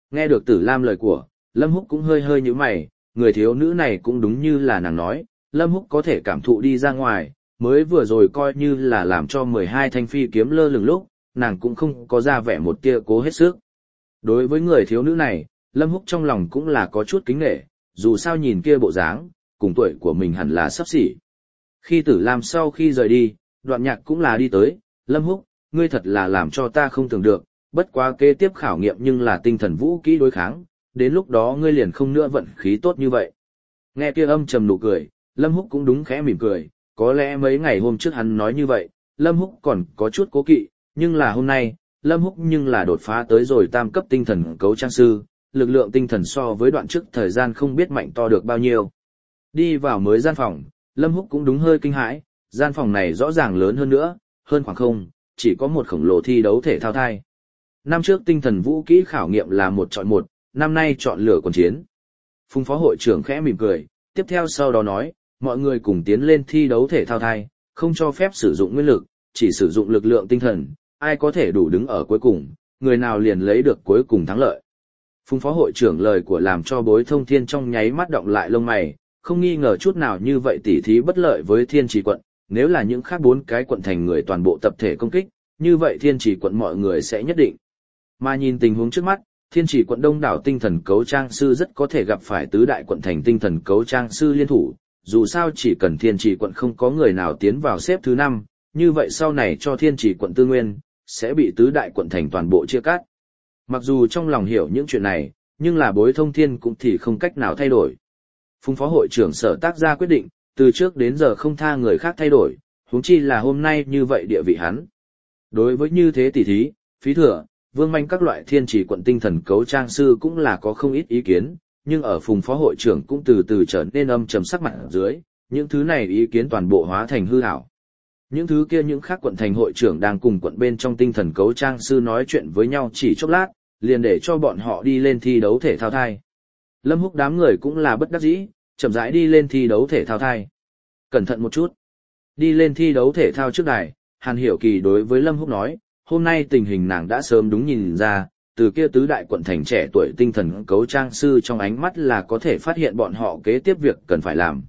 Nghe được Tử Lam lời của, Lâm Húc cũng hơi hơi nhíu mày, người thiếu nữ này cũng đúng như là nàng nói, Lâm Húc có thể cảm thụ đi ra ngoài, mới vừa rồi coi như là làm cho 12 thanh phi kiếm lơ lửng lúc, nàng cũng không có ra vẻ một tia cố hết sức. Đối với người thiếu nữ này, Lâm Húc trong lòng cũng là có chút kính nể, dù sao nhìn kia bộ dáng, cùng tuổi của mình hẳn là sắp xỉ. Khi Tử Lam sau khi rời đi, Đoạn Nhạc cũng là đi tới, Lâm Húc, ngươi thật là làm cho ta không tưởng được, bất quá kế tiếp khảo nghiệm nhưng là tinh thần vũ kỹ đối kháng, đến lúc đó ngươi liền không nữa vận khí tốt như vậy. Nghe kia âm trầm nụ cười, Lâm Húc cũng đúng khẽ mỉm cười, có lẽ mấy ngày hôm trước hắn nói như vậy, Lâm Húc còn có chút cố kỵ, nhưng là hôm nay, Lâm Húc nhưng là đột phá tới rồi tam cấp tinh thần cấu trang sư, lực lượng tinh thần so với đoạn trước thời gian không biết mạnh to được bao nhiêu. Đi vào mới gian phòng, Lâm Húc cũng đúng hơi kinh hãi, gian phòng này rõ ràng lớn hơn nữa, hơn khoảng không, chỉ có một khổng lồ thi đấu thể thao thai. Năm trước tinh thần vũ kỹ khảo nghiệm là 1 chọn 1, năm nay chọn lựa quần chiến. Phùng phó hội trưởng khẽ mỉm cười, tiếp theo sau đó nói, mọi người cùng tiến lên thi đấu thể thao thai, không cho phép sử dụng nguyên lực, chỉ sử dụng lực lượng tinh thần, ai có thể đủ đứng ở cuối cùng, người nào liền lấy được cuối cùng thắng lợi. Phùng phó hội trưởng lời của làm cho Bối Thông Thiên trong nháy mắt động lại lông mày, không nghi ngờ chút nào như vậy tỉ thí bất lợi với Thiên Trì quận, nếu là những khác 4 cái quận thành người toàn bộ tập thể công kích, như vậy Thiên Trì quận mọi người sẽ nhất định. Mà nhìn tình huống trước mắt, Thiên Trì quận đông đảo tinh thần cấu trang sư rất có thể gặp phải tứ đại quận thành tinh thần cấu trang sư liên thủ, dù sao chỉ cần Thiên Trì quận không có người nào tiến vào xếp thứ 5, như vậy sau này cho Thiên Trì quận tư nguyên, sẽ bị tứ đại quận thành toàn bộ chia cắt. Mặc dù trong lòng hiểu những chuyện này, nhưng là Bối Thông Thiên cũng thì không cách nào thay đổi. Phùng phó hội trưởng Sở Tác ra quyết định, từ trước đến giờ không tha người khác thay đổi, huống chi là hôm nay như vậy địa vị hắn. Đối với như thế tỉ thí, Phí Thừa, Vương Manh các loại Thiên Trì quận tinh thần cấu trang sư cũng là có không ít ý kiến, nhưng ở Phùng phó hội trưởng cũng từ từ trở nên âm trầm sắc mặt dưới, những thứ này ý kiến toàn bộ hóa thành hư ảo. Những thứ kia những khác quận thành hội trưởng đang cùng quận bên trong tinh thần cấu trang sư nói chuyện với nhau chỉ chốc lát, liền để cho bọn họ đi lên thi đấu thể thao thai. Lâm Húc đám người cũng là bất đắc dĩ, chậm rãi đi lên thi đấu thể thao thai. Cẩn thận một chút. Đi lên thi đấu thể thao trước đài, Hàn Hiểu Kỳ đối với Lâm Húc nói, hôm nay tình hình nàng đã sớm đúng nhìn ra, từ kia tứ đại quận thành trẻ tuổi tinh thần cấu trang sư trong ánh mắt là có thể phát hiện bọn họ kế tiếp việc cần phải làm.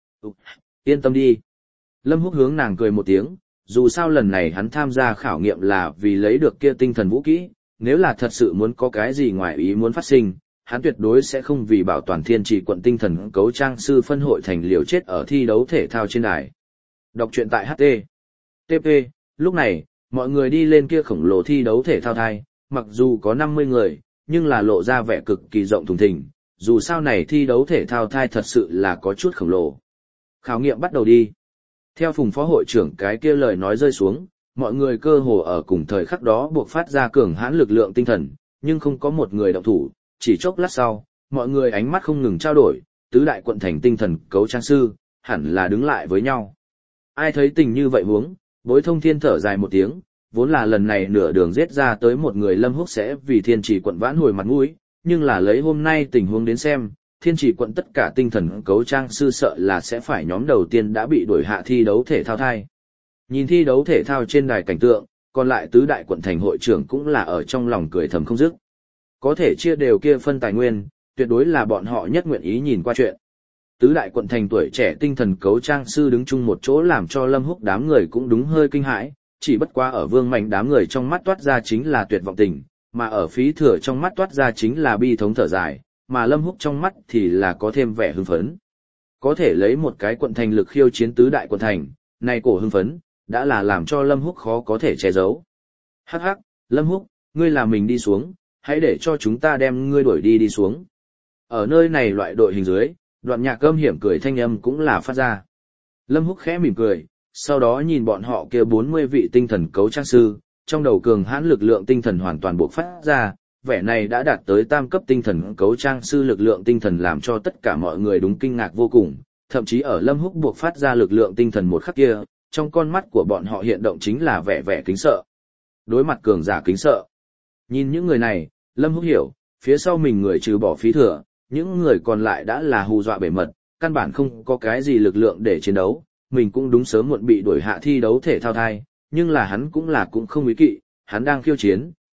Yên tâm đi. Lâm Húc hướng nàng cười một tiếng, dù sao lần này hắn tham gia khảo nghiệm là vì lấy được kia tinh thần vũ kỹ, nếu là thật sự muốn có cái gì ngoài ý muốn phát sinh, hắn tuyệt đối sẽ không vì bảo toàn Thiên Trì quận tinh thần cấu trang sư phân hội thành liều chết ở thi đấu thể thao trên đài. Đọc truyện tại HT. TP, lúc này, mọi người đi lên kia khổng lồ thi đấu thể thao thai, mặc dù có 50 người, nhưng là lộ ra vẻ cực kỳ rộng thùng thình, dù sao này thi đấu thể thao thai thật sự là có chút khổng lồ. Khảo nghiệm bắt đầu đi. Theo Phùng phó hội trưởng cái kia lời nói rơi xuống, mọi người cơ hồ ở cùng thời khắc đó buộc phát ra cường hãn lực lượng tinh thần, nhưng không có một người động thủ, chỉ chốc lát sau, mọi người ánh mắt không ngừng trao đổi, tứ đại quận thành tinh thần cấu trang sư, hẳn là đứng lại với nhau. Ai thấy tình như vậy huống, Bối Thông Thiên thở dài một tiếng, vốn là lần này nửa đường giết ra tới một người Lâm Húc sẽ vì Thiên Trì quận vãn hồi mặt mũi, nhưng là lấy hôm nay tình huống đến xem, Thiên Trì quận tất cả tinh thần cấu trang sư sợ là sẽ phải nhóm đầu tiên đã bị đuổi hạ thi đấu thể thao thai. Nhìn thi đấu thể thao trên đài cảnh tượng, còn lại tứ đại quận thành hội trưởng cũng là ở trong lòng cười thầm không dứt. Có thể chia đều kia phân tài nguyên, tuyệt đối là bọn họ nhất nguyện ý nhìn qua chuyện. Tứ đại quận thành tuổi trẻ tinh thần cấu trang sư đứng chung một chỗ làm cho Lâm Húc đám người cũng đúng hơi kinh hãi, chỉ bất quá ở Vương Mạnh đám người trong mắt toát ra chính là tuyệt vọng tình, mà ở Phí Thừa trong mắt toát ra chính là bi thống thở dài, mà Lâm Húc trong mắt thì là có thêm vẻ hưng phấn. Có thể lấy một cái quận thành lực khiêu chiến tứ đại quận thành, này cổ hưng phấn, đã là làm cho Lâm Húc khó có thể che giấu. Hắc hắc, Lâm Húc, ngươi làm mình đi xuống, hãy để cho chúng ta đem ngươi đuổi đi xuống. Ở nơi này loại đội hình dưới, Đoạn Nhạc âm hiểm cười thanh âm cũng là phát ra. Lâm Húc khẽ mỉm cười, sau đó nhìn bọn họ kia 40 vị tinh thần cấu trang sư, trong đầu cường hãn lực lượng tinh thần hoàn toàn bộc phát ra, vẻ này đã đạt tới tam cấp tinh thần cấu trang sư lực lượng tinh thần làm cho tất cả mọi người đúng kinh ngạc vô cùng, thậm chí ở Lâm Húc bộc phát ra lực lượng tinh thần một khắc kia, trong con mắt của bọn họ hiện động chính là vẻ kính sợ. Đối mặt cường giả kính sợ. Nhìn những người này, Lâm Húc hiểu, phía sau mình người trừ bỏ Phí Thừa, những người còn lại đã là hù dọa bể mật, căn bản không có cái gì lực lượng để chiến đấu, mình cũng đúng sớm muộn bị đuổi hạ thi đấu thể thao thai, nhưng là hắn cũng không ý kỵ, hắn đang khiêu chiến,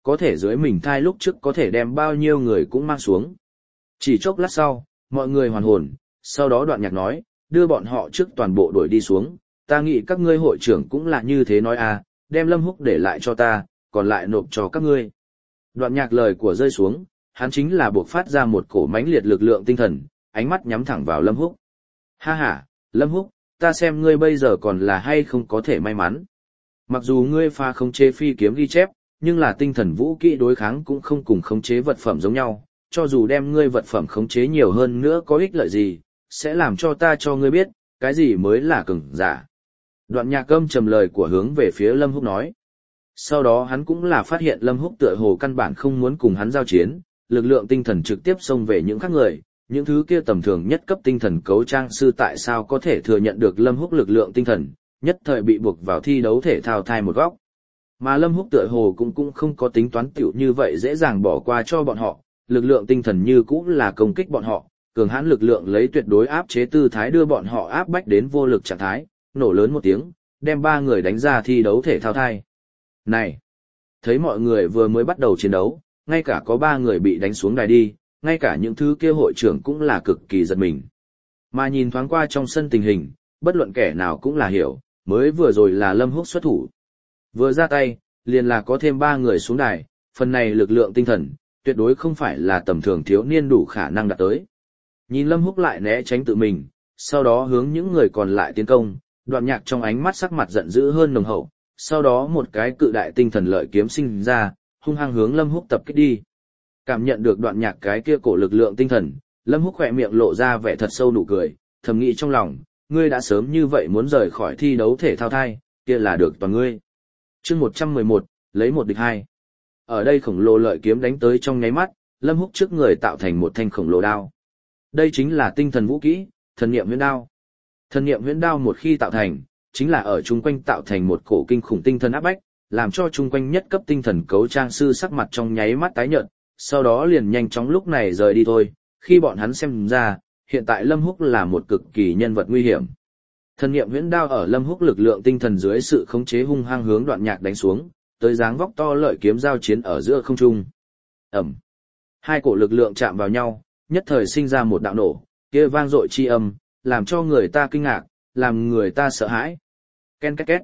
có thể dưới mình thai lúc trước có thể đem bao nhiêu người cũng mang xuống. Chỉ chốc lát sau, mọi người hoàn hồn, sau đó Đoạn Nhạc nói, đưa bọn họ trước toàn bộ đuổi đi xuống, ta nghĩ các ngươi hội trưởng cũng là như thế nói à, đem Lâm Húc để lại cho ta, còn lại nộp cho các ngươi. Đoạn Nhạc lời của rơi xuống, hắn chính là buộc phát ra một cổ mãnh liệt lực lượng tinh thần, ánh mắt nhắm thẳng vào Lâm Húc. Ha ha, Lâm Húc, ta xem ngươi bây giờ còn là hay không có thể may mắn. Mặc dù ngươi pha khống chế phi kiếm ghi chép, nhưng là tinh thần vũ kỹ đối kháng cũng không cùng khống chế vật phẩm giống nhau, cho dù đem ngươi vật phẩm khống chế nhiều hơn nữa có ích lợi gì, sẽ làm cho ta cho ngươi biết, cái gì mới là cường giả. Đoạn Nhạc âm trầm lời của hướng về phía Lâm Húc nói. Sau đó hắn cũng là phát hiện Lâm Húc tựa hồ căn bản không muốn cùng hắn giao chiến, lực lượng tinh thần trực tiếp xông về những khác người, những thứ kia tầm thường nhất cấp tinh thần cấu trang sư tại sao có thể thừa nhận được Lâm Húc lực lượng tinh thần, nhất thời bị buộc vào thi đấu thể thao thai một góc. Mà Lâm Húc tựa hồ cũng không có tính toán tiểu như vậy dễ dàng bỏ qua cho bọn họ, lực lượng tinh thần như cũ là công kích bọn họ, cường hãn lực lượng lấy tuyệt đối áp chế tư thái đưa bọn họ áp bách đến vô lực trạng thái, nổ lớn một tiếng, đem 3 người đánh ra thi đấu thể thao thai. Này! Thấy mọi người vừa mới bắt đầu chiến đấu, ngay cả có 3 người bị đánh xuống đài đi, ngay cả những thứ kia hội trưởng cũng là cực kỳ giật mình. Mà nhìn thoáng qua trong sân tình hình, bất luận kẻ nào cũng là hiểu, mới vừa rồi là Lâm Húc xuất thủ. Vừa ra tay, liền là có thêm 3 người xuống đài, phần này lực lượng tinh thần, tuyệt đối không phải là tầm thường thiếu niên đủ khả năng đạt tới. Nhìn Lâm Húc lại né tránh tự mình, sau đó hướng những người còn lại tiến công, Đoạn Nhạc trong ánh mắt sắc mặt giận dữ hơn nồng hậu, sau đó một cái cự đại tinh thần lợi kiếm sinh ra, hung hăng hướng Lâm Húc tập kích đi. Cảm nhận được Đoạn Nhạc cái kia cổ lực lượng tinh thần, Lâm Húc khỏe miệng lộ ra vẻ thật sâu nụ cười, thầm nghĩ trong lòng, ngươi đã sớm như vậy muốn rời khỏi thi đấu thể thao thai, kia là được toàn ngươi. Chương 111, lấy 1 địch 2. Ở đây khổng lồ lợi kiếm đánh tới trong nháy mắt, Lâm Húc trước người tạo thành một thanh khổng lồ đao. Đây chính là tinh thần vũ kỹ, thần niệm huyễn đao. Thần niệm huyễn đao một khi tạo thành, chính là ở chung quanh tạo thành một cổ kinh khủng tinh thần áp bách, làm cho chung quanh nhất cấp tinh thần cấu trang sư sắc mặt trong nháy mắt tái nhợt, sau đó liền nhanh chóng lúc này rời đi thôi, khi bọn hắn xem ra, hiện tại Lâm Húc là một cực kỳ nhân vật nguy hiểm. Thần niệm huyễn đao ở Lâm Húc lực lượng tinh thần dưới sự khống chế hung hăng hướng Đoạn Nhạc đánh xuống, tới dáng vóc to lợi kiếm giao chiến ở giữa không trung. Ầm. Hai cổ lực lượng chạm vào nhau, nhất thời sinh ra một đạo nổ, kia vang dội chi âm, làm cho người ta kinh ngạc, làm người ta sợ hãi. Ken két két.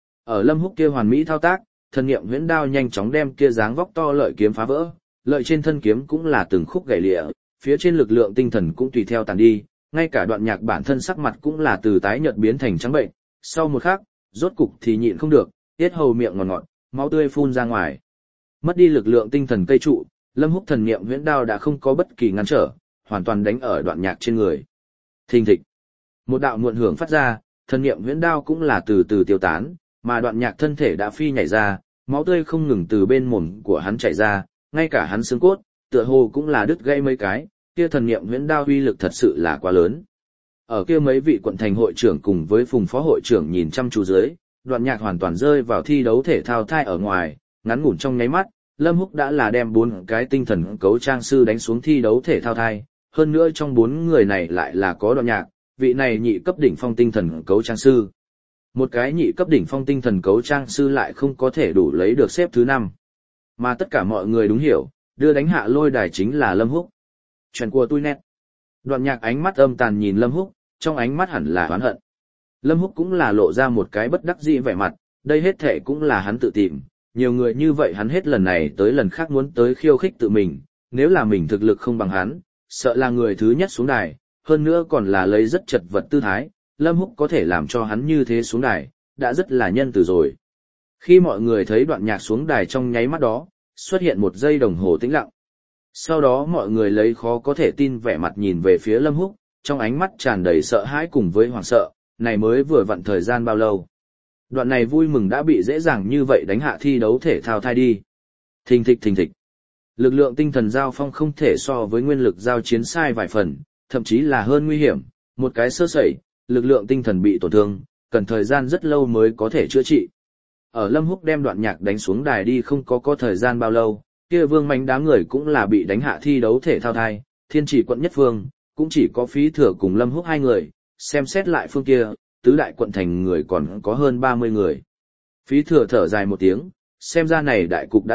Ở Lâm Húc kia hoàn mỹ thao tác, thần niệm huyễn đao nhanh chóng đem kia dáng vóc to lợi kiếm phá vỡ, lợi trên thân kiếm cũng là từng khúc gãy lìa, phía trên lực lượng tinh thần cũng tùy theo tàn đi, ngay cả Đoạn Nhạc bản thân sắc mặt cũng là từ tái nhợt biến thành trắng bệnh, sau một khắc, rốt cục thì nhịn không được, tiết hầu miệng ngọt ngọt, máu tươi phun ra ngoài. Mất đi lực lượng tinh thần cây trụ, Lâm Húc thần niệm huyễn đao đã không có bất kỳ ngăn trở, hoàn toàn đánh ở Đoạn Nhạc trên người. Thình thịch. Một đạo muộn hưởng phát ra, thần niệm huyễn đao cũng là từ từ tiêu tán, mà Đoạn Nhạc thân thể đã phi nhảy ra, máu tươi không ngừng từ bên mồm của hắn chảy ra, ngay cả hắn xương cốt, tựa hồ cũng là đứt gãy mấy cái, kia thần niệm huyễn đao uy lực thật sự là quá lớn. Ở kia mấy vị quận thành hội trưởng cùng với Phùng phó hội trưởng nhìn chăm chú dưới, Đoạn Nhạc hoàn toàn rơi vào thi đấu thể thao thai ở ngoài, ngắn ngủn trong nháy mắt, Lâm Húc đã là đem 4 cái tinh thần cấu trang sư đánh xuống thi đấu thể thao thai, hơn nữa trong 4 người này lại là có Đoạn Nhạc, vị này nhị cấp đỉnh phong tinh thần cấu trang sư. Một cái nhị cấp đỉnh phong tinh thần cấu trang sư lại không có thể đủ lấy được xếp thứ 5. Mà tất cả mọi người đúng hiểu, đưa đánh hạ lôi đài chính là Lâm Húc. Chuyện của tôi nét. Đoạn Nhạc ánh mắt âm tàn nhìn Lâm Húc, trong ánh mắt hẳn là oán hận. Lâm Húc cũng là lộ ra một cái bất đắc dĩ vẻ mặt, đây hết thệ cũng là hắn tự tìm, nhiều người như vậy hắn hết lần này tới lần khác muốn tới khiêu khích tự mình, nếu là mình thực lực không bằng hắn, sợ là người thứ nhất xuống đài, hơn nữa còn là lấy rất chật vật tư thái, Lâm Húc có thể làm cho hắn như thế xuống đài, đã rất là nhân từ rồi. Khi mọi người thấy Đoạn Nhạc xuống đài trong nháy mắt đó, xuất hiện một giây đồng hồ tĩnh lặng. Sau đó mọi người lấy khó có thể tin vẻ mặt nhìn về phía Lâm Húc, trong ánh mắt tràn đầy sợ hãi cùng với hoảng sợ, này mới vừa vặn thời gian bao lâu. Đoạn này vui mừng đã bị dễ dàng như vậy đánh hạ thi đấu thể thao thai đi. Thình thịch thình thịch. Lực lượng tinh thần giao phong không thể so với nguyên lực giao chiến sai vài phần, thậm chí là hơn nguy hiểm, một cái sơ sẩy, lực lượng tinh thần bị tổn thương, cần thời gian rất lâu mới có thể chữa trị. Ở Lâm Húc đem Đoạn Nhạc đánh xuống đài đi không có thời gian bao lâu, kia Vương Mạnh đám người cũng là bị đánh hạ thi đấu thể thao thai, Thiên Chỉ quận nhất phương, cũng chỉ có Phí Thừa cùng Lâm Húc 2 người, xem xét lại phương kia, tứ đại quận thành người còn có hơn 30 người. Phí Thừa thở dài một tiếng, xem ra này đại cục đã định,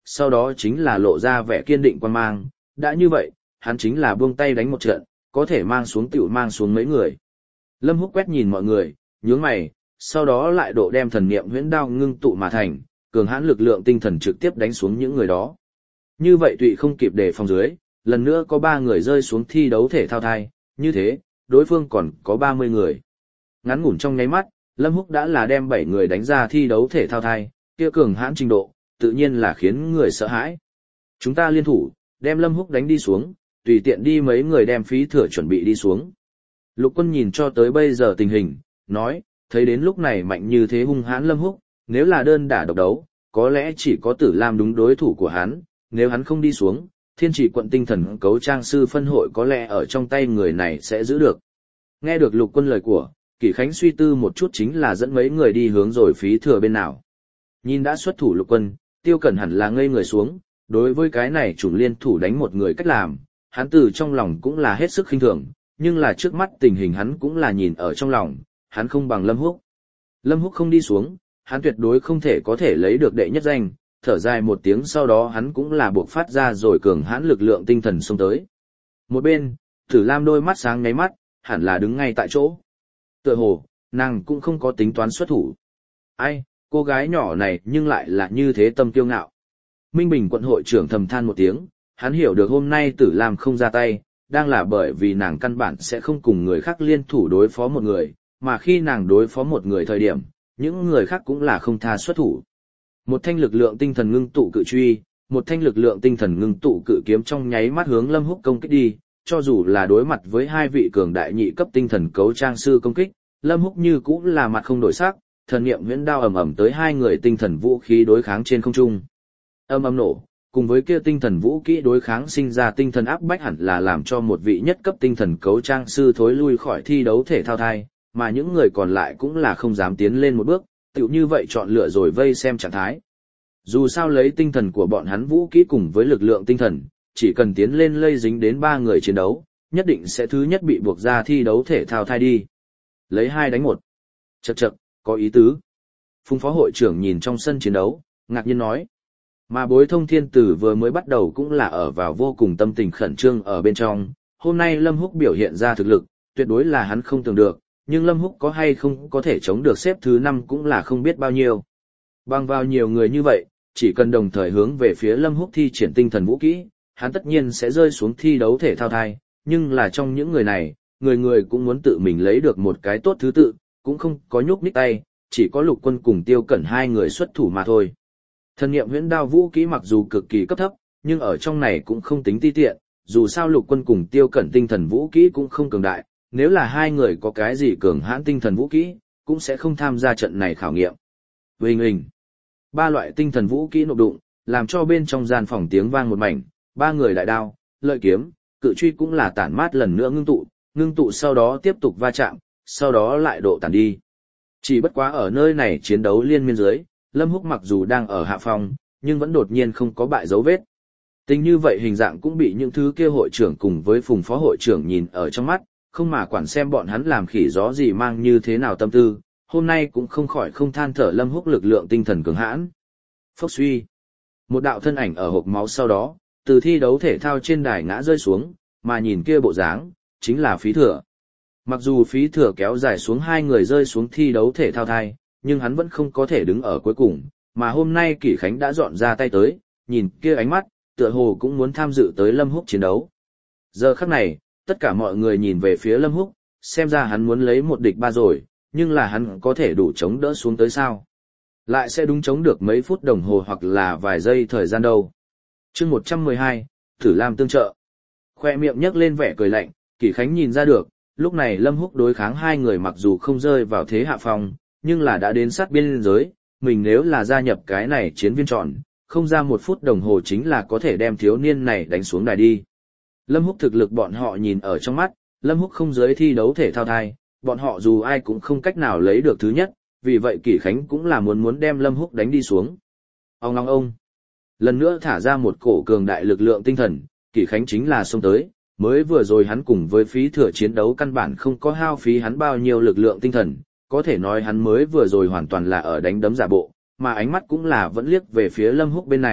sau đó chính là lộ ra vẻ kiên định quan mang, đã như vậy, hắn chính là buông tay đánh một trận, có thể mang xuống tiểu mang xuống mấy người. Lâm Húc quét nhìn mọi người, nhướng mày, sau đó lại độ đem thần niệm huyễn đao ngưng tụ mà thành, cường hãn lực lượng tinh thần trực tiếp đánh xuống những người đó. Như vậy tụy không kịp đề phòng dưới, lần nữa có 3 người rơi xuống thi đấu thể thao thai, như thế, đối phương còn có 30 người. Ngắn ngủn trong nháy mắt, Lâm Húc đã là đem 7 người đánh ra thi đấu thể thao thai, kia cường hãn trình độ, tự nhiên là khiến người sợ hãi. Chúng ta liên thủ, đem Lâm Húc đánh đi xuống, tùy tiện đi mấy người đem phí thừa chuẩn bị đi xuống. Lục Quân nhìn cho tới bây giờ tình hình, nói, thấy đến lúc này mạnh như thế hung hãn Lâm Húc, nếu là đơn đả độc đấu, có lẽ chỉ có Tử Lam đúng đối thủ của hắn, nếu hắn không đi xuống, Thiên Chỉ quận tinh thần cấu trang sư phân hội có lẽ ở trong tay người này sẽ giữ được. Nghe được Lục Quân lời của, Kỷ Khánh suy tư một chút chính là dẫn mấy người đi hướng rồi phí thừa bên nào. Nhìn đã xuất thủ Lục Quân, Tiêu Cẩn hẳn là ngây người xuống, đối với cái này chủng liên thủ đánh một người cách làm, hắn từ trong lòng cũng là hết sức khinh thường, nhưng là trước mắt tình hình hắn cũng là nhìn ở trong lòng, hắn không bằng Lâm Húc. Lâm Húc không đi xuống, hắn tuyệt đối không thể có thể lấy được đệ nhất danh, thở dài một tiếng sau đó hắn cũng là buộc phát ra rồi cường hãn lực lượng tinh thần xông tới. Một bên, Tử Lam đôi mắt sáng ngáy mắt, hẳn là đứng ngay tại chỗ. Tựa hồ, nàng cũng không có tính toán xuất thủ. Ai, cô gái nhỏ này nhưng lại là như thế tâm kiêu ngạo. Minh Bình quận hội trưởng thầm than một tiếng, hắn hiểu được hôm nay Tử Lam không ra tay, đang là bởi vì nàng căn bản sẽ không cùng người khác liên thủ đối phó một người, mà khi nàng đối phó một người thời điểm, những người khác cũng là không tha xuất thủ. Một thanh lực lượng tinh thần ngưng tụ cự truy, một thanh lực lượng tinh thần ngưng tụ cự kiếm trong nháy mắt hướng Lâm Húc công kích đi, cho dù là đối mặt với 2 vị cường đại nhị cấp tinh thần cấu trang sư công kích, Lâm Húc như cũng là mặt không đổi sắc, thần niệm huyễn đao ầm ầm tới 2 người tinh thần vũ khí đối kháng trên không trung. Ầm ầm nổ, cùng với kia tinh thần vũ kỹ đối kháng sinh ra tinh thần áp bách hẳn là làm cho một vị nhất cấp tinh thần cấu trang sư thối lui khỏi thi đấu thể thao thai, mà những người còn lại cũng là không dám tiến lên một bước, tựu như vậy chọn lựa rồi vây xem trạng thái. Dù sao lấy tinh thần của bọn hắn vũ kỹ cùng với lực lượng tinh thần, chỉ cần tiến lên lây dính đến 3 người chiến đấu, nhất định sẽ thứ nhất bị buộc ra thi đấu thể thao thai đi. Lấy 2 đánh 1. Chậc chậc, có ý tứ. Phùng phó hội trưởng nhìn trong sân chiến đấu, ngạc nhiên nói. Mà Bối Thông Thiên Tử vừa mới bắt đầu cũng là ở vào vô cùng tâm tình khẩn trương ở bên trong, hôm nay Lâm Húc biểu hiện ra thực lực, tuyệt đối là hắn không tưởng được, nhưng Lâm Húc có hay không có thể chống được xếp thứ 5 cũng là không biết bao nhiêu. Bằng vào nhiều người như vậy, chỉ cần đồng thời hướng về phía Lâm Húc thi triển tinh thần vũ kỹ, hắn tất nhiên sẽ rơi xuống thi đấu thể thao thai, nhưng là trong những người này, người người cũng muốn tự mình lấy được một cái tốt thứ tự, cũng không có nhúc nhích tay, chỉ có Lục Quân cùng Tiêu Cẩn 2 người xuất thủ mà thôi. Thần niệm huyễn đao vũ kỹ mặc dù cực kỳ cấp thấp, nhưng ở trong này cũng không tính ti tiện, dù sao Lục Quân cùng Tiêu Cẩn tinh thần vũ kỹ cũng không cường đại, nếu là 2 người có cái gì cường hãn tinh thần vũ kỹ, cũng sẽ không tham gia trận này khảo nghiệm. Huỳnh huỳnh. 3 loại tinh thần vũ kỹ nộp đụng, làm cho bên trong gian phòng tiếng vang một mảnh, 3 người đại đao, lợi kiếm, cự truy cũng là tản mát lần nữa ngưng tụ sau đó tiếp tục va chạm, sau đó lại độ tản đi. Chỉ bất quá ở nơi này chiến đấu liên miên dưới, Lâm Húc mặc dù đang ở hạ phòng, nhưng vẫn đột nhiên không có bại dấu vết. Tình như vậy hình dạng cũng bị những thứ kia hội trưởng cùng với Phùng phó hội trưởng nhìn ở trong mắt, không mà quản xem bọn hắn làm khỉ gió gì mang như thế nào tâm tư, hôm nay cũng không khỏi không than thở Lâm Húc lực lượng tinh thần cường hãn. Phốc suy. Một đạo thân ảnh ở hộp máu sau đó, từ thi đấu thể thao trên đài ngã rơi xuống, mà nhìn kia bộ dáng, chính là Phí Thừa. Mặc dù Phí Thừa kéo dài xuống 2 người rơi xuống thi đấu thể thao thai, nhưng hắn vẫn không có thể đứng ở cuối cùng, mà hôm nay Kỷ Khánh đã dọn ra tay tới, nhìn kia ánh mắt, tựa hồ cũng muốn tham dự tới Lâm Húc chiến đấu. Giờ khắc này, tất cả mọi người nhìn về phía Lâm Húc, xem ra hắn muốn lấy 1 địch 3 rồi, nhưng là hắn có thể đủ chống đỡ xuống tới sao? Lại sẽ đúng chống được mấy phút đồng hồ hoặc là vài giây thời gian đâu. Chương 112, Tử Lam tương trợ. Khoe miệng nhếch lên vẻ cười lạnh, Kỷ Khánh nhìn ra được, lúc này Lâm Húc đối kháng 2 người mặc dù không rơi vào thế hạ phong, nhưng là đã đến sát biên giới, mình nếu là gia nhập cái này chiến viên tròn, không ra 1 phút đồng hồ chính là có thể đem thiếu niên này đánh xuống đài đi. Lâm Húc thực lực bọn họ nhìn ở trong mắt, Lâm Húc không giới thi đấu thể thao thai, bọn họ dù ai cũng không cách nào lấy được thứ nhất, vì vậy Kỷ Khánh cũng là muốn đem Lâm Húc đánh đi xuống. Ông. Lần nữa thả ra một cổ cường đại lực lượng tinh thần, Kỷ Khánh chính là xông tới, mới vừa rồi hắn cùng với Phí Thừa chiến đấu căn bản không có hao phí hắn bao nhiêu lực lượng tinh thần, có thể nói hắn mới vừa rồi hoàn toàn là ở đánh đấm giả bộ, mà ánh mắt cũng là vẫn liếc về phía Lâm Húc bên này,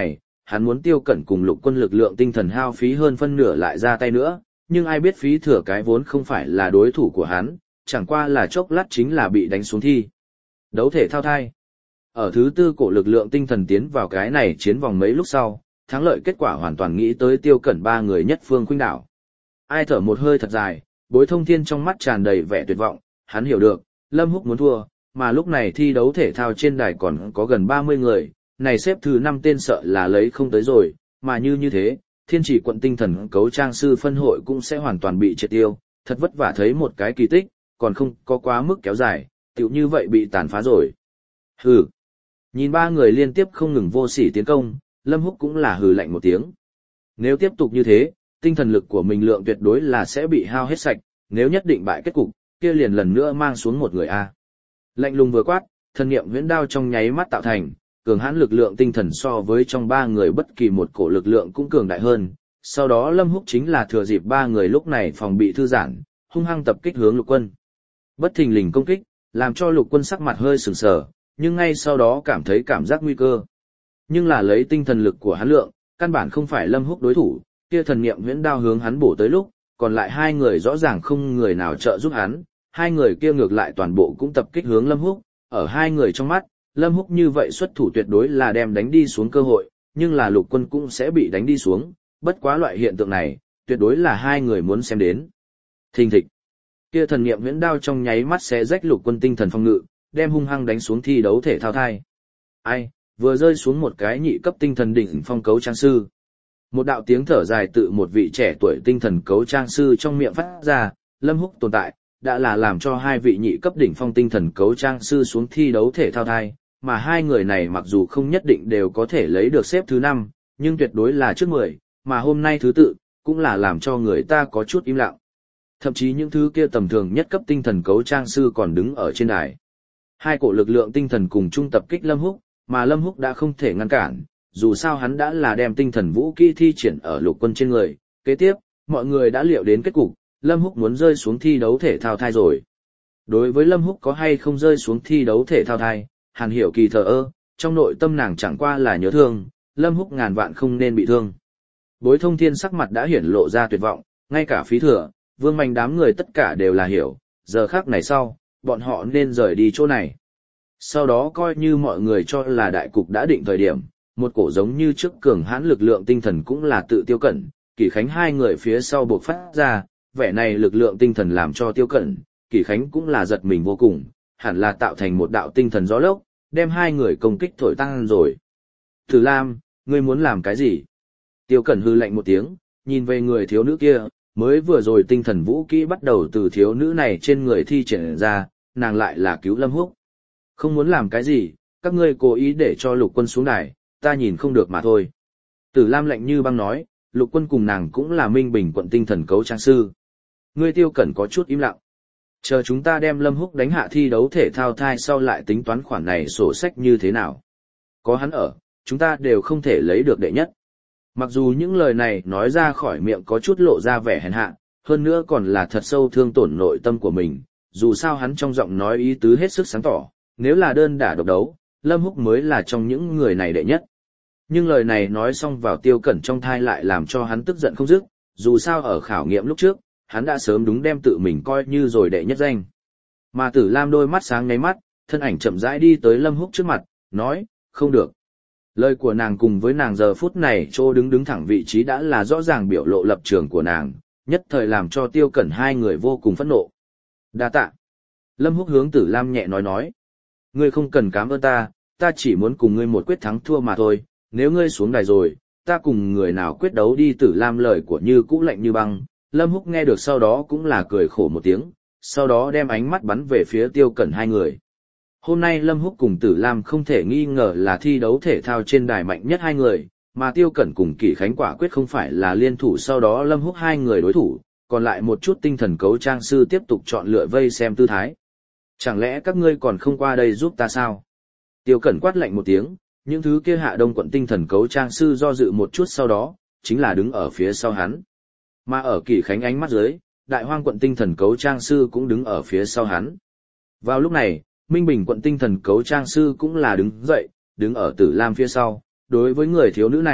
hắn muốn Tiêu Cẩn cùng Lục Quân lực lượng tinh thần hao phí hơn phân nửa lại ra tay nữa, nhưng ai biết phí thừa cái vốn không phải là đối thủ của hắn, chẳng qua là chốc lát chính là bị đánh xuống thi. Đấu thể thao thai. Ở thứ tư cổ lực lượng tinh thần tiến vào cái này chiến vòng mấy lúc sau, thắng lợi kết quả hoàn toàn nghĩ tới Tiêu Cẩn ba người nhất phương khuynh đảo. Ai thở một hơi thật dài, Bối Thông Thiên trong mắt tràn đầy vẻ tuyệt vọng, hắn hiểu được, Lâm Húc muốn thua, mà lúc này thi đấu thể thao trên đài còn có gần 30 người, này xếp thứ 5 tên sợ là lấy không tới rồi, mà như thế, Thiên Chỉ quận tinh thần cấu trang sư phân hội cũng sẽ hoàn toàn bị triệt tiêu, thật vất vả thấy một cái kỳ tích, còn không có quá mức kéo dài, tựu như vậy bị tàn phá rồi. Hừ. Nhìn ba người liên tiếp không ngừng vô sỉ tiến công, Lâm Húc cũng là hừ lạnh một tiếng. Nếu tiếp tục như thế, tinh thần lực của mình lượng tuyệt đối là sẽ bị hao hết sạch, nếu nhất định bại kết cục, kia liền lần nữa mang xuống một người a. Lạnh lùng vừa quát, thần niệm huyễn đao trong nháy mắt tạo thành, cường hãn lực lượng tinh thần so với trong ba người bất kỳ một cổ lực lượng cũng cường đại hơn. Sau đó Lâm Húc chính là thừa dịp ba người lúc này phòng bị thư giãn, hung hăng tập kích hướng Lục Quân. Bất thình lình công kích, làm cho Lục Quân sắc mặt hơi sừng sờ, nhưng ngay sau đó cảm thấy cảm giác nguy cơ. Nhưng là lấy tinh thần lực của hắn lượng, căn bản không phải Lâm Húc đối thủ, kia thần niệm huyễn đao hướng hắn bổ tới lúc, còn lại hai người rõ ràng không người nào trợ giúp hắn, hai người kia ngược lại toàn bộ cũng tập kích hướng Lâm Húc, ở hai người trong mắt, Lâm Húc như vậy xuất thủ tuyệt đối là đem đánh đi xuống cơ hội, nhưng là Lục Quân cũng sẽ bị đánh đi xuống, bất quá loại hiện tượng này, tuyệt đối là hai người muốn xem đến. Thình thịch. Kia thần niệm huyễn đao trong nháy mắt sẽ rách Lục Quân tinh thần phong ngự, đem hung hăng đánh xuống thi đấu thể thao thai. Ai, vừa rơi xuống một cái nhị cấp tinh thần đỉnh phong cấu trang sư. Một đạo tiếng thở dài tự một vị trẻ tuổi tinh thần cấu trang sư trong miệng phát ra, Lâm Húc tồn tại, đã là làm cho hai vị nhị cấp đỉnh phong tinh thần cấu trang sư xuống thi đấu thể thao thai, mà hai người này mặc dù không nhất định đều có thể lấy được xếp thứ 5, nhưng tuyệt đối là trước 10, mà hôm nay thứ tự, cũng là làm cho người ta có chút im lặng. Thậm chí những thứ kia tầm thường nhất cấp tinh thần cấu trang sư còn đứng ở trên đài. Hai cổ lực lượng tinh thần cùng chung tập kích Lâm Húc, mà Lâm Húc đã không thể ngăn cản, dù sao hắn đã là đem tinh thần vũ kỹ thi triển ở Lục Quân trên người. Kế tiếp, mọi người đã liệu đến kết cục, Lâm Húc muốn rơi xuống thi đấu thể thao thai rồi. Đối với Lâm Húc có hay không rơi xuống thi đấu thể thao thai, Hàn Hiểu Kỳ thờ ơ, trong nội tâm nàng chẳng qua là nhớ thương, Lâm Húc ngàn vạn không nên bị thương. Bối Thông Thiên sắc mặt đã hiển lộ ra tuyệt vọng, ngay cả Phí Thừa, Vương Mạnh đám người tất cả đều là hiểu, giờ khắc này sau, bọn họ nên rời đi chỗ này. Sau đó coi như mọi người cho là đại cục đã định thời điểm, một cổ giống như trước cường hãn lực lượng tinh thần cũng là tự Tiêu Cẩn, Kỷ Khánh hai người phía sau buộc phát ra, vẻ này lực lượng tinh thần làm cho Tiêu Cẩn, Kỷ Khánh cũng là giật mình vô cùng, hẳn là tạo thành một đạo tinh thần gió lốc, đem hai người công kích thổi tăng rồi. Tử Lam, ngươi muốn làm cái gì? Tiêu Cẩn hư lạnh một tiếng, nhìn về người thiếu nữ kia, mới vừa rồi tinh thần vũ kỹ bắt đầu từ thiếu nữ này trên người thi triển ra, nàng lại là cứu Lâm Húc. Không muốn làm cái gì, các ngươi cố ý để cho Lục Quân xuống đài, ta nhìn không được mà thôi. Tử Lam lạnh như băng nói, Lục Quân cùng nàng cũng là Minh Bình quận tinh thần cấu trang sư. Ngươi Tiêu Cẩn có chút im lặng. Chờ chúng ta đem Lâm Húc đánh hạ thi đấu thể thao thai sau lại tính toán khoản này sổ sách như thế nào. Có hắn ở, chúng ta đều không thể lấy được đệ nhất. Mặc dù những lời này nói ra khỏi miệng có chút lộ ra vẻ hèn hạ, hơn nữa còn là thật sâu thương tổn nội tâm của mình, dù sao hắn trong giọng nói ý tứ hết sức sáng tỏ, nếu là đơn đả độc đấu, Lâm Húc mới là trong những người này đệ nhất. Nhưng lời này nói xong vào Tiêu Cẩn trong thai lại làm cho hắn tức giận không dứt, dù sao ở khảo nghiệm lúc trước, hắn đã sớm đúng đem tự mình coi như rồi đệ nhất danh. Mà Tử Lam đôi mắt sáng ngáy mắt, thân ảnh chậm rãi đi tới Lâm Húc trước mặt, nói, không được. Lời của nàng cùng với nàng giờ phút này chỗ đứng thẳng vị trí đã là rõ ràng biểu lộ lập trường của nàng, nhất thời làm cho Tiêu Cẩn hai người vô cùng phẫn nộ. Đa tạ. Lâm Húc hướng Tử Lam nhẹ nói. Ngươi không cần cảm ơn ta chỉ muốn cùng ngươi một quyết thắng thua mà thôi, nếu ngươi xuống đài rồi, ta cùng người nào quyết đấu đi. Tử Lam lời của như cũ lạnh như băng, Lâm Húc nghe được sau đó cũng là cười khổ một tiếng, sau đó đem ánh mắt bắn về phía Tiêu Cẩn hai người. Hôm nay Lâm Húc cùng Tử Lam không thể nghi ngờ là thi đấu thể thao trên đài mạnh nhất hai người, mà Tiêu Cẩn cùng Kỷ Khánh quả quyết không phải là liên thủ sau đó Lâm Húc hai người đối thủ, còn lại một chút tinh thần cấu trang sư tiếp tục chọn lựa vây xem tư thái. Chẳng lẽ các ngươi còn không qua đây giúp ta sao? Tiêu Cẩn quát lạnh một tiếng, những thứ kia Hạ Đông quận tinh thần cấu trang sư do dự một chút sau đó, chính là đứng ở phía sau hắn. Mà ở Kỷ Khánh ánh mắt dưới, Đại Hoang quận tinh thần cấu trang sư cũng đứng ở phía sau hắn. Vào lúc này, Minh Bình quận tinh thần cấu trang sư cũng là đứng dậy, đứng ở Tử Lam phía sau, đối với người thiếu nữ này,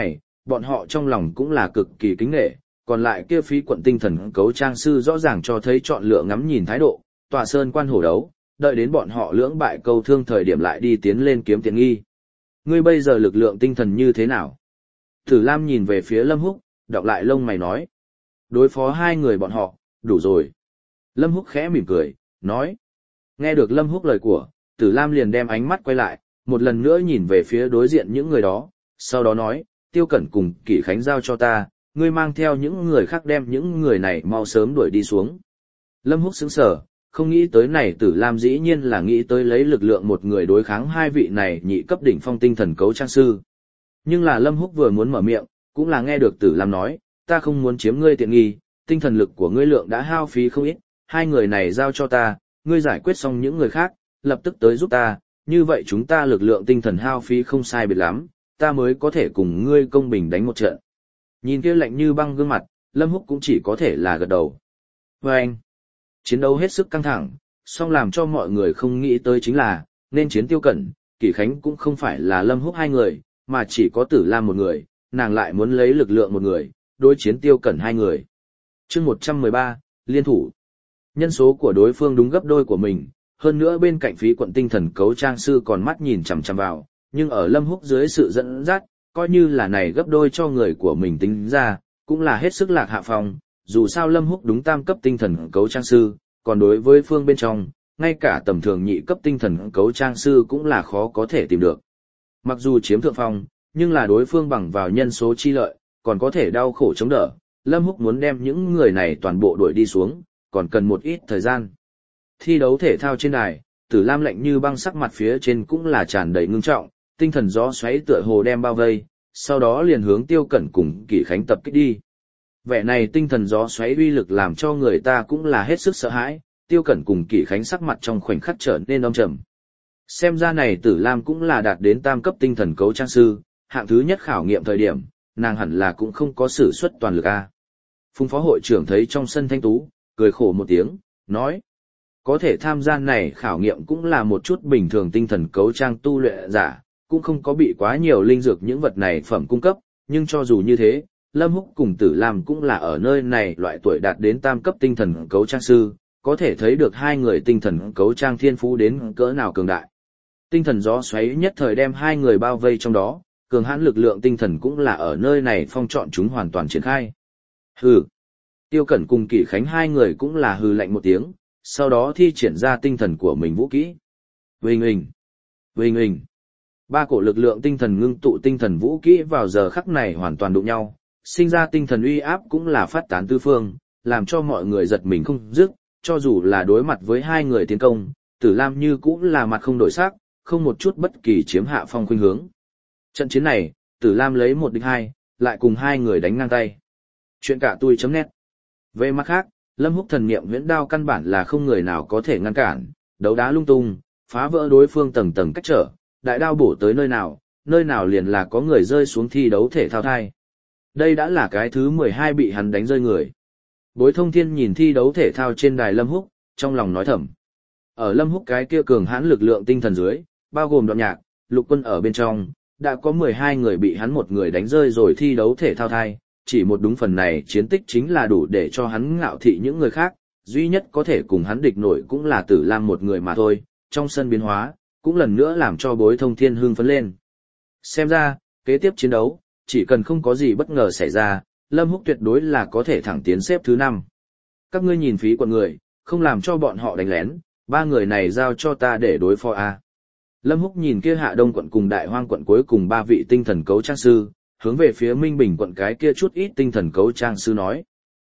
bọn họ trong lòng cũng là cực kỳ kính nể, còn lại kia phí quận tinh thần cấu trang sư rõ ràng cho thấy chọn lựa ngắm nhìn thái độ, tòa sơn quan hổ đấu, đợi đến bọn họ lưỡng bại câu thương thời điểm lại đi tiến lên kiếm tiện nghi. Ngươi bây giờ lực lượng tinh thần như thế nào? Tử Lam nhìn về phía Lâm Húc, đọc lại lông mày nói. Đối phó hai người bọn họ, đủ rồi. Lâm Húc khẽ mỉm cười, nói. Nghe được Lâm Húc lời của, Tử Lam liền đem ánh mắt quay lại, một lần nữa nhìn về phía đối diện những người đó, sau đó nói, Tiêu Cẩn cùng Kỷ Khánh giao cho ta, ngươi mang theo những người khác đem những người này mau sớm đuổi đi xuống. Lâm Húc sững sờ, không nghĩ tới này Tử Lam dĩ nhiên là nghĩ tới lấy lực lượng một người đối kháng hai vị này nhị cấp đỉnh phong tinh thần cấu trang sư. Nhưng là Lâm Húc vừa muốn mở miệng, cũng là nghe được Tử Lam nói, ta không muốn chiếm ngươi tiện nghi, tinh thần lực của ngươi lượng đã hao phí không ít, hai người này giao cho ta, ngươi giải quyết xong những người khác, lập tức tới giúp ta, như vậy chúng ta lực lượng tinh thần hao phí không sai biệt lắm, ta mới có thể cùng ngươi công bình đánh một trận. Nhìn kia lạnh như băng gương mặt, Lâm Húc cũng chỉ có thể là gật đầu. Và anh, chiến đấu hết sức căng thẳng, song làm cho mọi người không nghĩ tới chính là, nên chiến Tiêu Cẩn, Kỷ Khánh cũng không phải là Lâm Húc hai người, mà chỉ có Tử Lam một người, nàng lại muốn lấy lực lượng một người, đối chiến Tiêu Cẩn hai người. Chương 113, liên thủ. Nhân số của đối phương đúng gấp đôi của mình, hơn nữa bên cạnh phí quận tinh thần cấu trang sư còn mắt nhìn chằm chằm vào, nhưng ở Lâm Húc dưới sự dẫn dắt, coi như là này gấp đôi cho người của mình tính ra, cũng là hết sức lạc hạ phong, dù sao Lâm Húc đúng tam cấp tinh thần cấu trang sư, còn đối với phương bên trong, ngay cả tầm thường nhị cấp tinh thần cấu trang sư cũng là khó có thể tìm được. Mặc dù chiếm thượng phong, nhưng là đối phương bằng vào nhân số chi lợi, còn có thể đau khổ chống đỡ, Lâm Húc muốn đem những người này toàn bộ đuổi đi xuống, còn cần một ít thời gian. Thi đấu thể thao trên đài, Tử Lam lạnh như băng sắc mặt phía trên cũng là tràn đầy ngưng trọng, tinh thần gió xoáy tựa hồ đem bao vây, sau đó liền hướng Tiêu Cẩn cùng Kỷ Khánh tập kích đi. Vẻ này tinh thần gió xoáy uy lực làm cho người ta cũng là hết sức sợ hãi, Tiêu Cẩn cùng Kỷ Khánh sắc mặt trong khoảnh khắc trở nên âm trầm. Xem ra này Tử Lam cũng là đạt đến tam cấp tinh thần cấu trang sư, hạng thứ nhất khảo nghiệm thời điểm, nàng hẳn là cũng không có sử xuất toàn lực a. Phùng phó hội trưởng thấy trong sân thanh tú, cười khổ một tiếng, nói. Có thể tham gia này khảo nghiệm cũng là một chút bình thường tinh thần cấu trang tu luyện giả, cũng không có bị quá nhiều linh dược những vật này phẩm cung cấp, nhưng cho dù như thế, Lâm Húc cùng Tử Lam cũng là ở nơi này loại tuổi đạt đến tam cấp tinh thần cấu trang sư, có thể thấy được hai người tinh thần cấu trang thiên phú đến cỡ nào cường đại. Tinh thần gió xoáy nhất thời đem hai người bao vây trong đó, cường hãn lực lượng tinh thần cũng là ở nơi này phong trọn chúng hoàn toàn triển khai. Hừ. Tiêu Cẩn cùng Kỷ Khánh hai người cũng là hừ lạnh một tiếng, sau đó thi triển ra tinh thần của mình vũ kỹ. Vinh hình, vinh hình. Ba cổ lực lượng tinh thần ngưng tụ tinh thần vũ kỹ vào giờ khắc này hoàn toàn đụng nhau, sinh ra tinh thần uy áp cũng là phát tán tứ phương, làm cho mọi người giật mình không dứt, cho dù là đối mặt với hai người tiến công, Tử Lam như cũng là mặt không đổi sắc, không một chút bất kỳ chiếm hạ phong khuynh hướng. Trận chiến này, Tử Lam lấy 1 địch 2, lại cùng hai người đánh ngang tay. Chuyện cả tui.net. Về mặt khác, Lâm Húc thần niệm viễn đao căn bản là không người nào có thể ngăn cản, đấu đá lung tung, phá vỡ đối phương tầng tầng cách trở, đại đao bổ tới nơi nào liền là có người rơi xuống thi đấu thể thao thai. Đây đã là cái thứ 12 bị hắn đánh rơi người. Bối Thông Thiên nhìn thi đấu thể thao trên đài Lâm Húc, trong lòng nói thầm. Ở Lâm Húc cái kia cường hãn lực lượng tinh thần dưới, bao gồm Đoạn Nhạc, Lục Quân ở bên trong, đã có 12 người bị hắn một người đánh rơi rồi thi đấu thể thao thai, chỉ một đúng phần này chiến tích chính là đủ để cho hắn ngạo thị những người khác, duy nhất có thể cùng hắn địch nổi cũng là Tử Lam một người mà thôi, trong sân biến hóa, cũng lần nữa làm cho Bối Thông Thiên hưng phấn lên. Xem ra, kế tiếp chiến đấu, chỉ cần không có gì bất ngờ xảy ra, Lâm Húc tuyệt đối là có thể thẳng tiến xếp thứ 5. Các ngươi nhìn phí quận người, không làm cho bọn họ đánh lén, 3 người này giao cho ta để đối phó a. Lâm Húc nhìn kia Hạ Đông quận cùng Đại Hoang quận cuối cùng 3 vị tinh thần cấu trang sư, hướng về phía Minh Bình quận cái kia chút ít tinh thần cấu trang sư nói.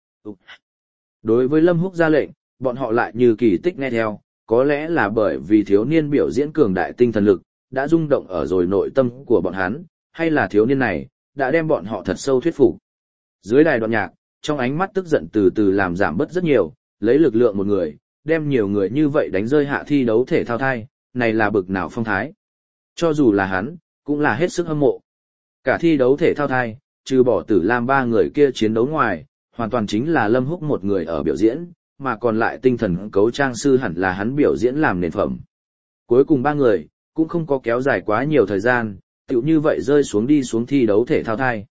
Đối với Lâm Húc ra lệnh, bọn họ lại như kỳ tích nghe theo, có lẽ là bởi vì thiếu niên biểu diễn cường đại tinh thần lực, đã rung động ở rồi nội tâm của bọn hắn, hay là thiếu niên này, đã đem bọn họ thật sâu thuyết phục. Dưới đài Đoạn Nhạc, trong ánh mắt tức giận từ từ làm giảm bớt rất nhiều, lấy lực lượng một người, đem nhiều người như vậy đánh rơi hạ thi đấu thể thao thai, này là bực nào phong thái. Cho dù là hắn, cũng là hết sức hâm mộ. Cả thi đấu thể thao thai, trừ bỏ Tử Lam 3 người kia chiến đấu ngoài, hoàn toàn chính là Lâm Húc một người ở biểu diễn, mà còn lại tinh thần cấu trang sư hẳn là hắn biểu diễn làm nền phẩm. Cuối cùng 3 người, cũng không có kéo dài quá nhiều thời gian, tựu như vậy rơi xuống đi xuống thi đấu thể thao thai.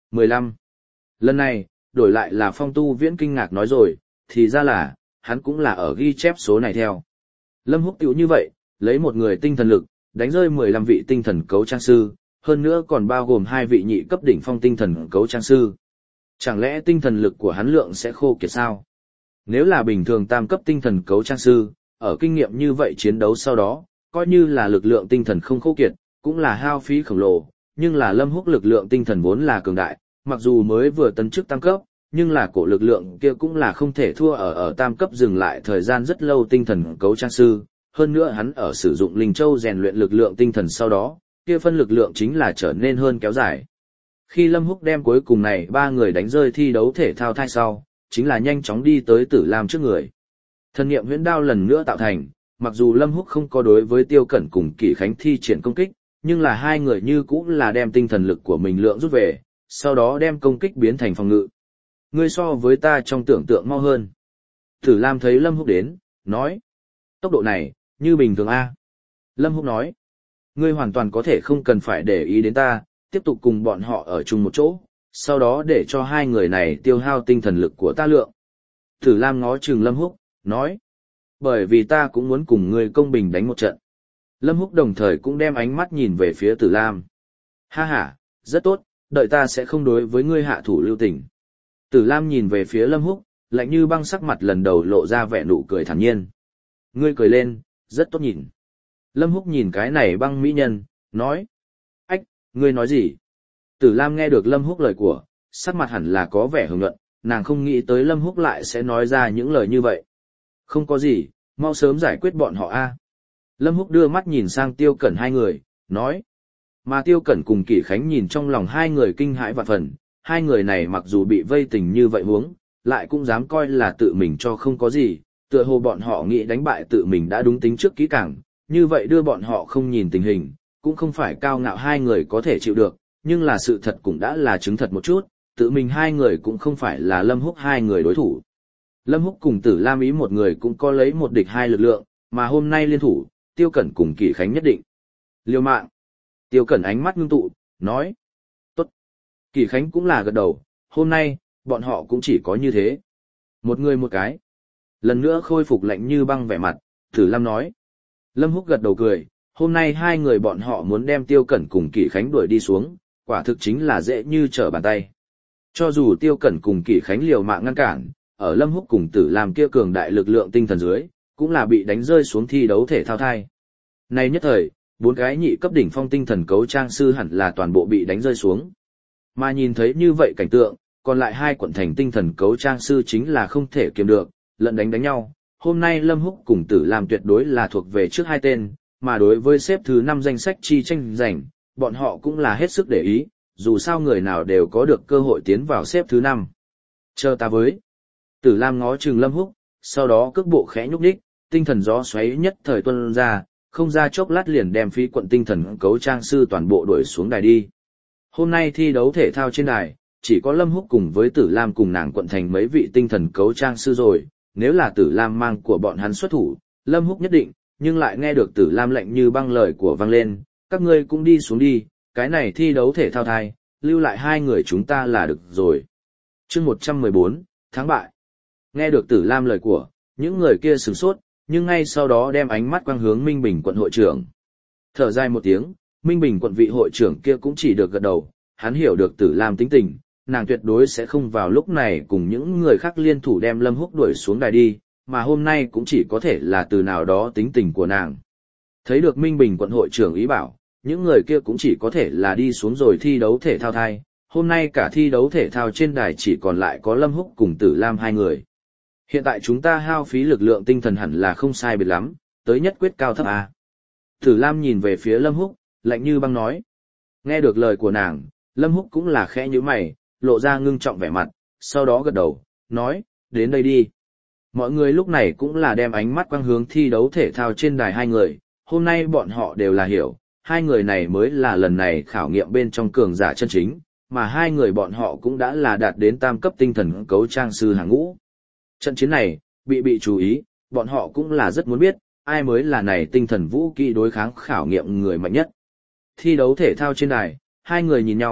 15. Lần này, đổi lại là Phong Tu Viễn kinh ngạc nói rồi, thì ra là, hắn cũng là ở ghi chép số này theo. Lâm Húc tiểu như vậy, lấy một người tinh thần lực, đánh rơi 15 vị tinh thần cấu trang sư, hơn nữa còn bao gồm 2 vị nhị cấp đỉnh phong tinh thần cấu trang sư. Chẳng lẽ tinh thần lực của hắn lượng sẽ khô kiệt sao? Nếu là bình thường tam cấp tinh thần cấu trang sư, ở kinh nghiệm như vậy chiến đấu sau đó, coi như là lực lượng tinh thần không khô kiệt, cũng là hao phí khổng lồ, nhưng là Lâm Húc lực lượng tinh thần vốn là cường đại, mặc dù mới vừa tấn chức tam cấp, nhưng là cổ lực lượng kia cũng là không thể thua ở tam cấp dừng lại thời gian rất lâu tinh thần cấu trang sư, hơn nữa hắn ở sử dụng linh châu rèn luyện lực lượng tinh thần sau đó, kia phân lực lượng chính là trở nên hơn kéo dài. Khi Lâm Húc đem cuối cùng này 3 người đánh rơi thi đấu thể thao thai sau, chính là nhanh chóng đi tới Tử Lam trước người. Thần niệm huyễn đao lần nữa tạo thành, mặc dù Lâm Húc không có đối với Tiêu Cẩn cùng Kỷ Khánh thi triển công kích, nhưng là hai người như cũng là đem tinh thần lực của mình lượng rút về, sau đó đem công kích biến thành phòng ngự. Ngươi so với ta trong tưởng tượng mau hơn. Tử Lam thấy Lâm Húc đến, nói. Tốc độ này, như bình thường A. Lâm Húc nói. Ngươi hoàn toàn có thể không cần phải để ý đến ta, tiếp tục cùng bọn họ ở chung một chỗ, sau đó để cho hai người này tiêu hao tinh thần lực của ta lượng. Tử Lam ngó chừng Lâm Húc, nói. Bởi vì ta cũng muốn cùng ngươi công bình đánh một trận. Lâm Húc đồng thời cũng đem ánh mắt nhìn về phía Tử Lam. Ha ha, rất tốt, đợi ta sẽ không đối với ngươi hạ thủ lưu tình. Tử Lam nhìn về phía Lâm Húc, lạnh như băng sắc mặt lần đầu lộ ra vẻ nụ cười thản nhiên. Ngươi cười lên, rất tốt nhìn. Lâm Húc nhìn cái này băng mỹ nhân, nói. Ách, ngươi nói gì? Tử Lam nghe được Lâm Húc lời của, sắc mặt hẳn là có vẻ hưng luận, nàng không nghĩ tới Lâm Húc lại sẽ nói ra những lời như vậy. Không có gì, mau sớm giải quyết bọn họ a. Lâm Húc đưa mắt nhìn sang Tiêu Cẩn hai người, nói. Mà Tiêu Cẩn cùng Kỷ Khánh nhìn trong lòng hai người kinh hãi vạn phần, hai người này mặc dù bị vây tình như vậy huống, lại cũng dám coi là tự mình cho không có gì, tựa hồ bọn họ nghĩ đánh bại tự mình đã đúng tính trước kỹ càng, như vậy đưa bọn họ không nhìn tình hình, cũng không phải cao ngạo hai người có thể chịu được, nhưng là sự thật cũng đã là chứng thật một chút, tự mình hai người cũng không phải là Lâm Húc hai người đối thủ. Lâm Húc cùng Tử Lam ý một người cũng có lấy một địch hai lực lượng, mà hôm nay liên thủ, Tiêu Cẩn cùng Kỷ Khánh nhất định. Liều mạng. Tiêu Cẩn ánh mắt ngưng tụ, nói. Tốt. Kỷ Khánh cũng là gật đầu, hôm nay, bọn họ cũng chỉ có như thế. Một người một cái. Lần nữa khôi phục lạnh như băng vẻ mặt, Tử Lam nói. Lâm Húc gật đầu cười, hôm nay hai người bọn họ muốn đem Tiêu Cẩn cùng Kỷ Khánh đuổi đi xuống, quả thực chính là dễ như trở bàn tay. Cho dù Tiêu Cẩn cùng Kỷ Khánh liều mạng ngăn cản, ở Lâm Húc cùng Tử Lam kia cường đại lực lượng tinh thần dưới, cũng là bị đánh rơi xuống thi đấu thể thao thai. Nay nhất thời, 4 cái nhị cấp đỉnh phong tinh thần cấu trang sư hẳn là toàn bộ bị đánh rơi xuống. Mà nhìn thấy như vậy cảnh tượng, còn lại 2 quận thành tinh thần cấu trang sư chính là không thể kiềm được, lẫn đánh nhau. Hôm nay Lâm Húc cùng Tử Lam tuyệt đối là thuộc về trước 2 tên, mà đối với xếp thứ 5 danh sách chi tranh giành, bọn họ cũng là hết sức để ý, dù sao người nào đều có được cơ hội tiến vào xếp thứ 5. Chờ ta với. Tử Lam ngó chừng Lâm Húc, sau đó cước bộ khẽ nhúc nhích, tinh thần gió xoáy nhất thời tuôn ra, không ra chốc lát liền đem phí quận tinh thần cấu trang sư toàn bộ đuổi xuống đài đi. Hôm nay thi đấu thể thao trên đài, chỉ có Lâm Húc cùng với Tử Lam cùng nàng quận thành mấy vị tinh thần cấu trang sư rồi, nếu là Tử Lam mang của bọn hắn xuất thủ, Lâm Húc nhất định, nhưng lại nghe được Tử Lam lạnh như băng lời của vang lên, các ngươi cũng đi xuống đi, cái này thi đấu thể thao thai, lưu lại 2 người chúng ta là được rồi. Chương 114, thắng bại. Nghe được Tử Lam lời của, những người kia sửng sốt, nhưng ngay sau đó đem ánh mắt quang hướng Minh Bình quận hội trưởng. Thở dài một tiếng, Minh Bình quận vị hội trưởng kia cũng chỉ được gật đầu, hắn hiểu được Tử Lam tính tình, nàng tuyệt đối sẽ không vào lúc này cùng những người khác liên thủ đem Lâm Húc đuổi xuống đài đi, mà hôm nay cũng chỉ có thể là từ nào đó tính tình của nàng. Thấy được Minh Bình quận hội trưởng ý bảo, những người kia cũng chỉ có thể là đi xuống rồi thi đấu thể thao thai, hôm nay cả thi đấu thể thao trên đài chỉ còn lại có Lâm Húc cùng Tử Lam 2 người. Hiện tại chúng ta hao phí lực lượng tinh thần hẳn là không sai biệt lắm, tới nhất quyết cao thấp A. Tử Lam nhìn về phía Lâm Húc, lạnh như băng nói. Nghe được lời của nàng, Lâm Húc cũng là khẽ nhíu mày, lộ ra ngưng trọng vẻ mặt, sau đó gật đầu, nói, đến đây đi. Mọi người lúc này cũng là đem ánh mắt quang hướng thi đấu thể thao trên đài 2 người, hôm nay bọn họ đều là hiểu, 2 người này mới là lần này khảo nghiệm bên trong cường giả chân chính, mà 2 người bọn họ cũng đã là đạt đến tam cấp tinh thần cấu trang sư hàng ngũ. Trận chiến này, bị chú ý, bọn họ cũng là rất muốn biết, ai mới là này tinh thần vũ kỹ đối kháng khảo nghiệm người mạnh nhất. Thi đấu thể thao trên đài, 2 người nhìn nhau,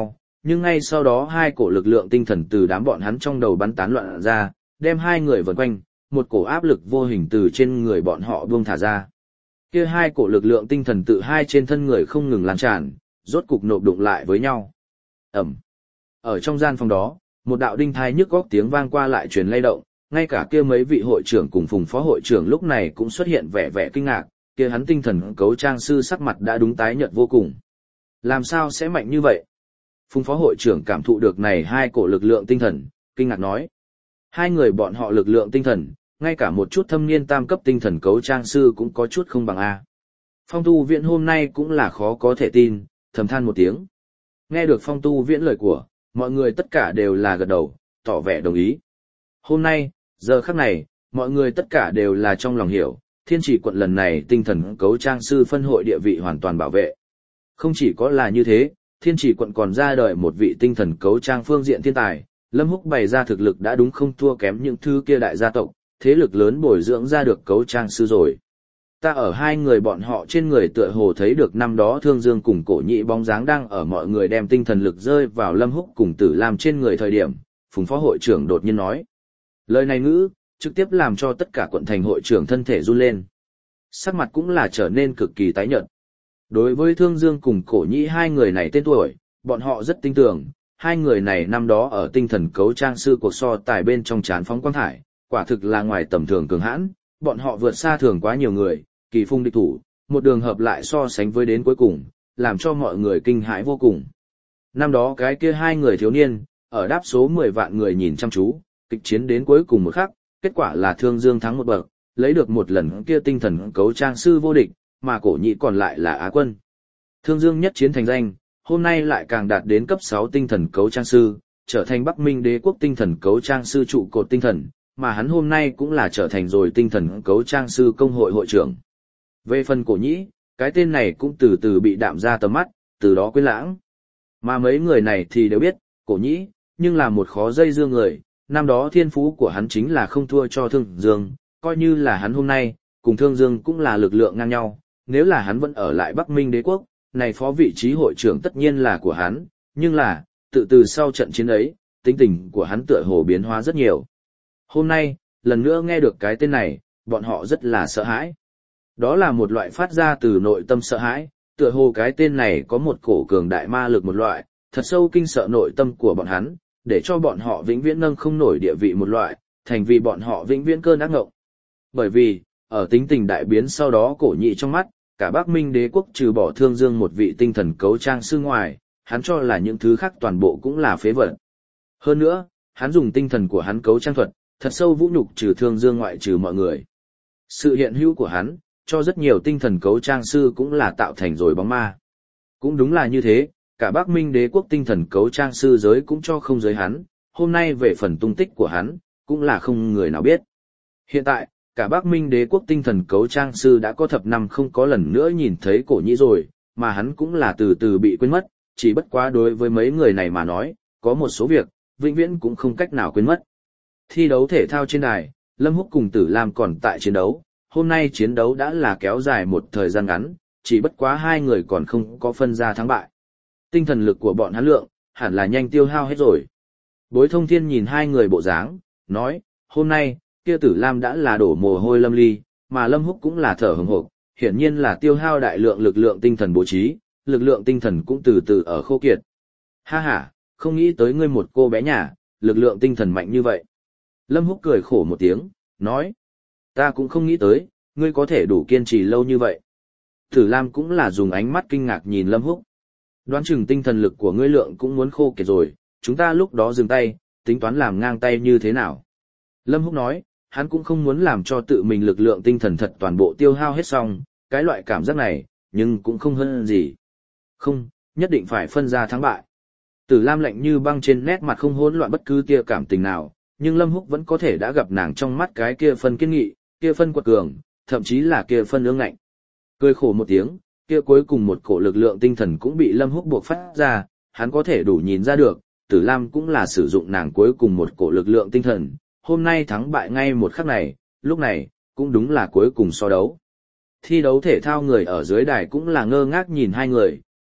nhưng ngay sau đó hai cổ lực lượng tinh thần từ đám bọn hắn trong đầu bắn tán loạn ra, đem hai người vần quanh, một cổ áp lực vô hình từ trên người bọn họ buông thả ra. Kia hai cổ lực lượng tinh thần tự hai trên thân người không ngừng lan tràn, rốt cục nộp đụng lại với nhau. Ầm. Ở trong gian phòng đó, một đạo đinh thai nhức góc tiếng vang qua lại truyền lay động, ngay cả kia mấy vị hội trưởng cùng phùng phó hội trưởng lúc này cũng xuất hiện vẻ vẻ kinh ngạc, kia hắn tinh thần cấu trang sư sắc mặt đã đúng tái nhợt vô cùng. Làm sao sẽ mạnh như vậy? Phùng phó hội trưởng cảm thụ được này hai cổ lực lượng tinh thần, kinh ngạc nói. Hai người bọn họ lực lượng tinh thần, ngay cả một chút thâm niên tam cấp tinh thần cấu trang sư cũng có chút không bằng A. Phong tu viện hôm nay cũng là khó có thể tin, thầm than một tiếng. Nghe được phong tu viễn lời của, mọi người tất cả đều là gật đầu, tỏ vẻ đồng ý. Hôm nay, giờ khắc này, mọi người tất cả đều là trong lòng hiểu, Thiên Chỉ quận lần này tinh thần cấu trang sư phân hội địa vị hoàn toàn bảo vệ. Không chỉ có là như thế, Thiên Chỉ quận còn ra đời một vị tinh thần cấu trang phương diện thiên tài, Lâm Húc bày ra thực lực đã đúng không thua kém những thứ kia đại gia tộc, thế lực lớn bồi dưỡng ra được cấu trang sư rồi. Ta ở hai người bọn họ trên người tựa hồ thấy được năm đó Thương Dương cùng Cổ Nhĩ bóng dáng đang ở mọi người đem tinh thần lực rơi vào Lâm Húc cùng Tử Lam trên người thời điểm, Phùng phó hội trưởng đột nhiên nói. Lời này ngữ, trực tiếp làm cho tất cả quận thành hội trưởng thân thể run lên. Sắc mặt cũng là trở nên cực kỳ tái nhợt. Đối với Thương Dương cùng Cổ Nhĩ hai người này tên tuổi, bọn họ rất tin tưởng, hai người này năm đó ở tinh thần cấu trang sư cuộc so tài bên trong chán phóng quang thải, quả thực là ngoài tầm thường cường hãn, bọn họ vượt xa thường quá nhiều người, kỳ phung địch thủ, một đường hợp lại so sánh với đến cuối cùng, làm cho mọi người kinh hãi vô cùng. Năm đó cái kia hai người thiếu niên, ở đáp số 10 vạn người nhìn chăm chú, kịch chiến đến cuối cùng một khắc, kết quả là Thương Dương thắng một bậc, lấy được một lần kia tinh thần cấu trang sư vô địch, mà Cổ Nhĩ còn lại là Á quân. Thương Dương nhất chiến thành danh, hôm nay lại càng đạt đến cấp 6 tinh thần cấu trang sư, trở thành Bắc Minh Đế quốc tinh thần cấu trang sư trụ cột tinh thần, mà hắn hôm nay cũng là trở thành rồi tinh thần cấu trang sư công hội hội trưởng. Về phần Cổ Nhĩ, cái tên này cũng từ từ bị đạm ra tầm mắt, từ đó quên lãng. Mà mấy người này thì đều biết, Cổ Nhĩ, nhưng là một khó dây dưa người, năm đó thiên phú của hắn chính là không thua cho Thương Dương, coi như là hắn hôm nay, cùng Thương Dương cũng là lực lượng ngang nhau, nếu là hắn vẫn ở lại Bắc Minh Đế quốc, này phó vị trí hội trưởng tất nhiên là của hắn, nhưng là, từ sau trận chiến ấy, tính tình của hắn tựa hồ biến hóa rất nhiều. Hôm nay, lần nữa nghe được cái tên này, bọn họ rất là sợ hãi. Đó là một loại phát ra từ nội tâm sợ hãi, tựa hồ cái tên này có một cổ cường đại ma lực một loại, thật sâu kinh sợ nội tâm của bọn hắn, để cho bọn họ vĩnh viễn nâng không nổi địa vị một loại, thành vì bọn họ vĩnh viễn cơn ác ngộng. Bởi vì, ở tính tình đại biến sau đó Cổ Nhĩ trong mắt, cả Bắc Minh Đế quốc trừ bỏ Thương Dương một vị tinh thần cấu trang sư ngoài, hắn cho là những thứ khác toàn bộ cũng là phế vật. Hơn nữa, hắn dùng tinh thần của hắn cấu trang thuật, thật sâu vũ nhục trừ Thương Dương ngoại trừ mọi người. Sự hiện hữu của hắn, cho rất nhiều tinh thần cấu trang sư cũng là tạo thành rồi bóng ma. Cũng đúng là như thế, cả Bắc Minh Đế quốc tinh thần cấu trang sư giới cũng cho không giới hắn, hôm nay về phần tung tích của hắn, cũng là không người nào biết. Hiện tại, cả Bắc Minh Đế quốc tinh thần cấu trang sư đã có thập năm không có lần nữa nhìn thấy Cổ Nhĩ rồi, mà hắn cũng là từ từ bị quên mất, chỉ bất quá đối với mấy người này mà nói, có một số việc, vĩnh viễn cũng không cách nào quên mất. Thi đấu thể thao trên đài, Lâm Húc cùng Tử Lam còn tại chiến đấu, hôm nay chiến đấu đã là kéo dài một thời gian ngắn, chỉ bất quá hai người còn không có phân ra thắng bại. Tinh thần lực của bọn hắn lượng, hẳn là nhanh tiêu hao hết rồi. Bối Thông Thiên nhìn hai người bộ dáng, nói, hôm nay, kia Tử Lam đã là đổ mồ hôi lâm ly, mà Lâm Húc cũng là thở hổn hộc, hiển nhiên là tiêu hao đại lượng lực lượng tinh thần bố trí, lực lượng tinh thần cũng từ từ ở khô kiệt. Ha ha, không nghĩ tới ngươi một cô bé nhà, lực lượng tinh thần mạnh như vậy. Lâm Húc cười khổ một tiếng, nói, ta cũng không nghĩ tới, ngươi có thể đủ kiên trì lâu như vậy. Tử Lam cũng là dùng ánh mắt kinh ngạc nhìn Lâm Húc. Đoán chừng tinh thần lực của ngươi lượng cũng muốn khô kiệt rồi, chúng ta lúc đó dừng tay, tính toán làm ngang tay như thế nào. Lâm Húc nói, hắn cũng không muốn làm cho tự mình lực lượng tinh thần thật toàn bộ tiêu hao hết xong, cái loại cảm giác này, nhưng cũng không hơn gì. Không, nhất định phải phân ra thắng bại. Tử Lam lạnh như băng trên nét mặt không hỗn loạn bất cứ tia cảm tình nào, nhưng Lâm Húc vẫn có thể đã gặp nàng trong mắt cái kia phân kiên nghị, kia phân quật cường, thậm chí là kia phân ương ngạnh. Cười khổ một tiếng, kia cuối cùng một cổ lực lượng tinh thần cũng bị Lâm Húc buộc phát ra, hắn có thể đủ nhìn ra được, Tử Lam cũng là sử dụng nàng cuối cùng một cổ lực lượng tinh thần, hôm nay thắng bại ngay một khắc này, lúc này, cũng đúng là cuối cùng so đấu. Thi đấu thể thao người ở dưới đài cũng là ngơ ngác nhìn hai người,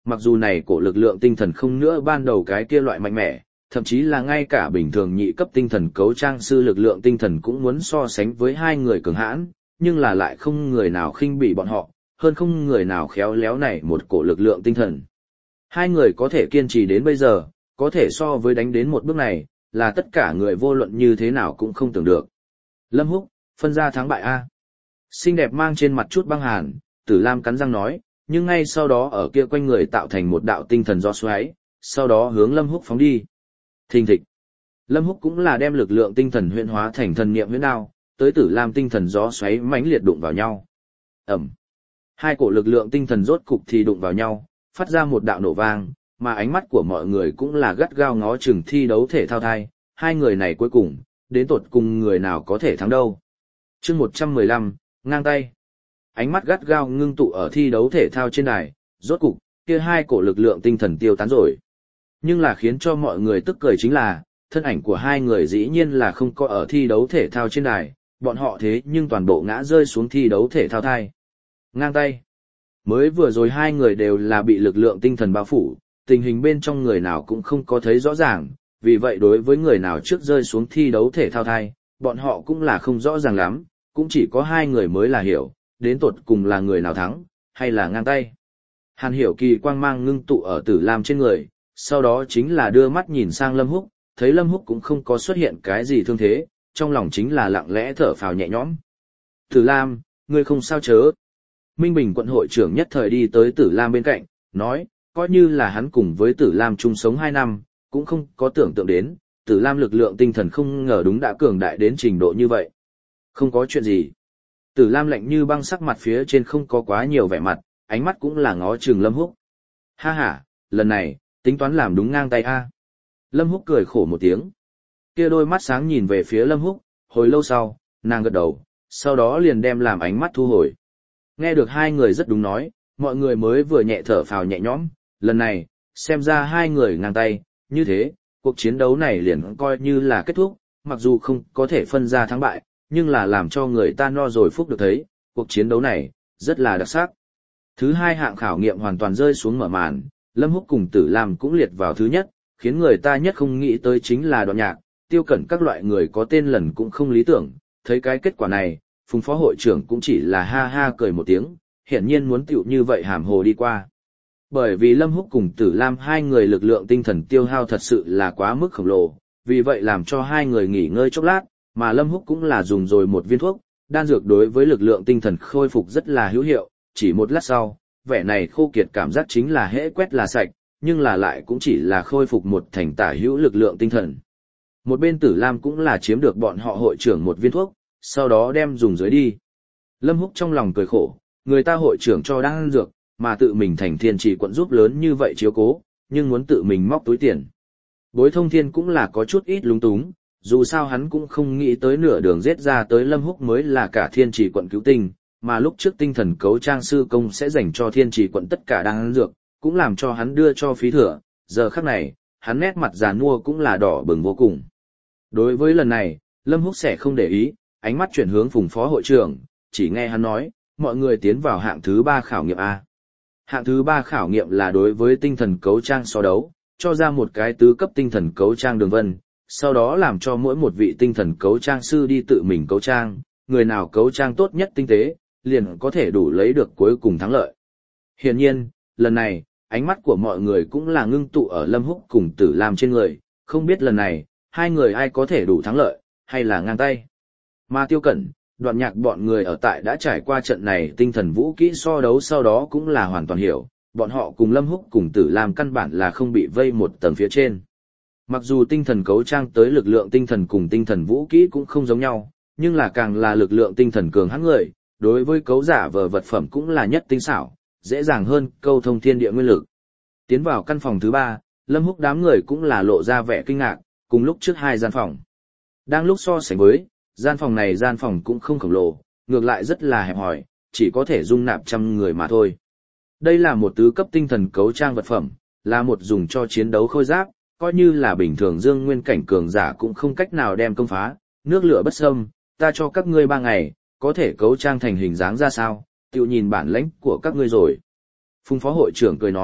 mặc dù này cổ lực lượng tinh thần không nữa ban đầu cái kia loại mạnh mẽ, thậm chí là ngay cả bình thường nhị cấp tinh thần cấu trang sư lực lượng tinh thần cũng muốn so sánh với hai người cường hãn, nhưng là lại không người nào khinh bỉ bọn họ, hơn không người nào khéo léo này một cổ lực lượng tinh thần. Hai người có thể kiên trì đến bây giờ, có thể so với đánh đến một bước này, là tất cả người vô luận như thế nào cũng không tưởng được. Lâm Húc, phân ra thắng bại A. Xinh đẹp mang trên mặt chút băng hàn, Tử Lam cắn răng nói, nhưng ngay sau đó ở kia quanh người tạo thành một đạo tinh thần gió xoáy, sau đó hướng Lâm Húc phóng đi. Thình thịch. Lâm Húc cũng là đem lực lượng tinh thần huyễn hóa thành thần niệm huyễn đao, tới Tử Lam tinh thần gió xoáy mãnh liệt đụng vào nhau. Ầm. Hai cổ lực lượng tinh thần rốt cục thì đụng vào nhau, phát ra một đạo nổ vang, mà ánh mắt của mọi người cũng là gắt gao ngó chừng thi đấu thể thao thai, hai người này cuối cùng, đến tột cùng người nào có thể thắng đâu. Chương 115, ngang tay. Ánh mắt gắt gao ngưng tụ ở thi đấu thể thao trên đài, rốt cục, kia hai cổ lực lượng tinh thần tiêu tán rồi. Nhưng là khiến cho mọi người tức cười chính là, thân ảnh của hai người dĩ nhiên là không có ở thi đấu thể thao trên đài, bọn họ thế nhưng toàn bộ ngã rơi xuống thi đấu thể thao thai. Ngang tay. Mới vừa rồi hai người đều là bị lực lượng tinh thần bao phủ, tình hình bên trong người nào cũng không có thấy rõ ràng, vì vậy đối với người nào trước rơi xuống thi đấu thể thao thai, bọn họ cũng là không rõ ràng lắm, cũng chỉ có hai người mới là hiểu, đến tột cùng là người nào thắng, hay là ngang tay. Hàn Hiểu Kỳ quang mang ngưng tụ ở Tử Lam trên người, sau đó chính là đưa mắt nhìn sang Lâm Húc, thấy Lâm Húc cũng không có xuất hiện cái gì thương thế, trong lòng chính là lặng lẽ thở phào nhẹ nhõm. Tử Lam, ngươi không sao chớ. Minh Bình quận hội trưởng nhất thời đi tới Tử Lam bên cạnh, nói, coi như là hắn cùng với Tử Lam chung sống 2 năm, cũng không có tưởng tượng đến, Tử Lam lực lượng tinh thần không ngờ đúng đã cường đại đến trình độ như vậy. Không có chuyện gì. Tử Lam lạnh như băng, sắc mặt phía trên không có quá nhiều vẻ mặt, ánh mắt cũng là ngó chừng Lâm Húc. Ha ha, lần này, tính toán làm đúng ngang tay a. Lâm Húc cười khổ một tiếng. Kia đôi mắt sáng nhìn về phía Lâm Húc, hồi lâu sau, nàng gật đầu, sau đó liền đem làm ánh mắt thu hồi. Nghe được hai người rất đúng nói, mọi người mới vừa nhẹ thở phào nhẹ nhõm, lần này, xem ra hai người ngang tay, như thế, cuộc chiến đấu này liền coi như là kết thúc, mặc dù không có thể phân ra thắng bại, nhưng là làm cho người ta no rồi phúc được thấy, cuộc chiến đấu này, rất là đặc sắc. Thứ hai hạng khảo nghiệm hoàn toàn rơi xuống mở màn, Lâm Húc cùng Tử Lam cũng liệt vào thứ nhất, khiến người ta nhất không nghĩ tới chính là Đoạn Nhạc, Tiêu Cẩn các loại người có tên lần cũng không lý tưởng, thấy cái kết quả này, Phùng phó hội trưởng cũng chỉ là ha ha cười một tiếng, hiển nhiên muốn tựu như vậy hàm hồ đi qua. Bởi vì Lâm Húc cùng Tử Lam hai người lực lượng tinh thần tiêu hao thật sự là quá mức khổng lồ, vì vậy làm cho hai người nghỉ ngơi chốc lát, mà Lâm Húc cũng là dùng rồi một viên thuốc, đan dược đối với lực lượng tinh thần khôi phục rất là hữu hiệu, chỉ một lát sau, vẻ này khô kiệt cảm giác chính là hễ quét là sạch, nhưng là lại cũng chỉ là khôi phục một thành tả hữu lực lượng tinh thần. Một bên Tử Lam cũng là chiếm được bọn họ hội trưởng một viên thuốc, sau đó đem dùng dưới đi. Lâm Húc trong lòng cười khổ, người ta hội trưởng cho đan dược, mà tự mình thành Thiên Chỉ quận giúp lớn như vậy chiếu cố, nhưng muốn tự mình móc túi tiền. Bối Thông Thiên cũng là có chút ít lúng túng, dù sao hắn cũng không nghĩ tới nửa đường giết ra tới Lâm Húc mới là cả Thiên Chỉ quận cứu tinh, mà lúc trước tinh thần cấu trang sư công sẽ dành cho Thiên Chỉ quận tất cả đan dược, cũng làm cho hắn đưa cho phí thừa, giờ khắc này, hắn nét mặt già nua cũng là đỏ bừng vô cùng. Đối với lần này, Lâm Húc sẽ không để ý, ánh mắt chuyển hướng Phùng phó hội trưởng, chỉ nghe hắn nói, mọi người tiến vào hạng thứ 3 khảo nghiệm A. Hạng thứ 3 khảo nghiệm là đối với tinh thần cấu trang so đấu, cho ra một cái tứ cấp tinh thần cấu trang đường vân, sau đó làm cho mỗi một vị tinh thần cấu trang sư đi tự mình cấu trang, người nào cấu trang tốt nhất tinh tế, liền có thể đủ lấy được cuối cùng thắng lợi. Hiển nhiên, lần này, ánh mắt của mọi người cũng là ngưng tụ ở Lâm Húc cùng Tử Lam trên người, không biết lần này, hai người ai có thể đủ thắng lợi, hay là ngang tay. Mà Tiêu Cẩn, Đoạn Nhạc bọn người ở tại đã trải qua trận này tinh thần vũ kỹ so đấu sau đó cũng là hoàn toàn hiểu, bọn họ cùng Lâm Húc cùng Tử Lam căn bản là không bị vây một tầng phía trên. Mặc dù tinh thần cấu trang tới lực lượng tinh thần cùng tinh thần vũ kỹ cũng không giống nhau, nhưng là càng là lực lượng tinh thần cường hãn người, đối với cấu giả vờ vật phẩm cũng là nhất tinh xảo, dễ dàng hơn câu thông thiên địa nguyên lực. Tiến vào căn phòng thứ 3, Lâm Húc đám người cũng là lộ ra vẻ kinh ngạc, cùng lúc trước 2 gian phòng. Đang lúc so sánh với, gian phòng cũng không khổng lồ, ngược lại rất là hẹp hòi, chỉ có thể dung nạp 100 người mà thôi. Đây là một tứ cấp tinh thần cấu trang vật phẩm, là một dùng cho chiến đấu khôi giáp, coi như là bình thường dương nguyên cảnh cường giả cũng không cách nào đem công phá, nước lửa bất xâm, ta cho các ngươi 3 ngày, có thể cấu trang thành hình dáng ra sao, tự nhìn bản lãnh của các ngươi rồi. Phùng phó hội trưởng cười nói,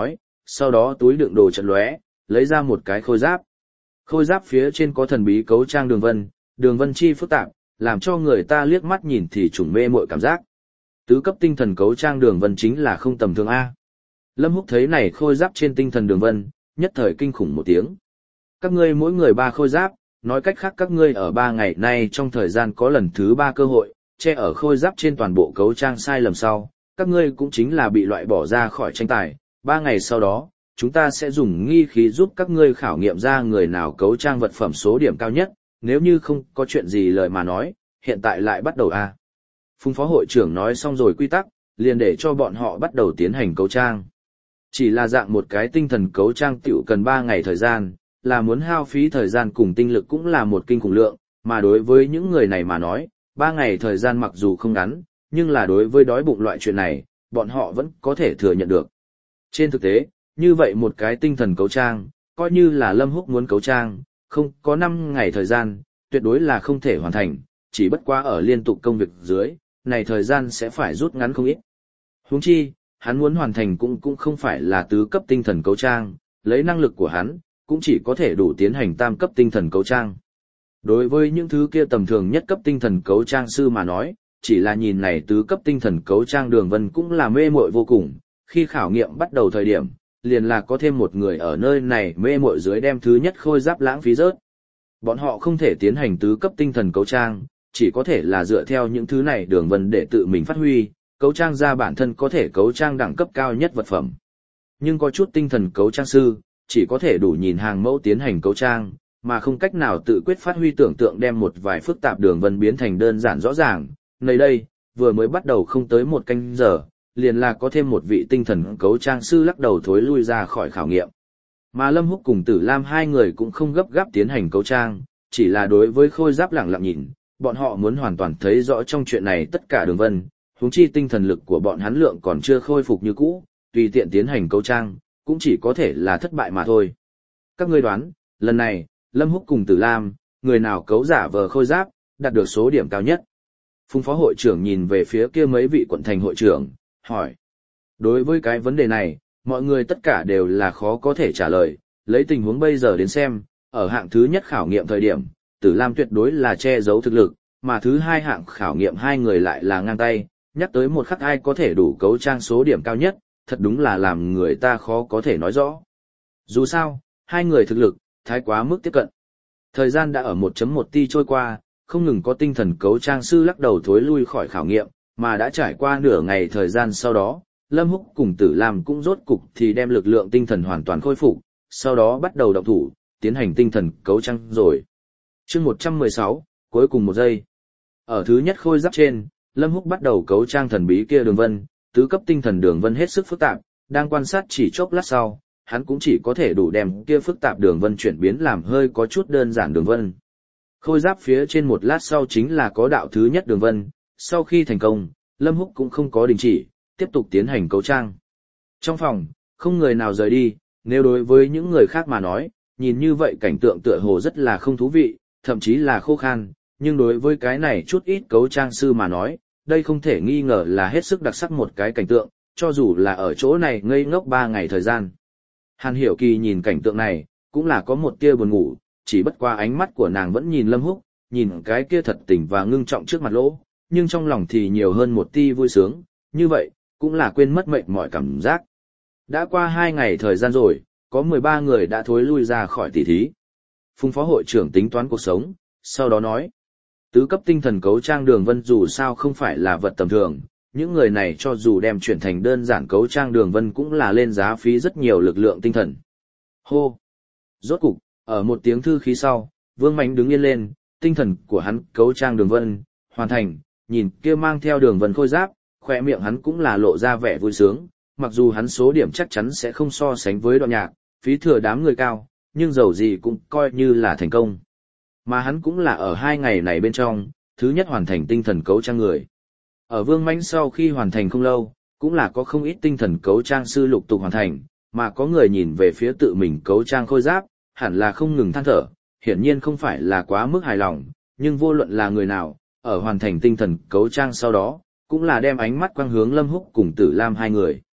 sau đó túi đựng đồ chật lóe, lấy ra một cái khôi giáp. Khôi giáp phía trên có thần bí cấu trang đường vân chi phức tạp, làm cho người ta liếc mắt nhìn thì trùng mê mội cảm giác. Tứ cấp tinh thần cấu trang đường vân chính là không tầm thường A. Lâm Húc thấy này khôi giáp trên tinh thần đường vân, nhất thời kinh khủng một tiếng. Các ngươi mỗi người 3 khôi giáp, nói cách khác các ngươi ở 3 ngày nay trong thời gian có lần thứ 3 cơ hội, che ở khôi giáp trên toàn bộ cấu trang sai lầm sau, các ngươi cũng chính là bị loại bỏ ra khỏi tranh tài. 3 ngày sau đó, chúng ta sẽ dùng nghi khí giúp các ngươi khảo nghiệm ra người nào cấu trang vật phẩm số điểm cao nhất, nếu như không có chuyện gì lời mà nói, hiện tại lại bắt đầu a. Phùng phó hội trưởng nói xong rồi quy tắc, liền để cho bọn họ bắt đầu tiến hành cấu trang. Chỉ là dạng một cái tinh thần cấu trang tiểu cần 3 ngày thời gian, là muốn hao phí thời gian cùng tinh lực cũng là một kinh khủng lượng, mà đối với những người này mà nói, 3 ngày thời gian mặc dù không ngắn, nhưng là đối với đói bụng loại chuyện này, bọn họ vẫn có thể thừa nhận được. Trên thực tế, như vậy một cái tinh thần cấu trang, coi như là Lâm Húc muốn cấu trang, không có 5 ngày thời gian, tuyệt đối là không thể hoàn thành, chỉ bất quá ở liên tục công việc dưới, này thời gian sẽ phải rút ngắn không ít. Huống chi, hắn muốn hoàn thành cũng không phải là tứ cấp tinh thần cấu trang, lấy năng lực của hắn, cũng chỉ có thể đủ tiến hành tam cấp tinh thần cấu trang. Đối với những thứ kia tầm thường nhất cấp tinh thần cấu trang sư mà nói, chỉ là nhìn này tứ cấp tinh thần cấu trang đường vân cũng là mê muội vô cùng, khi khảo nghiệm bắt đầu thời điểm, liền là có thêm một người ở nơi này mê muội dưới đem thứ nhất khôi giáp lãng phí rớt. Bọn họ không thể tiến hành tứ cấp tinh thần cấu trang, chỉ có thể là dựa theo những thứ này đường vân để tự mình phát huy, cấu trang ra bản thân có thể cấu trang đẳng cấp cao nhất vật phẩm. Nhưng có chút tinh thần cấu trang sư, chỉ có thể đủ nhìn hàng mẫu tiến hành cấu trang, mà không cách nào tự quyết phát huy tưởng tượng đem một vài phức tạp đường vân biến thành đơn giản rõ ràng. Nơi đây, vừa mới bắt đầu không tới 1 canh giờ, liền là có thêm một vị tinh thần cấu trang sư lắc đầu thối lui ra khỏi khảo nghiệm. Mà Lâm Húc cùng Tử Lam hai người cũng không gấp gáp tiến hành cấu trang, chỉ là đối với khôi giáp lẳng lặng nhìn, bọn họ muốn hoàn toàn thấy rõ trong chuyện này tất cả đường vân, huống chi tinh thần lực của bọn hắn lượng còn chưa khôi phục như cũ, tùy tiện tiến hành cấu trang, cũng chỉ có thể là thất bại mà thôi. Các ngươi đoán, lần này, Lâm Húc cùng Tử Lam, người nào cấu giả vờ khôi giáp, đạt được số điểm cao nhất? Phùng phó hội trưởng nhìn về phía kia mấy vị quận thành hội trưởng, hỏi. Đối với cái vấn đề này, mọi người tất cả đều là khó có thể trả lời, lấy tình huống bây giờ đến xem, ở hạng thứ nhất khảo nghiệm thời điểm, Tử Lam tuyệt đối là che giấu thực lực, mà thứ hai hạng khảo nghiệm hai người lại là ngang tay, nhắc tới một khắc ai có thể đủ cấu trang số điểm cao nhất, thật đúng là làm người ta khó có thể nói rõ. Dù sao, hai người thực lực, thái quá mức tiếp cận. Thời gian đã ở 1.1 ti trôi qua, không ngừng có tinh thần cấu trang sư lắc đầu thối lui khỏi khảo nghiệm, mà đã trải qua nửa ngày thời gian sau đó, Lâm Húc cùng Tử Lam cũng rốt cục thì đem lực lượng tinh thần hoàn toàn khôi phục, sau đó bắt đầu động thủ, tiến hành tinh thần cấu trang rồi. Chương 116, cuối cùng 1 giây. Ở thứ nhất khôi giáp trên, Lâm Húc bắt đầu cấu trang thần bí kia đường vân, tứ cấp tinh thần đường vân hết sức phức tạp, đang quan sát chỉ chốc lát sau, hắn cũng chỉ có thể đủ đem kia phức tạp đường vân chuyển biến làm hơi có chút đơn giản đường vân. Khôi giáp phía trên một lát sau chính là có đạo thứ nhất đường vân, sau khi thành công, Lâm Húc cũng không có đình chỉ, tiếp tục tiến hành cấu trang. Trong phòng, không người nào rời đi, nếu đối với những người khác mà nói, nhìn như vậy cảnh tượng tựa hồ rất là không thú vị, thậm chí là khô khan, nhưng đối với cái này chút ít cấu trang sư mà nói, đây không thể nghi ngờ là hết sức đặc sắc một cái cảnh tượng, cho dù là ở chỗ này ngây ngốc 3 ngày thời gian. Hàn Hiểu Kỳ nhìn cảnh tượng này, cũng là có một tia buồn ngủ, chỉ bất qua ánh mắt của nàng vẫn nhìn Lâm Húc, nhìn cái kia thật tình và ngưng trọng trước mặt lỗ, nhưng trong lòng thì nhiều hơn một tia vui sướng, như vậy, cũng là quên mất mệt mỏi cảm giác. Đã qua 2 ngày thời gian rồi, có 13 người đã thối lui ra khỏi tỷ thí. Phùng phó hội trưởng tính toán cuộc sống, sau đó nói, tứ cấp tinh thần cấu trang đường vân dù sao không phải là vật tầm thường, những người này cho dù đem chuyển thành đơn giản cấu trang đường vân cũng là lên giá phí rất nhiều lực lượng tinh thần. Hô! Rốt cục, ở một tiếng thư khí sau, Vương Mạnh đứng yên lên, tinh thần của hắn cấu trang đường vân, hoàn thành, nhìn kia mang theo đường vân khôi giáp, khỏe miệng hắn cũng là lộ ra vẻ vui sướng, mặc dù hắn số điểm chắc chắn sẽ không so sánh với Đoạn Nhạc, phí thừa đám người cao, nhưng dầu gì cũng coi như là thành công. Mà hắn cũng là ở 2 ngày này bên trong, thứ nhất hoàn thành tinh thần cấu trang người. Ở Vương Mãnh sau khi hoàn thành không lâu, cũng là có không ít tinh thần cấu trang sư lục tục hoàn thành, mà có người nhìn về phía tự mình cấu trang khôi giáp, hẳn là không ngừng than thở, hiển nhiên không phải là quá mức hài lòng, nhưng vô luận là người nào, ở hoàn thành tinh thần cấu trang sau đó, cũng là đem ánh mắt quang hướng Lâm Húc cùng Tử Lam hai người.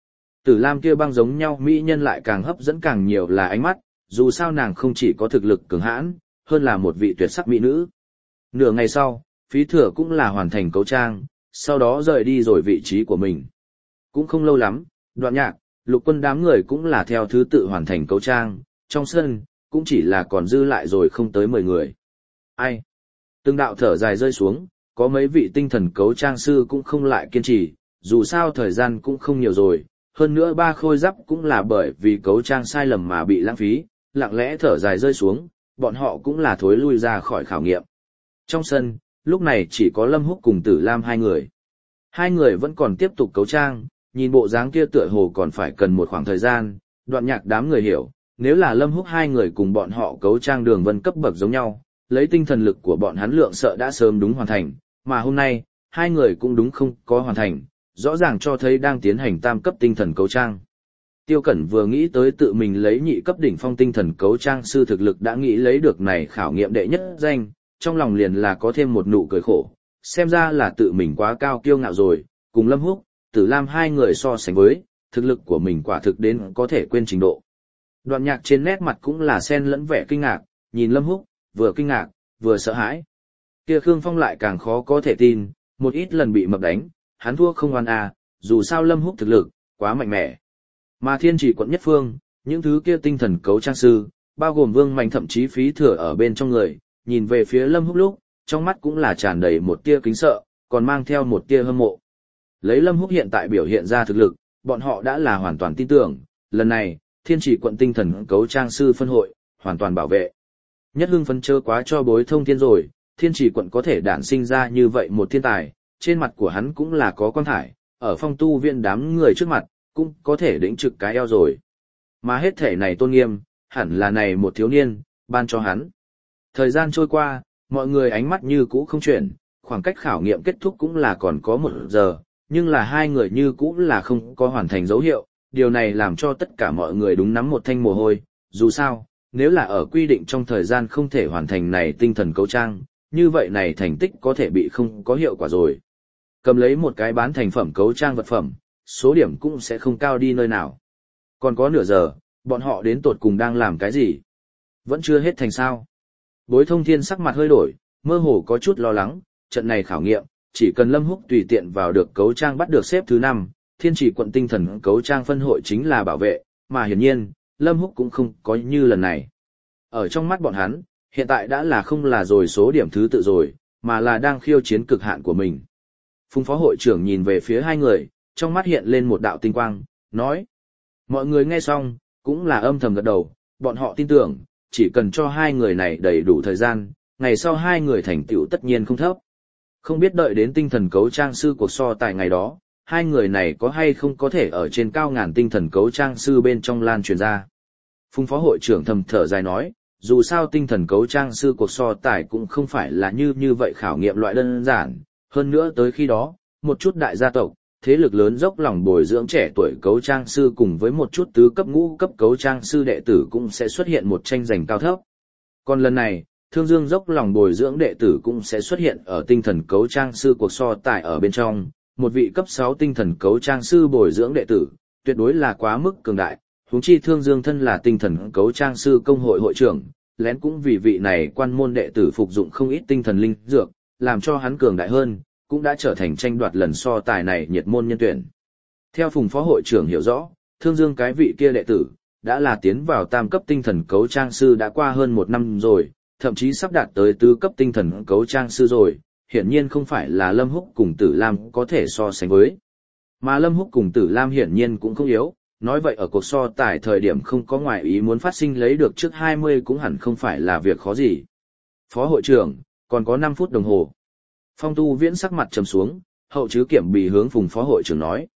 Tử Lam kia băng giống nhau mỹ nhân lại càng hấp dẫn càng nhiều là ánh mắt, dù sao nàng không chỉ có thực lực cường hãn, hơn là một vị tuyệt sắc mỹ nữ. Nửa ngày sau, Phí Thừa cũng là hoàn thành cấu trang, sau đó rời đi rồi vị trí của mình. Cũng không lâu lắm, Đoạn Nhạc, Lục Quân đám người cũng là theo thứ tự hoàn thành cấu trang, trong sân, cũng chỉ là còn dư lại rồi không tới 10 người. Ai? Từng đạo thở dài rơi xuống, có mấy vị tinh thần cấu trang sư cũng không lại kiên trì, dù sao thời gian cũng không nhiều rồi, hơn nữa 3 khôi giáp cũng là bởi vì cấu trang sai lầm mà bị lãng phí, lặng lẽ thở dài rơi xuống, bọn họ cũng là thối lui ra khỏi khảo nghiệm. Trong sân, lúc này chỉ có Lâm Húc cùng Tử Lam hai người. Hai người vẫn còn tiếp tục cấu trang, nhìn bộ dáng kia tựa hồ còn phải cần một khoảng thời gian, Đoạn Nhạc đám người hiểu, nếu là Lâm Húc hai người cùng bọn họ cấu trang đường vân cấp bậc giống nhau, lấy tinh thần lực của bọn hắn lượng sợ đã sớm đúng hoàn thành, mà hôm nay, hai người cũng đúng không có hoàn thành, rõ ràng cho thấy đang tiến hành tam cấp tinh thần cấu trang. Tiêu Cẩn vừa nghĩ tới tự mình lấy nhị cấp đỉnh phong tinh thần cấu trang sư thực lực đã nghĩ lấy được này khảo nghiệm đệ nhất danh, trong lòng liền là có thêm một nụ cười khổ, xem ra là tự mình quá cao kiêu ngạo rồi, cùng Lâm Húc, Tử Lam hai người so sánh với, thực lực của mình quả thực đến có thể quên trình độ. Đoạn Nhạc trên nét mặt cũng là xen lẫn vẻ kinh ngạc, nhìn Lâm Húc, vừa kinh ngạc, vừa sợ hãi. Kia Khương Phong lại càng khó có thể tin, một ít lần bị mập đánh, hắn thua không oan à, dù sao Lâm Húc thực lực, quá mạnh mẽ. Mà Thiên Chỉ quận nhất phương, những thứ kia tinh thần cấu trang sư, bao gồm Vương Mạnh thậm chí Phí Thừa ở bên trong người, nhìn về phía Lâm Húc lúc, trong mắt cũng là tràn đầy một tia kính sợ, còn mang theo một tia hâm mộ. Lấy Lâm Húc hiện tại biểu hiện ra thực lực, bọn họ đã là hoàn toàn tin tưởng, lần này, Thiên Chỉ quận tinh thần cấu trang sư phân hội, hoàn toàn bảo vệ. Nhất hưng phấn chớ quá cho Bối Thông Thiên rồi, Thiên Chỉ quận có thể đản sinh ra như vậy một thiên tài, trên mặt của hắn cũng là có quan thải, ở phong tu viện đám người trước mặt, cũng có thể đĩnh trực cái eo rồi. Mà hết thể này tôn nghiêm, hẳn là này một thiếu niên, ban cho hắn. Thời gian trôi qua, mọi người ánh mắt như cũ không chuyển, khoảng cách khảo nghiệm kết thúc cũng là còn có 1 giờ, nhưng là hai người như cũ là không có hoàn thành dấu hiệu, điều này làm cho tất cả mọi người đúng nắm một thanh mồ hôi, dù sao, nếu là ở quy định trong thời gian không thể hoàn thành này tinh thần cấu trang, như vậy này thành tích có thể bị không có hiệu quả rồi. Cầm lấy một cái bán thành phẩm cấu trang vật phẩm, số điểm cũng sẽ không cao đi nơi nào. Còn có nửa giờ, bọn họ đến tột cùng đang làm cái gì? Vẫn chưa hết thành sao? Bối Thông Thiên sắc mặt hơi đổi, mơ hồ có chút lo lắng, trận này khảo nghiệm, chỉ cần Lâm Húc tùy tiện vào được cấu trang bắt được xếp thứ 5, Thiên Chỉ quận tinh thần cấu trang phân hội chính là bảo vệ, mà hiển nhiên, Lâm Húc cũng không có như lần này. Ở trong mắt bọn hắn, hiện tại đã là không là rồi số điểm thứ tự rồi, mà là đang khiêu chiến cực hạn của mình. Phùng phó hội trưởng nhìn về phía hai người, trong mắt hiện lên một đạo tinh quang, nói. Mọi người nghe xong, cũng là âm thầm gật đầu, bọn họ tin tưởng, chỉ cần cho hai người này đầy đủ thời gian, ngày sau hai người thành tựu tất nhiên không thấp. Không biết đợi đến tinh thần cấu trang sư cuộc so tài ngày đó, hai người này có hay không có thể ở trên cao ngàn tinh thần cấu trang sư bên trong lan truyền ra. Phùng phó hội trưởng thầm thở dài nói, dù sao tinh thần cấu trang sư cuộc so tài cũng không phải là như vậy khảo nghiệm loại đơn giản, hơn nữa tới khi đó, một chút đại gia tộc, thế lực lớn dốc lòng bồi dưỡng trẻ tuổi cấu trang sư cùng với một chút tứ cấp ngũ cấp cấu trang sư đệ tử cũng sẽ xuất hiện một tranh giành cao thấp. Còn lần này, Thương Dương dốc lòng bồi dưỡng đệ tử cũng sẽ xuất hiện ở tinh thần cấu trang sư cuộc so tài ở bên trong, một vị cấp 6 tinh thần cấu trang sư bồi dưỡng đệ tử, tuyệt đối là quá mức cường đại, huống chi Thương Dương thân là tinh thần cấu trang sư công hội hội trưởng, lén cũng vì vị này quan môn đệ tử phục dụng không ít tinh thần linh dược, làm cho hắn cường đại hơn, cũng đã trở thành tranh đoạt lần so tài này nhiệt môn nhân tuyển. Theo Phùng phó hội trưởng hiểu rõ, Thương Dương cái vị kia đệ tử, đã là tiến vào tam cấp tinh thần cấu trang sư đã qua hơn 1 năm rồi, thậm chí sắp đạt tới tứ cấp tinh thần cấu trang sư rồi, hiển nhiên không phải là Lâm Húc cùng Tử Lam có thể so sánh với. Mà Lâm Húc cùng Tử Lam hiển nhiên cũng không yếu, nói vậy ở cuộc so tài thời điểm không có ngoại ý muốn phát sinh lấy được trước 20 cũng hẳn không phải là việc khó gì. Phó hội trưởng, còn có 5 phút đồng hồ. Phong Tu Viễn sắc mặt trầm xuống, hậu chứ kiểm bì hướng Phùng phó hội trưởng nói.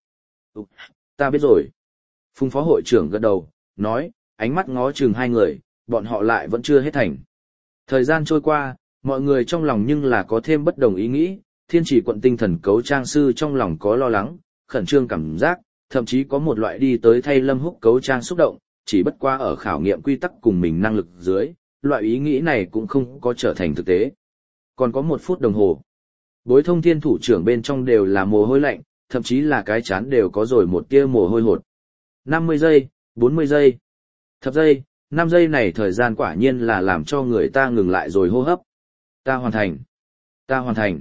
Ta biết rồi. Phùng phó hội trưởng gật đầu, nói, ánh mắt ngó chừng hai người, bọn họ lại vẫn chưa hết thành. Thời gian trôi qua, mọi người trong lòng nhưng là có thêm bất đồng ý nghĩ, Thiên Chỉ quận tinh thần cấu trang sư trong lòng có lo lắng, khẩn trương cảm giác, thậm chí có một loại đi tới thay Lâm Húc cấu trang xúc động, chỉ bất qua ở khảo nghiệm quy tắc cùng mình năng lực dưới, loại ý nghĩ này cũng không có trở thành thực tế. Còn có 1 phút đồng hồ. Bối Thông Thiên thủ trưởng bên trong đều là mồ hôi lạnh, thậm chí là cái chán đều có rồi một tia mồ hôi hột. 50 giây, 40 giây, thập giây, 5 giây này thời gian quả nhiên là làm cho người ta ngừng lại rồi hô hấp. Ta hoàn thành. Ta hoàn thành.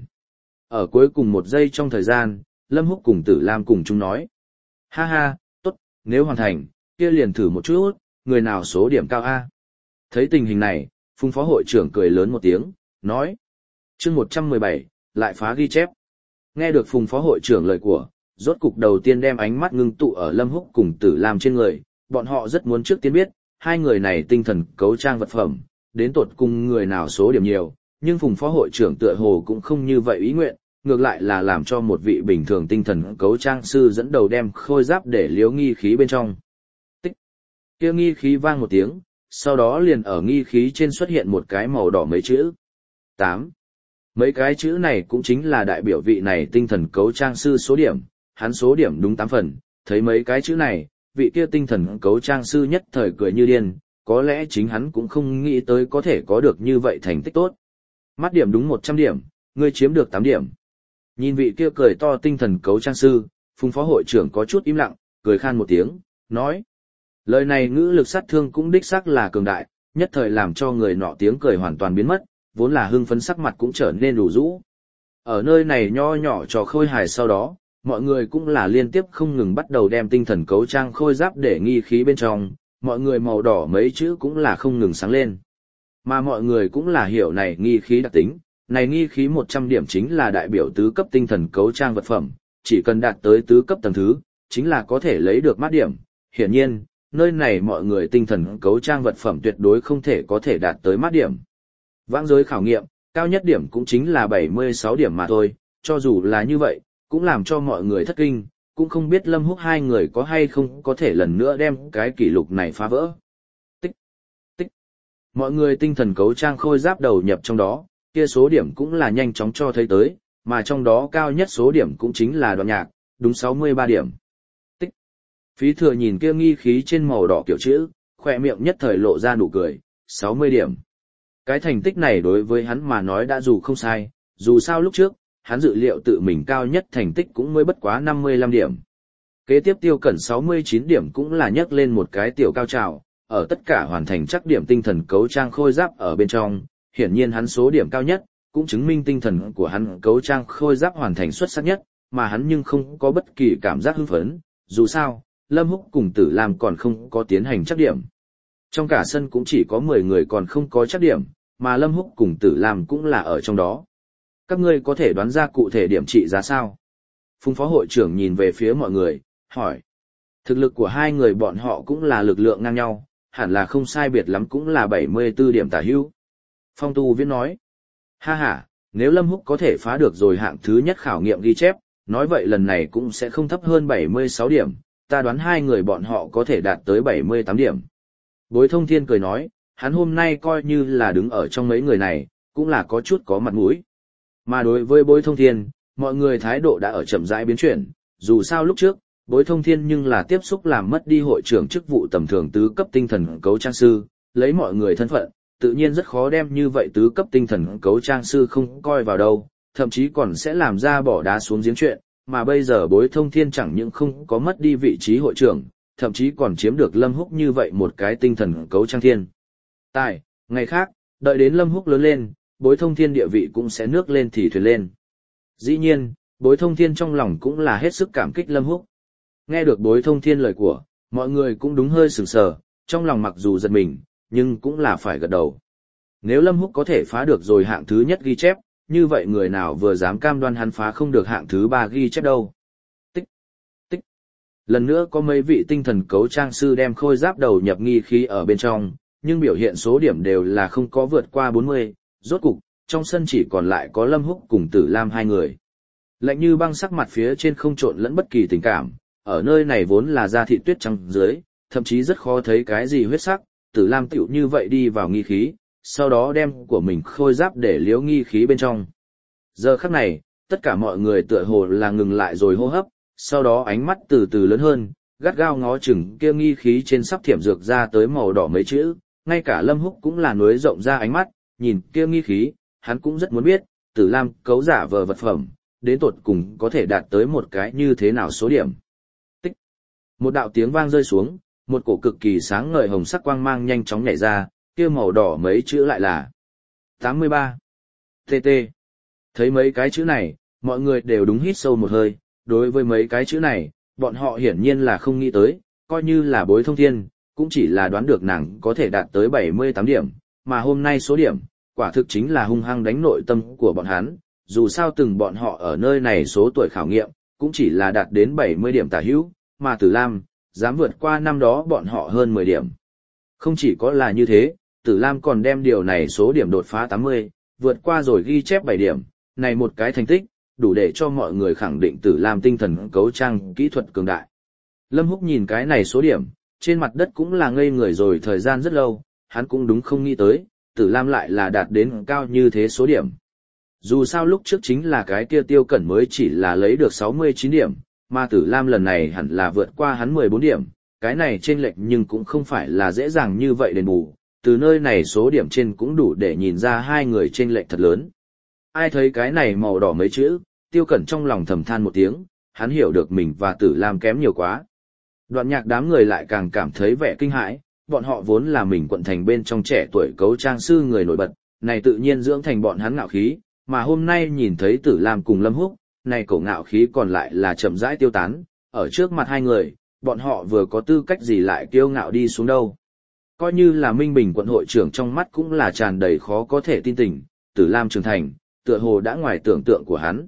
Ở cuối cùng 1 giây trong thời gian, Lâm Húc cùng Tử Lam cùng chúng nói. Ha ha, tốt, nếu hoàn thành, kia liền thử một chút, người nào số điểm cao A. Thấy tình hình này, Phùng phó hội trưởng cười lớn một tiếng, nói. Chương 117, lại phá ghi chép. Nghe được Phùng phó hội trưởng lời của, rốt cục đầu tiên đem ánh mắt ngưng tụ ở Lâm Húc cùng Tử Lam trên người, bọn họ rất muốn trước tiên biết, hai người này tinh thần cấu trang vật phẩm, đến tột cùng người nào số điểm nhiều, nhưng Phùng phó hội trưởng tựa hồ cũng không như vậy ý nguyện, ngược lại là làm cho một vị bình thường tinh thần cấu trang sư dẫn đầu đem khôi giáp để liếu nghi khí bên trong. Tích. Kia nghi khí vang một tiếng, sau đó liền ở nghi khí trên xuất hiện một cái màu đỏ mấy chữ. 8. Mấy cái chữ này cũng chính là đại biểu vị này tinh thần cấu trang sư số điểm, hắn số điểm đúng 8 phần, thấy mấy cái chữ này, vị kia tinh thần cấu trang sư nhất thời cười như điên, có lẽ chính hắn cũng không nghĩ tới có thể có được như vậy thành tích tốt. Mắt điểm đúng 100 điểm, ngươi chiếm được 8 điểm. Nhìn vị kia cười to tinh thần cấu trang sư, Phùng phó hội trưởng có chút im lặng, cười khan một tiếng, nói. Lời này ngữ lực sát thương cũng đích xác là cường đại, nhất thời làm cho người nọ tiếng cười hoàn toàn biến mất, vốn là hưng phấn sắc mặt cũng trở nên đủ rũ. Ở nơi này nho nhỏ trò khôi hài sau đó, mọi người cũng là liên tiếp không ngừng bắt đầu đem tinh thần cấu trang khôi giáp để nghi khí bên trong, mọi người màu đỏ mấy chữ cũng là không ngừng sáng lên. Mà mọi người cũng là hiểu này nghi khí đặc tính, này nghi khí 100 điểm chính là đại biểu tứ cấp tinh thần cấu trang vật phẩm, chỉ cần đạt tới tứ cấp tầng thứ, chính là có thể lấy được mát điểm. Hiển nhiên, nơi này mọi người tinh thần cấu trang vật phẩm tuyệt đối không thể có thể đạt tới mát điểm. Vãng giới khảo nghiệm, cao nhất điểm cũng chính là 76 điểm mà thôi, cho dù là như vậy, cũng làm cho mọi người thất kinh, cũng không biết Lâm Húc hai người có hay không có thể lần nữa đem cái kỷ lục này phá vỡ. Tích, tích. Mọi người tinh thần cấu trang khôi giáp đầu nhập trong đó, kia số điểm cũng là nhanh chóng cho thấy tới, mà trong đó cao nhất số điểm cũng chính là Đoạn Nhạc, đúng 63 điểm. Tích. Phí Thừa nhìn kia nghi khí trên màu đỏ kiểu chữ, khỏe miệng nhất thời lộ ra nụ cười, 60 điểm. Cái thành tích này đối với hắn mà nói đã dù không sai, dù sao lúc trước, hắn dự liệu tự mình cao nhất thành tích cũng mới bất quá 55 điểm. Kế tiếp Tiêu Cẩn 69 điểm cũng là nhấc lên một cái tiểu cao trào, ở tất cả hoàn thành chắc điểm tinh thần cấu trang khôi giáp ở bên trong, hiển nhiên hắn số điểm cao nhất, cũng chứng minh tinh thần của hắn cấu trang khôi giáp hoàn thành xuất sắc nhất, mà hắn nhưng không có bất kỳ cảm giác hưng phấn, dù sao, Lâm Húc cùng Tử Lam còn không có tiến hành chắc điểm. Trong cả sân cũng chỉ có 10 người còn không có chắc điểm, mà Lâm Húc cùng Tử Lam cũng là ở trong đó. Các ngươi có thể đoán ra cụ thể điểm trị giá sao? Phùng phó hội trưởng nhìn về phía mọi người, hỏi. Thực lực của hai người bọn họ cũng là lực lượng ngang nhau, hẳn là không sai biệt lắm cũng là 74 điểm tả hữu. Phong Tu Viễn nói. Ha ha, nếu Lâm Húc có thể phá được rồi hạng thứ nhất khảo nghiệm ghi chép, nói vậy lần này cũng sẽ không thấp hơn 76 điểm, ta đoán hai người bọn họ có thể đạt tới 78 điểm. Bối Thông Thiên cười nói, hắn hôm nay coi như là đứng ở trong mấy người này, cũng là có chút có mặt mũi. Mà đối với Bối Thông Thiên, mọi người thái độ đã ở chậm rãi biến chuyển, dù sao lúc trước, Bối Thông Thiên nhưng là tiếp xúc làm mất đi hội trưởng chức vụ tầm thường tứ cấp tinh thần cấu trang sư, lấy mọi người thân phận, tự nhiên rất khó đem như vậy tứ cấp tinh thần cấu trang sư không coi vào đâu, thậm chí còn sẽ làm ra bỏ đá xuống giếng chuyện, mà bây giờ Bối Thông Thiên chẳng những không có mất đi vị trí hội trưởng, thậm chí còn chiếm được Lâm Húc như vậy một cái tinh thần cấu trang thiên. Tại, ngày khác, đợi đến Lâm Húc lớn lên, Bối Thông Thiên địa vị cũng sẽ nước lên thì thuyền lên. Dĩ nhiên, Bối Thông Thiên trong lòng cũng là hết sức cảm kích Lâm Húc. Nghe được Bối Thông Thiên lời của, mọi người cũng đúng hơi sửng sờ, trong lòng mặc dù giật mình, nhưng cũng là phải gật đầu. Nếu Lâm Húc có thể phá được rồi hạng thứ nhất ghi chép, như vậy người nào vừa dám cam đoan hắn phá không được hạng thứ 3 ghi chép đâu. Tích, tích. Lần nữa có mấy vị tinh thần cấu trang sư đem khôi giáp đầu nhập nghi khí ở bên trong, nhưng biểu hiện số điểm đều là không có vượt qua 40, rốt cục, trong sân chỉ còn lại có Lâm Húc cùng Tử Lam hai người. Lạnh như băng sắc mặt phía trên không trộn lẫn bất kỳ tình cảm, ở nơi này vốn là da thịt tuyết trắng dưới, thậm chí rất khó thấy cái gì huyết sắc, Tử Lam tựu như vậy đi vào nghi khí, sau đó đem của mình khôi giáp để liếu nghi khí bên trong. Giờ khắc này, tất cả mọi người tựa hồ là ngừng lại rồi hô hấp, sau đó ánh mắt từ từ lớn hơn, gắt gao ngó chừng kia nghi khí trên sắp thiểm dược ra tới màu đỏ mấy chữ, ngay cả Lâm Húc cũng là nối rộng ra ánh mắt, nhìn kia nghi khí, hắn cũng rất muốn biết, Tử Lam cấu giả vờ vật phẩm, đến tột cùng có thể đạt tới một cái như thế nào số điểm. Tích. Một đạo tiếng vang rơi xuống, một cổ cực kỳ sáng ngời hồng sắc quang mang nhanh chóng nhảy ra, kia màu đỏ mấy chữ lại là 83. TT. Thấy mấy cái chữ này, mọi người đều đúng hít sâu một hơi, đối với mấy cái chữ này, bọn họ hiển nhiên là không nghĩ tới, coi như là Bối Thông Thiên, cũng chỉ là đoán được nàng có thể đạt tới 78 điểm, mà hôm nay số điểm, quả thực chính là hung hăng đánh nội tâm của bọn hắn, dù sao từng bọn họ ở nơi này số tuổi khảo nghiệm, cũng chỉ là đạt đến 70 điểm tả hữu, mà Tử Lam, dám vượt qua năm đó bọn họ hơn 10 điểm. Không chỉ có là như thế, Tử Lam còn đem điều này số điểm đột phá 80, vượt qua rồi ghi chép 7 điểm, này một cái thành tích, đủ để cho mọi người khẳng định Tử Lam tinh thần cấu trang kỹ thuật cường đại. Lâm Húc nhìn cái này số điểm, trên mặt đất cũng là ngây người rồi thời gian rất lâu, hắn cũng đúng không nghĩ tới, Tử Lam lại là đạt đến cao như thế số điểm. Dù sao lúc trước chính là cái kia Tiêu Cẩn mới chỉ là lấy được 69 điểm, mà Tử Lam lần này hẳn là vượt qua hắn 14 điểm, cái này chênh lệch nhưng cũng không phải là dễ dàng như vậy đền bù, từ nơi này số điểm trên cũng đủ để nhìn ra hai người chênh lệch thật lớn. Ai thấy cái này màu đỏ mấy chữ, Tiêu Cẩn trong lòng thầm than một tiếng, hắn hiểu được mình và Tử Lam kém nhiều quá. Đoạn Nhạc đám người lại càng cảm thấy vẻ kinh hãi, bọn họ vốn là mình quận thành bên trong trẻ tuổi cấu trang sư người nổi bật, này tự nhiên dưỡng thành bọn hắn ngạo khí, mà hôm nay nhìn thấy Tử Lam cùng Lâm Húc, này cổ ngạo khí còn lại là chậm rãi tiêu tán, ở trước mặt hai người, bọn họ vừa có tư cách gì lại kiêu ngạo đi xuống đâu. Coi như là Minh Bình quận hội trưởng trong mắt cũng là tràn đầy khó có thể tin tình, Tử Lam trưởng thành, tựa hồ đã ngoài tưởng tượng của hắn.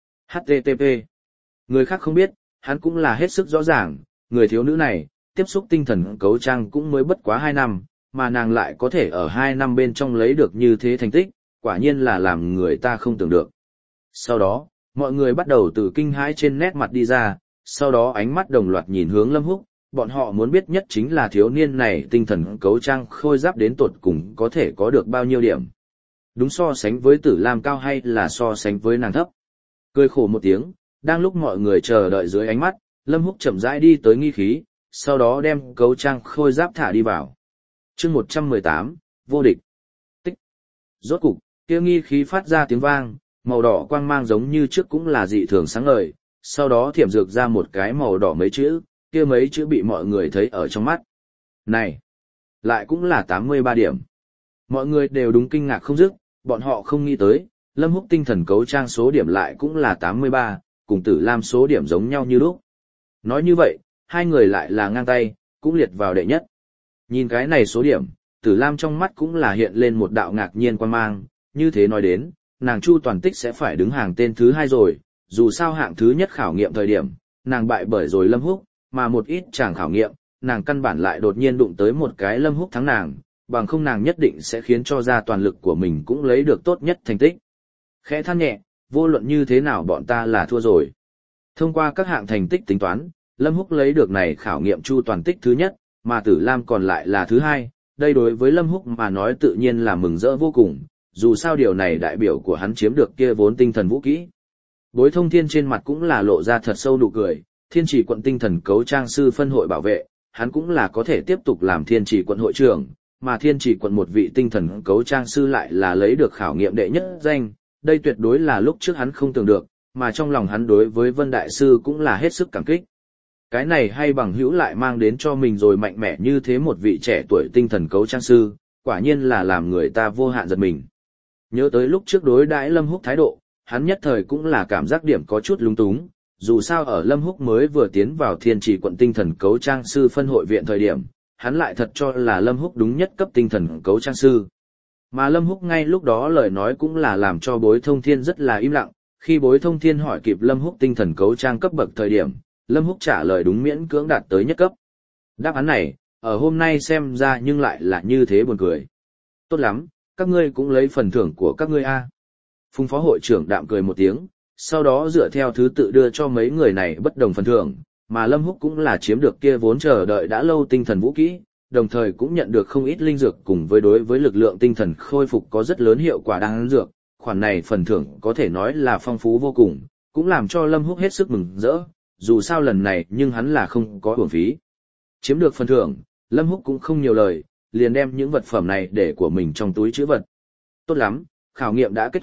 HTTP. Người khác không biết, hắn cũng là hết sức rõ ràng, người thiếu nữ này, tiếp xúc tinh thần cấu trang cũng mới bất quá 2 năm, mà nàng lại có thể ở 2 năm bên trong lấy được như thế thành tích, quả nhiên là làm người ta không tưởng được. Sau đó, mọi người bắt đầu từ kinh hãi trên nét mặt đi ra, sau đó ánh mắt đồng loạt nhìn hướng Lâm Húc, bọn họ muốn biết nhất chính là thiếu niên này tinh thần cấu trang khôi giáp đến tột cùng có thể có được bao nhiêu điểm. Đúng so sánh với Tử Lam cao hay là so sánh với nàng thấp. Cười khổ một tiếng, đang lúc mọi người chờ đợi dưới ánh mắt, Lâm Húc chậm rãi đi tới nghi khí, sau đó đem cấu trang khôi giáp thả đi vào. Chương 118, vô địch. Tích. Rốt cục, kia nghi khí phát ra tiếng vang, màu đỏ quang mang giống như trước cũng là dị thường sáng ngời, sau đó thiểm dược ra một cái màu đỏ mấy chữ, kia mấy chữ bị mọi người thấy ở trong mắt. Này, lại cũng là 83 điểm. Mọi người đều đúng kinh ngạc không dứt, bọn họ không nghĩ tới, Lâm Húc tinh thần cấu trang số điểm lại cũng là 83, cùng Tử Lam số điểm giống nhau như lúc. Nói như vậy, hai người lại là ngang tay, cũng liệt vào đệ nhất. Nhìn cái này số điểm, Tử Lam trong mắt cũng là hiện lên một đạo ngạc nhiên quan mang, như thế nói đến, nàng Chu Toàn Tích sẽ phải đứng hàng tên thứ 2 rồi, dù sao hạng thứ nhất khảo nghiệm thời điểm, nàng bại bởi rồi Lâm Húc, mà một ít chàng khảo nghiệm, nàng căn bản lại đột nhiên đụng tới một cái Lâm Húc thắng nàng, bằng không nàng nhất định sẽ khiến cho ra toàn lực của mình cũng lấy được tốt nhất thành tích. Khẽ than nhẹ, vô luận như thế nào bọn ta là thua rồi. Thông qua các hạng thành tích tính toán, Lâm Húc lấy được này khảo nghiệm Chu Toàn Tích thứ nhất, mà Tử Lam còn lại là thứ 2, đây đối với Lâm Húc mà nói tự nhiên là mừng rỡ vô cùng, dù sao điều này đại biểu của hắn chiếm được kia vốn tinh thần vũ kỹ. Bối Thông Thiên trên mặt cũng là lộ ra thật sâu nụ cười, Thiên Chỉ quận tinh thần cấu trang sư phân hội bảo vệ, hắn cũng là có thể tiếp tục làm Thiên Chỉ quận hội trưởng, mà Thiên Chỉ quận một vị tinh thần cấu trang sư lại là lấy được khảo nghiệm đệ nhất danh, đây tuyệt đối là lúc trước hắn không tưởng được, mà trong lòng hắn đối với Vân Đại Sư cũng là hết sức cảm kích. Cái này hay bằng hữu lại mang đến cho mình rồi mạnh mẽ như thế một vị trẻ tuổi tinh thần cấu trang sư, quả nhiên là làm người ta vô hạn giật mình. Nhớ tới lúc trước đối đãi Lâm Húc thái độ, hắn nhất thời cũng là cảm giác điểm có chút lung túng, dù sao ở Lâm Húc mới vừa tiến vào Thiên Chỉ quận tinh thần cấu trang sư phân hội viện thời điểm, hắn lại thật cho là Lâm Húc đúng nhất cấp tinh thần cấu trang sư. Mà Lâm Húc ngay lúc đó lời nói cũng là làm cho Bối Thông Thiên rất là im lặng, khi Bối Thông Thiên hỏi kịp Lâm Húc tinh thần cấu trang cấp bậc thời điểm, Lâm Húc trả lời đúng miễn cưỡng đạt tới nhất cấp. Đáp án này, ở hôm nay xem ra nhưng lại là như thế buồn cười. Tốt lắm, các ngươi cũng lấy phần thưởng của các ngươi a. Phùng phó hội trưởng đạm cười một tiếng, sau đó dựa theo thứ tự đưa cho mấy người này bất đồng phần thưởng, mà Lâm Húc cũng là chiếm được kia vốn chờ đợi đã lâu tinh thần vũ kỹ, đồng thời cũng nhận được không ít linh dược cùng với đối với lực lượng tinh thần khôi phục có rất lớn hiệu quả đan dược, khoản này phần thưởng có thể nói là phong phú vô cùng, cũng làm cho Lâm Húc hết sức mừng rỡ, dù sao lần này nhưng hắn là không có uổng phí. Chiếm được phần thưởng, Lâm Húc cũng không nhiều lời, liền đem những vật phẩm này để của mình trong túi trữ vật. Tốt lắm, khảo nghiệm đã kết thúc,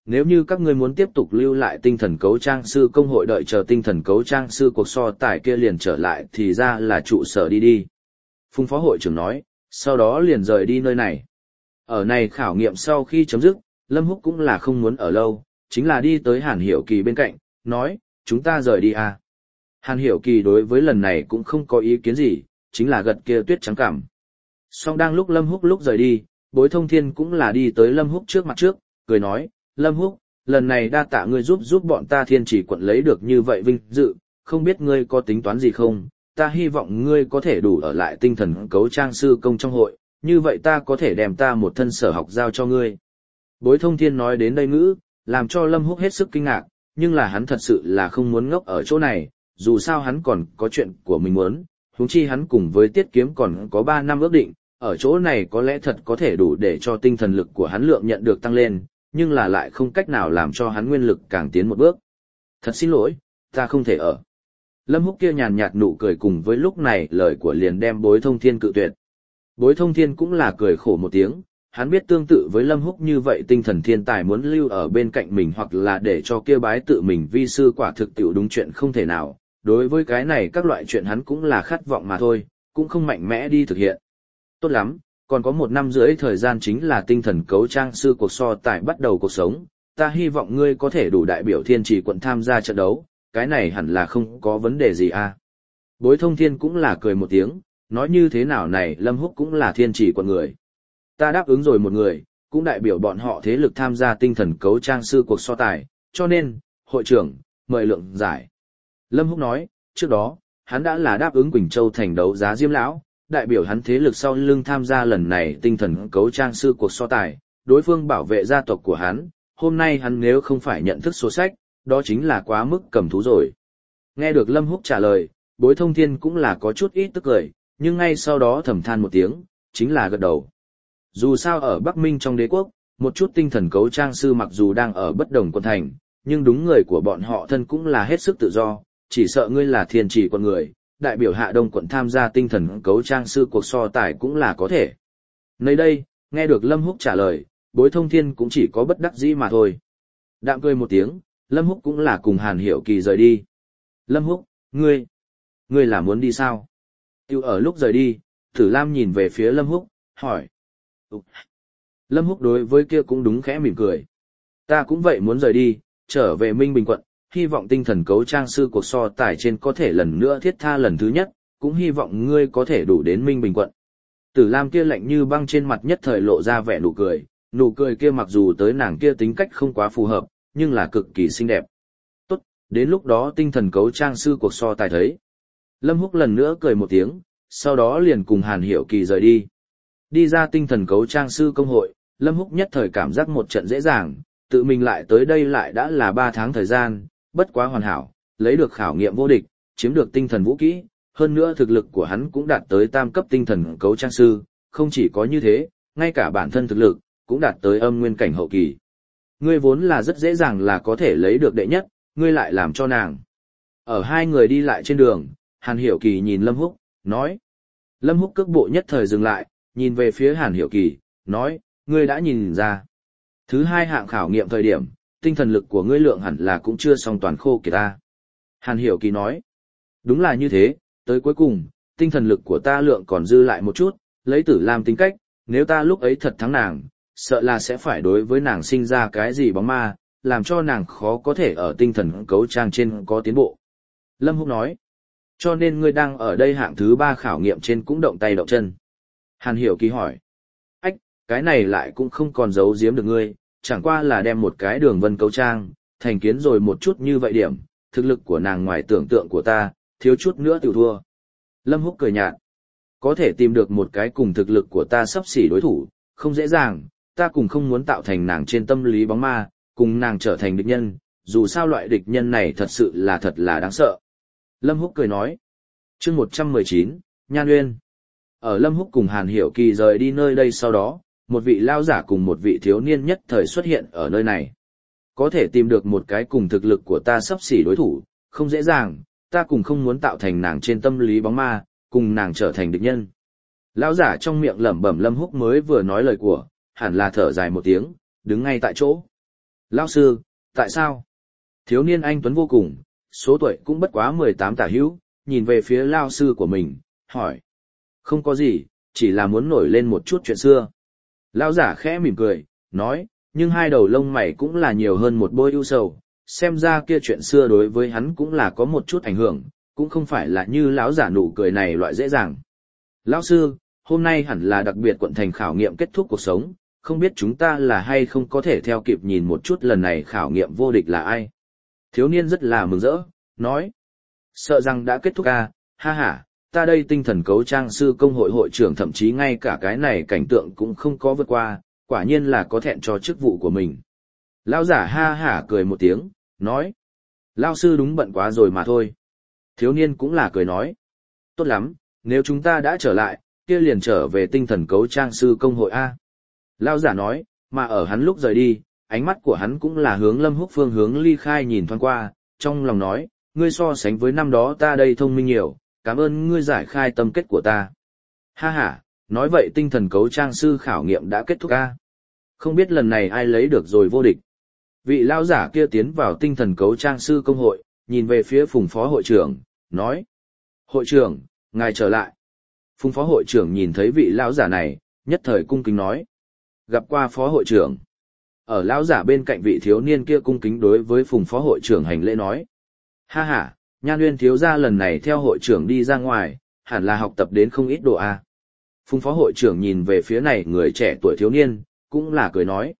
nếu như các ngươi muốn tiếp tục lưu lại tinh thần cấu trang sư công hội đợi chờ tinh thần cấu trang sư cuộc so tài kia liền trở lại thì ra là trụ sở đi đi. Phùng phó hội trưởng nói, sau đó liền rời đi nơi này. Ở này khảo nghiệm sau khi chấm dứt, Lâm Húc cũng là không muốn ở lâu, chính là đi tới Hàn Hiểu Kỳ bên cạnh, nói, chúng ta rời đi à. Hàn Hiểu Kỳ đối với lần này cũng không có ý kiến gì, chính là gật kia tuyết trắng cảm. Song đang lúc Lâm Húc lúc rời đi, Bối Thông Thiên cũng là đi tới Lâm Húc trước mặt trước, cười nói, Lâm Húc, lần này đa tạ ngươi giúp bọn ta Thiên Chỉ quận lấy được như vậy vinh dự, không biết ngươi có tính toán gì không, ta hy vọng ngươi có thể đủ ở lại tinh thần cấu trang sư công trong hội, như vậy ta có thể đem ta một thân sở học giao cho ngươi. Bối Thông Thiên nói đến đây ngữ, làm cho Lâm Húc hết sức kinh ngạc, nhưng là hắn thật sự là không muốn ngốc ở chỗ này, dù sao hắn còn có chuyện của mình muốn, huống chi hắn cùng với Tiết Kiếm còn có 3 năm ước định, ở chỗ này có lẽ thật có thể đủ để cho tinh thần lực của hắn lượng nhận được tăng lên, nhưng là lại không cách nào làm cho hắn nguyên lực càng tiến một bước. Thật xin lỗi, ta không thể ở. Lâm Húc kia nhàn nhạt nụ cười cùng với lúc này lời của liền đem Bối Thông Thiên cự tuyệt. Bối Thông Thiên cũng là cười khổ một tiếng, hắn biết tương tự với Lâm Húc như vậy tinh thần thiên tài muốn lưu ở bên cạnh mình hoặc là để cho kia bái tự mình vi sư quả thực tiểu đúng chuyện không thể nào, đối với cái này các loại chuyện hắn cũng là khát vọng mà thôi, cũng không mạnh mẽ đi thực hiện. Tốt lắm, còn có 1 năm rưỡi thời gian chính là tinh thần cấu trang sư cuộc so tài bắt đầu cuộc sống, ta hy vọng ngươi có thể đủ đại biểu Thiên Chỉ quận tham gia trận đấu, cái này hẳn là không có vấn đề gì à. Bối Thông Thiên cũng là cười một tiếng, nói như thế nào này Lâm Húc cũng là Thiên Chỉ quận người. Ta đáp ứng rồi một người, cũng đại biểu bọn họ thế lực tham gia tinh thần cấu trang sư cuộc so tài, cho nên, hội trưởng, mời lượng giải. Lâm Húc nói, trước đó, hắn đã là đáp ứng Quỳnh Châu thành đấu giá Diêm Lão, đại biểu hắn thế lực sau lưng tham gia lần này tinh thần cấu trang sư cuộc so tài, đối phương bảo vệ gia tộc của hắn, hôm nay hắn nếu không phải nhận thức số sách, đó chính là quá mức cầm thú rồi. Nghe được Lâm Húc trả lời, Bối Thông Thiên cũng là có chút ít tức cười, nhưng ngay sau đó thầm than một tiếng, chính là gật đầu. Dù sao ở Bắc Minh trong đế quốc, một chút tinh thần cấu trang sư mặc dù đang ở bất đồng quận thành, nhưng đúng người của bọn họ thân cũng là hết sức tự do, chỉ sợ ngươi là Thiên Chỉ quận người, đại biểu Hạ Đông quận tham gia tinh thần cấu trang sư cuộc so tài cũng là có thể. Nơi đây, nghe được Lâm Húc trả lời, Bối Thông Thiên cũng chỉ có bất đắc dĩ mà thôi. Đạm cười một tiếng, Lâm Húc cũng là cùng Hàn Hiểu Kỳ rời đi. Lâm Húc, ngươi là muốn đi sao? Tiêu ở lúc rời đi, Tử Lam nhìn về phía Lâm Húc, hỏi. Lâm Húc đối với kia cũng đúng khẽ mỉm cười. Ta cũng vậy muốn rời đi, trở về Minh Bình quận, hy vọng tinh thần cấu trang sư cuộc so tài trên có thể lần nữa thiết tha lần thứ nhất, cũng hy vọng ngươi có thể đủ đến Minh Bình quận. Tử Lam kia lạnh như băng trên mặt nhất thời lộ ra vẻ nụ cười kia mặc dù tới nàng kia tính cách không quá phù hợp, nhưng là cực kỳ xinh đẹp. Tốt, đến lúc đó tinh thần cấu trang sư cuộc so tài thấy. Lâm Húc lần nữa cười một tiếng, sau đó liền cùng Hàn Hiểu Kỳ rời đi. Đi ra tinh thần cấu trang sư công hội, Lâm Húc nhất thời cảm giác một trận dễ dàng, tự mình lại tới đây lại đã là 3 tháng thời gian, bất quá hoàn hảo, lấy được khảo nghiệm vô địch, chiếm được tinh thần vũ kỹ, hơn nữa thực lực của hắn cũng đạt tới 3 cấp tinh thần cấu trang sư, không chỉ có như thế, ngay cả bản thân thực lực cũng đạt tới âm nguyên cảnh hậu kỳ. Ngươi vốn là rất dễ dàng là có thể lấy được đệ nhất, ngươi lại làm cho nàng. Ở hai người đi lại trên đường, Hàn Hiểu Kỳ nhìn Lâm Húc, nói. Lâm Húc cước bộ nhất thời dừng lại, nhìn về phía Hàn Hiểu Kỳ, nói, ngươi đã nhìn ra. Thứ 2 hạng khảo nghiệm thời điểm, tinh thần lực của ngươi lượng hẳn là cũng chưa xong toàn khô kìa ta. Hàn Hiểu Kỳ nói, đúng là như thế, tới cuối cùng, tinh thần lực của ta lượng còn dư lại một chút, lấy Tử Lam tính cách, nếu ta lúc ấy thật thắng nàng, sợ là sẽ phải đối với nàng sinh ra cái gì bóng ma, làm cho nàng khó có thể ở tinh thần cấu trang trên có tiến bộ. Lâm Húc nói, cho nên ngươi đang ở đây hạng thứ 3 khảo nghiệm trên cũng động tay động chân. Hàn Hiểu Kỳ hỏi, ách, cái này lại cũng không còn giấu giếm được ngươi, chẳng qua là đem một cái đường vân cấu trang, thành kiến rồi một chút như vậy điểm, thực lực của nàng ngoài tưởng tượng của ta, thiếu chút nữa tiểu thua. Lâm Húc cười nhạt, có thể tìm được một cái cùng thực lực của ta xấp xỉ đối thủ, không dễ dàng, ta cùng không muốn tạo thành nàng trên tâm lý bóng ma, cùng nàng trở thành địch nhân, dù sao loại địch nhân này thật là đáng sợ. Lâm Húc cười nói, chương 119, Nhan Uyên. Ở Lâm Húc cùng Hàn Hiểu Kỳ rời đi nơi đây sau đó, một vị lao giả cùng một vị thiếu niên nhất thời xuất hiện ở nơi này. Có thể tìm được một cái cùng thực lực của ta xấp xỉ đối thủ, không dễ dàng, ta cùng không muốn tạo thành nàng trên tâm lý bóng ma, cùng nàng trở thành địch nhân. Lão giả trong miệng lẩm bẩm Lâm Húc mới vừa nói lời của, hẳn là thở dài một tiếng, đứng ngay tại chỗ. Lão sư, tại sao? Thiếu niên anh tuấn vô cùng, số tuổi cũng bất quá 18 tả hữu, nhìn về phía lão sư của mình, hỏi. Không có gì, chỉ là muốn nổi lên một chút chuyện xưa. Lão giả khẽ mỉm cười, nói, nhưng hai đầu lông mày cũng là nhiều hơn một bôi ưu sầu, xem ra kia chuyện xưa đối với hắn cũng là có một chút ảnh hưởng, cũng không phải là như lão giả nụ cười này loại dễ dàng. Lão sư, hôm nay hẳn là đặc biệt quận thành khảo nghiệm kết thúc cuộc sống, không biết chúng ta là hay không có thể theo kịp nhìn một chút lần này khảo nghiệm vô địch là ai. Thiếu niên rất là mừng rỡ, nói. Sợ rằng đã kết thúc à, ha ha, ta đây tinh thần cấu trang sư công hội hội trưởng thậm chí ngay cả cái này cảnh tượng cũng không có vượt qua, quả nhiên là có thẹn cho chức vụ của mình. Lão giả ha hả cười một tiếng, nói. Lão sư đúng bận quá rồi mà thôi. Thiếu niên cũng là cười nói. Tốt lắm, nếu chúng ta đã trở lại, kia liền trở về tinh thần cấu trang sư công hội A. Lão giả nói, mà ở hắn lúc rời đi, ánh mắt của hắn cũng là hướng Lâm Húc phương hướng ly khai nhìn thoáng qua, trong lòng nói, ngươi so sánh với năm đó ta đây thông minh nhiều, cảm ơn ngươi giải khai tâm kết của ta. Ha ha, nói vậy tinh thần cấu trang sư khảo nghiệm đã kết thúc A. Không biết lần này ai lấy được rồi vô địch. Vị lão giả kia tiến vào tinh thần cấu trang sư công hội, nhìn về phía Phùng phó hội trưởng, nói. Hội trưởng, ngài trở lại. Phùng phó hội trưởng nhìn thấy vị lão giả này, nhất thời cung kính nói. Gặp qua phó hội trưởng. Ở lão giả bên cạnh vị thiếu niên kia cung kính đối với Phùng phó hội trưởng hành lễ nói. Ha ha, Nhan Uyên thiếu gia lần này theo hội trưởng đi ra ngoài, hẳn là học tập đến không ít đồ a. Phùng phó hội trưởng nhìn về phía này người trẻ tuổi thiếu niên, cũng là cười nói.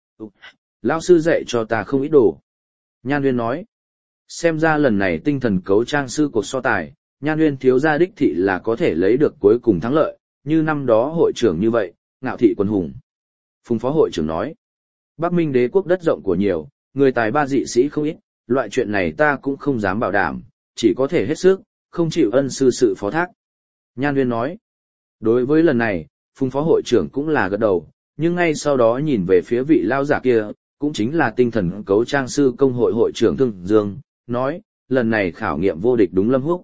Lão sư dạy cho ta không ít đồ. Nhan Uyên nói. Xem ra lần này tinh thần cấu trang sư cuộc so tài, Nhan Uyên thiếu gia đích thị là có thể lấy được cuối cùng thắng lợi, như năm đó hội trưởng như vậy, ngạo thị quân hùng. Phùng phó hội trưởng nói. Bắc Minh đế quốc đất rộng của nhiều, người tài ba dị sĩ không ít, loại chuyện này ta cũng không dám bảo đảm, chỉ có thể hết sức, không chịu ân sư sự phó thác. Nhan Uyên nói. Đối với lần này, Phùng phó hội trưởng cũng là gật đầu, nhưng ngay sau đó nhìn về phía vị lao giả kia, cũng chính là tinh thần cấu trang sư công hội hội trưởng Thương Dương, nói, lần này khảo nghiệm vô địch đúng Lâm Húc.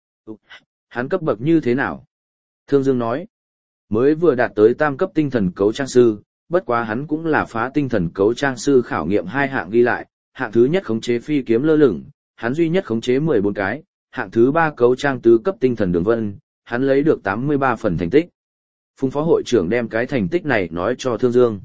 Hắn cấp bậc như thế nào? Thương Dương nói, mới vừa đạt tới tam cấp tinh thần cấu trang sư, bất quá hắn cũng là phá tinh thần cấu trang sư khảo nghiệm 2 hạng ghi lại, hạng thứ nhất khống chế phi kiếm lơ lửng, hắn duy nhất khống chế 14 cái, hạng thứ 3 cấu trang tứ cấp tinh thần đường vân, hắn lấy được 83 phần thành tích. Phùng phó hội trưởng đem cái thành tích này nói cho Thương Dương.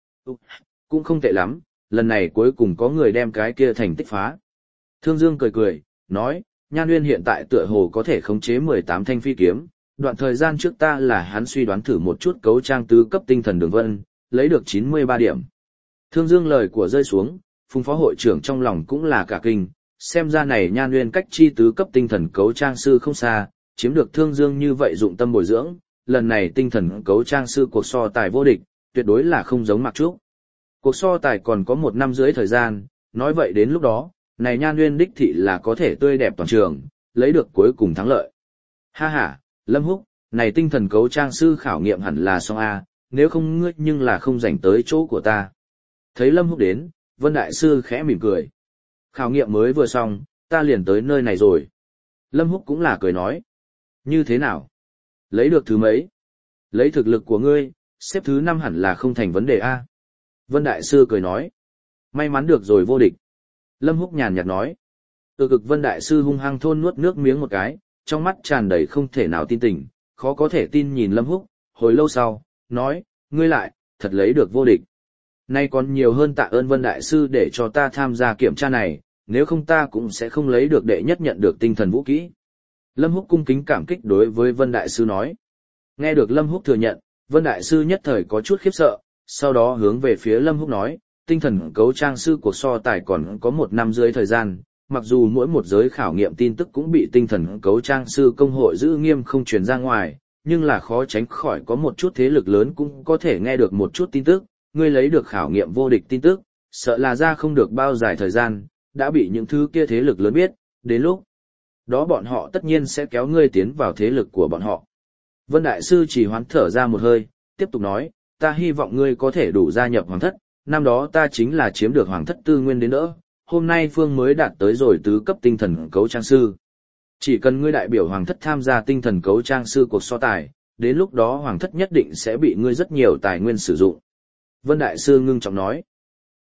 Cũng không tệ lắm, lần này cuối cùng có người đem cái kia thành tích phá. Thương Dương cười cười, nói, Nhan Uyên hiện tại tựa hồ có thể khống chế 18 thanh phi kiếm, đoạn thời gian trước ta là hắn suy đoán thử một chút cấu trang tứ cấp tinh thần đường vân, lấy được 93 điểm. Thương Dương lời của rơi xuống, Phùng phó hội trưởng trong lòng cũng là cả kinh, xem ra này Nhan Uyên cách chi tứ cấp tinh thần cấu trang sư không xa, chiếm được Thương Dương như vậy dụng tâm bồi dưỡng, lần này tinh thần cấu trang sư cuộc so tài vô địch, tuyệt đối là không giống Mạc Trúc. Cuộc so tài còn có 1 năm rưỡi thời gian, nói vậy đến lúc đó, này Nhan Uyên đích thị là có thể tươi đẹp toàn trường, lấy được cuối cùng thắng lợi. Ha ha, Lâm Húc, này tinh thần cấu trang sư khảo nghiệm hẳn là xong A, nếu không ngươi nhưng là không rảnh tới chỗ của ta. Thấy Lâm Húc đến, Vân Đại Sư khẽ mỉm cười. Khảo nghiệm mới vừa xong, ta liền tới nơi này rồi. Lâm Húc cũng là cười nói. Như thế nào? Lấy được thứ mấy? Lấy thực lực của ngươi, xếp thứ 5 hẳn là không thành vấn đề A. Vân Đại Sư cười nói. May mắn được rồi vô địch. Lâm Húc nhàn nhạt nói. Cực Vân Đại Sư hung hăng thôn nuốt nước miếng một cái, trong mắt tràn đầy không thể nào tin tình, khó có thể tin nhìn Lâm Húc, hồi lâu sau, nói, ngươi lại, thật lấy được vô địch. Nay còn nhiều hơn tạ ơn Vân Đại Sư để cho ta tham gia kiểm tra này, nếu không ta cũng sẽ không lấy được đệ nhất nhận được tinh thần vũ kỹ. Lâm Húc cung kính cảm kích đối với Vân Đại Sư nói. Nghe được Lâm Húc thừa nhận, Vân Đại Sư nhất thời có chút khiếp sợ, sau đó hướng về phía Lâm Húc nói, tinh thần cấu trang sư cuộc so tài còn có 1 năm rưỡi thời gian, mặc dù mỗi một giới khảo nghiệm tin tức cũng bị tinh thần cấu trang sư công hội giữ nghiêm không truyền ra ngoài, nhưng là khó tránh khỏi có một chút thế lực lớn cũng có thể nghe được một chút tin tức, ngươi lấy được khảo nghiệm vô địch tin tức, sợ là ra không được bao dài thời gian, đã bị những thứ kia thế lực lớn biết, đến lúc đó bọn họ tất nhiên sẽ kéo ngươi tiến vào thế lực của bọn họ. Vân Đại Sư chỉ hoán thở ra một hơi, tiếp tục nói, ta hy vọng ngươi có thể đủ gia nhập hoàng thất, năm đó ta chính là chiếm được hoàng thất tư nguyên đến đỡ, hôm nay Phương mới đạt tới rồi tứ cấp tinh thần cấu trang sư. Chỉ cần ngươi đại biểu hoàng thất tham gia tinh thần cấu trang sư cuộc so tài, đến lúc đó hoàng thất nhất định sẽ bị ngươi rất nhiều tài nguyên sử dụng. Vân Đại Sư ngưng trọng nói,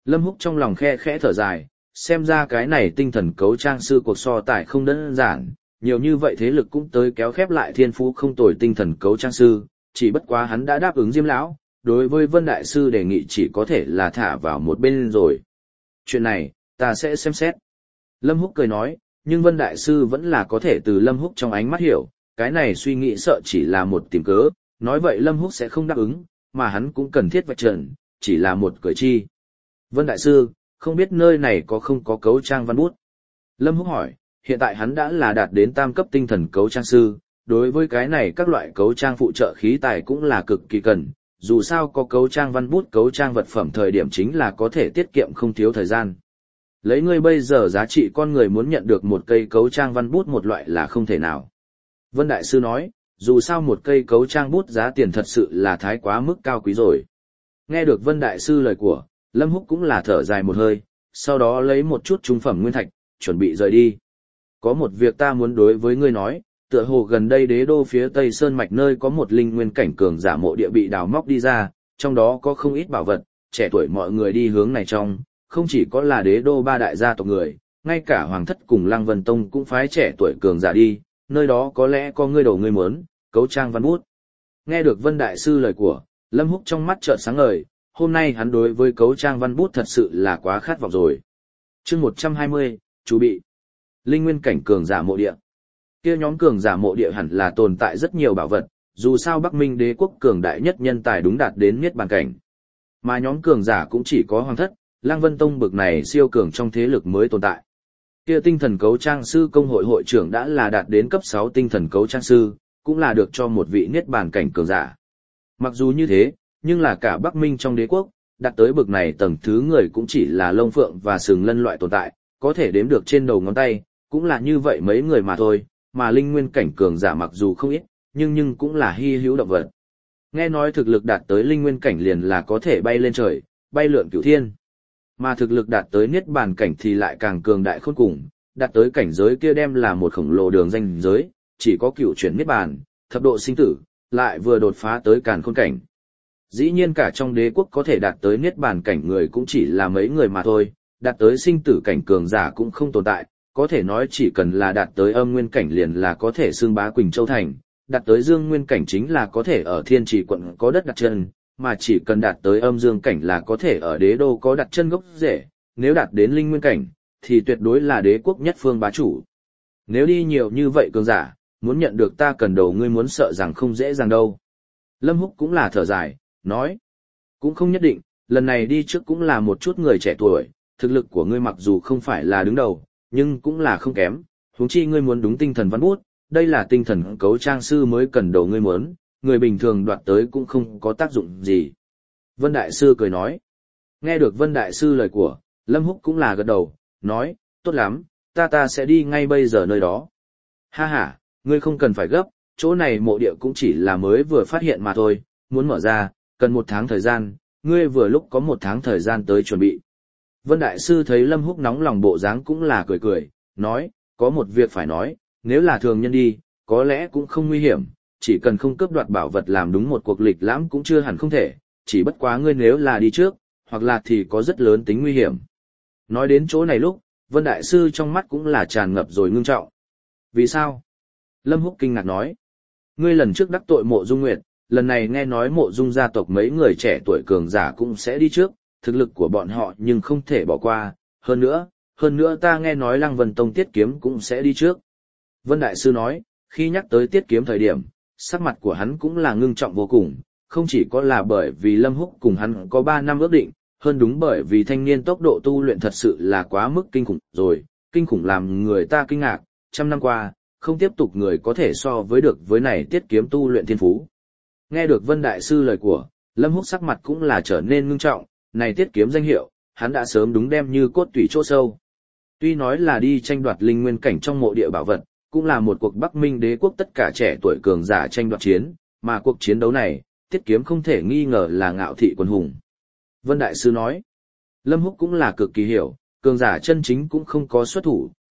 Lâm Húc trong lòng khe khẽ thở dài, xem ra cái này tinh thần cấu trang sư cuộc so tài không đơn giản, nhiều như vậy thế lực cũng tới kéo khép lại thiên phú không tồi tinh thần cấu trang sư, chỉ bất quá hắn đã đáp ứng Diêm lão, đối với Vân đại sư đề nghị chỉ có thể là thả vào một bên rồi. Chuyện này, ta sẽ xem xét. Lâm Húc cười nói, nhưng Vân đại sư vẫn là có thể từ Lâm Húc trong ánh mắt hiểu, cái này suy nghĩ sợ chỉ là một tìm cớ, nói vậy Lâm Húc sẽ không đáp ứng, mà hắn cũng cần thiết vạch trần, chỉ là một cười chi. Vân đại sư, không biết nơi này có không có cấu trang văn bút? Lâm Húc hỏi, hiện tại hắn đã là đạt đến tam cấp tinh thần cấu trang sư, đối với cái này các loại cấu trang phụ trợ khí tài cũng là cực kỳ cần, dù sao có cấu trang văn bút cấu trang vật phẩm thời điểm chính là có thể tiết kiệm không thiếu thời gian. Lấy ngươi bây giờ giá trị con người muốn nhận được một cây cấu trang văn bút một loại là không thể nào. Vân đại sư nói, dù sao một cây cấu trang bút giá tiền thật sự là thái quá mức cao quý rồi. Nghe được Vân đại sư lời của, Lâm Húc cũng là thở dài một hơi, sau đó lấy một chút trung phẩm nguyên thạch, chuẩn bị rời đi. Có một việc ta muốn đối với ngươi nói, tựa hồ gần đây đế đô phía tây sơn mạch nơi có một linh nguyên cảnh cường giả mộ địa bị đào móc đi ra, trong đó có không ít bảo vật, trẻ tuổi mọi người đi hướng này trong, không chỉ có là đế đô ba đại gia tộc người, ngay cả hoàng thất cùng Lăng Vân Tông cũng phái trẻ tuổi cường giả đi, nơi đó có lẽ có ngươi đồ ngươi muốn, cấu trang văn bút. Nghe được Vân đại sư lời của, Lâm Húc trong mắt chợt sáng ngời, hôm nay hắn đối với cấu trang văn bút thật sự là quá khát vọng rồi. Chương 120, chú bị. Linh nguyên cảnh cường giả mộ địa. Kia nhóm cường giả mộ địa hẳn là tồn tại rất nhiều bảo vật, dù sao Bắc Minh đế quốc cường đại nhất nhân tài đúng đạt đến niết bàn cảnh. Mà nhóm cường giả cũng chỉ có hoàng thất, Lăng Vân Tông bực này siêu cường trong thế lực mới tồn tại. Kia tinh thần cấu trang sư công hội hội trưởng đã là đạt đến cấp 6 tinh thần cấu trang sư, cũng là được cho một vị niết bàn cảnh cường giả. Mặc dù như thế, nhưng là cả Bắc Minh trong đế quốc, đạt tới bực này tầng thứ người cũng chỉ là lông phượng và sừng lân loại tồn tại, có thể đếm được trên đầu ngón tay, cũng là như vậy mấy người mà thôi, mà linh nguyên cảnh cường giả mặc dù không ít, nhưng cũng là hy hữu động vật. Nghe nói thực lực đạt tới linh nguyên cảnh liền là có thể bay lên trời, bay lượn cửu thiên. Mà thực lực đạt tới niết bàn cảnh thì lại càng cường đại khôn cùng, đạt tới cảnh giới kia đem là một khổng lồ đường danh giới, chỉ có cửu chuyển niết bàn, thập độ sinh tử, lại vừa đột phá tới càn khôn cảnh. Dĩ nhiên cả trong đế quốc có thể đạt tới niết bàn cảnh người cũng chỉ là mấy người mà thôi, đạt tới sinh tử cảnh cường giả cũng không tồn tại, có thể nói chỉ cần là đạt tới âm nguyên cảnh liền là có thể xưng bá Quỳnh Châu Thành, đạt tới dương nguyên cảnh chính là có thể ở Thiên Trì quận có đất đặt chân, mà chỉ cần đạt tới âm dương cảnh là có thể ở đế đô có đặt chân gốc rễ, nếu đạt đến linh nguyên cảnh, thì tuyệt đối là đế quốc nhất phương bá chủ. Nếu đi nhiều như vậy cường giả, muốn nhận được ta cần đầu ngươi muốn sợ rằng không dễ dàng đâu. Lâm Húc cũng là thở dài, nói, cũng không nhất định, lần này đi trước cũng là một chút người trẻ tuổi, thực lực của ngươi mặc dù không phải là đứng đầu, nhưng cũng là không kém, huống chi ngươi muốn đúng tinh thần văn bút, đây là tinh thần cấu trang sư mới cần đầu ngươi muốn, người bình thường đoạt tới cũng không có tác dụng gì. Vân Đại Sư cười nói. Nghe được Vân Đại Sư lời của, Lâm Húc cũng là gật đầu, nói, tốt lắm, ta sẽ đi ngay bây giờ nơi đó. Ha ha, ngươi không cần phải gấp, chỗ này mộ địa cũng chỉ là mới vừa phát hiện mà thôi, muốn mở ra, cần 1 tháng thời gian, ngươi vừa lúc có 1 tháng thời gian tới chuẩn bị. Vân Đại Sư thấy Lâm Húc nóng lòng bộ dáng cũng là cười cười, nói, có một việc phải nói, nếu là thường nhân đi, có lẽ cũng không nguy hiểm, chỉ cần không cướp đoạt bảo vật làm đúng một cuộc lịch lãm cũng chưa hẳn không thể, chỉ bất quá ngươi nếu là đi trước, hoặc là thì có rất lớn tính nguy hiểm. Nói đến chỗ này lúc, Vân Đại Sư trong mắt cũng là tràn ngập rồi ngưng trọng. Vì sao? Lâm Húc kinh ngạc nói, ngươi lần trước đắc tội Mộ Dung Nguyệt, lần này nghe nói Mộ Dung gia tộc mấy người trẻ tuổi cường giả cũng sẽ đi trước, thực lực của bọn họ nhưng không thể bỏ qua, hơn nữa ta nghe nói Lăng Vân Tông Tiết Kiếm cũng sẽ đi trước. Vân Đại Sư nói, khi nhắc tới Tiết Kiếm thời điểm, sắc mặt của hắn cũng là ngưng trọng vô cùng, không chỉ có là bởi vì Lâm Húc cùng hắn có 3 năm ước định, hơn đúng bởi vì thanh niên tốc độ tu luyện thật sự là quá mức kinh khủng rồi, kinh khủng làm người ta kinh ngạc, 100 năm qua, không tiếp tục người có thể so với được với này Tiết Kiếm tu luyện thiên phú. Nghe được Vân Đại Sư lời của, Lâm Húc sắc mặt cũng là trở nên ngưng trọng, này Tiết Kiếm danh hiệu, hắn đã sớm đúng đem như cốt tủy chỗ sâu. Tuy nói là đi tranh đoạt linh nguyên cảnh trong mộ địa bảo vật, cũng là một cuộc Bắc Minh đế quốc tất cả trẻ tuổi cường giả tranh đoạt chiến, mà cuộc chiến đấu này, Tiết Kiếm không thể nghi ngờ là ngạo thị quân hùng. Vân Đại Sư nói, Lâm Húc cũng là cực kỳ hiểu, cường giả chân chính cũng không có xuất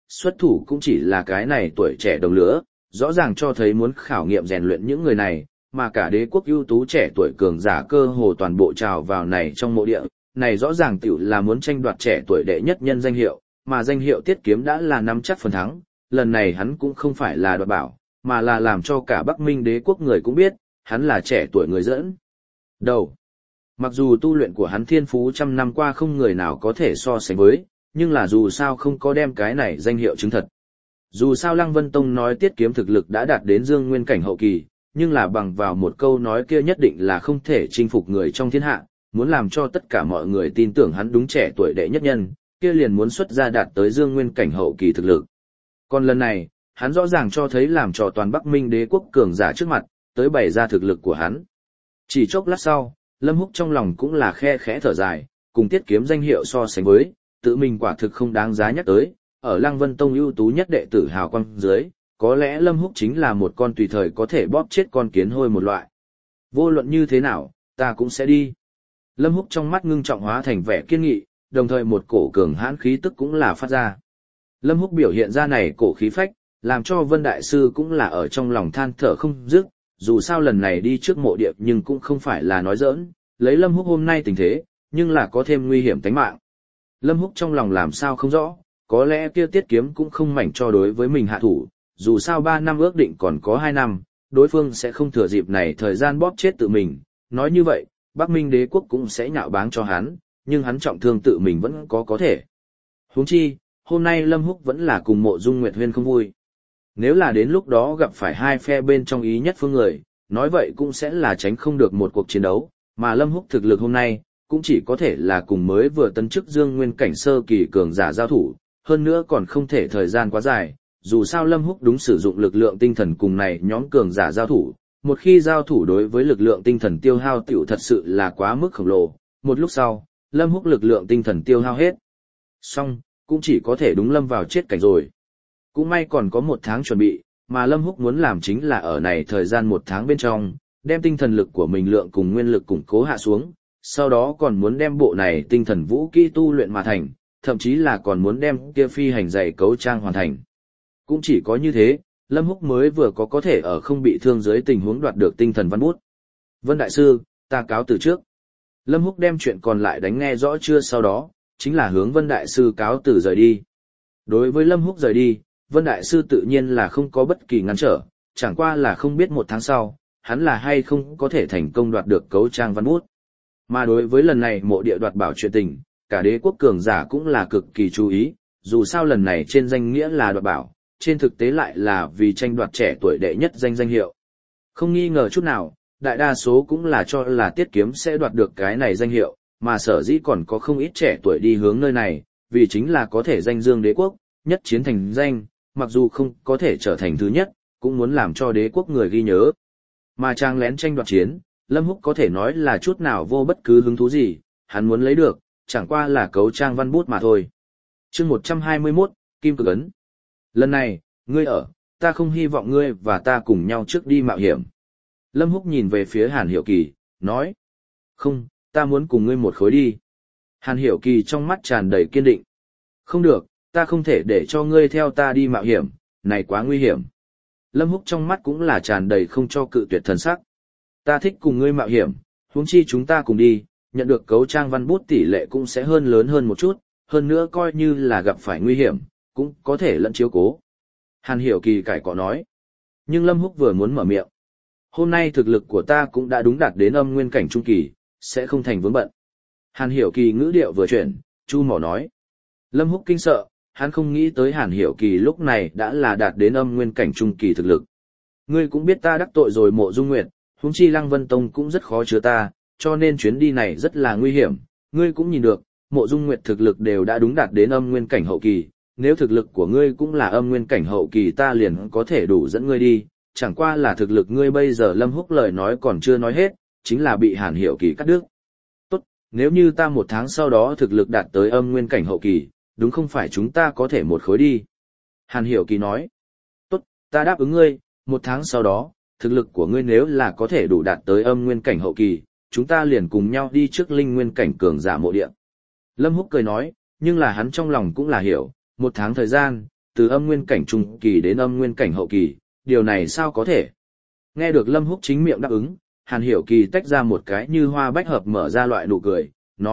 thủ cũng chỉ là cái này tuổi trẻ đồng lứa, rõ ràng cho thấy muốn khảo nghiệm rèn luyện những người này, mà cả đế quốc ưu tú trẻ tuổi cường giả cơ hồ toàn bộ trào vào này trong mộ địa, này rõ ràng tiểu là muốn tranh đoạt trẻ tuổi đệ nhất nhân danh hiệu, mà danh hiệu Tiết Kiếm đã là nắm chắc phần thắng, lần này hắn cũng không phải là đoạt bảo, mà là làm cho cả Bắc Minh đế quốc người cũng biết, hắn là trẻ tuổi người dẫn đầu. Mặc dù tu luyện của hắn thiên phú trăm năm qua không người nào có thể so sánh với, nhưng là dù sao không có đem cái này danh hiệu chứng thật. Dù sao Lăng Vân Tông nói Tiết Kiếm thực lực đã đạt đến dương nguyên cảnh hậu kỳ, nhưng là bằng vào một câu nói kia nhất định là không thể chinh phục người trong thiên hạ, muốn làm cho tất cả mọi người tin tưởng hắn đúng trẻ tuổi đệ nhất nhân, kia liền muốn xuất ra đạt tới dương nguyên cảnh hậu kỳ thực lực. Còn lần này, hắn rõ ràng cho thấy làm cho toàn Bắc Minh đế quốc cường giả trước mặt, tới bày ra thực lực của hắn. Chỉ chốc lát sau, Lâm Húc trong lòng cũng là khe khẽ thở dài, cùng Tiết Kiếm danh hiệu so sánh với, tự mình quả thực không đáng giá nhắc tới, ở Lăng Vân Tông ưu tú nhất đệ tử hào quang dưới, có lẽ Lâm Húc chính là một con tùy thời có thể bóp chết con kiến hôi một loại. Vô luận như thế nào, ta cũng sẽ đi. Lâm Húc trong mắt ngưng trọng hóa thành vẻ kiên nghị, đồng thời một cổ cường hãn khí tức cũng là phát ra. Lâm Húc biểu hiện ra này cổ khí phách, làm cho Vân Đại Sư cũng là ở trong lòng than thở không dứt, dù sao lần này đi trước mộ địa nhưng cũng không phải là nói giỡn, lấy Lâm Húc hôm nay tình thế, nhưng là có thêm nguy hiểm tính mạng. Lâm Húc trong lòng làm sao không rõ, có lẽ kia Tiết Kiếm cũng không mảnh cho đối với mình hạ thủ, dù sao 3 năm ước định còn có 2 năm, đối phương sẽ không thừa dịp này thời gian bóp chết tự mình, nói như vậy, Bắc Minh đế quốc cũng sẽ nhạo báng cho hắn, nhưng hắn trọng thương tự mình vẫn có thể. Huống chi, hôm nay Lâm Húc vẫn là cùng Mộ Dung Nguyệt Huyên không vui. Nếu là đến lúc đó gặp phải hai phe bên trong ý nhất phương người, nói vậy cũng sẽ là tránh không được một cuộc chiến đấu, mà Lâm Húc thực lực hôm nay, cũng chỉ có thể là cùng mới vừa tấn chức dương nguyên cảnh sơ kỳ cường giả giao thủ, hơn nữa còn không thể thời gian quá dài, dù sao Lâm Húc đúng sử dụng lực lượng tinh thần cùng này nhóm cường giả giao thủ, một khi giao thủ đối với lực lượng tinh thần tiêu hao tiểu thật sự là quá mức khổng lồ, một lúc sau, Lâm Húc lực lượng tinh thần tiêu hao hết. Xong, cũng chỉ có thể đúng lâm vào chết cảnh rồi. Cũng may còn có 1 tháng chuẩn bị, mà Lâm Húc muốn làm chính là ở này thời gian 1 tháng bên trong, đem tinh thần lực của mình lượng cùng nguyên lực củng cố hạ xuống, sau đó còn muốn đem bộ này tinh thần vũ kỹ tu luyện mà thành, thậm chí là còn muốn đem kia phi hành dày cấu trang hoàn thành. Cũng chỉ có như thế, Lâm Húc mới vừa có thể ở không bị thương dưới tình huống đoạt được tinh thần văn bút. Vân Đại Sư, ta cáo từ trước. Lâm Húc đem chuyện còn lại đánh nghe rõ chưa sau đó, chính là hướng Vân Đại Sư cáo từ rời đi. Đối với Lâm Húc rời đi, Vân Đại Sư tự nhiên là không có bất kỳ ngăn trở, chẳng qua là không biết 1 tháng sau, hắn là hay không có thể thành công đoạt được cấu trang văn bút. Mà đối với lần này mộ địa đoạt bảo chuyện tình, cả đế quốc cường giả cũng là cực kỳ chú ý, dù sao lần này trên danh nghĩa là đoạt bảo, trên thực tế lại là vì tranh đoạt trẻ tuổi đệ nhất danh hiệu. Không nghi ngờ chút nào, đại đa số cũng là cho là Tiết Kiếm sẽ đoạt được cái này danh hiệu, mà sở dĩ còn có không ít trẻ tuổi đi hướng nơi này, vì chính là có thể danh dương đế quốc, nhất chiến thành danh, mặc dù không có thể trở thành thứ nhất, cũng muốn làm cho đế quốc người ghi nhớ. Mà trang lén tranh đoạt chiến, Lâm Húc có thể nói là chút nào vô bất cứ hứng thú gì, hắn muốn lấy được, chẳng qua là cấu trang văn bút mà thôi. Chương 121, Kim Cực Ấn. Lần này, ngươi ở, ta không hy vọng ngươi và ta cùng nhau trước đi mạo hiểm. Lâm Húc nhìn về phía Hàn Hiểu Kỳ, nói. Không, ta muốn cùng ngươi một khối đi. Hàn Hiểu Kỳ trong mắt tràn đầy kiên định. Không được, ta không thể để cho ngươi theo ta đi mạo hiểm, này quá nguy hiểm. Lâm Húc trong mắt cũng là tràn đầy không cho cự tuyệt thần sắc. Ta thích cùng ngươi mạo hiểm, huống chi chúng ta cùng đi, nhận được cấu trang văn bút tỷ lệ cũng sẽ lớn hơn một chút, hơn nữa coi như là gặp phải nguy hiểm, cũng có thể lẫn chiếu cố. Hàn Hiểu Kỳ cãi cọ nói. Nhưng Lâm Húc vừa muốn mở miệng. Hôm nay thực lực của ta cũng đã đúng đạt đến âm nguyên cảnh trung kỳ, sẽ không thành vướng bận. Hàn Hiểu Kỳ ngữ điệu vừa chuyển, chu mỏ nói. Lâm Húc kinh sợ, hắn không nghĩ tới Hàn Hiểu Kỳ lúc này đã là đạt đến âm nguyên cảnh trung kỳ thực lực. Ngươi cũng biết ta đắc tội rồi Mộ Dung Nguyệt, huống chi Lăng Vân Tông cũng rất khó chứa ta, cho nên chuyến đi này rất là nguy hiểm. Ngươi cũng nhìn được, Mộ Dung Nguyệt thực lực đều đã đúng đạt đến âm nguyên cảnh hậu kỳ, nếu thực lực của ngươi cũng là âm nguyên cảnh hậu kỳ ta liền có thể đủ dẫn ngươi đi, chẳng qua là thực lực ngươi bây giờ. Lâm Húc lời nói còn chưa nói hết, chính là bị Hàn Hiểu Kỳ cắt đứt. Tốt, nếu như ta 1 tháng sau đó thực lực đạt tới âm nguyên cảnh hậu kỳ, đúng không phải chúng ta có thể một khối đi. Hàn Hiểu Kỳ nói. Tốt, ta đáp ứng ngươi, 1 tháng sau đó, thực lực của ngươi nếu là có thể đủ đạt tới âm nguyên cảnh hậu kỳ, chúng ta liền cùng nhau đi trước linh nguyên cảnh cường giả mộ địa. Lâm Húc cười nói, nhưng là hắn trong lòng cũng là hiểu, 1 tháng thời gian, từ âm nguyên cảnh trung kỳ đến âm nguyên cảnh hậu kỳ, điều này sao có thể. Nghe được Lâm Húc chính miệng đáp ứng, Hàn Hiểu Kỳ tách ra một cái như hoa bách hợp mở ra loại nụ cười, nói,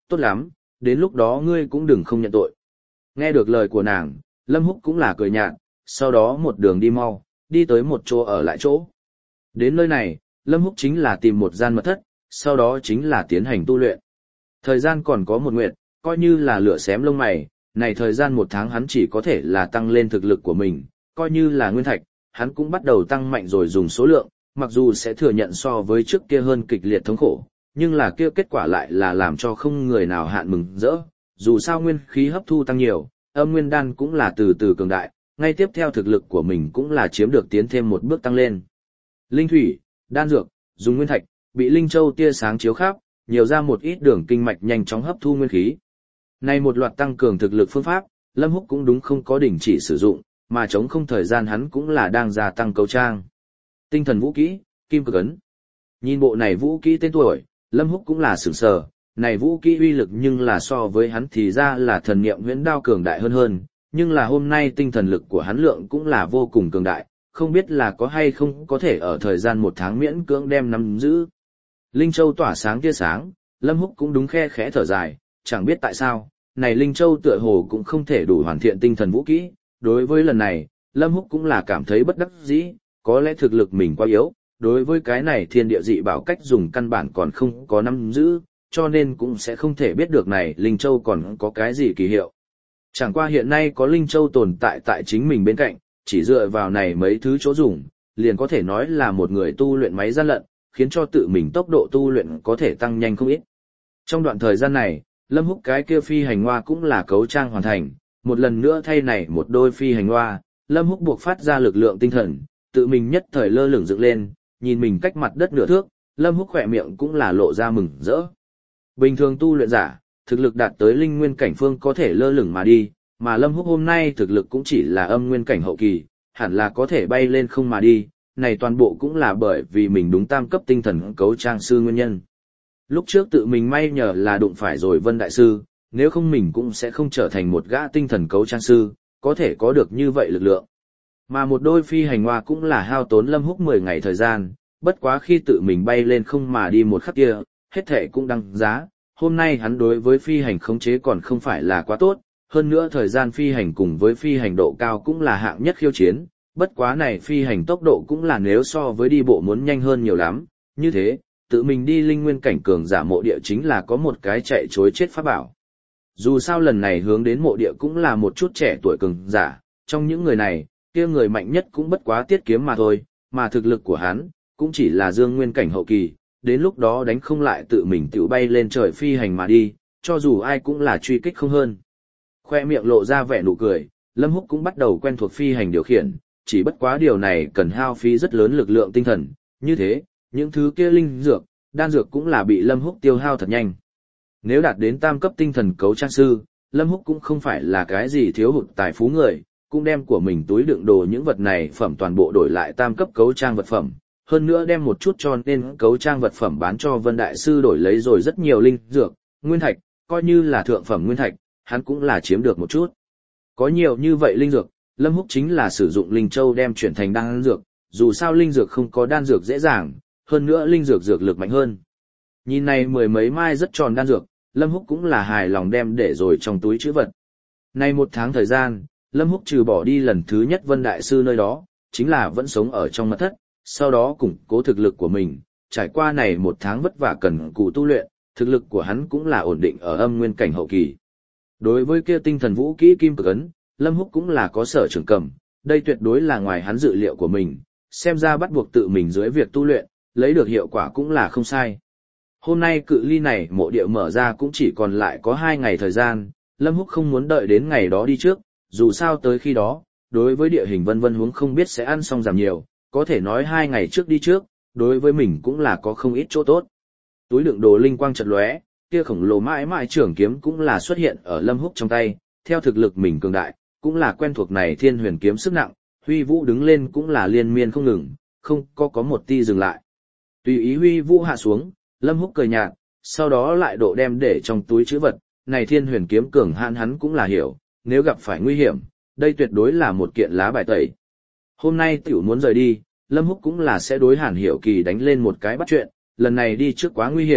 tốt lắm, đến lúc đó ngươi cũng đừng không nhận tội. Nghe được lời của nàng, Lâm Húc cũng là cười nhạt, sau đó một đường đi mau, đi tới một chỗ ở lại chỗ. Đến nơi này, Lâm Húc chính là tìm một gian mật thất, sau đó chính là tiến hành tu luyện. Thời gian còn có một nguyện, coi như là lửa xém lông mày, này thời gian một tháng hắn chỉ có thể là tăng lên thực lực của mình, coi như là nguyên thạch, hắn cũng bắt đầu tăng mạnh rồi dùng số lượng, mặc dù sẽ thừa nhận so với trước kia hơn kịch liệt thống khổ, nhưng là kia kết quả lại là làm cho không người nào hạn mừng rỡ, dù sao nguyên khí hấp thu tăng nhiều, âm nguyên đan cũng là từ từ cường đại, ngay tiếp theo thực lực của mình cũng là chiếm được tiến thêm một bước tăng lên. Linh thủy, đan dược, dùng nguyên thạch, bị linh châu tia sáng chiếu khắp, nhiều ra một ít đường kinh mạch nhanh chóng hấp thu nguyên khí. Này một loạt tăng cường thực lực phương pháp, Lâm Húc cũng đúng không có đình chỉ sử dụng, mà chống không thời gian hắn cũng là đang gia tăng cấu trang. Tinh thần vũ kỹ, kim cực ấn. Nhìn bộ này vũ kỹ tên tuổi, Lâm Húc cũng là sửng sờ, này vũ kỹ uy lực nhưng là so với hắn thì ra là thần niệm huyễn đao cường đại hơn, nhưng là hôm nay tinh thần lực của hắn lượng cũng là vô cùng cường đại, không biết là có hay không có thể ở thời gian một tháng miễn cưỡng đem nắm giữ. Linh Châu tỏa sáng tia sáng, Lâm Húc cũng đúng khe khẽ thở dài, chẳng biết tại sao, này Linh Châu tựa hồ cũng không thể đủ hoàn thiện tinh thần vũ kỹ, đối với lần này, Lâm Húc cũng là cảm thấy bất đắc dĩ, có lẽ thực lực mình quá yếu, đối với cái này thiên địa dị bảo cách dùng căn bản còn không có nắm giữ, cho nên cũng sẽ không thể biết được này Linh Châu còn có cái gì kỳ hiệu. Chẳng qua hiện nay có Linh Châu tồn tại tại chính mình bên cạnh, chỉ dựa vào này mấy thứ chỗ dùng, liền có thể nói là một người tu luyện máy gian lận, khiến cho tự mình tốc độ tu luyện có thể tăng nhanh không ít. Trong đoạn thời gian này, Lâm Húc cái kia phi hành hoa cũng là cấu trang hoàn thành, một lần nữa thay này một đôi phi hành hoa, Lâm Húc buộc phát ra lực lượng tinh thần, tự mình nhất thời lơ lửng dựng lên, nhìn mình cách mặt đất nửa thước, Lâm Húc khỏe miệng cũng là lộ ra mừng rỡ. Bình thường tu luyện giả, thực lực đạt tới linh nguyên cảnh phương có thể lơ lửng mà đi, mà Lâm Húc hôm nay thực lực cũng chỉ là âm nguyên cảnh hậu kỳ, hẳn là có thể bay lên không mà đi, này toàn bộ cũng là bởi vì mình đúng tam cấp tinh thần cấu trang sư nguyên nhân. Lúc trước tự mình may nhờ là đụng phải rồi Vân Đại Sư, nếu không mình cũng sẽ không trở thành một gã tinh thần cấu trang sư, có thể có được như vậy lực lượng. Mà một đôi phi hành hoa cũng là hao tốn Lâm Húc 10 ngày thời gian, bất quá khi tự mình bay lên không mà đi một khắc kia, hết thể cũng đăng giá. Hôm nay hắn đối với phi hành khống chế còn không phải là quá tốt, hơn nữa thời gian phi hành cùng với phi hành độ cao cũng là hạng nhất khiêu chiến, bất quá này phi hành tốc độ cũng là nếu so với đi bộ muốn nhanh hơn nhiều lắm, như thế, tự mình đi linh nguyên cảnh cường giả mộ địa chính là có một cái chạy chối chết pháp bảo. Dù sao lần này hướng đến mộ địa cũng là một chút trẻ tuổi cường giả, trong những người này, kia người mạnh nhất cũng bất quá Tiết Kiếm mà thôi, mà thực lực của hắn cũng chỉ là dương nguyên cảnh hậu kỳ, đến lúc đó đánh không lại tự mình tự bay lên trời phi hành mà đi, cho dù ai cũng là truy kích không hơn. Khoe miệng lộ ra vẻ nụ cười, Lâm Húc cũng bắt đầu quen thuộc phi hành điều khiển, chỉ bất quá điều này cần hao phí rất lớn lực lượng tinh thần, như thế, những thứ kia linh dược, đan dược cũng là bị Lâm Húc tiêu hao thật nhanh. Nếu đạt đến tam cấp tinh thần cấu trang sư, Lâm Húc cũng không phải là cái gì thiếu hụt tài phú người, cũng đem của mình túi đựng đồ những vật này phẩm toàn bộ đổi lại tam cấp cấu trang vật phẩm, hơn nữa đem một chút cho nên cấu trang vật phẩm bán cho Vân Đại Sư đổi lấy rồi rất nhiều linh dược, nguyên thạch, coi như là thượng phẩm nguyên thạch, hắn cũng là chiếm được một chút. Có nhiều như vậy linh dược, Lâm Húc chính là sử dụng linh châu đem chuyển thành đan dược, dù sao linh dược không có đan dược dễ dàng, hơn nữa linh dược dược lực mạnh hơn. Nhìn này mười mấy mai rất tròn đan dược, Lâm Húc cũng là hài lòng đem để rồi trong túi trữ vật. Nay một tháng thời gian, Lâm Húc trừ bỏ đi lần thứ nhất Vân Đại Sư nơi đó, chính là vẫn sống ở trong mật thất, sau đó củng cố thực lực của mình, trải qua này một tháng vất vả cần cù tu luyện, thực lực của hắn cũng là ổn định ở âm nguyên cảnh hậu kỳ. Đối với kia tinh thần vũ kỹ kim cực ấn, Lâm Húc cũng là có sở trường cầm, đây tuyệt đối là ngoài hắn dự liệu của mình, xem ra bắt buộc tự mình dưới việc tu luyện, lấy được hiệu quả cũng là không sai. Hôm nay cự ly này mộ địa mở ra cũng chỉ còn lại có 2 ngày thời gian, Lâm Húc không muốn đợi đến ngày đó đi trước, dù sao tới khi đó, đối với địa hình vân vân huống không biết sẽ ăn xong giảm nhiều, có thể nói 2 ngày trước đi trước, đối với mình cũng là có không ít chỗ tốt. Túi đựng đồ linh quang chợt lóe, kia khổng lồ mãi mãi trưởng kiếm cũng là xuất hiện ở Lâm Húc trong tay, theo thực lực mình cường đại, cũng là quen thuộc này thiên huyền kiếm sức nặng, huy vũ đứng lên cũng là liên miên không ngừng, không có một ti dừng lại. Tùy ý huy vũ hạ xuống, Lâm Húc cười nhạt, sau đó lại độ đem để trong túi trữ vật, này thiên huyền kiếm cường hãn hắn cũng là hiểu, nếu gặp phải nguy hiểm, đây tuyệt đối là một kiện lá bài tẩy. Hôm nay tiểu muốn rời đi, Lâm Húc cũng là sẽ đối Hàn Hiểu Kỳ đánh lên một cái bắt chuyện, lần này đi trước quá nguy hiểm,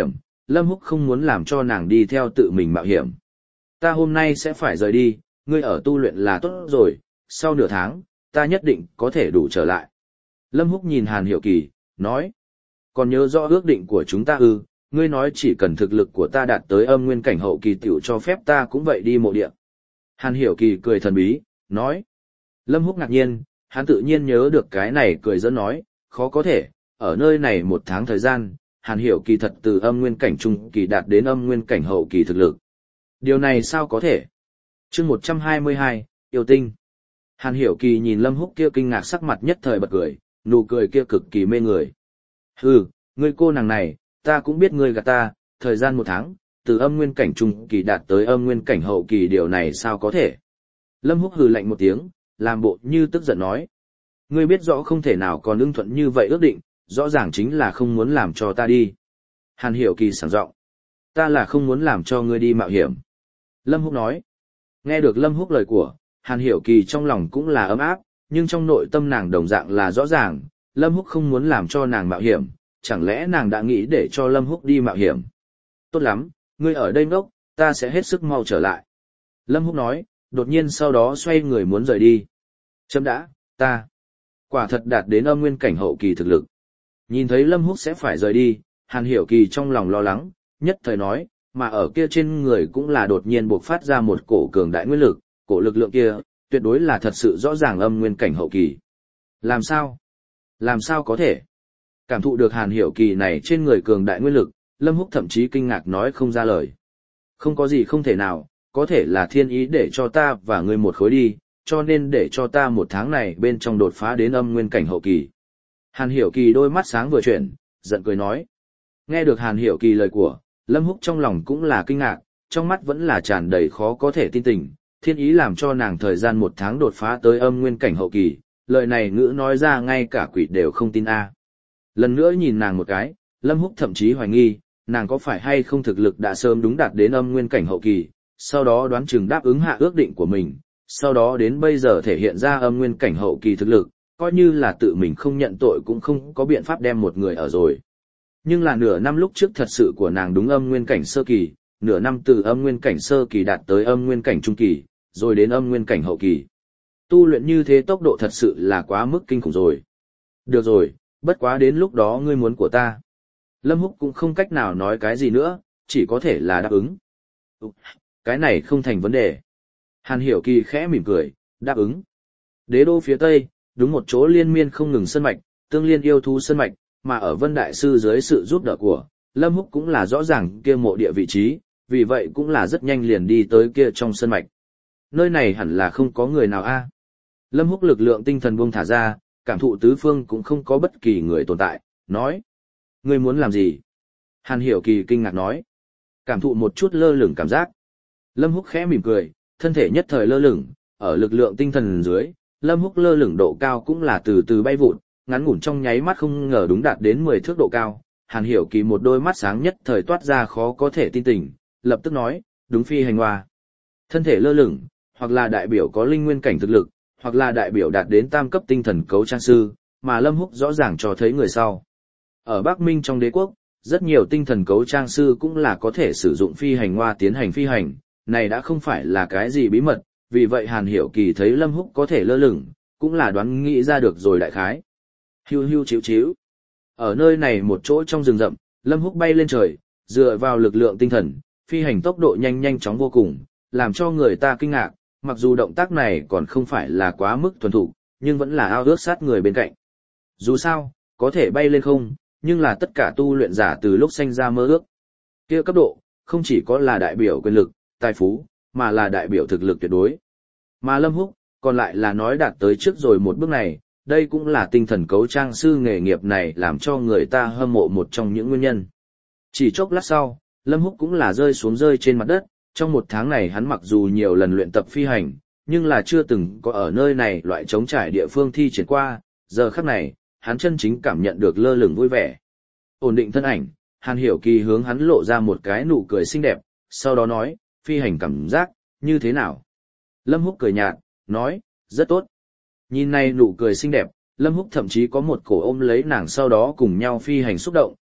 Lâm Húc không muốn làm cho nàng đi theo tự mình mạo hiểm. Ta hôm nay sẽ phải rời đi, ngươi ở tu luyện là tốt rồi, sau nửa tháng, ta nhất định có thể đủ trở lại. Lâm Húc nhìn Hàn Hiểu Kỳ, nói, còn nhớ rõ ước định của chúng ta ư, ngươi nói chỉ cần thực lực của ta đạt tới âm nguyên cảnh hậu kỳ tiểu cho phép ta cũng vậy đi mộ địa. Hàn Hiểu Kỳ cười thần bí, nói. Lâm Húc ngạc nhiên, hắn tự nhiên nhớ được cái này cười giỡn nói, khó có thể, ở nơi này một tháng thời gian, Hàn Hiểu Kỳ thật từ âm nguyên cảnh trung kỳ đạt đến âm nguyên cảnh hậu kỳ thực lực. Điều này sao có thể? Chương 122, yêu tinh. Hàn Hiểu Kỳ nhìn Lâm Húc kia kinh ngạc sắc mặt nhất thời bật cười, nụ cười kia cực kỳ mê người. Hừ, ngươi cô nàng này, ta cũng biết ngươi gạt ta, thời gian một tháng, từ âm nguyên cảnh trung kỳ đạt tới âm nguyên cảnh hậu kỳ điều này sao có thể? Lâm Húc hừ lạnh một tiếng, làm bộ như tức giận nói. Ngươi biết rõ không thể nào còn ưng thuận như vậy ước định, rõ ràng chính là không muốn làm cho ta đi. Hàn Hiểu Kỳ sảng giọng. Ta là không muốn làm cho ngươi đi mạo hiểm. Lâm Húc nói. Nghe được Lâm Húc lời của, Hàn Hiểu Kỳ trong lòng cũng là ấm áp, nhưng trong nội tâm nàng đồng dạng là rõ ràng, Lâm Húc không muốn làm cho nàng mạo hiểm, chẳng lẽ nàng đã nghĩ để cho Lâm Húc đi mạo hiểm. Tốt lắm, ngươi ở đây ngốc, ta sẽ hết sức mau trở lại. Lâm Húc nói, đột nhiên sau đó xoay người muốn rời đi. Chấm đã, ta quả thật đạt đến âm nguyên cảnh hậu kỳ thực lực. Nhìn thấy Lâm Húc sẽ phải rời đi, Hàn Hiểu Kỳ trong lòng lo lắng, nhất thời nói, mà ở kia trên người cũng là đột nhiên bộc phát ra một cổ cường đại nguyên lực, cổ lực lượng kia, tuyệt đối là thật sự rõ ràng âm nguyên cảnh hậu kỳ. Làm sao? Làm sao có thể? Cảm thụ được Hàn Hiểu Kỳ này trên người cường đại nguyên lực, Lâm Húc thậm chí kinh ngạc nói không ra lời. Không có gì không thể nào, có thể là thiên ý để cho ta và ngươi một khối đi, cho nên để cho ta một tháng này bên trong đột phá đến âm nguyên cảnh hậu kỳ. Hàn Hiểu Kỳ đôi mắt sáng vừa chuyển, giận cười nói. Nghe được Hàn Hiểu Kỳ lời của, Lâm Húc trong lòng cũng là kinh ngạc, trong mắt vẫn là tràn đầy khó có thể tin tình, thiên ý làm cho nàng thời gian một tháng đột phá tới âm nguyên cảnh hậu kỳ, lời này ngữ nói ra ngay cả quỷ đều không tin a. Lần nữa nhìn nàng một cái, Lâm Húc thậm chí hoài nghi, nàng có phải hay không thực lực đã sớm đúng đạt đến âm nguyên cảnh hậu kỳ, sau đó đoán chừng đáp ứng hạ ước định của mình, sau đó đến bây giờ thể hiện ra âm nguyên cảnh hậu kỳ thực lực, coi như là tự mình không nhận tội cũng không có biện pháp đem một người ở rồi. Nhưng là nửa năm lúc trước thật sự của nàng đúng âm nguyên cảnh sơ kỳ, nửa năm từ âm nguyên cảnh sơ kỳ đạt tới âm nguyên cảnh trung kỳ, rồi đến âm nguyên cảnh hậu kỳ. Tu luyện như thế tốc độ thật sự là quá mức kinh khủng rồi. Được rồi, bất quá đến lúc đó ngươi muốn của ta. Lâm Húc cũng không cách nào nói cái gì nữa, chỉ có thể là đáp ứng. Cái này không thành vấn đề. Hàn Hiểu Kỳ khẽ mỉm cười, đáp ứng. Đế đô phía tây, đúng một chỗ liên miên không ngừng sơn mạch, tương liên yêu thú sơn mạch, mà ở Vân Đại Sư dưới sự giúp đỡ của, Lâm Húc cũng là rõ ràng kia mộ địa vị trí, vì vậy cũng là rất nhanh liền đi tới kia trong sơn mạch. Nơi này hẳn là không có người nào a. Lâm Húc lực lượng tinh thần buông thả ra, cảm thụ tứ phương cũng không có bất kỳ người tồn tại, nói. Ngươi muốn làm gì? Hàn Hiểu Kỳ kinh ngạc nói. Cảm thụ một chút lơ lửng cảm giác. Lâm Húc khẽ mỉm cười, thân thể nhất thời lơ lửng, ở lực lượng tinh thần dưới, Lâm Húc lơ lửng độ cao cũng là từ từ bay vụt, ngắn ngủn trong nháy mắt không ngờ đúng đạt đến 10 thước độ cao. Hàn Hiểu Kỳ một đôi mắt sáng nhất thời toát ra khó có thể tin tình, lập tức nói, đúng phi hành hoa. Thân thể lơ lửng, hoặc là đại biểu có linh nguyên cảnh thực lực, hoặc là đại biểu đạt đến tam cấp tinh thần cấu trang sư, mà Lâm Húc rõ ràng cho thấy người sau. Ở Bắc Minh trong đế quốc, rất nhiều tinh thần cấu trang sư cũng là có thể sử dụng phi hành hoa tiến hành phi hành, này đã không phải là cái gì bí mật, vì vậy Hàn Hiểu Kỳ thấy Lâm Húc có thể lơ lửng, cũng là đoán nghĩ ra được rồi đại khái. Hiu hiu chíu chíu. Ở nơi này một chỗ trong rừng rậm, Lâm Húc bay lên trời, dựa vào lực lượng tinh thần, phi hành tốc độ nhanh chóng vô cùng, làm cho người ta kinh ngạc, mặc dù động tác này còn không phải là quá mức thuần thục, nhưng vẫn là ao ước sát người bên cạnh. Dù sao, có thể bay lên không, nhưng là tất cả tu luyện giả từ lúc sinh ra mơ ước. Kia cấp độ, không chỉ có là đại biểu quyền lực, tài phú, mà là đại biểu thực lực tuyệt đối. Mà Lâm Húc, còn lại là nói đạt tới trước rồi một bước này, đây cũng là tinh thần cấu trang sư nghề nghiệp này làm cho người ta hâm mộ một trong những nguyên nhân. Chỉ chốc lát sau, Lâm Húc cũng là rơi trên mặt đất, trong một tháng này hắn mặc dù nhiều lần luyện tập phi hành, nhưng là chưa từng có ở nơi này loại trống trải địa phương thi triển qua, giờ khắc này, hắn chân chính cảm nhận được lơ lửng vui vẻ. Ổn định thân ảnh, Hàn Hiểu Kỳ hướng hắn lộ ra một cái nụ cười xinh đẹp, sau đó nói, phi hành cảm giác, như thế nào? Lâm Húc cười nhạt, nói, rất tốt. Nhìn này nụ cười xinh đẹp, Lâm Húc thậm chí có một cổ ôm lấy nàng sau đó cùng nhau phi hành xúc động,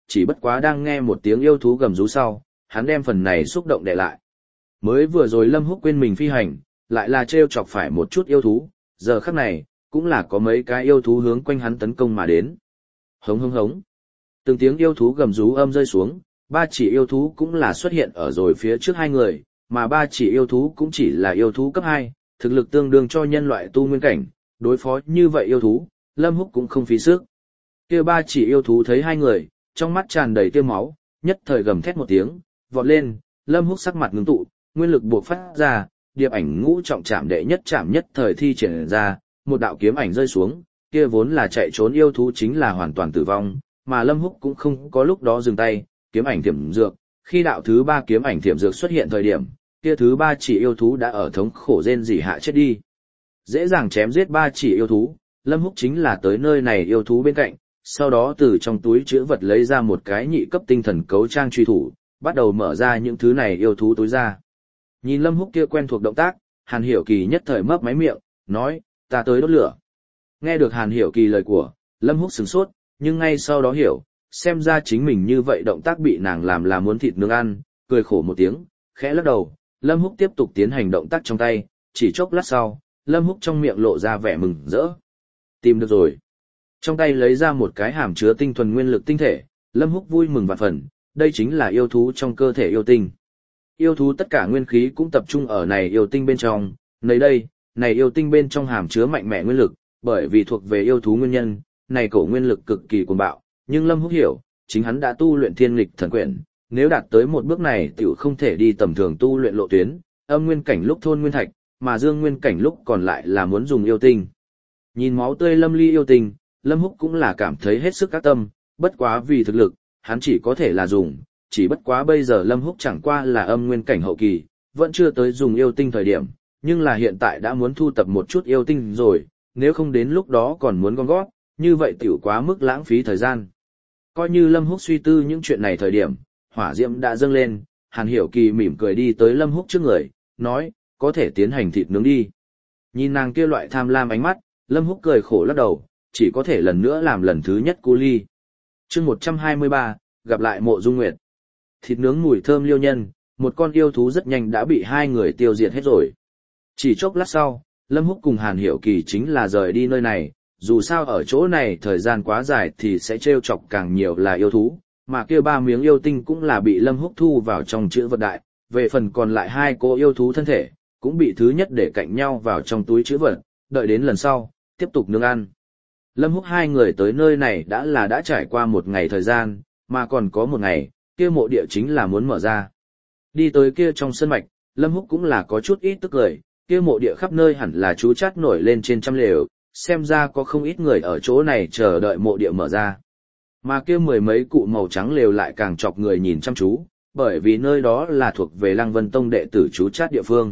chỉ bất quá đang nghe một tiếng yêu thú gầm rú sau, hắn đem phần này xúc động đè lại. Mới vừa rồi Lâm Húc quên mình phi hành, lại là trêu chọc phải một chút yêu thú, giờ khắc này, cũng là có mấy cái yêu thú hướng quanh hắn tấn công mà đến. Hống hống hống. Từng tiếng yêu thú gầm rú âm rơi xuống, ba chỉ yêu thú cũng là xuất hiện ở rồi phía trước hai người, mà ba chỉ yêu thú cũng chỉ là yêu thú cấp 2, thực lực tương đương cho nhân loại tu nguyên cảnh, đối phó như vậy yêu thú, Lâm Húc cũng không phí sức. Kia ba chỉ yêu thú thấy hai người, trong mắt tràn đầy tia máu, nhất thời gầm thét một tiếng, vọt lên, Lâm Húc sắc mặt ngưng tụ, nguyên lực buộc phát ra, điệp ảnh ngũ trọng trảm đệ nhất trảm nhất thời thi triển ra, một đạo kiếm ảnh rơi xuống, kia vốn là chạy trốn yêu thú chính là hoàn toàn tử vong, mà Lâm Húc cũng không có lúc đó dừng tay, kiếm ảnh thiểm dược, khi đạo thứ 3 kiếm ảnh thiểm dược xuất hiện thời điểm, kia thứ 3 chỉ yêu thú đã ở thống khổ rên rỉ hạ chết đi. Dễ dàng chém giết 3 chỉ yêu thú, Lâm Húc chính là tới nơi này yêu thú bên cạnh, sau đó từ trong túi trữ vật lấy ra một cái nhị cấp tinh thần cấu trang truy thủ, bắt đầu mở ra những thứ này yêu thú túi ra. Nhìn Lâm Húc kia quen thuộc động tác, Hàn Hiểu Kỳ nhất thời mấp máy miệng, nói, ta tới đốt lửa. Nghe được Hàn Hiểu Kỳ lời của, Lâm Húc sửng sốt, nhưng ngay sau đó hiểu, xem ra chính mình như vậy động tác bị nàng làm là muốn thịt nướng ăn, cười khổ một tiếng, khẽ lắc đầu, Lâm Húc tiếp tục tiến hành động tác trong tay, chỉ chốc lát sau, Lâm Húc trong miệng lộ ra vẻ mừng rỡ. Tìm được rồi. Trong tay lấy ra một cái hàm chứa tinh thuần nguyên lực tinh thể, Lâm Húc vui mừng vạn phần, đây chính là yêu thú trong cơ thể yêu tinh. Yêu thú tất cả nguyên khí cũng tập trung ở này yêu tinh bên trong, nơi đây, này yêu tinh bên trong hàm chứa mạnh mẽ nguyên lực, bởi vì thuộc về yêu thú nguyên nhân, này cổ nguyên lực cực kỳ cuồng bạo, nhưng Lâm Húc hiểu, chính hắn đã tu luyện thiên nghịch thần quyển, nếu đạt tới một bước này tiểu không thể đi tầm thường tu luyện lộ tuyến, âm nguyên cảnh lúc thôn nguyên thạch, mà dương nguyên cảnh lúc còn lại là muốn dùng yêu tinh. Nhìn máu tươi lâm ly yêu tinh, Lâm Húc cũng là cảm thấy hết sức các tâm, bất quá vì thực lực, hắn chỉ có thể là dùng, chỉ bất quá bây giờ Lâm Húc chẳng qua là âm nguyên cảnh hậu kỳ, vẫn chưa tới dùng yêu tinh thời điểm, nhưng là hiện tại đã muốn thu tập một chút yêu tinh rồi, nếu không đến lúc đó còn muốn gom gót, như vậy tiểu quá mức lãng phí thời gian. Coi như Lâm Húc suy tư những chuyện này thời điểm, hỏa diễm đã dâng lên, Hàn Hiểu Kỳ mỉm cười đi tới Lâm Húc trước người, nói, có thể tiến hành thịt nướng đi. Nhìn nàng kia loại tham lam ánh mắt, Lâm Húc cười khổ lắc đầu, chỉ có thể lần nữa làm lần thứ nhất cu ly. Chương 123, gặp lại Mộ Dung Nguyệt. Thịt nướng mùi thơm liêu nhân, một con yêu thú rất nhanh đã bị hai người tiêu diệt hết rồi. Chỉ chốc lát sau, Lâm Húc cùng Hàn Hiểu Kỳ chính là rời đi nơi này, dù sao ở chỗ này thời gian quá dài thì sẽ trêu chọc càng nhiều là yêu thú, mà kia 3 miếng yêu tinh cũng là bị Lâm Húc thu vào trong trữ vật đại, về phần còn lại 2 cô yêu thú thân thể, cũng bị thứ nhất để cạnh nhau vào trong túi trữ vật, đợi đến lần sau, tiếp tục nướng ăn. Lâm Húc hai người tới nơi này đã trải qua một ngày thời gian, mà còn có một ngày, kia mộ địa chính là muốn mở ra. Đi tới kia trong sân mạch, Lâm Húc cũng là có chút ít tức cười, kia mộ địa khắp nơi hẳn là chú chát nổi lên trên trăm lều, xem ra có không ít người ở chỗ này chờ đợi mộ địa mở ra. Mà kia 10 mấy cụ màu trắng lều lại càng chọc người nhìn chăm chú, bởi vì nơi đó là thuộc về Lăng Vân Tông đệ tử chú chát địa phương.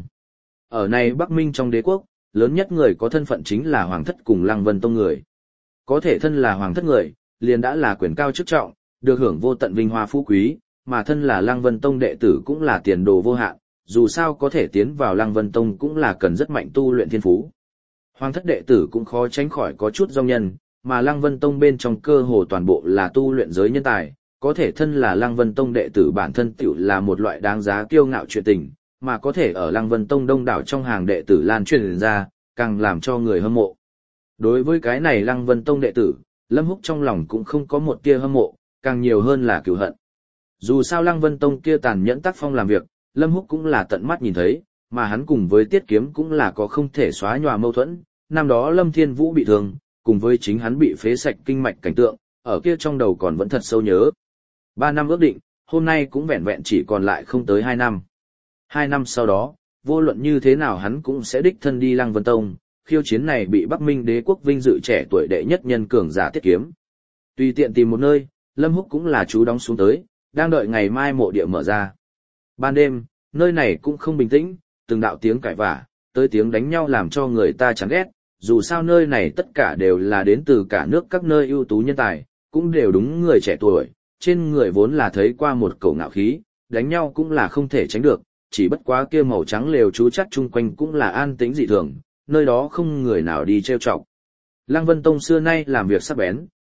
Ở này Bắc Minh trong đế quốc, lớn nhất người có thân phận chính là Hoàng thất cùng Lăng Vân Tông người. Có thể thân là Hoàng thất người, liền đã là quyền cao chức trọng, được hưởng vô tận vinh hoa phú quý, mà thân là Lăng Vân Tông đệ tử cũng là tiền đồ vô hạn, dù sao có thể tiến vào Lăng Vân Tông cũng là cần rất mạnh tu luyện thiên phú. Hoàng thất đệ tử cũng khó tránh khỏi có chút dòng nhân, mà Lăng Vân Tông bên trong cơ hồ toàn bộ là tu luyện giới nhân tài, có thể thân là Lăng Vân Tông đệ tử bản thân tiểu là một loại đáng giá kiêu ngạo chuyện tình, mà có thể ở Lăng Vân Tông đông đảo trong hàng đệ tử lan truyền ra, càng làm cho người hâm mộ. Đối với cái này Lăng Vân Tông đệ tử, Lâm Húc trong lòng cũng không có một tia hâm mộ, càng nhiều hơn là cừu hận. Dù sao Lăng Vân Tông kia tàn nhẫn tác phong làm việc, Lâm Húc cũng là tận mắt nhìn thấy, mà hắn cùng với Tiết Kiếm cũng là có không thể xóa nhòa mâu thuẫn. Năm đó Lâm Thiên Vũ bị thương, cùng với chính hắn bị phế sạch kinh mạch cảnh tượng, ở kia trong đầu còn vẫn thật sâu nhớ. 3 năm ước định, hôm nay cũng vẹn vẹn chỉ còn lại không tới 2 năm. 2 năm sau đó, vô luận như thế nào hắn cũng sẽ đích thân đi Lăng Vân Tông, khiêu chiến này bị Bắc Minh đế quốc vinh dự trẻ tuổi đệ nhất nhân cường giả Tiết Kiếm. Tùy tiện tìm một nơi, Lâm Húc cũng là chú đóng xuống tới, đang đợi ngày mai mộ địa mở ra. Ban đêm, nơi này cũng không bình tĩnh, từng đạo tiếng cãi vã, tới tiếng đánh nhau làm cho người ta chán ghét, dù sao nơi này tất cả đều là đến từ cả nước các nơi ưu tú nhân tài, cũng đều đúng người trẻ tuổi, trên người vốn là thấy qua một cổ ngạo khí, đánh nhau cũng là không thể tránh được, chỉ bất quá kia màu trắng lều chú chắc chung quanh cũng là an tĩnh dị thường, nơi đó không người nào đi trêu chọc. Lăng Vân Tông xưa nay làm việc sắc bén,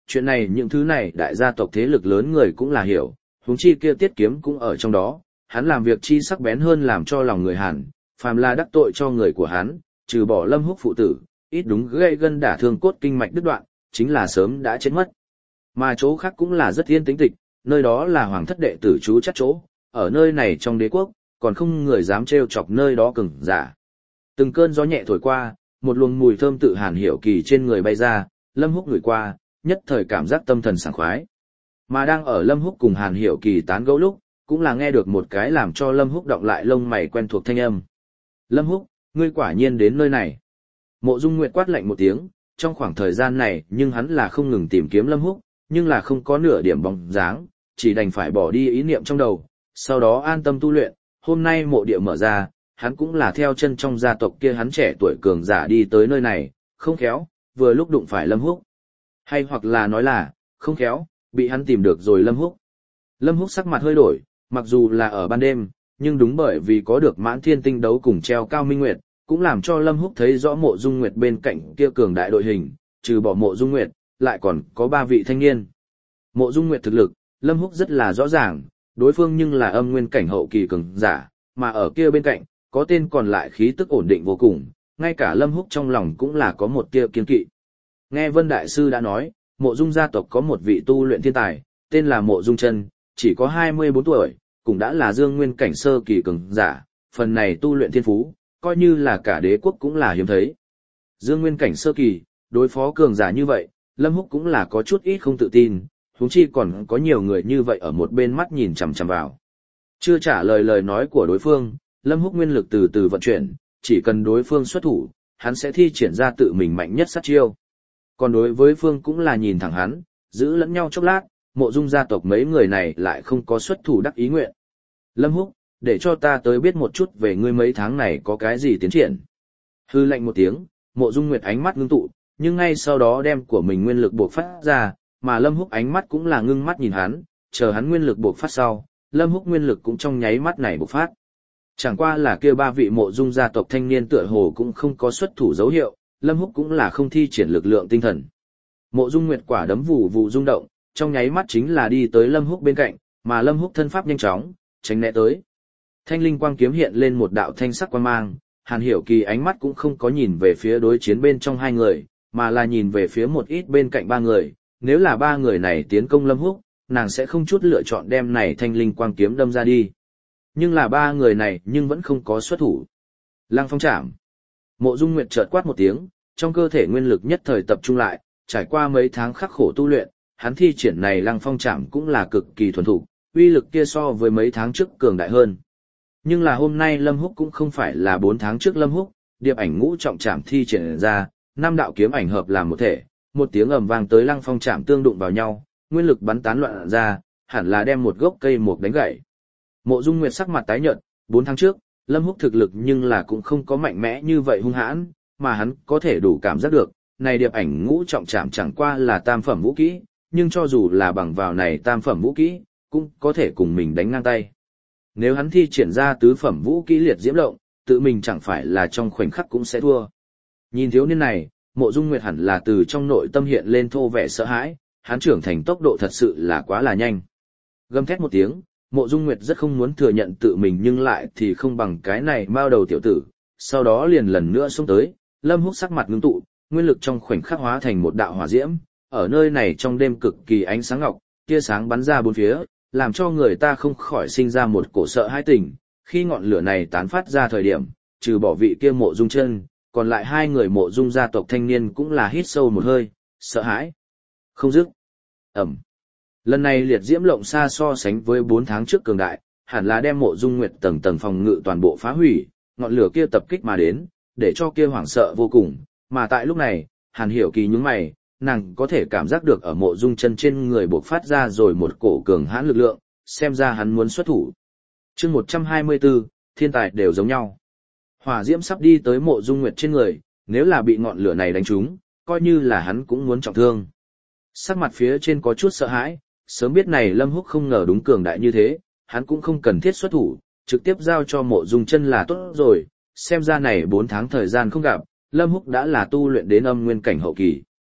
chuyện này những thứ này đại gia tộc thế lực lớn người cũng là hiểu, huống chi kia Tiết Kiếm cũng ở trong đó, hắn làm việc chi sắc bén hơn làm cho lòng người Hàn, phàm là đắc tội cho người của hắn, trừ bỏ Lâm Húc phụ tử, ít đúng gây gân đả thương cốt kinh mạch đứt đoạn, chính là sớm đã chết mất. Mà chỗ khác cũng là rất yên tĩnh tịch, nơi đó là hoàng thất đệ tử trú chắc chỗ, ở nơi này trong đế quốc, còn không người dám trêu chọc nơi đó cứng giả. Từng cơn gió nhẹ thổi qua, một luồng mùi thơm tự Hàn Hiểu Kỳ trên người bay ra, Lâm Húc ngửi qua, nhất thời cảm giác tâm thần sảng khoái. Mà đang ở Lâm Húc cùng Hàn Hiểu Kỳ tán gẫu lúc, cũng là nghe được một cái làm cho Lâm Húc động lại lông mày quen thuộc thanh âm. Lâm Húc, ngươi quả nhiên đến nơi này. Mộ Dung Nguyệt quát lạnh một tiếng, trong khoảng thời gian này nhưng hắn là không ngừng tìm kiếm Lâm Húc, nhưng là không có nửa điểm bóng dáng, chỉ đành phải bỏ đi ý niệm trong đầu, sau đó an tâm tu luyện. Hôm nay mộ địa mở ra, hắn cũng là theo chân trong gia tộc kia hắn trẻ tuổi cường giả đi tới nơi này, không khéo, vừa lúc đụng phải Lâm Húc. Hay hoặc là nói là, không khéo, bị hắn tìm được rồi Lâm Húc. Lâm Húc sắc mặt hơi đổi, mặc dù là ở ban đêm, nhưng đúng bởi vì có được Mãn Thiên Tinh đấu cùng treo cao minh nguyệt, cũng làm cho Lâm Húc thấy rõ Mộ Dung Nguyệt bên cạnh kia cường đại đội hình, trừ bỏ Mộ Dung Nguyệt, lại còn có 3 vị thanh niên. Mộ Dung Nguyệt thực lực, Lâm Húc rất là rõ ràng, đối phương nhưng là âm nguyên cảnh hậu kỳ cường giả, mà ở kia bên cạnh, có tên còn lại khí tức ổn định vô cùng, ngay cả Lâm Húc trong lòng cũng là có một tia kiên kỵ. Nghe Vân Đại Sư đã nói, Mộ Dung gia tộc có một vị tu luyện thiên tài, tên là Mộ Dung Chân, chỉ có 24 tuổi, cũng đã là dương nguyên cảnh sơ kỳ cường giả, phần này tu luyện thiên phú, coi như là cả đế quốc cũng là hiếm thấy. Dương nguyên cảnh sơ kỳ, đối phó cường giả như vậy, Lâm Húc cũng là có chút ít không tự tin, huống chi còn có nhiều người như vậy ở một bên mắt nhìn chằm chằm vào. Chưa trả lời lời nói của đối phương, Lâm Húc nguyên lực từ từ vận chuyển, chỉ cần đối phương xuất thủ, hắn sẽ thi triển ra tự mình mạnh nhất sát chiêu. Còn đối với phương cũng là nhìn thẳng hắn, giữ lẫn nhau chốc lát, Mộ Dung gia tộc mấy người này lại không có xuất thủ đắc ý nguyện. Lâm Húc, để cho ta tới biết một chút về ngươi mấy tháng này có cái gì tiến triển. Hư lạnh một tiếng, Mộ Dung Nguyệt ánh mắt ngưng tụ, nhưng ngay sau đó đem của mình nguyên lực buộc phát ra, mà Lâm Húc ánh mắt cũng là ngưng mắt nhìn hắn, chờ hắn nguyên lực buộc phát sau, Lâm Húc nguyên lực cũng trong nháy mắt này bộc phát. Chẳng qua là kia 3 vị Mộ Dung gia tộc thanh niên tựa hồ cũng không có xuất thủ dấu hiệu, Lâm Húc cũng là không thi triển lực lượng tinh thần. Mộ Dung Nguyệt quả đấm vụ vụ rung động, trong nháy mắt chính là đi tới Lâm Húc bên cạnh, mà Lâm Húc thân pháp nhanh chóng, tránh né tới. Thanh linh quang kiếm hiện lên một đạo thanh sắc quang mang, Hàn Hiểu Kỳ ánh mắt cũng không có nhìn về phía đối chiến bên trong 2 người, mà là nhìn về phía một ít bên cạnh 3 người, nếu là 3 người này tiến công Lâm Húc, nàng sẽ không chút lựa chọn đem này thanh linh quang kiếm đâm ra đi. Nhưng là 3 người này nhưng vẫn không có xuất thủ. Lăng phong chạm. Mộ Dung Nguyệt chợt quát một tiếng, trong cơ thể nguyên lực nhất thời tập trung lại, trải qua mấy tháng khắc khổ tu luyện, hắn thi triển này lăng phong chạm cũng là cực kỳ thuần thục, uy lực kia so với mấy tháng trước cường đại hơn. Nhưng là hôm nay Lâm Húc cũng không phải là 4 tháng trước Lâm Húc, điệp ảnh ngũ trọng chạm thi triển ra, 5 đạo kiếm ảnh hợp làm một thể, một tiếng ầm vang tới lăng phong chạm tương đụng vào nhau, nguyên lực bắn tán loạn ra, hẳn là đem một gốc cây mục đánh gãy. Mộ Dung Nguyệt sắc mặt tái nhợt, 4 tháng trước, Lâm Húc thực lực nhưng là cũng không có mạnh mẽ như vậy hung hãn, mà hắn có thể đủ cảm giác được, này điệp ảnh ngũ trọng chạm chẳng qua là tam phẩm vũ kỹ, nhưng cho dù là bằng vào này tam phẩm vũ kỹ, cũng có thể cùng mình đánh ngang tay. Nếu hắn thi triển ra tứ phẩm vũ kỹ liệt diễm động, tự mình chẳng phải là trong khoảnh khắc cũng sẽ thua. Nhìn thiếu niên này, Mộ Dung Nguyệt hẳn là từ trong nội tâm hiện lên thô vẻ sợ hãi, hắn trưởng thành tốc độ thật sự là quá là nhanh. Gầm thét một tiếng, Mộ Dung Nguyệt rất không muốn thừa nhận tự mình nhưng lại thì không bằng cái này mao đầu tiểu tử, sau đó liền lần nữa xông tới, Lâm Húc sắc mặt ngưng tụ, nguyên lực trong khoảnh khắc hóa thành một đạo hỏa diễm, ở nơi này trong đêm cực kỳ ánh sáng ngọc, tia sáng bắn ra bốn phía, làm cho người ta không khỏi sinh ra một cổ sợ hãi tình, khi ngọn lửa này tán phát ra thời điểm, trừ bỏ vị kia Mộ Dung Chân, còn lại 2 người Mộ Dung gia tộc thanh niên cũng là hít sâu một hơi, sợ hãi. Không dứt. Ẩm. Lần này liệt diễm lộng xa so sánh với 4 tháng trước cường đại, hẳn là đem Mộ Dung Nguyệt tầng tầng phòng ngự toàn bộ phá hủy, ngọn lửa kia tập kích mà đến, để cho kia hoảng sợ vô cùng, mà tại lúc này, Hàn Hiểu Kỳ nhướng mày, nàng có thể cảm giác được ở Mộ Dung Chân trên người bộc phát ra rồi một cổ cường hãn lực lượng, xem ra hắn muốn xuất thủ. Chương 124, thiên tài đều giống nhau. Hỏa diễm sắp đi tới Mộ Dung Nguyệt trên người, nếu là bị ngọn lửa này đánh trúng, coi như là hắn cũng muốn trọng thương. Sắc mặt phía trên có chút sợ hãi, sớm biết này Lâm Húc không ngờ đúng cường đại như thế, hắn cũng không cần thiết xuất thủ, trực tiếp giao cho Mộ Dung Chân là tốt rồi, xem ra này 4 tháng thời gian không gặp, Lâm Húc đã là tu luyện đến âm nguyên cảnh hậu kỳ.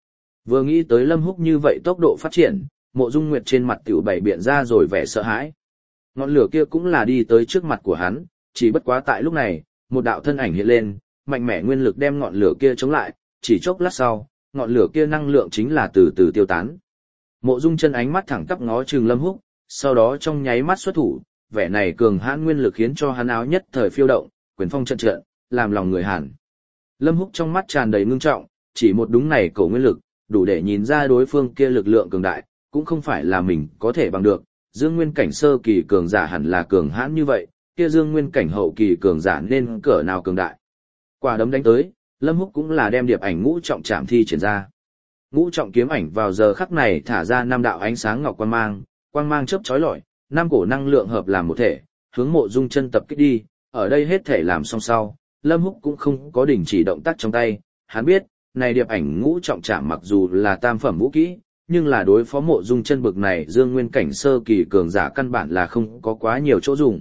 Vừa nghĩ tới Lâm Húc như vậy tốc độ phát triển, Mộ Dung Nguyệt trên mặt tiểu bày biện ra rồi vẻ sợ hãi. Ngọn lửa kia cũng là đi tới trước mặt của hắn, chỉ bất quá tại lúc này, một đạo thân ảnh hiện lên, mạnh mẽ nguyên lực đem ngọn lửa kia chống lại, chỉ chốc lát sau, ngọn lửa kia năng lượng chính là từ từ tiêu tán. Mộ Dung Chân ánh mắt thẳng tắp ngó chừng Lâm Húc, sau đó trong nháy mắt xuất thủ, vẻ này cường hãn nguyên lực khiến cho hắn áo nhất thời phiêu động, quyền phong trận trận, làm lòng người hàn. Lâm Húc trong mắt tràn đầy ngưng trọng, chỉ một đúng này cổ nguyên lực, đủ để nhìn ra đối phương kia lực lượng cường đại, cũng không phải là mình có thể bằng được. Dương Nguyên cảnh sơ kỳ cường giả hẳn là cường hãn như vậy, kia Dương Nguyên cảnh hậu kỳ cường giả nên cỡ nào cường đại. Quả đấm đánh tới, Lâm Húc cũng là đem điệp ảnh ngũ trọng trảm thi triển ra. Ngũ trọng kiếm ảnh vào giờ khắc này thả ra năm đạo ánh sáng ngọc quang mang chớp chói lọi, năm cổ năng lượng hợp làm một thể, hướng Mộ Dung Chân tập kích đi. Ở đây hết thể làm xong sau, Lâm Húc cũng không có đình chỉ động tác trong tay, hắn biết, này điệp ảnh ngũ trọng trảm mặc dù là tam phẩm vũ kỹ, nhưng là đối phó Mộ Dung Chân bực này Dương Nguyên cảnh sơ kỳ cường giả căn bản là không có quá nhiều chỗ dùng.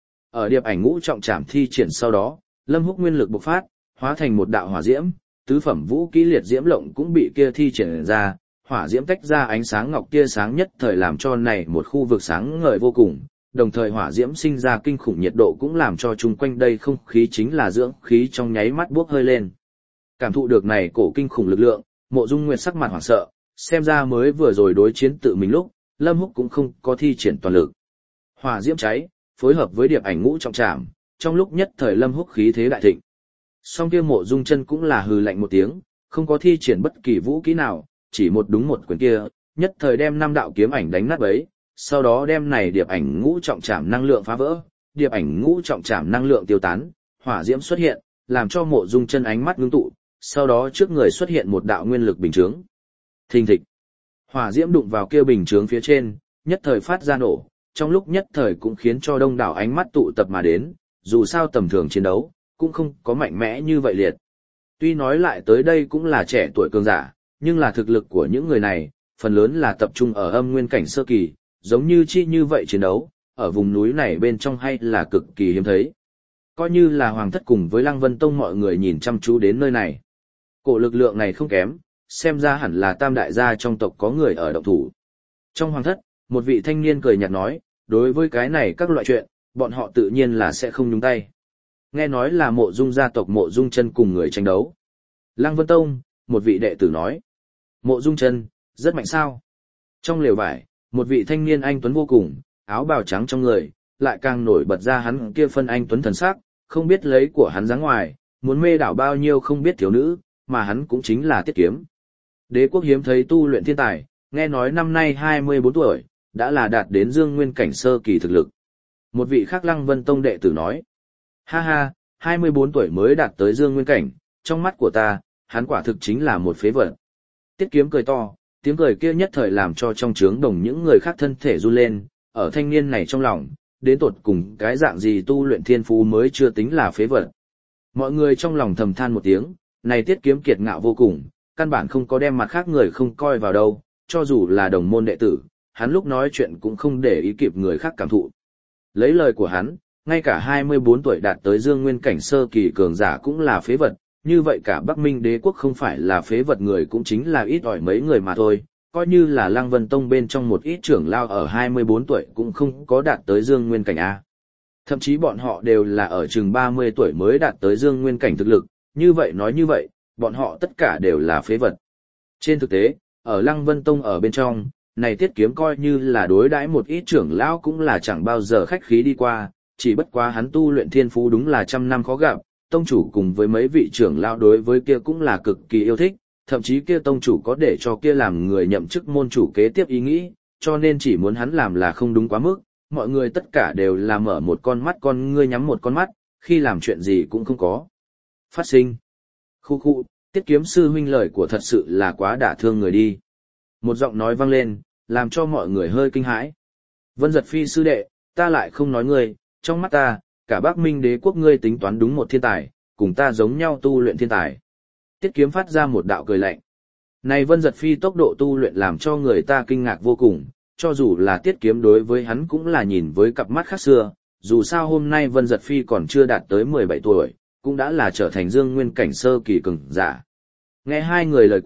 Ở điệp ảnh ngũ trọng trảm thi triển sau đó, Lâm Húc nguyên lực bộc phát, hóa thành một đạo hỏa diễm, tứ phẩm vũ kỹ liệt diễm lộng cũng bị kia thi triển ra, hỏa diễm tách ra ánh sáng ngọc tia sáng nhất thời làm cho này một khu vực sáng ngời vô cùng, đồng thời hỏa diễm sinh ra kinh khủng nhiệt độ cũng làm cho chung quanh đây không khí chính là dưỡng khí trong nháy mắt bốc hơi lên. Cảm thụ được này cổ kinh khủng lực lượng, Mộ Dung Nguyệt sắc mặt hoảng sợ, xem ra mới vừa rồi đối chiến tự mình lúc, Lâm Húc cũng không có thi triển toàn lực. Hỏa diễm cháy, phối hợp với điệp ảnh ngũ trọng trảm, trong lúc nhất thời Lâm Húc khí thế đại thịnh. Song kia Mộ Dung Chân cũng là hừ lạnh một tiếng, không có thi triển bất kỳ vũ kỹ nào, chỉ một đúng một quyền kia, nhất thời đem năm đạo kiếm ảnh đánh nát bấy, sau đó đem này điệp ảnh ngũ trọng trảm năng lượng phá vỡ, điệp ảnh ngũ trọng trảm năng lượng tiêu tán, hỏa diễm xuất hiện, làm cho Mộ Dung Chân ánh mắt ngưng tụ, sau đó trước người xuất hiện một đạo nguyên lực bình chướng. Thình thịch. Hỏa diễm đụng vào kia bình chướng phía trên, nhất thời phát ra nổ, trong lúc nhất thời cũng khiến cho đông đảo ánh mắt tụ tập mà đến, dù sao tầm thường chiến đấu, cũng không có mạnh mẽ như vậy liệt. Tuy nói lại tới đây cũng là trẻ tuổi cường giả, nhưng là thực lực của những người này, phần lớn là tập trung ở âm nguyên cảnh sơ kỳ, giống như chi như vậy chiến đấu, ở vùng núi này bên trong hay là cực kỳ hiếm thấy. Coi như là Hoàng Thất cùng với Lăng Vân Tông mọi người nhìn chăm chú đến nơi này. Cổ lực lượng này không kém, xem ra hẳn là tam đại gia trong tộc có người ở động thủ. Trong Hoàng Thất, một vị thanh niên cười nhạt nói, đối với cái này các loại chuyện, bọn họ tự nhiên là sẽ không nhúng tay. Nghe nói là Mộ Dung gia tộc Mộ Dung Chân cùng người tranh đấu. Lăng Vân Tông, một vị đệ tử nói. Mộ Dung Chân, rất mạnh sao? Trong lều vải, một vị thanh niên anh tuấn vô cùng, áo bào trắng trong người, lại càng nổi bật ra hắn kia phân anh tuấn thần sắc, không biết lấy của hắn dáng ngoài, muốn mê đảo bao nhiêu không biết thiếu nữ, mà hắn cũng chính là Tiết Kiếm. Đế quốc hiếm thấy tu luyện thiên tài, nghe nói năm nay 24 tuổi, đã là đạt đến Dương Nguyên cảnh sơ kỳ thực lực. Một vị khác Lăng Vân Tông đệ tử nói. Ha ha, 24 tuổi mới đạt tới Dương Nguyên cảnh, trong mắt của ta, hắn quả thực chính là một phế vật. Tiết Kiếm cười to, tiếng cười kia nhất thời làm cho trong trướng đồng những người khác thân thể run lên, ở thanh niên này trong lòng, đến tột cùng cái dạng gì tu luyện thiên phú mới chưa tính là phế vật. Mọi người trong lòng thầm than một tiếng, này Tiết Kiếm kiệt ngạo vô cùng, căn bản không có đem mặt khác người không coi vào đâu, cho dù là đồng môn đệ tử, hắn lúc nói chuyện cũng không để ý kịp người khác cảm thụ. Lấy lời của hắn, ngay cả 24 tuổi đạt tới Dương Nguyên cảnh sơ kỳ cường giả cũng là phế vật, như vậy cả Bắc Minh đế quốc không phải là phế vật người cũng chính là ít ỏi mấy người mà thôi, coi như là Lăng Vân Tông bên trong một ít trưởng lao ở 24 tuổi cũng không có đạt tới Dương Nguyên cảnh A. Thậm chí bọn họ đều là ở chừng 30 tuổi mới đạt tới Dương Nguyên cảnh thực lực, như vậy nói như vậy, bọn họ tất cả đều là phế vật. Trên thực tế, ở Lăng Vân Tông ở bên trong, này Tiết Kiếm coi như là đối đãi một ít trưởng lão cũng là chẳng bao giờ khách khí đi qua, chỉ bất quá hắn tu luyện thiên phú đúng là trăm năm khó gặp, tông chủ cùng với mấy vị trưởng lão đối với kia cũng là cực kỳ yêu thích, thậm chí kia tông chủ có để cho kia làm người nhậm chức môn chủ kế tiếp ý nghĩ, cho nên chỉ muốn hắn làm là không đúng quá mức, mọi người tất cả đều là mở một con mắt con ngươi nhắm một con mắt, khi làm chuyện gì cũng không có phát sinh. Khu khu, Tiết Kiếm sư huynh lời của thật sự là quá đả thương người đi. Một giọng nói vang lên, làm cho mọi người hơi kinh hãi. Vân Giật Phi sư đệ, ta lại không nói ngươi, trong mắt ta, cả Bắc Minh đế quốc ngươi tính toán đúng một thiên tài, cùng ta giống nhau tu luyện thiên tài. Tiết Kiếm phát ra một đạo cười lạnh. Này Vân Giật Phi tốc độ tu luyện làm cho người ta kinh ngạc vô cùng, cho dù là Tiết Kiếm đối với hắn cũng là nhìn với cặp mắt khác xưa, dù sao hôm nay Vân Giật Phi còn chưa đạt tới 17 tuổi, cũng đã là trở thành Dương Nguyên cảnh sơ kỳ cường giả. Nghe hai người lời của,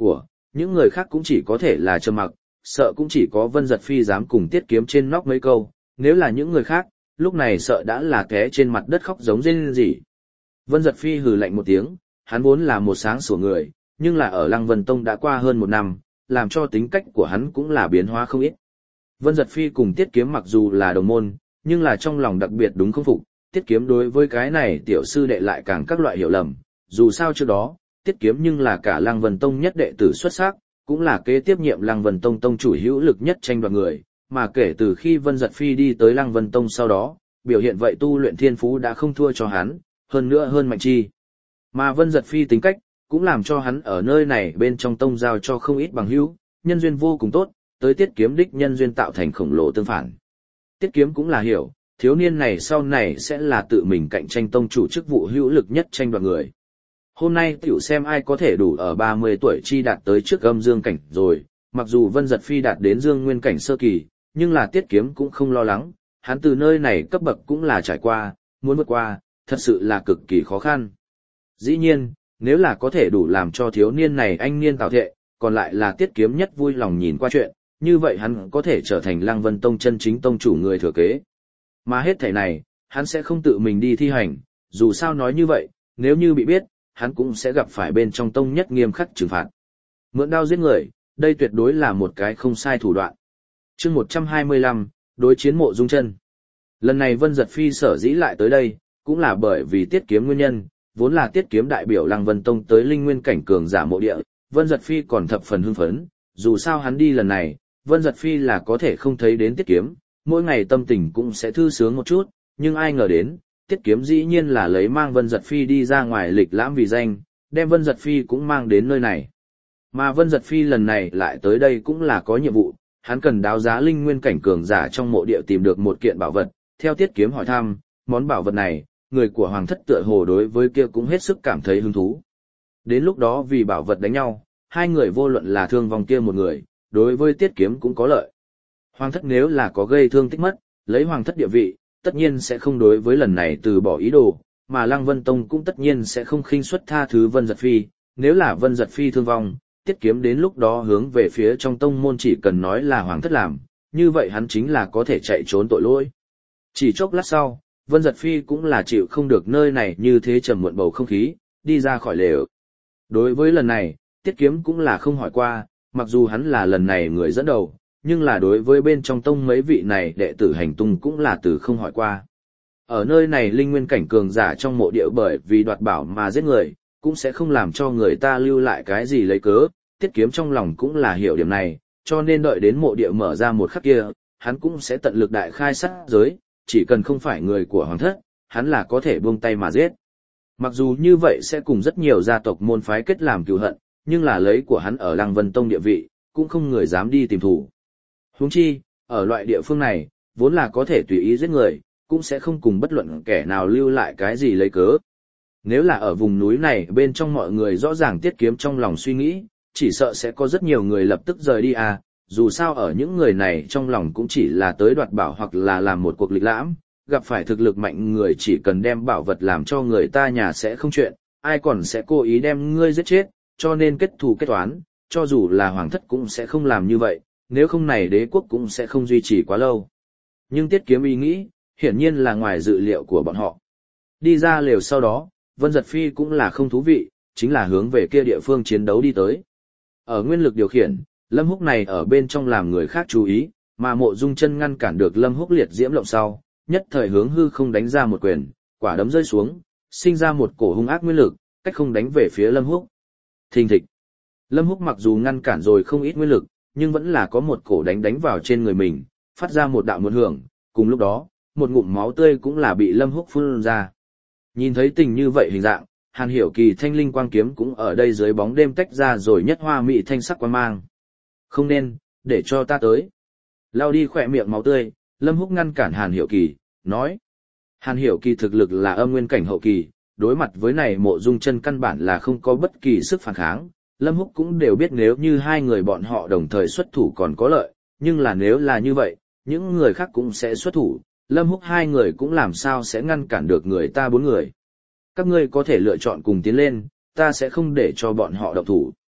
những người khác cũng chỉ có thể là trầm mặc, sợ cũng chỉ có Vân Giật Phi dám cùng Tiết Kiếm trên nóc mấy câu, nếu là những người khác, lúc này sợ đã là té trên mặt đất khóc giống rên rỉ. Vân Giật Phi hừ lạnh một tiếng, hắn vốn là một sáng sủa người, nhưng là ở Lăng Vân Tông đã qua hơn một năm, làm cho tính cách của hắn cũng là biến hóa không ít. Vân Giật Phi cùng Tiết Kiếm mặc dù là đồng môn, nhưng là trong lòng đặc biệt đúng không phục, Tiết Kiếm đối với cái này tiểu sư đệ lại càng các loại hiểu lầm, dù sao trước đó, Tiết Kiếm nhưng là cả Lăng Vân Tông nhất đệ tử xuất sắc, cũng là kế tiếp nhiệm Lăng Vân Tông tông chủ hữu lực nhất tranh đoạt người, mà kể từ khi Vân Giật Phi đi tới Lăng Vân Tông sau đó, biểu hiện vậy tu luyện thiên phú đã không thua cho hắn, hơn nữa hơn Mạnh Chi. Mà Vân Giật Phi tính cách, cũng làm cho hắn ở nơi này bên trong tông giao cho không ít bằng hữu, nhân duyên vô cùng tốt, tới Tiết Kiếm đích nhân duyên tạo thành khổng lồ tương phản. Tiết Kiếm cũng là hiểu, thiếu niên này sau này sẽ là tự mình cạnh tranh tông chủ chức vụ hữu lực nhất tranh đoạt người. Hôm nay tiểu xem ai có thể đủ ở 30 tuổi chi đạt tới trước âm dương cảnh rồi, mặc dù Vân Giật Phi đạt đến dương nguyên cảnh sơ kỳ, nhưng là Tiết Kiếm cũng không lo lắng, hắn từ nơi này cấp bậc cũng là trải qua, muốn vượt qua, thật sự là cực kỳ khó khăn. Dĩ nhiên, nếu là có thể đủ làm cho thiếu niên này anh niên tạo thệ, còn lại là Tiết Kiếm nhất vui lòng nhìn qua chuyện, như vậy hắn có thể trở thành Lăng Vân Tông chân chính tông chủ người thừa kế. Mà hết thảy này, hắn sẽ không tự mình đi thi hành, dù sao nói như vậy, nếu như bị biết, hắn cũng sẽ gặp phải bên trong tông nhất nghiêm khắc trừng phạt. Mượn đao giết người, đây tuyệt đối là một cái không sai thủ đoạn. Chương 125, đối chiến Mộ Dung Chân. Lần này Vân Giật Phi sở dĩ lại tới đây, cũng là bởi vì Tiết Kiếm nguyên nhân, vốn là Tiết Kiếm đại biểu Lăng Vân Tông tới linh nguyên cảnh cường giả mộ địa, Vân Giật Phi còn thập phần hưng phấn, dù sao hắn đi lần này, Vân Giật Phi là có thể không thấy đến Tiết Kiếm, mỗi ngày tâm tình cũng sẽ thư sướng một chút, nhưng ai ngờ đến, Tiết Kiếm dĩ nhiên là lấy mang Vân Giật Phi đi ra ngoài lịch lãm vì danh, đem Vân Giật Phi cũng mang đến nơi này. Mà Vân Giật Phi lần này lại tới đây cũng là có nhiệm vụ, hắn cần đáo giá linh nguyên cảnh cường giả trong mộ địa tìm được một kiện bảo vật, theo Tiết Kiếm hỏi thăm, món bảo vật này, người của Hoàng thất tựa hồ đối với kia cũng hết sức cảm thấy hứng thú. Đến lúc đó vì bảo vật đánh nhau, hai người vô luận là thương vong kia một người, đối với Tiết Kiếm cũng có lợi. Hoàng thất nếu là có gây thương tích mất, lấy Hoàng thất địa vị, tất nhiên sẽ không đối với lần này từ bỏ ý đồ, mà Lăng Vân Tông cũng tất nhiên sẽ không khinh suất tha thứ Vân Giật Phi, nếu là Vân Giật Phi thương vong, Tiết Kiếm đến lúc đó hướng về phía trong tông môn chỉ cần nói là Hoàng thất làm, như vậy hắn chính là có thể chạy trốn tội lỗi. Chỉ chốc lát sau, Vân Giật Phi cũng là chịu không được nơi này như thế trầm muộn bầu không khí, đi ra khỏi lều. Đối với lần này, Tiết Kiếm cũng là không hỏi qua, mặc dù hắn là lần này người dẫn đầu, nhưng là đối với bên trong tông mấy vị này đệ tử hành tung cũng là từ không hỏi qua. Ở nơi này linh nguyên cảnh cường giả trong mộ địa bởi vì đoạt bảo mà giết người, cũng sẽ không làm cho người ta lưu lại cái gì lấy cớ, Tiết Kiếm trong lòng cũng là hiểu điểm này, cho nên đợi đến mộ địa mở ra một khắc kia, hắn cũng sẽ tận lực đại khai sát giới, chỉ cần không phải người của Hoàng thất, hắn là có thể buông tay mà giết. Mặc dù như vậy sẽ cùng rất nhiều gia tộc môn phái kết làm cừu hận, nhưng là lấy của hắn ở Lăng Vân Tông địa vị, cũng không người dám đi tìm thủ. Huống chi, ở loại địa phương này, vốn là có thể tùy ý giết người, cũng sẽ không cùng bất luận kẻ nào lưu lại cái gì lấy cớ. Nếu là ở vùng núi này bên trong mọi người rõ ràng Tiết Kiếm trong lòng suy nghĩ, chỉ sợ sẽ có rất nhiều người lập tức rời đi à, dù sao ở những người này trong lòng cũng chỉ là tới đoạt bảo hoặc là làm một cuộc lịch lãm, gặp phải thực lực mạnh người chỉ cần đem bảo vật làm cho người ta nhà sẽ không chuyện, ai còn sẽ cố ý đem ngươi giết chết, cho nên kết thù kết toán, cho dù là Hoàng thất cũng sẽ không làm như vậy, nếu không này đế quốc cũng sẽ không duy trì quá lâu. Nhưng Tiết Kiếm ý nghĩ, hiển nhiên là ngoài dự liệu của bọn họ. Đi ra lều sau đó, Vân Giật Phi cũng là không thú vị, chính là hướng về kia địa phương chiến đấu đi tới. Ở nguyên lực điều khiển, Lâm Húc này ở bên trong làm người khác chú ý, mà Mộ Dung Chân ngăn cản được Lâm Húc liệt diễm lộng sau, nhất thời hướng hư không đánh ra một quyền, quả đấm rơi xuống, sinh ra một cổ hung ác nguyên lực, cách không đánh về phía Lâm Húc. Thình thịch. Lâm Húc mặc dù ngăn cản rồi không ít nguyên lực, nhưng vẫn là có một cổ đánh vào trên người mình, phát ra một đạo muộn hưởng, cùng lúc đó, một ngụm máu tươi cũng là bị Lâm Húc phun ra. Nhìn thấy tình như vậy hình dạng, Hàn Hiểu Kỳ thanh linh quang kiếm cũng ở đây dưới bóng đêm tách ra rồi nhất hoa mỹ thanh sắc quang mang. Không nên, để cho ta tới. Lao đi khỏe miệng máu tươi, Lâm Húc ngăn cản Hàn Hiểu Kỳ, nói. Hàn Hiểu Kỳ thực lực là âm nguyên cảnh hậu kỳ, đối mặt với này Mộ Dung Chân căn bản là không có bất kỳ sức phản kháng. Lâm Húc cũng đều biết nếu như hai người bọn họ đồng thời xuất thủ còn có lợi, nhưng là nếu là như vậy, những người khác cũng sẽ xuất thủ, Lâm Húc hai người cũng làm sao sẽ ngăn cản được người ta bốn người. Các ngươi có thể lựa chọn cùng tiến lên, ta sẽ không để cho bọn họ động thủ.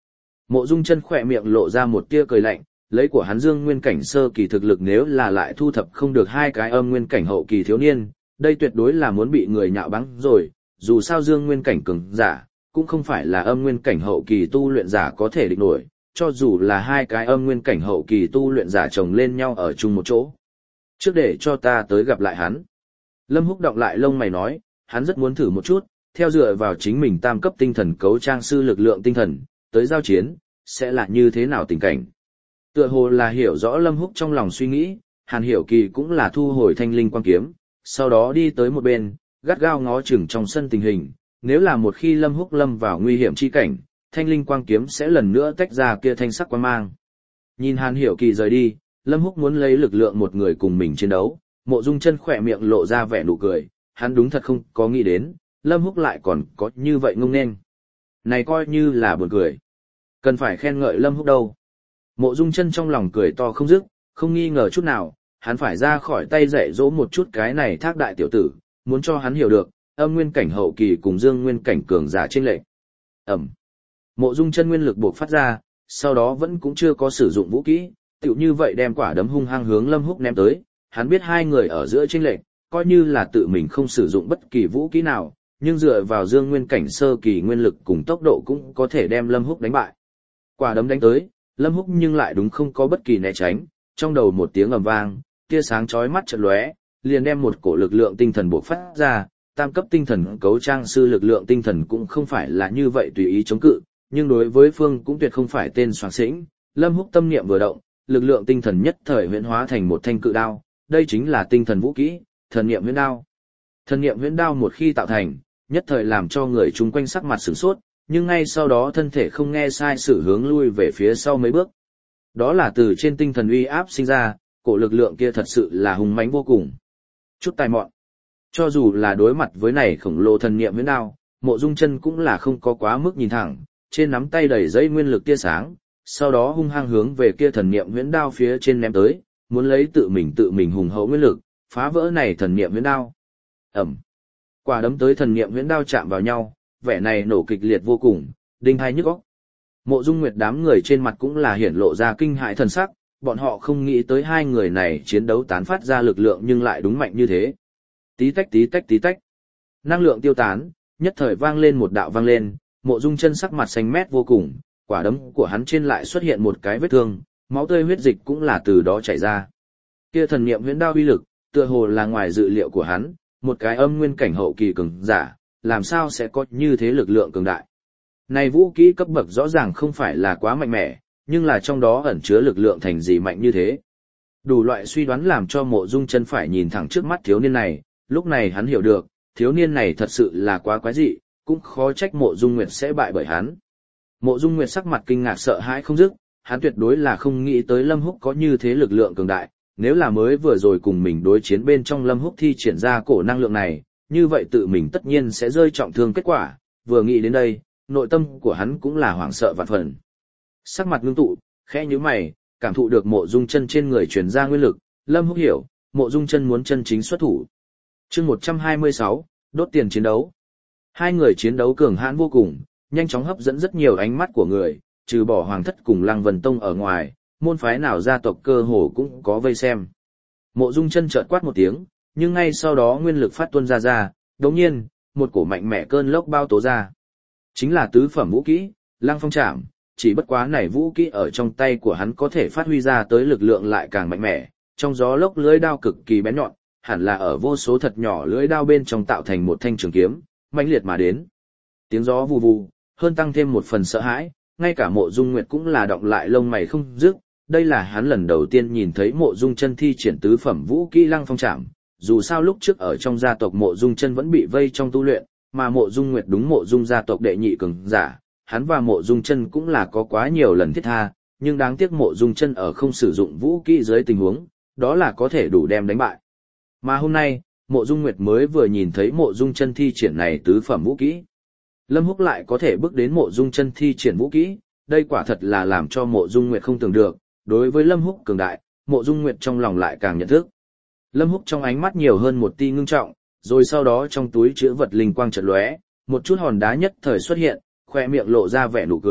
Mộ Dung Chân khỏe miệng lộ ra một tia cười lạnh, lấy của hắn Dương Nguyên cảnh sơ kỳ thực lực nếu là lại thu thập không được hai cái âm nguyên cảnh hậu kỳ thiếu niên, đây tuyệt đối là muốn bị người nhạo báng rồi, dù sao Dương Nguyên cảnh cường giả, cũng không phải là âm nguyên cảnh hậu kỳ tu luyện giả có thể địch nổi, cho dù là hai cái âm nguyên cảnh hậu kỳ tu luyện giả chồng lên nhau ở chung một chỗ. Trước để cho ta tới gặp lại hắn. Lâm Húc đọng lại lông mày nói, hắn rất muốn thử một chút, theo dựa vào chính mình tam cấp tinh thần cấu trang sư lực lượng tinh thần, tới giao chiến, sẽ là như thế nào tình cảnh. Tựa hồ là hiểu rõ Lâm Húc trong lòng suy nghĩ, Hàn Hiểu Kỳ cũng là thu hồi thanh linh quang kiếm, sau đó đi tới một bên, gắt gao ngó chừng trong sân tình hình, nếu là một khi Lâm Húc lâm vào nguy hiểm chi cảnh, thanh linh quang kiếm sẽ lần nữa tách ra kia thanh sắc quang mang. Nhìn Hàn Hiểu Kỳ rời đi, Lâm Húc muốn lấy lực lượng một người cùng mình chiến đấu, Mộ Dung Chân khỏe miệng lộ ra vẻ nụ cười, hắn đúng thật không có nghĩ đến, Lâm Húc lại còn có như vậy ngông nên. Này coi như là buồn cười. Cần phải khen ngợi Lâm Húc đâu. Mộ Dung Chân trong lòng cười to không dứt, không nghi ngờ chút nào, hắn phải ra khỏi tay dạy dỗ một chút cái này Thác đại tiểu tử, muốn cho hắn hiểu được, âm nguyên cảnh hậu kỳ cùng dương nguyên cảnh cường giả chênh lệch. Ầm. Mộ Dung Chân nguyên lực bộc phát ra, sau đó vẫn cũng chưa có sử dụng vũ kỹ, tựu như vậy đem quả đấm hung hăng hướng Lâm Húc ném tới, hắn biết hai người ở giữa chênh lệch, coi như là tự mình không sử dụng bất kỳ vũ kỹ nào, nhưng dựa vào dương nguyên cảnh sơ kỳ nguyên lực cùng tốc độ cũng có thể đem Lâm Húc đánh bại. Quả đấm đánh tới, Lâm Húc nhưng lại đúng không có bất kỳ né tránh, trong đầu một tiếng ầm vang, tia sáng chói mắt chợt lóe, liền đem một cổ lực lượng tinh thần bộc phát ra, tam cấp tinh thần cấu trang sư lực lượng tinh thần cũng không phải là như vậy tùy ý chống cự, nhưng đối với phương cũng tuyệt không phải tên soàng xĩnh. Lâm Húc tâm niệm vừa động, lực lượng tinh thần nhất thời huyễn hóa thành một thanh cự đao, đây chính là tinh thần vũ kỹ, thần niệm huyễn đao. Thần niệm huyễn đao một khi tạo thành, nhất thời làm cho người chung quanh sắc mặt sửng sốt, nhưng ngay sau đó thân thể không nghe sai sự hướng lui về phía sau mấy bước. Đó là từ trên tinh thần uy áp sinh ra, cổ lực lượng kia thật sự là hùng mãnh vô cùng. Chút tài mọn. Cho dù là đối mặt với này khổng lồ thần niệm huyễn đao, Mộ Dung Chân cũng là không có quá mức nhìn thẳng, trên nắm tay đầy dây nguyên lực tia sáng, sau đó hung hăng hướng về kia thần niệm huyễn đao phía trên ném tới, muốn lấy tự mình hùng hậu nguyên lực, phá vỡ này thần niệm huyễn đao. Ầm. Quả đấm tới thần niệm huyễn đao chạm vào nhau, vẻ này nổ kịch liệt vô cùng, đinh tai nhức óc. Mộ Dung Nguyệt đám người trên mặt cũng là hiển lộ ra kinh hãi thần sắc, bọn họ không nghĩ tới hai người này chiến đấu tán phát ra lực lượng nhưng lại đúng mạnh như thế. Tí tách tí tách tí tách. Năng lượng tiêu tán, nhất thời vang lên một đạo vang lên, Mộ Dung Chân sắc mặt xanh mét vô cùng, quả đấm của hắn trên lại xuất hiện một cái vết thương, máu tươi huyết dịch cũng là từ đó chảy ra. Kia thần niệm huyễn đao uy lực, tựa hồ là ngoài dự liệu của hắn, một cái âm nguyên cảnh hậu kỳ cường giả, làm sao sẽ có như thế lực lượng cường đại. Này vũ kỹ cấp bậc rõ ràng không phải là quá mạnh mẽ, nhưng là trong đó ẩn chứa lực lượng thành gì mạnh như thế. Đủ loại suy đoán làm cho Mộ Dung Chân phải nhìn thẳng trước mắt thiếu niên này, lúc này hắn hiểu được, thiếu niên này thật sự là quá quái dị, cũng khó trách Mộ Dung Nguyệt sẽ bại bởi hắn. Mộ Dung Nguyệt sắc mặt kinh ngạc sợ hãi không dứt, hắn tuyệt đối là không nghĩ tới Lâm Húc có như thế lực lượng cường đại, nếu là mới vừa rồi cùng mình đối chiến bên trong Lâm Húc thi triển ra cổ năng lượng này, như vậy tự mình tất nhiên sẽ rơi trọng thương kết quả, vừa nghĩ đến đây, nội tâm của hắn cũng là hoảng sợ vạn phần. Sắc mặt ngưng tụ, khẽ nhíu mày, cảm thụ được Mộ Dung Chân trên người truyền ra nguyên lực, Lâm Húc hiểu, Mộ Dung Chân muốn chân chính xuất thủ. Chương 126, đốt tiền chiến đấu. Hai người chiến đấu cường hãn vô cùng, nhanh chóng hấp dẫn rất nhiều ánh mắt của người, trừ bỏ Hoàng thất cùng Lăng Vân Tông ở ngoài, môn phái nào gia tộc cơ hồ cũng có vây xem. Mộ Dung Chân chợt quát một tiếng, nhưng ngay sau đó nguyên lực phát tuôn ra, đột nhiên, một cổ mạnh mẽ cơn lốc bao tố ra. Chính là tứ phẩm vũ kỹ, Lăng Phong Trảm, chỉ bất quá này vũ kỹ ở trong tay của hắn có thể phát huy ra tới lực lượng lại càng mạnh mẽ, trong gió lốc lưỡi đao cực kỳ bén nhọn, hẳn là ở vô số thật nhỏ lưỡi đao bên trong tạo thành một thanh trường kiếm, mãnh liệt mà đến. Tiếng gió vù vù, hơn tăng thêm một phần sợ hãi, ngay cả Mộ Dung Nguyệt cũng là động lại lông mày không dứt, đây là hắn lần đầu tiên nhìn thấy Mộ Dung Chân thi triển tứ phẩm vũ kỹ Lăng Phong Trảm, dù sao lúc trước ở trong gia tộc Mộ Dung Chân vẫn bị vây trong tu luyện, mà Mộ Dung Nguyệt đúng Mộ Dung gia tộc đệ nhị cường giả, hắn và Mộ Dung Chân cũng là có quá nhiều lần thiết tha, nhưng đáng tiếc Mộ Dung Chân ở không sử dụng vũ kỹ dưới tình huống, đó là có thể đủ đem đánh bại. Mà hôm nay, Mộ Dung Nguyệt mới vừa nhìn thấy Mộ Dung Chân thi triển này tứ phẩm vũ kỹ. Lâm Húc lại có thể bước đến Mộ Dung Chân thi triển vũ kỹ, đây quả thật là làm cho Mộ Dung Nguyệt không tưởng được, đối với Lâm Húc cường đại, Mộ Dung Nguyệt trong lòng lại càng nhận thức. Lâm Húc trong ánh mắt nhiều hơn một tia ngưng trọng, rồi sau đó trong túi trữ vật linh quang chợt lóe, một chút hòn đá nhất thời xuất hiện, khoe miệng lộ ra vẻ nụ cười,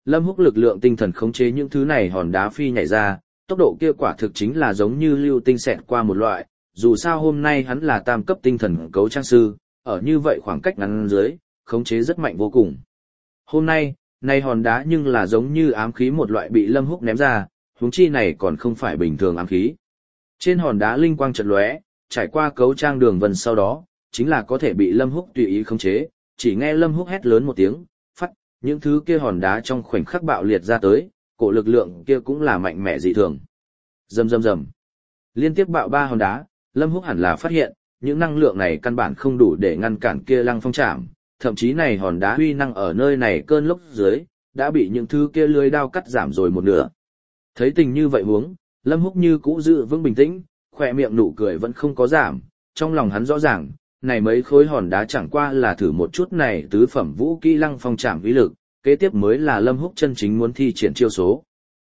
Lâm Húc lực lượng tinh thần khống chế những thứ này hòn đá phi nhảy ra, tốc độ kia quả thực chính là giống như lưu tinh xẹt qua một loại, dù sao hôm nay hắn là tam cấp tinh thần cấu trang sư, ở như vậy khoảng cách ngắn dưới, khống chế rất mạnh vô cùng. Hôm nay, này hòn đá nhưng là giống như ám khí một loại bị Lâm Húc ném ra, huống chi này còn không phải bình thường ám khí. Trên hòn đá linh quang chợt lóe, trải qua cấu trang đường vân sau đó, chính là có thể bị Lâm Húc tùy ý khống chế, chỉ nghe Lâm Húc hét lớn một tiếng, phắt, những thứ kia hòn đá trong khoảnh khắc bạo liệt ra tới, cổ lực lượng kia cũng là mạnh mẽ dị thường. Rầm rầm rầm. Liên tiếp bạo 3 hòn đá, Lâm Húc hẳn là phát hiện, những năng lượng này căn bản không đủ để ngăn cản kia Lăng Phong Trảm, thậm chí này hòn đá uy năng ở nơi này cơn lốc dưới, đã bị những thứ kia lưới đao cắt giảm rồi một nửa. Thấy tình như vậy huống, Lâm Húc như cũ giữ vững bình tĩnh, khỏe miệng nụ cười vẫn không có giảm, trong lòng hắn rõ ràng, này mấy khối hòn đá chẳng qua là thử một chút này tứ phẩm vũ kỹ Lăng Phong Trảm uy lực, kế tiếp mới là Lâm Húc chân chính muốn thi triển chiêu số.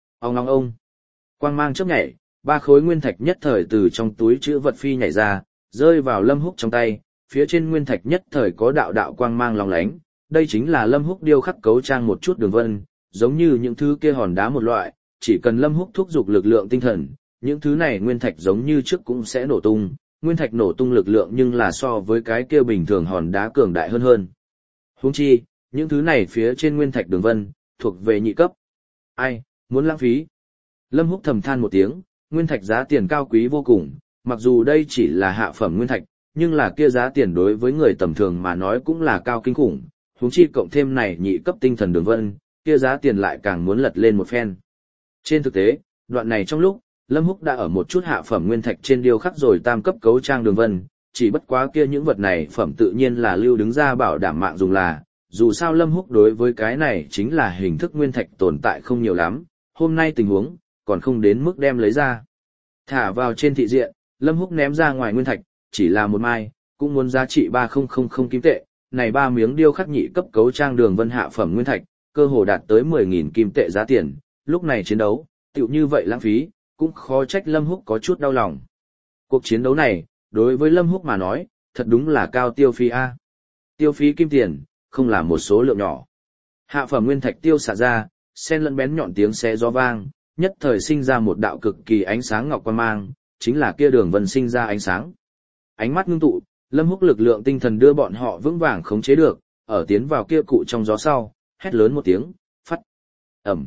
Ông. Quang mang chớp nhảy, 3 khối nguyên thạch nhất thời từ trong túi trữ vật phi nhảy ra, rơi vào Lâm Húc trong tay, phía trên nguyên thạch nhất thời có đạo đạo quang mang lóng lánh, đây chính là Lâm Húc điêu khắc cấu trang một chút đường vân, giống như những thứ kia hòn đá một loại, chỉ cần Lâm Húc thúc giục lực lượng tinh thần, những thứ này nguyên thạch giống như trước cũng sẽ nổ tung, nguyên thạch nổ tung lực lượng nhưng là so với cái kia bình thường hòn đá cường đại hơn. Huống chi, những thứ này phía trên nguyên thạch đường vân, thuộc về nhị cấp. Ai, muốn lãng phí? Lâm Húc thầm than một tiếng, nguyên thạch giá tiền cao quý vô cùng, mặc dù đây chỉ là hạ phẩm nguyên thạch, nhưng là kia giá tiền đối với người tầm thường mà nói cũng là cao kinh khủng, huống chi cộng thêm này nhị cấp tinh thần đường vân, kia giá tiền lại càng muốn lật lên một phen. Trên thực tế, đoạn này trong lúc, Lâm Húc đã ở một chút hạ phẩm nguyên thạch trên điêu khắc rồi tam cấp cấu trang đường vân, chỉ bất quá kia những vật này phẩm tự nhiên là lưu đứng ra bảo đảm mạng dùng là, dù sao Lâm Húc đối với cái này chính là hình thức nguyên thạch tồn tại không nhiều lắm, hôm nay tình huống, còn không đến mức đem lấy ra. Thả vào trên thị diện, Lâm Húc ném ra ngoài nguyên thạch, chỉ là một mai, cũng muốn giá trị 3000 kim tệ, này 3 miếng điêu khắc nhị cấp cấu trang đường vân hạ phẩm nguyên thạch, cơ hồ đạt tới 10.000 kim tệ giá tiền, lúc này chiến đấu, tựu như vậy lãng phí, cũng khó trách Lâm Húc có chút đau lòng. Cuộc chiến đấu này, đối với Lâm Húc mà nói, thật đúng là cao tiêu phí a. Tiêu phí kim tiền, không là một số lượng nhỏ. Hạ phẩm nguyên thạch tiêu xả ra, sen lẫn bén nhọn tiếng xé gió vang, nhất thời sinh ra một đạo cực kỳ ánh sáng ngọc quang mang, chính là kia đường vân sinh ra ánh sáng. Ánh mắt ngưng tụ, Lâm Húc lực lượng tinh thần đưa bọn họ vững vàng khống chế được, ở tiến vào kia cụ trong gió sau, hét lớn một tiếng, phắt. Ầm.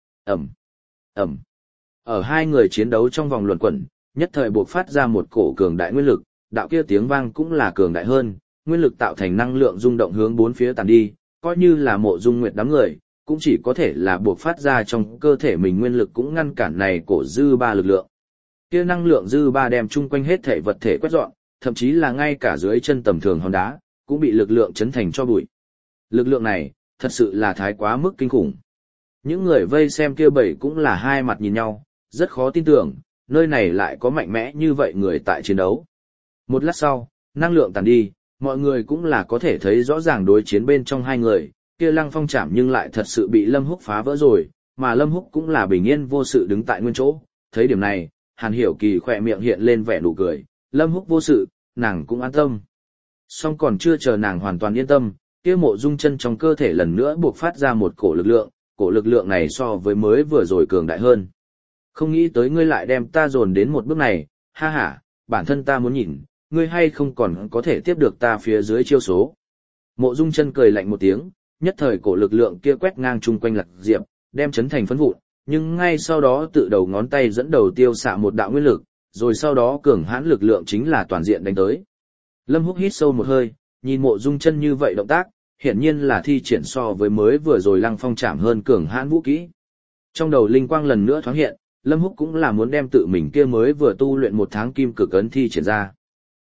Ở hai người chiến đấu trong vòng luẩn quẩn, nhất thời bộc phát ra một cổ cường đại nguyên lực, đạo kia tiếng vang cũng là cường đại hơn, nguyên lực tạo thành năng lượng rung động hướng bốn phía tàn đi, coi như là Mộ Dung Nguyệt đám người, cũng chỉ có thể là bộc phát ra trong cơ thể mình nguyên lực cũng ngăn cản này cổ dư ba lực lượng. Kia năng lượng dư ba đem chung quanh hết thể vật thể quét dọn, thậm chí là ngay cả dưới chân tầm thường hòn đá, cũng bị lực lượng chấn thành cho bụi. Lực lượng này, thật sự là thái quá mức kinh khủng. Những người vây xem kia bảy cũng là hai mặt nhìn nhau, rất khó tin tưởng, nơi này lại có mạnh mẽ như vậy người tại chiến đấu. Một lát sau, năng lượng tàn đi, mọi người cũng là có thể thấy rõ ràng đối chiến bên trong hai người, kia Lăng Phong Trảm nhưng lại thật sự bị Lâm Húc phá vỡ rồi, mà Lâm Húc cũng là bình yên vô sự đứng tại nguyên chỗ. Thấy điểm này, Hàn Hiểu Kỳ khỏe miệng hiện lên vẻ nụ cười, Lâm Húc vô sự, nàng cũng an tâm. Song còn chưa chờ nàng hoàn toàn yên tâm, kia Mộ Dung Chân trong cơ thể lần nữa buộc phát ra một cổ lực lượng này so với mới vừa rồi cường đại hơn. Không nghĩ tới ngươi lại đem ta dồn đến một bước này, ha ha, bản thân ta muốn nhìn, ngươi hay không còn có thể tiếp được ta phía dưới chiêu số. Mộ Dung Chân cười lạnh một tiếng, nhất thời cổ lực lượng kia quét ngang chung quanh Lạc Diệp, đem chấn thành phấn vụn, nhưng ngay sau đó tự đầu ngón tay dẫn đầu tiêu xạ một đạo nguyên lực, rồi sau đó cường hãn lực lượng chính là toàn diện đánh tới. Lâm Húc hít sâu một hơi, nhìn Mộ Dung Chân như vậy động tác, hiển nhiên là thi triển so với mới vừa rồi Lăng Phong Trảm hơn cường hãn vũ kỹ. Trong đầu linh quang lần nữa thoáng hiện, Lâm Húc cũng là muốn đem tự mình kia mới vừa tu luyện 1 tháng kim cực ấn thi triển ra.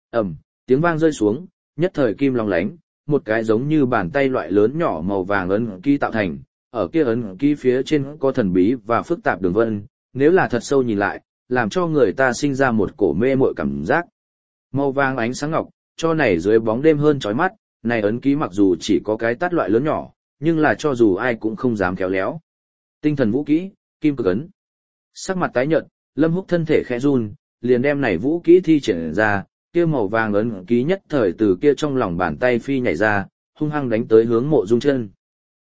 Tiếng vang rơi xuống, nhất thời kim long lánh, một cái giống như bàn tay loại lớn nhỏ màu vàng ấn ký tạo thành, ở kia ấn ký phía trên có thần bí và phức tạp đường vân, nếu là thật sâu nhìn lại, làm cho người ta sinh ra một cổ mê muội cảm giác. Màu vàng ánh sáng ngọc, cho này dưới bóng đêm hơn chói mắt, này ấn ký mặc dù chỉ có cái tát loại lớn nhỏ, nhưng là cho dù ai cũng không dám khéo léo. Tinh thần vũ kỹ, kim cực ấn. Sắc mặt tái nhợt, Lâm Húc thân thể khẽ run, liền đem này vũ kỹ thi triển ra, kia màu vàng ấn ký nhất thời từ kia trong lòng bàn tay phi nhảy ra, hung hăng đánh tới hướng Mộ Dung Chân.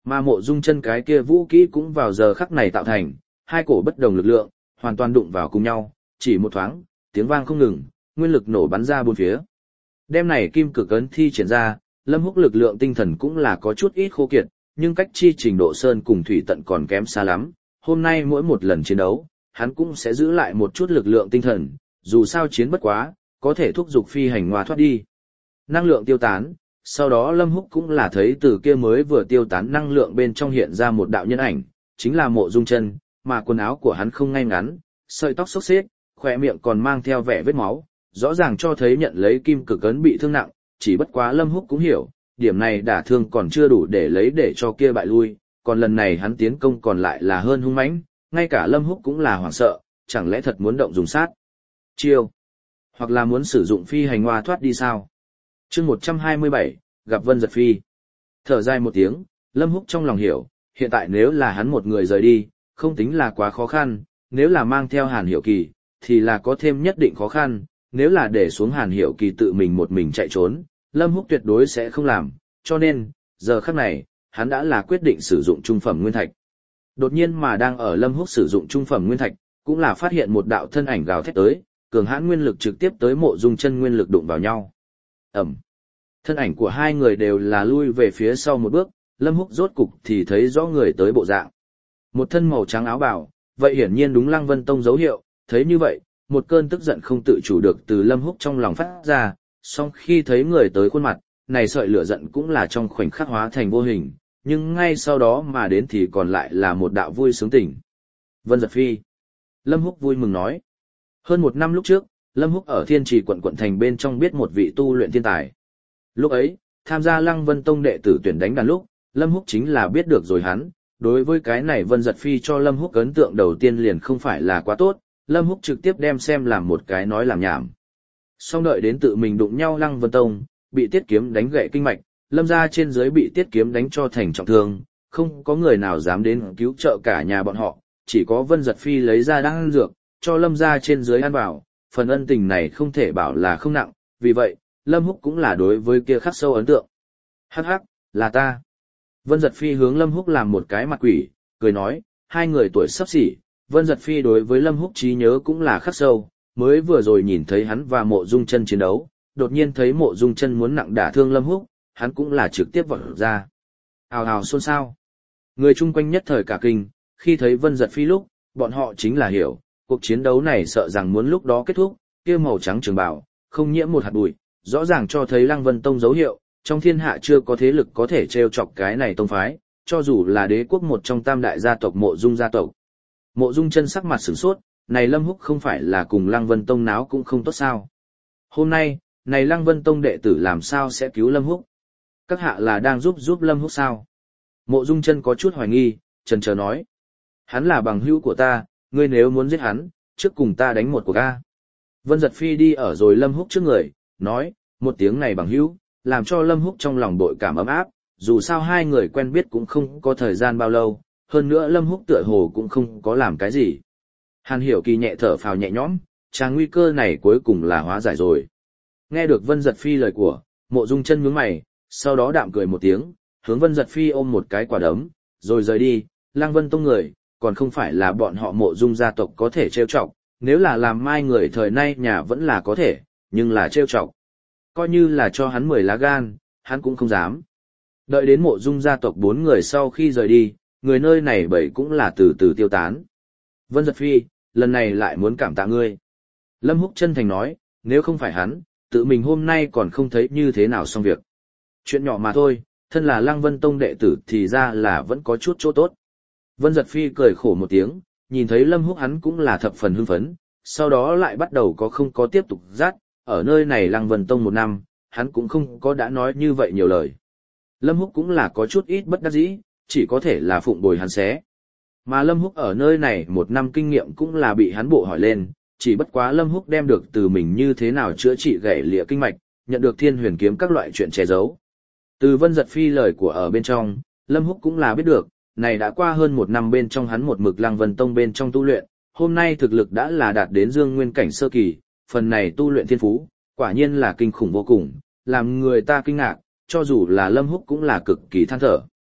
Mà Mộ Dung Chân cái kia vũ kỹ cũng vào giờ khắc này tạo thành, hai cổ bất đồng lực lượng, hoàn toàn đụng vào cùng nhau, chỉ một thoáng, tiếng vang không ngừng, nguyên lực nổ bắn ra bốn phía. Đêm này kim cực ấn thi triển ra, Lâm Húc lực lượng tinh thần cũng là có chút ít khô kiệt, nhưng cách chi trình độ sơn cùng thủy tận còn kém xa lắm. Hôm nay mỗi một lần chiến đấu, hắn cũng sẽ giữ lại một chút lực lượng tinh thần, dù sao chiến bất quá, có thể thúc giục phi hành ngoa thoát đi. Năng lượng tiêu tán, sau đó Lâm Húc cũng là thấy từ kia mới vừa tiêu tán năng lượng bên trong hiện ra một đạo nhân ảnh, chính là Mộ Dung Chân, mà quần áo của hắn không ngay ngắn, sợi tóc xốc xếch, khóe miệng còn mang theo vẻ vết máu, rõ ràng cho thấy nhận lấy kim cực ấn bị thương nặng, chỉ bất quá Lâm Húc cũng hiểu, điểm này đả thương còn chưa đủ để lấy để cho kia bại lui, còn lần này hắn tiến công còn lại là hơn hung mãnh, ngay cả Lâm Húc cũng là hoảng sợ, chẳng lẽ thật muốn động dùng sát chiêu, hoặc là muốn sử dụng phi hành hoa thoát đi sao? Chương 127, gặp Vân Giật Phi. Thở dài một tiếng, Lâm Húc trong lòng hiểu, hiện tại nếu là hắn một người rời đi, không tính là quá khó khăn, nếu là mang theo Hàn Hiểu Kỳ, thì là có thêm nhất định khó khăn, nếu là để xuống Hàn Hiểu Kỳ tự mình một mình chạy trốn, Lâm Húc tuyệt đối sẽ không làm, cho nên, giờ khắc này, hắn đã là quyết định sử dụng trung phẩm nguyên thạch. Đột nhiên mà đang ở Lâm Húc sử dụng trung phẩm nguyên thạch, cũng là phát hiện một đạo thân ảnh gào thét tới, cường hãn nguyên lực trực tiếp tới Mộ Dung Chân nguyên lực đụng vào nhau. Ầm. Thân ảnh của hai người đều là lui về phía sau một bước, Lâm Húc rốt cục thì thấy rõ người tới bộ dạng. Một thân màu trắng áo bào, vậy hiển nhiên đúng Lăng Vân Tông dấu hiệu, thấy như vậy, một cơn tức giận không tự chủ được từ Lâm Húc trong lòng phát ra, song khi thấy người tới khuôn mặt, này sợi lửa giận cũng là trong khoảnh khắc hóa thành vô hình, nhưng ngay sau đó mà đến thì còn lại là một đạo vui sướng tỉnh. Vân Giật Phi. Lâm Húc vui mừng nói. Hơn một năm lúc trước, Lâm Húc ở Thiên Trì quận thành bên trong biết một vị tu luyện thiên tài. Lúc ấy, tham gia Lăng Vân Tông đệ tử tuyển đánh đàn lúc, Lâm Húc chính là biết được rồi hắn. Đối với cái này Vân Giật Phi cho Lâm Húc ấn tượng đầu tiên liền không phải là quá tốt, Lâm Húc trực tiếp đem xem làm một cái nói làm nhảm. Song đợi đến tự mình đụng nhau Lăng Vân Tông, bị Tiết Kiếm đánh gãy kinh mạch, Lâm gia trên dưới bị Tiết Kiếm đánh cho thành trọng thương, không có người nào dám đến cứu trợ cả nhà bọn họ, chỉ có Vân Giật Phi lấy ra đan dược, cho Lâm gia trên dưới ăn vào, phần ân tình này không thể bảo là không nặng, vì vậy, Lâm Húc cũng là đối với kia khắc sâu ấn tượng. Hắc hắc, là ta. Vân Giật Phi hướng Lâm Húc làm một cái mặt quỷ, cười nói, hai người tuổi sắp xỉ, Vân Giật Phi đối với Lâm Húc trí nhớ cũng là khắc sâu, mới vừa rồi nhìn thấy hắn và Mộ Dung Chân chiến đấu, đột nhiên thấy Mộ Dung Chân muốn nặng đả thương Lâm Húc, hắn cũng là trực tiếp vọt ra. Hào hào xôn xao. Người chung quanh nhất thời cả kinh, khi thấy Vân Giật Phi lúc, bọn họ chính là hiểu, cuộc chiến đấu này sợ rằng muốn lúc đó kết thúc, kia màu trắng trường bào, không nhiễm một hạt bụi, rõ ràng cho thấy Lăng Vân Tông dấu hiệu, trong thiên hạ chưa có thế lực có thể trêu chọc cái này tông phái, cho dù là đế quốc một trong tam đại gia tộc Mộ Dung gia tộc. Mộ Dung Chân sắc mặt sửng sốt, này Lâm Húc không phải là cùng Lăng Vân Tông náo cũng không tốt sao? Hôm nay, này Lăng Vân Tông đệ tử làm sao sẽ cứu Lâm Húc? Các hạ là đang giúp Lâm Húc sao? Mộ Dung Chân có chút hoài nghi, chần chờ nói. Hắn là bằng hữu của ta, ngươi nếu muốn giết hắn, trước cùng ta đánh một cuộc a. Vân Giật Phi đi ở rồi Lâm Húc trước người, nói, một tiếng này bằng hữu, làm cho Lâm Húc trong lòng bội cảm ấm áp, dù sao hai người quen biết cũng không có thời gian bao lâu, hơn nữa Lâm Húc tựa hồ cũng không có làm cái gì. Hàn Hiểu Kỳ nhẹ thở phào nhẹ nhõm, chàng nguy cơ này cuối cùng là hóa giải rồi. Nghe được Vân Giật Phi lời của, Mộ Dung Chân nhướng mày, sau đó đạm cười một tiếng, hướng Vân Giật Phi ôm một cái quả đấm, rồi rời đi. Lăng Vân Tông người, còn không phải là bọn họ Mộ Dung gia tộc có thể trêu chọc, nếu là làm mai người thời nay nhà vẫn là có thể, nhưng là trêu chọc. Coi như là cho hắn 10 lá gan, hắn cũng không dám. Đợi đến Mộ Dung gia tộc 4 người sau khi rời đi, người nơi này bảy cũng là từ từ tiêu tán. Vân Giật Phi, lần này lại muốn cảm tạ ngươi. Lâm Húc chân thành nói, nếu không phải hắn, tự mình hôm nay còn không thấy như thế nào xong việc. Chuyện nhỏ mà thôi, thân là Lăng Vân Tông đệ tử thì ra là vẫn có chút chỗ tốt. Vân Giật Phi cười khổ một tiếng, nhìn thấy Lâm Húc hắn cũng là thập phần hưng phấn, sau đó lại bắt đầu không có tiếp tục dắt, ở nơi này Lăng Vân Tông 1 năm, hắn cũng không có đã nói như vậy nhiều lời. Lâm Húc cũng là có chút ít bất đắc dĩ, chỉ có thể là phụng bồi hắn xé. Mà Lâm Húc ở nơi này 1 năm kinh nghiệm cũng là bị hắn bộ hỏi lên, chỉ bất quá Lâm Húc đem được từ mình như thế nào chữa trị gãy lịa kinh mạch, nhận được Thiên Huyền kiếm các loại chuyện che giấu. Từ Vân Giật Phi lời của ở bên trong, Lâm Húc cũng là biết được, này đã qua hơn 1 năm bên trong hắn một mực Lăng Vân Tông bên trong tu luyện, hôm nay thực lực đã là đạt đến Dương Nguyên cảnh sơ kỳ, phần này tu luyện thiên phú, quả nhiên là kinh khủng vô cùng, làm người ta kinh ngạc, cho dù là Lâm Húc cũng là cực kỳ than thở.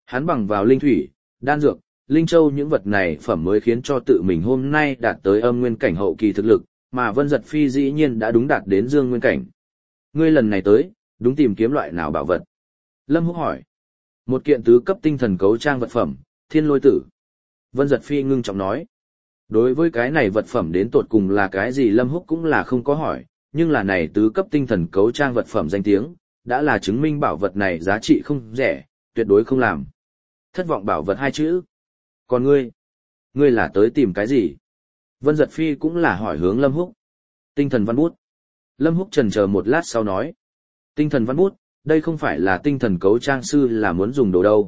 Hắn bằng vào linh thủy, đan dược, linh châu những vật này phẩm mới khiến cho tự mình hôm nay đạt tới âm nguyên cảnh hậu kỳ thực lực, mà Vân Giật Phi dĩ nhiên đã đúng đạt đến dương nguyên cảnh. Ngươi lần này tới, đúng tìm kiếm loại nào bảo vật? Lâm Húc hỏi. Một kiện tứ cấp tinh thần cấu trang vật phẩm, Thiên Lôi Tử. Vân Giật Phi ngưng trọng nói. Đối với cái này vật phẩm đến tột cùng là cái gì Lâm Húc cũng là không có hỏi, nhưng là này tứ cấp tinh thần cấu trang vật phẩm danh tiếng, đã là chứng minh bảo vật này giá trị không rẻ, tuyệt đối không làm. Thất vọng bảo vật hai chữ. Còn ngươi là tới tìm cái gì? Vân Giật Phi cũng là hỏi hướng Lâm Húc. Tinh thần văn bút. Lâm Húc chần chờ một lát sau nói. Tinh thần văn bút, đây không phải là tinh thần cấu trang sư là muốn dùng đồ đâu.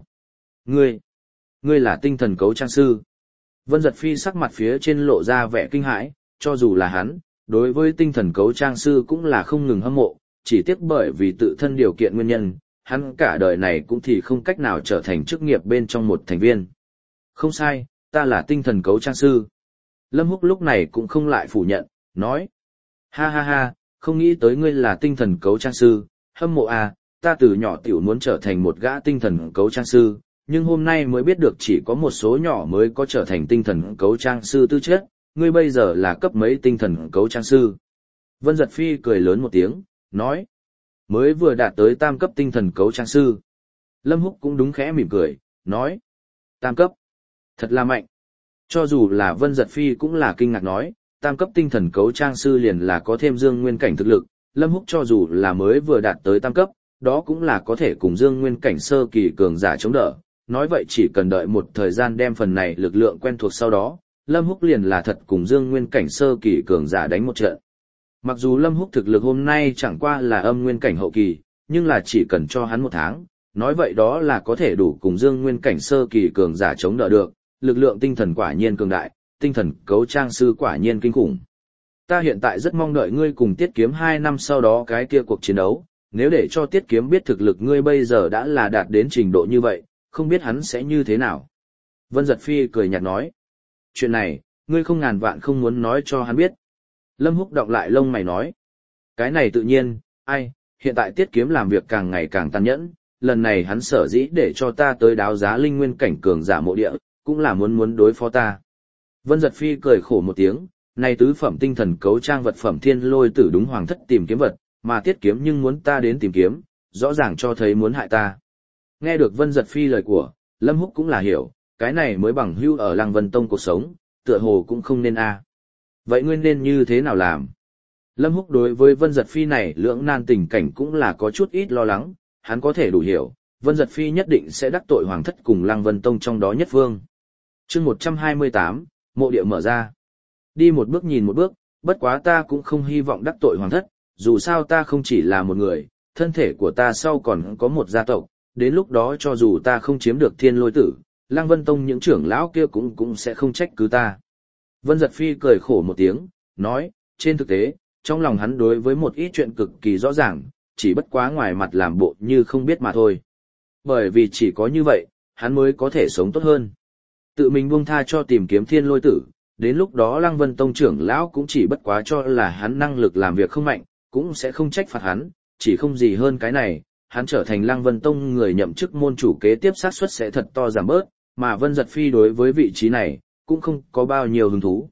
Ngươi là tinh thần cấu trang sư. Vân Giật Phi sắc mặt phía trên lộ ra vẻ kinh hãi, cho dù là hắn, đối với tinh thần cấu trang sư cũng là không ngừng hâm mộ, chỉ tiếc bởi vì tự thân điều kiện nguyên nhân, hắn cả đời này cũng thì không cách nào trở thành chức nghiệp bên trong một thành viên. Không sai, ta là tinh thần cấu trang sư. Lâm Húc lúc này cũng không lại phủ nhận, nói. Ha ha ha, không nghĩ tới ngươi là tinh thần cấu trang sư, hâm mộ à, ta từ nhỏ tiểu muốn trở thành một gã tinh thần cấu trang sư, nhưng hôm nay mới biết được chỉ có một số nhỏ mới có trở thành tinh thần cấu trang sư tư chất, ngươi bây giờ là cấp mấy tinh thần cấu trang sư. Vân Giật Phi cười lớn một tiếng, nói. Mới vừa đạt tới tam cấp tinh thần cấu trang sư. Lâm Húc cũng đúng khẽ mỉm cười, nói. Tam cấp. Thật là mạnh. Cho dù là Vân Giật Phi cũng là kinh ngạc nói, tam cấp tinh thần cấu trang sư liền là có thêm dương nguyên cảnh thực lực, Lâm Húc cho dù là mới vừa đạt tới tam cấp, đó cũng là có thể cùng dương nguyên cảnh sơ kỳ cường giả chống đỡ. Nói vậy chỉ cần đợi một thời gian đem phần này lực lượng quen thuộc sau đó, Lâm Húc liền là thật cùng dương nguyên cảnh sơ kỳ cường giả đánh một trận. Mặc dù Lâm Húc thực lực hôm nay chẳng qua là âm nguyên cảnh hậu kỳ, nhưng là chỉ cần cho hắn một tháng, nói vậy đó là có thể đủ cùng dương nguyên cảnh sơ kỳ cường giả chống đỡ được, lực lượng tinh thần quả nhiên cường đại, tinh thần cấu trang sư quả nhiên kinh khủng. Ta hiện tại rất mong đợi ngươi cùng Tiết Kiếm 2 năm sau đó cái kia cuộc chiến đấu, nếu để cho Tiết Kiếm biết thực lực ngươi bây giờ đã là đạt đến trình độ như vậy, không biết hắn sẽ như thế nào. Vân Giật Phi cười nhạt nói. Chuyện này, ngươi không ngàn vạn không muốn nói cho hắn biết. Lâm Húc đọng lại lông mày nói. Cái này tự nhiên, ai, hiện tại Tiết Kiếm làm việc càng ngày càng tàn nhẫn, lần này hắn sở dĩ để cho ta tới đáo giá linh nguyên cảnh cường giả mộ địa, cũng là muốn đối phó ta. Vân Giật Phi cười khổ một tiếng, này tứ phẩm tinh thần cấu trang vật phẩm Thiên Lôi Tử đúng hoàng thất tìm kiếm vật, mà Tiết Kiếm nhưng muốn ta đến tìm kiếm, rõ ràng cho thấy muốn hại ta. Nghe được Vân Giật Phi lời của, Lâm Húc cũng là hiểu, cái này mới bằng hữu ở Lăng Vân Tông cuộc sống, tựa hồ cũng không nên a. Vậy ngươi nên như thế nào làm? Lâm Húc đối với Vân Giật Phi này lưỡng nan tình cảnh cũng là có chút ít lo lắng, hắn có thể đủ hiểu, Vân Giật Phi nhất định sẽ đắc tội hoàng thất cùng Lăng Vân Tông trong đó nhất phương. Chương 128, mộ địa mở ra. Đi một bước nhìn một bước, bất quá ta cũng không hy vọng đắc tội hoàng thất, dù sao ta không chỉ là một người, thân thể của ta sau còn có một gia tộc, đến lúc đó cho dù ta không chiếm được Thiên Lôi Tử, Lăng Vân Tông những trưởng lão kia cũng sẽ không trách cứ ta. Vân Giật Phi cười khổ một tiếng, nói, trên thực tế, trong lòng hắn đối với một ít chuyện cực kỳ rõ ràng, chỉ bất quá ngoài mặt làm bộ như không biết mà thôi. Bởi vì chỉ có như vậy, hắn mới có thể sống tốt hơn. Tự mình buông tha cho tìm kiếm Thiên Lôi Tử, đến lúc đó Lăng Vân Tông trưởng lão cũng chỉ bất quá cho là hắn năng lực làm việc không mạnh, cũng sẽ không trách phạt hắn, chỉ không gì hơn cái này, hắn trở thành Lăng Vân Tông người nhậm chức môn chủ kế tiếp xác suất sẽ thật to giảm bớt, mà Vân Giật Phi đối với vị trí này, cũng không có bao nhiêu hứng thú.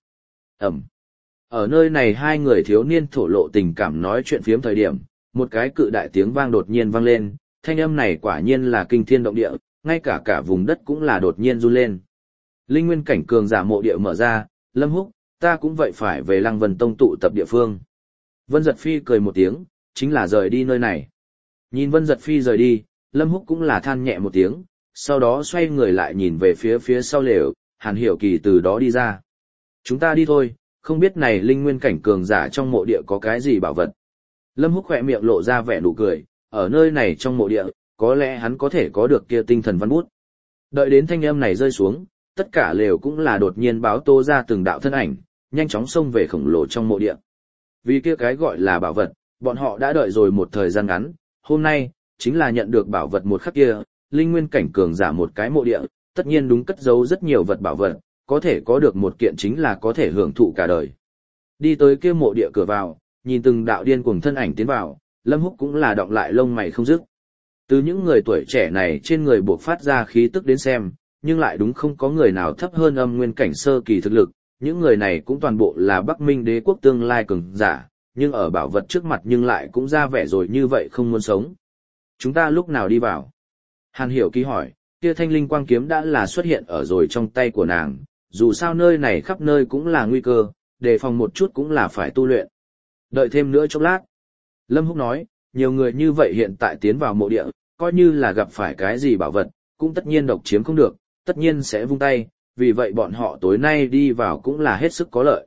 Ở nơi này hai người thiếu niên thổ lộ tình cảm nói chuyện phiếm thời điểm, một cái cự đại tiếng vang đột nhiên vang lên, thanh âm này quả nhiên là kinh thiên động địa, ngay cả vùng đất cũng là đột nhiên run lên. Linh nguyên cảnh cường giả mộ địa mở ra, Lâm Húc, ta cũng vậy phải về Lăng Vân Tông tụ tập địa phương. Vân Giật Phi cười một tiếng, chính là rời đi nơi này. Nhìn Vân Giật Phi rời đi, Lâm Húc cũng là than nhẹ một tiếng, sau đó xoay người lại nhìn về phía sau lều, Hàn Hiểu Kỳ từ đó đi ra. Chúng ta đi thôi, không biết này linh nguyên cảnh cường giả trong mộ địa có cái gì bảo vật. Lâm Húc khỏe miệng lộ ra vẻ nụ cười, ở nơi này trong mộ địa, có lẽ hắn có thể có được kia tinh thần văn bút. Đợi đến thanh âm này rơi xuống, tất cả lều cũng là đột nhiên báo tô ra từng đạo thân ảnh, nhanh chóng xông về khổng lồ trong mộ địa. Vì kia cái gọi là bảo vật, bọn họ đã đợi rồi một thời gian ngắn, hôm nay, chính là nhận được bảo vật một khắc kia, linh nguyên cảnh cường giả một cái mộ địa, tất nhiên đúng cất giấu rất nhiều vật bảo vật, có thể có được một kiện chính là có thể hưởng thụ cả đời. Đi tới kia mộ địa cửa vào, nhìn từng đạo điên cuồng thân ảnh tiến vào, Lâm Húc cũng là đọng lại lông mày không dứt. Từ những người tuổi trẻ này trên người buộc phát ra khí tức đến xem, nhưng lại đúng không có người nào thấp hơn âm nguyên cảnh sơ kỳ thực lực, những người này cũng toàn bộ là Bắc Minh đế quốc tương lai cường giả, nhưng ở bảo vật trước mặt nhưng lại cũng ra vẻ rồi như vậy không muốn sống. Chúng ta lúc nào đi vào? Hàn Hiểu Kỳ hỏi, kia thanh linh quang kiếm đã là xuất hiện ở rồi trong tay của nàng, dù sao nơi này khắp nơi cũng là nguy cơ, đề phòng một chút cũng là phải tu luyện. Đợi thêm nữa chốc lát. Lâm Húc nói, nhiều người như vậy hiện tại tiến vào mộ địa, coi như là gặp phải cái gì bảo vật, cũng tất nhiên độc chiếm không được, tất nhiên sẽ vung tay, vì vậy bọn họ tối nay đi vào cũng là hết sức có lợi.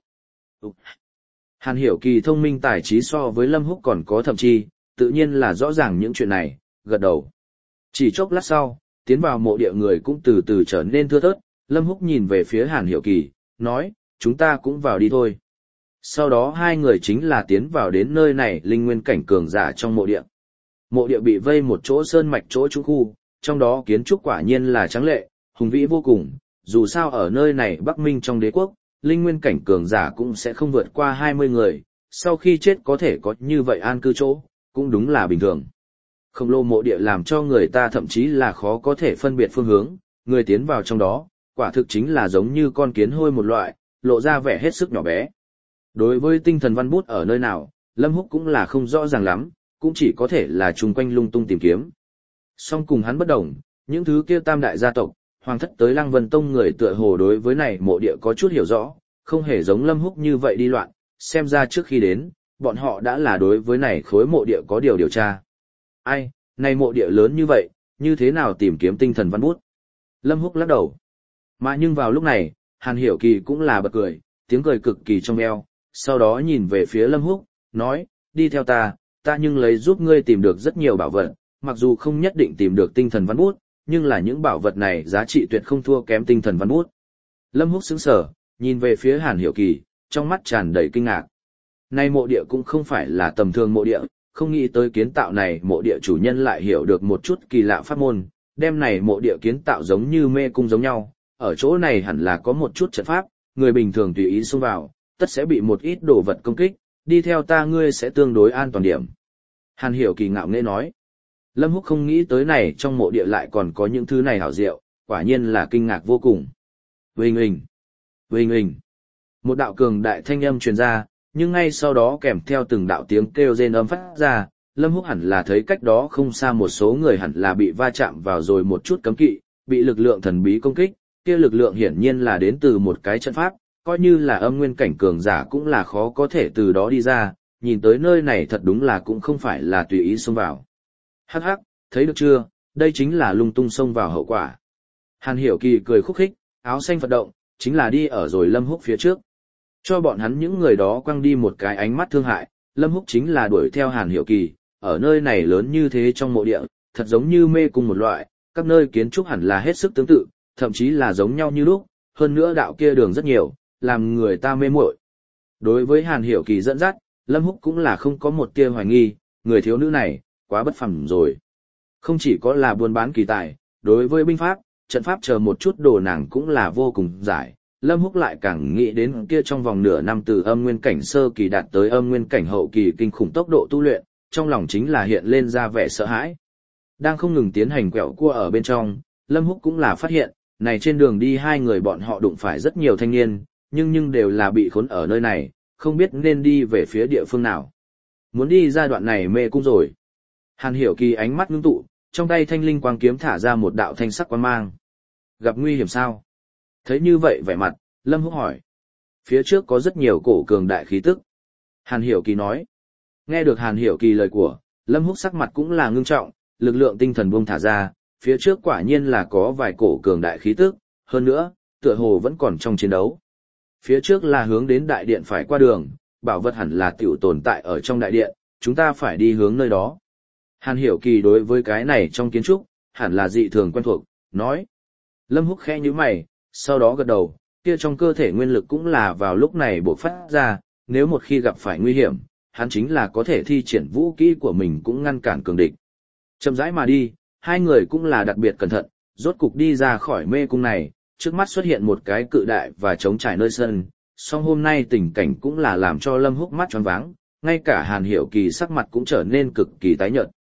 Hàn Hiểu Kỳ thông minh tài trí so với Lâm Húc còn có thậm chí, tự nhiên là rõ ràng những chuyện này, gật đầu. Chỉ chốc lát sau, tiến vào mộ địa người cũng từ từ trở nên thưa thớt, Lâm Húc nhìn về phía Hàn Hiểu Kỳ, nói, chúng ta cũng vào đi thôi. Sau đó hai người chính là tiến vào đến nơi này linh nguyên cảnh cường giả trong mộ địa. Mộ địa bị vây một chỗ sơn mạch chỗ trũng khu, trong đó kiến trúc quả nhiên là tráng lệ, hùng vĩ vô cùng, dù sao ở nơi này Bắc Minh trong đế quốc, linh nguyên cảnh cường giả cũng sẽ không vượt qua 20 người, sau khi chết có thể có như vậy an cư chỗ, cũng đúng là bình thường. Khổng lồ mộ địa làm cho người ta thậm chí là khó có thể phân biệt phương hướng, người tiến vào trong đó, quả thực chính là giống như con kiến hôi một loại, lộ ra vẻ hết sức nhỏ bé. Đối với tinh thần văn bút ở nơi nào, Lâm Húc cũng là không rõ ràng lắm, cũng chỉ có thể là chung quanh lung tung tìm kiếm. Song cùng hắn bất đồng, những thứ kia tam đại gia tộc, hoàng thất tới Lăng Vân Tông người tựa hồ đối với này mộ địa có chút hiểu rõ, không hề giống Lâm Húc như vậy đi loạn, xem ra trước khi đến, bọn họ đã là đối với này khối mộ địa có điều tra. Ai, này mộ địa lớn như vậy, như thế nào tìm kiếm tinh thần văn bút? Lâm Húc lắc đầu. Mà nhưng vào lúc này, Hàn Hiểu Kỳ cũng là bật cười, tiếng cười cực kỳ trong eo, sau đó nhìn về phía Lâm Húc, nói, đi theo ta nhưng lấy giúp ngươi tìm được rất nhiều bảo vật, mặc dù không nhất định tìm được tinh thần văn bút, nhưng là những bảo vật này giá trị tuyệt không thua kém tinh thần văn bút. Lâm Húc sững sờ, nhìn về phía Hàn Hiểu Kỳ, trong mắt tràn đầy kinh ngạc. Này mộ địa cũng không phải là tầm thường mộ địa, không nghĩ tới kiến tạo này mộ địa chủ nhân lại hiểu được một chút kỳ lạ pháp môn, đem này mộ địa kiến tạo giống như mê cung giống nhau, ở chỗ này hẳn là có một chút trận pháp, người bình thường tùy ý xông vào, tất sẽ bị một ít đồ vật công kích, đi theo ta ngươi sẽ tương đối an toàn điểm. Hàn Hiểu Kỳ ngạo nghễ nói. Lâm Húc không nghĩ tới này trong mộ địa lại còn có những thứ này hảo diệu, quả nhiên là kinh ngạc vô cùng. Vinh hình, vinh hình. Một đạo cường đại thanh âm truyền ra, nhưng ngay sau đó kèm theo từng đạo tiếng kêu rên âm phát ra, Lâm Húc hẳn là thấy cách đó không xa một số người hẳn là bị va chạm vào rồi một chút cấm kỵ, bị lực lượng thần bí công kích, kia lực lượng hiển nhiên là đến từ một cái trận pháp, coi như là âm nguyên cảnh cường giả cũng là khó có thể từ đó đi ra, nhìn tới nơi này thật đúng là cũng không phải là tùy ý xông vào. Hắc hắc, thấy được chưa, đây chính là lung tung xông vào hậu quả. Hàn Hiểu Kỳ cười khúc khích, áo xanh phật động, chính là đi ở rồi Lâm Húc phía trước. Cho bọn hắn những người đó quăng đi một cái ánh mắt thương hại, Lâm Húc chính là đuổi theo Hàn Hiểu Kỳ, ở nơi này lớn như thế trong mộ địa, thật giống như mê cung một loại, các nơi kiến trúc hẳn là hết sức tương tự, thậm chí là giống nhau như lúc, hơn nữa đạo kia đường rất nhiều, làm người ta mê muội. Đối với Hàn Hiểu Kỳ dẫn dắt, Lâm Húc cũng là không có một tia hoài nghi, người thiếu nữ này, quá bất phàm rồi. Không chỉ có là buôn bán kỳ tài, đối với binh pháp, trận pháp chờ một chút đồ nàng cũng là vô cùng giải. Lâm Húc lại càng nghĩ đến kia trong vòng nửa năm từ âm nguyên cảnh sơ kỳ đạt tới âm nguyên cảnh hậu kỳ kinh khủng tốc độ tu luyện, trong lòng chính là hiện lên ra vẻ sợ hãi. Đang không ngừng tiến hành quẹo cua ở bên trong, Lâm Húc cũng là phát hiện, này trên đường đi hai người bọn họ đụng phải rất nhiều thanh niên, nhưng đều là bị khốn ở nơi này, không biết nên đi về phía địa phương nào. Muốn đi ra đoạn này mê cung rồi. Hàn Hiểu Kỳ ánh mắt ngưng tụ, trong tay thanh linh quang kiếm thả ra một đạo thanh sắc quang mang. Gặp nguy hiểm sao? Thấy như vậy vẻ mặt, Lâm Húc hỏi. Phía trước có rất nhiều cổ cường đại khí tức. Hàn Hiểu Kỳ nói. Nghe được Hàn Hiểu Kỳ lời của, Lâm Húc sắc mặt cũng là ngưng trọng, lực lượng tinh thần buông thả ra, phía trước quả nhiên là có vài cổ cường đại khí tức, hơn nữa, tựa hồ vẫn còn trong chiến đấu. Phía trước là hướng đến đại điện phải qua đường, bảo vật hẳn là tiểu tồn tại ở trong đại điện, chúng ta phải đi hướng nơi đó. Hàn Hiểu Kỳ đối với cái này trong kiến trúc, hẳn là dị thường quen thuộc, nói. Lâm Húc khẽ nhíu mày, sau đó gật đầu, kia trong cơ thể nguyên lực cũng là vào lúc này bộc phát ra, nếu một khi gặp phải nguy hiểm, hắn chính là có thể thi triển vũ kỹ của mình cũng ngăn cản cường địch. Chậm rãi mà đi, hai người cũng là đặc biệt cẩn thận, rốt cục đi ra khỏi mê cung này, trước mắt xuất hiện một cái cự đại và trống trải nơi sân, song hôm nay tình cảnh cũng là làm cho Lâm Húc mắt choáng váng, ngay cả Hàn Hiểu Kỳ sắc mặt cũng trở nên cực kỳ tái nhợt.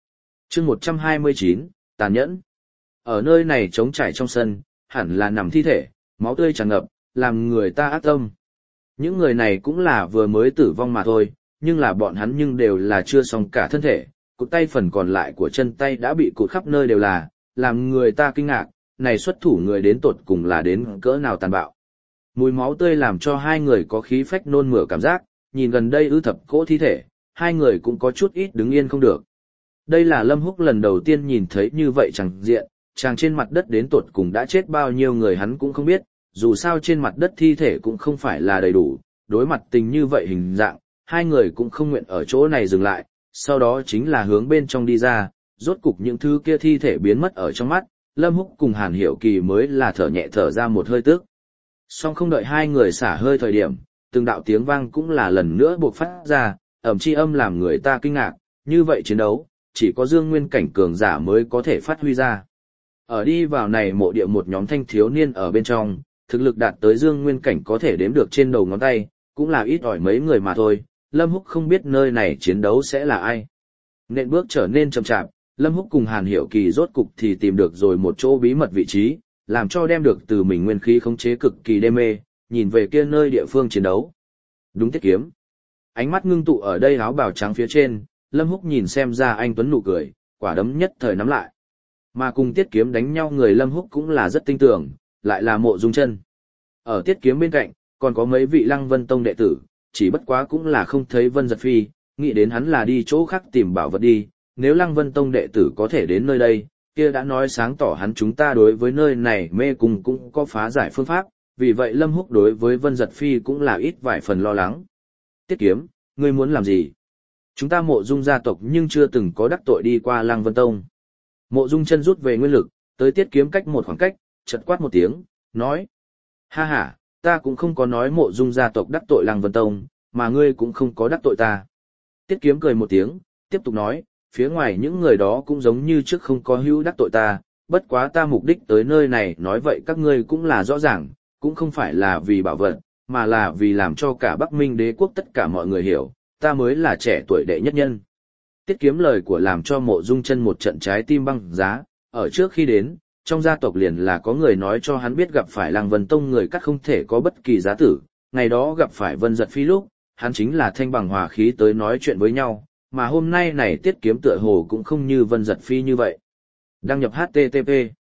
chương 129, tàn nhẫn. Ở nơi này trống trải trong sân, hẳn là nằm thi thể, máu tươi tràn ngập, làm người ta ác tâm. Những người này cũng là vừa mới tử vong mà thôi, nhưng là bọn hắn nhưng đều là chưa xong cả thân thể, cụt tay phần còn lại của chân tay đã bị cụt khắp nơi đều là, làm người ta kinh ngạc, này xuất thủ người đến tột cùng là đến cỡ nào tàn bạo. Mùi máu tươi làm cho hai người có khí phách nôn mửa cảm giác, nhìn gần đây ư thập cỗ thi thể, hai người cũng có chút ít đứng yên không được. Đây là Lâm Húc lần đầu tiên nhìn thấy như vậy chẳng diện, chàng trên mặt đất đến tột cùng đã chết bao nhiêu người hắn cũng không biết, dù sao trên mặt đất thi thể cũng không phải là đầy đủ, đối mặt tình như vậy hình dạng, hai người cũng không nguyện ở chỗ này dừng lại, sau đó chính là hướng bên trong đi ra, rốt cục những thứ kia thi thể biến mất ở trong mắt, Lâm Húc cùng Hàn Hiểu Kỳ mới là thở nhẹ thở ra một hơi tức. Song không đợi hai người xả hơi thời điểm, từng đạo tiếng vang cũng là lần nữa buộc phát ra, ầm chi âm làm người ta kinh ngạc, như vậy chiến đấu, chỉ có Dương Nguyên cảnh cường giả mới có thể phát huy ra. Ở đi vào này mộ địa một nhóm thanh thiếu niên ở bên trong, thực lực đạt tới Dương Nguyên cảnh có thể đếm được trên đầu ngón tay, cũng là ít ỏi mấy người mà thôi, Lâm Húc không biết nơi này chiến đấu sẽ là ai. Nện bước trở nên chậm chạp, Lâm Húc cùng Hàn Hiểu Kỳ rốt cục thì tìm được rồi một chỗ bí mật vị trí, làm cho đem được từ mình nguyên khí khống chế cực kỳ đê mê, nhìn về kia nơi địa phương chiến đấu. Đúng Tiết Kiếm. Ánh mắt ngưng tụ ở đây áo bào trắng phía trên, Lâm Húc nhìn xem ra anh tuấn nụ cười, quả đấm nhất thời nắm lại. Mà cùng Tiết Kiếm đánh nhau người Lâm Húc cũng là rất tinh tưởng, lại là Mộ Dung Chân. Ở Tiết Kiếm bên cạnh, còn có mấy vị Lăng Vân Tông đệ tử, chỉ bất quá cũng là không thấy Vân Giật Phi, nghĩ đến hắn là đi chỗ khác tìm bảo vật đi, nếu Lăng Vân Tông đệ tử có thể đến nơi đây, kia đã nói sáng tỏ hắn chúng ta đối với nơi này mê cung cũng có phá giải phương pháp, vì vậy Lâm Húc đối với Vân Giật Phi cũng là ít vài phần lo lắng. Tiết Kiếm, ngươi muốn làm gì? Chúng ta Mộ Dung gia tộc nhưng chưa từng có đắc tội đi qua Lăng Vân Tông. Mộ Dung Chân rút về nguyên lực, tới Tiết Kiếm cách một khoảng cách, chợt quát một tiếng, nói: "Ha ha, ta cũng không có nói Mộ Dung gia tộc đắc tội Lăng Vân Tông, mà ngươi cũng không có đắc tội ta." Tiết Kiếm cười một tiếng, tiếp tục nói: "Phía ngoài những người đó cũng giống như trước không có hữu đắc tội ta, bất quá ta mục đích tới nơi này nói vậy các ngươi cũng là rõ ràng, cũng không phải là vì bảo vật, mà là vì làm cho cả Bắc Minh đế quốc tất cả mọi người hiểu, ta mới là trẻ tuổi đệ nhất nhân." Tiết Kiếm lời của làm cho Mộ Dung Chân một trận trái tim băng giá, ở trước khi đến, trong gia tộc liền là có người nói cho hắn biết gặp phải Lăng Vân Tông người cắt không thể có bất kỳ giá tử, ngày đó gặp phải Vân Giật Phi lúc, hắn chính là thanh bằng hòa khí tới nói chuyện với nhau, mà hôm nay này Tiết Kiếm tựa hồ cũng không như Vân Giật Phi như vậy. Đăng nhập HTTP.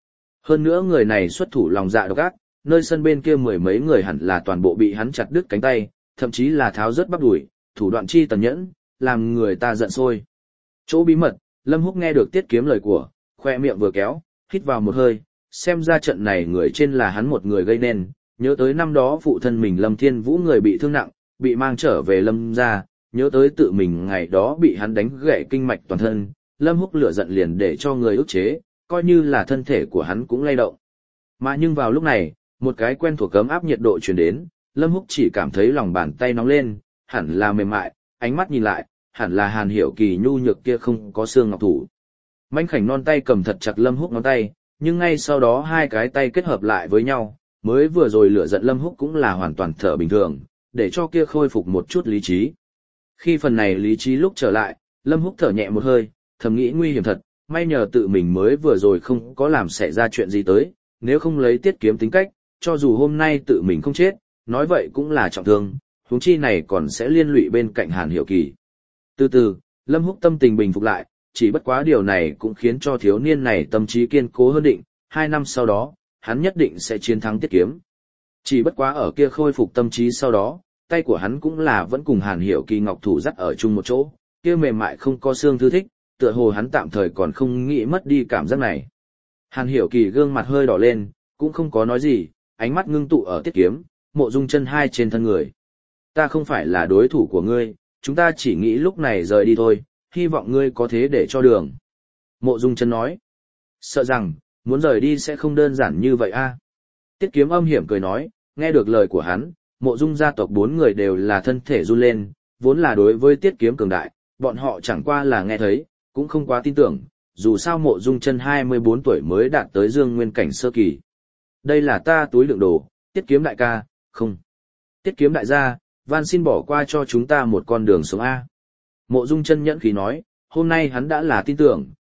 Hơn nữa người này xuất thủ lòng dạ độc ác, nơi sân bên kia mười mấy người hẳn là toàn bộ bị hắn chặt đứt cánh tay, thậm chí là tháo rớt bắp đùi, thủ đoạn chi tàn nhẫn, làm người ta giận sôi. Chỗ bí mật, Lâm Húc nghe được Tiết Kiếm lời của, khoe miệng vừa kéo, hít vào một hơi, xem ra trận này người trên là hắn một người gây nên, nhớ tới năm đó phụ thân mình Lâm Thiên Vũ người bị thương nặng, bị mang trở về Lâm gia, nhớ tới tự mình ngày đó bị hắn đánh gãy kinh mạch toàn thân, Lâm Húc lửa giận liền để cho người ức chế, coi như là thân thể của hắn cũng lay động. Mà nhưng vào lúc này, một cái quen thuộc cấm áp nhiệt độ truyền đến, Lâm Húc chỉ cảm thấy lòng bàn tay nóng lên, hẳn là mềm mại, ánh mắt nhìn lại, hẳn là Hàn Hiểu Kỳ nhu nhược kia không có xương ngọc thủ. Manh khảnh non tay cầm thật chặt Lâm Húc ngón tay, nhưng ngay sau đó hai cái tay kết hợp lại với nhau, mới vừa rồi lửa giận Lâm Húc cũng là hoàn toàn thở bình thường, để cho kia khôi phục một chút lý trí. Khi phần này lý trí lúc trở lại, Lâm Húc thở nhẹ một hơi, thầm nghĩ nguy hiểm thật, may nhờ tự mình mới vừa rồi không có làm xảy ra chuyện gì tới, nếu không lấy Tiết Kiếm tính cách, cho dù hôm nay tự mình không chết, nói vậy cũng là trọng thương, huống chi này còn sẽ liên lụy bên cạnh Hàn Hiểu Kỳ. Từ từ, Lâm Húc tâm tình bình phục lại, chỉ bất quá điều này cũng khiến cho thiếu niên này tâm trí kiên cố hơn định, 2 năm sau đó, hắn nhất định sẽ chiến thắng Tiết Kiếm. Chỉ bất quá ở kia khôi phục tâm trí sau đó, tay của hắn cũng là vẫn cùng Hàn Hiểu Kỳ ngọc thủ dắt ở chung một chỗ, kia mềm mại không có xương thư thích, tựa hồ hắn tạm thời còn không nghĩ mất đi cảm giác này. Hàn Hiểu Kỳ gương mặt hơi đỏ lên, cũng không có nói gì, ánh mắt ngưng tụ ở Tiết Kiếm, Mộ Dung Chân hai trên thân người. Ta không phải là đối thủ của ngươi, chúng ta chỉ nghĩ lúc này rời đi thôi, hy vọng ngươi có thế để cho đường. Mộ Dung Chân nói, sợ rằng, muốn rời đi sẽ không đơn giản như vậy a. Tiết Kiếm âm hiểm cười nói, nghe được lời của hắn, Mộ Dung gia tộc 4 người đều là thân thể run lên, vốn là đối với Tiết Kiếm cường đại, bọn họ chẳng qua là nghe thấy, cũng không quá tin tưởng, dù sao Mộ Dung Chân 24 tuổi mới đạt tới Dương Nguyên cảnh sơ kỳ. Đây là ta túi đựng đồ, Tiết Kiếm đại ca, không. Tiết Kiếm đại gia, van xin bỏ qua cho chúng ta một con đường sống a. Mộ Dung Chân nhẫn khí nói, hôm nay hắn đã là tin tưởng,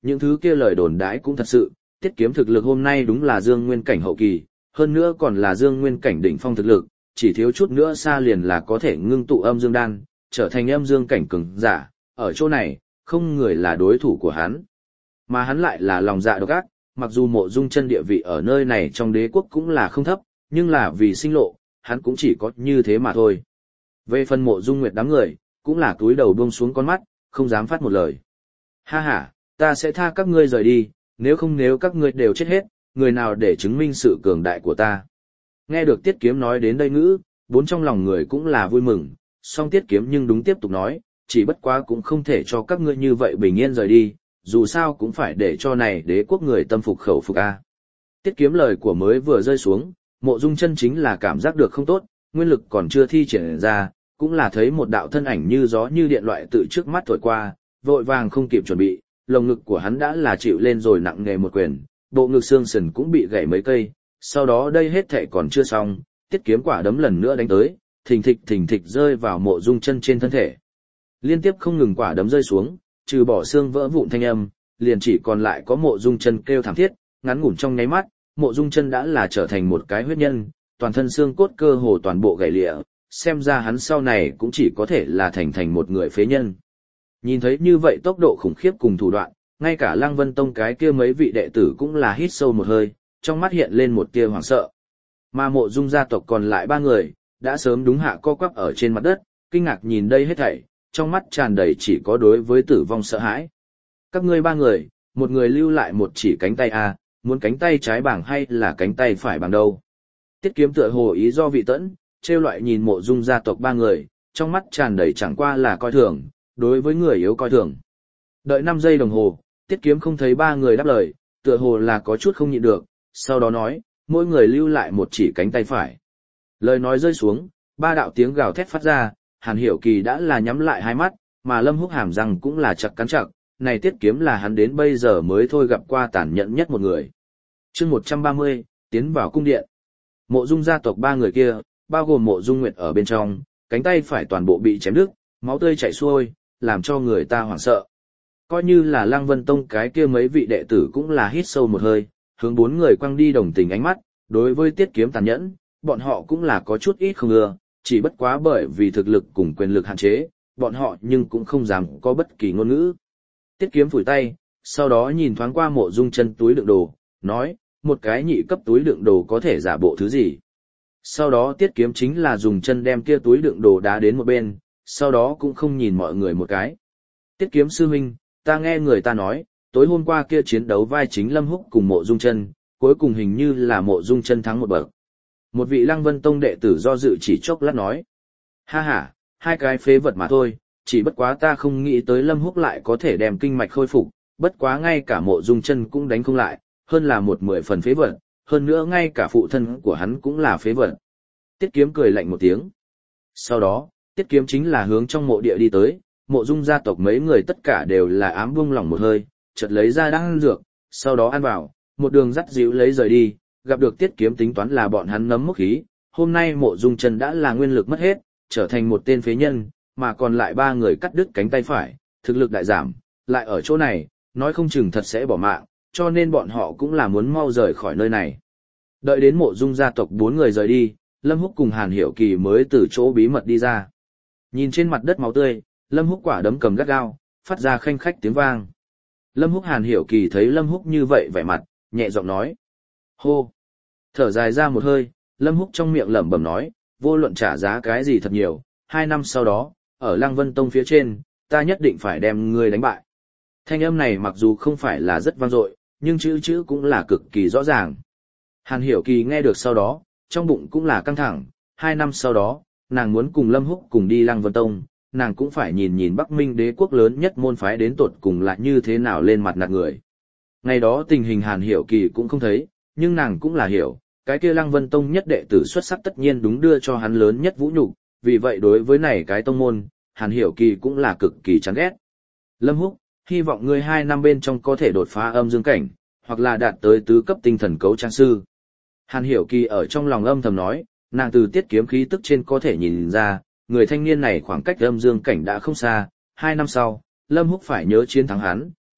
những thứ kia lời đồn đãi cũng thật sự, Tiết Kiếm thực lực hôm nay đúng là Dương Nguyên cảnh hậu kỳ, hơn nữa còn là Dương Nguyên cảnh đỉnh phong thực lực, chỉ thiếu chút nữa xa liền là có thể ngưng tụ âm dương đan, trở thành âm dương cảnh cường giả, ở chỗ này, không người là đối thủ của hắn. Mà hắn lại là lòng dạ độc ác, mặc dù Mộ Dung Chân địa vị ở nơi này trong đế quốc cũng là không thấp, nhưng là vì sinh lộ, hắn cũng chỉ có như thế mà thôi. Về phần Mộ Dung Nguyệt đám người, cũng là cúi đầu buông xuống con mắt, không dám phát một lời. Ha ha, ta sẽ tha các ngươi rời đi, nếu các ngươi đều chết hết, người nào để chứng minh sự cường đại của ta. Nghe được Tiết Kiếm nói đến đây ngữ, bốn trong lòng người cũng là vui mừng, song Tiết Kiếm nhưng đúng tiếp tục nói, chỉ bất quá cũng không thể cho các ngươi như vậy bình yên rời đi, dù sao cũng phải để cho này đế quốc người tâm phục khẩu phục a. Tiết Kiếm lời của mới vừa rơi xuống, Mộ Dung Chân chính là cảm giác được không tốt, nguyên lực còn chưa thi triển ra, cũng là thấy một đạo thân ảnh như gió như điện loại tự trước mắt thổi qua, vội vàng không kịp chuẩn bị, lồng ngực của hắn đã là chịu lên rồi nặng nề một quyền, bộ ngực xương sườn cũng bị gãy mấy cây, sau đó đây hết thảy còn chưa xong, Tiết Kiếm quả đấm lần nữa đánh tới, thình thịch rơi vào Mộ Dung Chân trên thân thể. Liên tiếp không ngừng quả đấm rơi xuống, trừ bỏ xương vỡ vụn thanh âm, liền chỉ còn lại có Mộ Dung Chân kêu thảm thiết, ngắn ngủn trong nháy mắt, Mộ Dung Chân đã là trở thành một cái huyết nhân, toàn thân xương cốt cơ hồ toàn bộ gãy lịa, xem ra hắn sau này cũng chỉ có thể là thành một người phế nhân. Nhìn thấy như vậy tốc độ khủng khiếp cùng thủ đoạn, ngay cả Lăng Vân Tông cái kia mấy vị đệ tử cũng là hít sâu một hơi, trong mắt hiện lên một tia hoảng sợ. Mà Mộ Dung gia tộc còn lại ba người, đã sớm đúng hạ co quắp ở trên mặt đất, kinh ngạc nhìn đây hết thảy, trong mắt tràn đầy chỉ có đối với tử vong sợ hãi. Các ngươi ba người, một người lưu lại một chỉ cánh tay a, muốn cánh tay trái bảng hay là cánh tay phải bảng đâu? Tiết Kiếm tựa hồ ý do vị tẫn, trêu loại nhìn Mộ Dung gia tộc ba người, trong mắt tràn đầy chẳng qua là coi thường, đối với người yếu coi thường. Đợi 5 giây đồng hồ, Tiết Kiếm không thấy ba người đáp lời, tựa hồ là có chút không nhịn được, sau đó nói, mỗi người lưu lại một chỉ cánh tay phải. Lời nói rơi xuống, ba đạo tiếng gào thét phát ra, Hàn Hiểu Kỳ đã là nhắm lại hai mắt, mà Lâm Húc hàm răng cũng là chặt cắn chặt, này Tiết Kiếm là hắn đến bây giờ mới thôi gặp qua tàn nhẫn nhất một người. Chương 130, tiến vào cung điện. Mộ Dung gia tộc ba người kia, bao gồm Mộ Dung Nguyệt ở bên trong, cánh tay phải toàn bộ bị chém đứt, máu tươi chảy xuôi, làm cho người ta hoảng sợ. Coi như là Lăng Vân Tông cái kia mấy vị đệ tử cũng là hít sâu một hơi, hướng bốn người quăng đi đồng tình ánh mắt, đối với Tiết Kiếm tàn nhẫn, bọn họ cũng là có chút ít không ưa, chỉ bất quá bởi vì thực lực cùng quyền lực hạn chế, bọn họ nhưng cũng không dám có bất kỳ ngôn ngữ. Tiết Kiếm phủi tay, sau đó nhìn thoáng qua Mộ Dung Chân túi đựng đồ, nói, một cái nhị cấp túi đựng đồ có thể giả bộ thứ gì. Sau đó Tiết Kiếm chính là dùng chân đem kia túi đựng đồ đá đến một bên, sau đó cũng không nhìn mọi người một cái. Tiết Kiếm sư huynh, ta nghe người ta nói, tối hôm qua kia chiến đấu vai chính Lâm Húc cùng Mộ Dung Chân, cuối cùng hình như là Mộ Dung Chân thắng một bậc. Một vị Lăng Vân Tông đệ tử do dự chỉ chốc lát nói. Ha ha, hai cái phế vật mà thôi, chỉ bất quá ta không nghĩ tới Lâm Húc lại có thể đem kinh mạch khôi phục, bất quá ngay cả Mộ Dung Chân cũng đánh không lại, hơn là 10 phần phế vật, hơn nữa ngay cả phụ thân của hắn cũng là phế vật. Tiết Kiếm cười lạnh một tiếng. Sau đó, Tiết Kiếm chính là hướng trong mộ địa đi tới, Mộ Dung gia tộc mấy người tất cả đều là ám buông lỏng một hơi, chợt lấy ra đan dược, sau đó ăn vào, một đường dắt dịu lấy rời đi, gặp được Tiết Kiếm tính toán là bọn hắn nấm mốc khí, hôm nay Mộ Dung Chân đã là nguyên lực mất hết, trở thành một tên phế nhân, mà còn lại ba người cắt đứt cánh tay phải, thực lực đại giảm, lại ở chỗ này, nói không chừng thật sẽ bỏ mạng, cho nên bọn họ cũng là muốn mau rời khỏi nơi này. Đợi đến Mộ Dung gia tộc 4 người rời đi, Lâm Húc cùng Hàn Hiểu Kỳ mới từ chỗ bí mật đi ra. Nhìn trên mặt đất máu tươi, Lâm Húc quả đấm cầm gắt gao, phát ra khanh khách tiếng vang. Lâm Húc Hàn Hiểu Kỳ thấy Lâm Húc như vậy vẻ mặt, nhẹ giọng nói. Hô! Thở dài ra một hơi, Lâm Húc trong miệng lẩm bẩm nói, vô luận trả giá cái gì thật nhiều, 2 năm sau đó, ở Lăng Vân Tông phía trên, ta nhất định phải đem ngươi đánh bại. Thanh âm này mặc dù không phải là rất vang dội, nhưng chữ cũng là cực kỳ rõ ràng. Hàn Hiểu Kỳ nghe được sau đó, trong bụng cũng là căng thẳng, 2 năm sau đó, nàng muốn cùng Lâm Húc cùng đi Lăng Vân Tông, nàng cũng phải nhìn Bắc Minh đế quốc lớn nhất môn phái đến tột cùng là như thế nào lên mặt nạt người. Ngày đó tình hình Hàn Hiểu Kỳ cũng không thấy, nhưng nàng cũng là hiểu, cái kia Lăng Vân Tông nhất đệ tử xuất sắc tất nhiên đúng đưa cho hắn lớn nhất vũ nhục, vì vậy đối với này cái tông môn, Hàn Hiểu Kỳ cũng là cực kỳ chán ghét. Lâm Húc, hy vọng ngươi 2 năm bên trong có thể đột phá âm dương cảnh, hoặc là đạt tới tứ cấp tinh thần cấu trang sư. Hàn Hiểu Kỳ ở trong lòng âm thầm nói, nàng từ Tiết Kiếm khí tức trên có thể nhìn ra, người thanh niên này khoảng cách âm dương cảnh đã không xa, 2 năm sau, Lâm Húc phải nhớ chiến thắng hắn,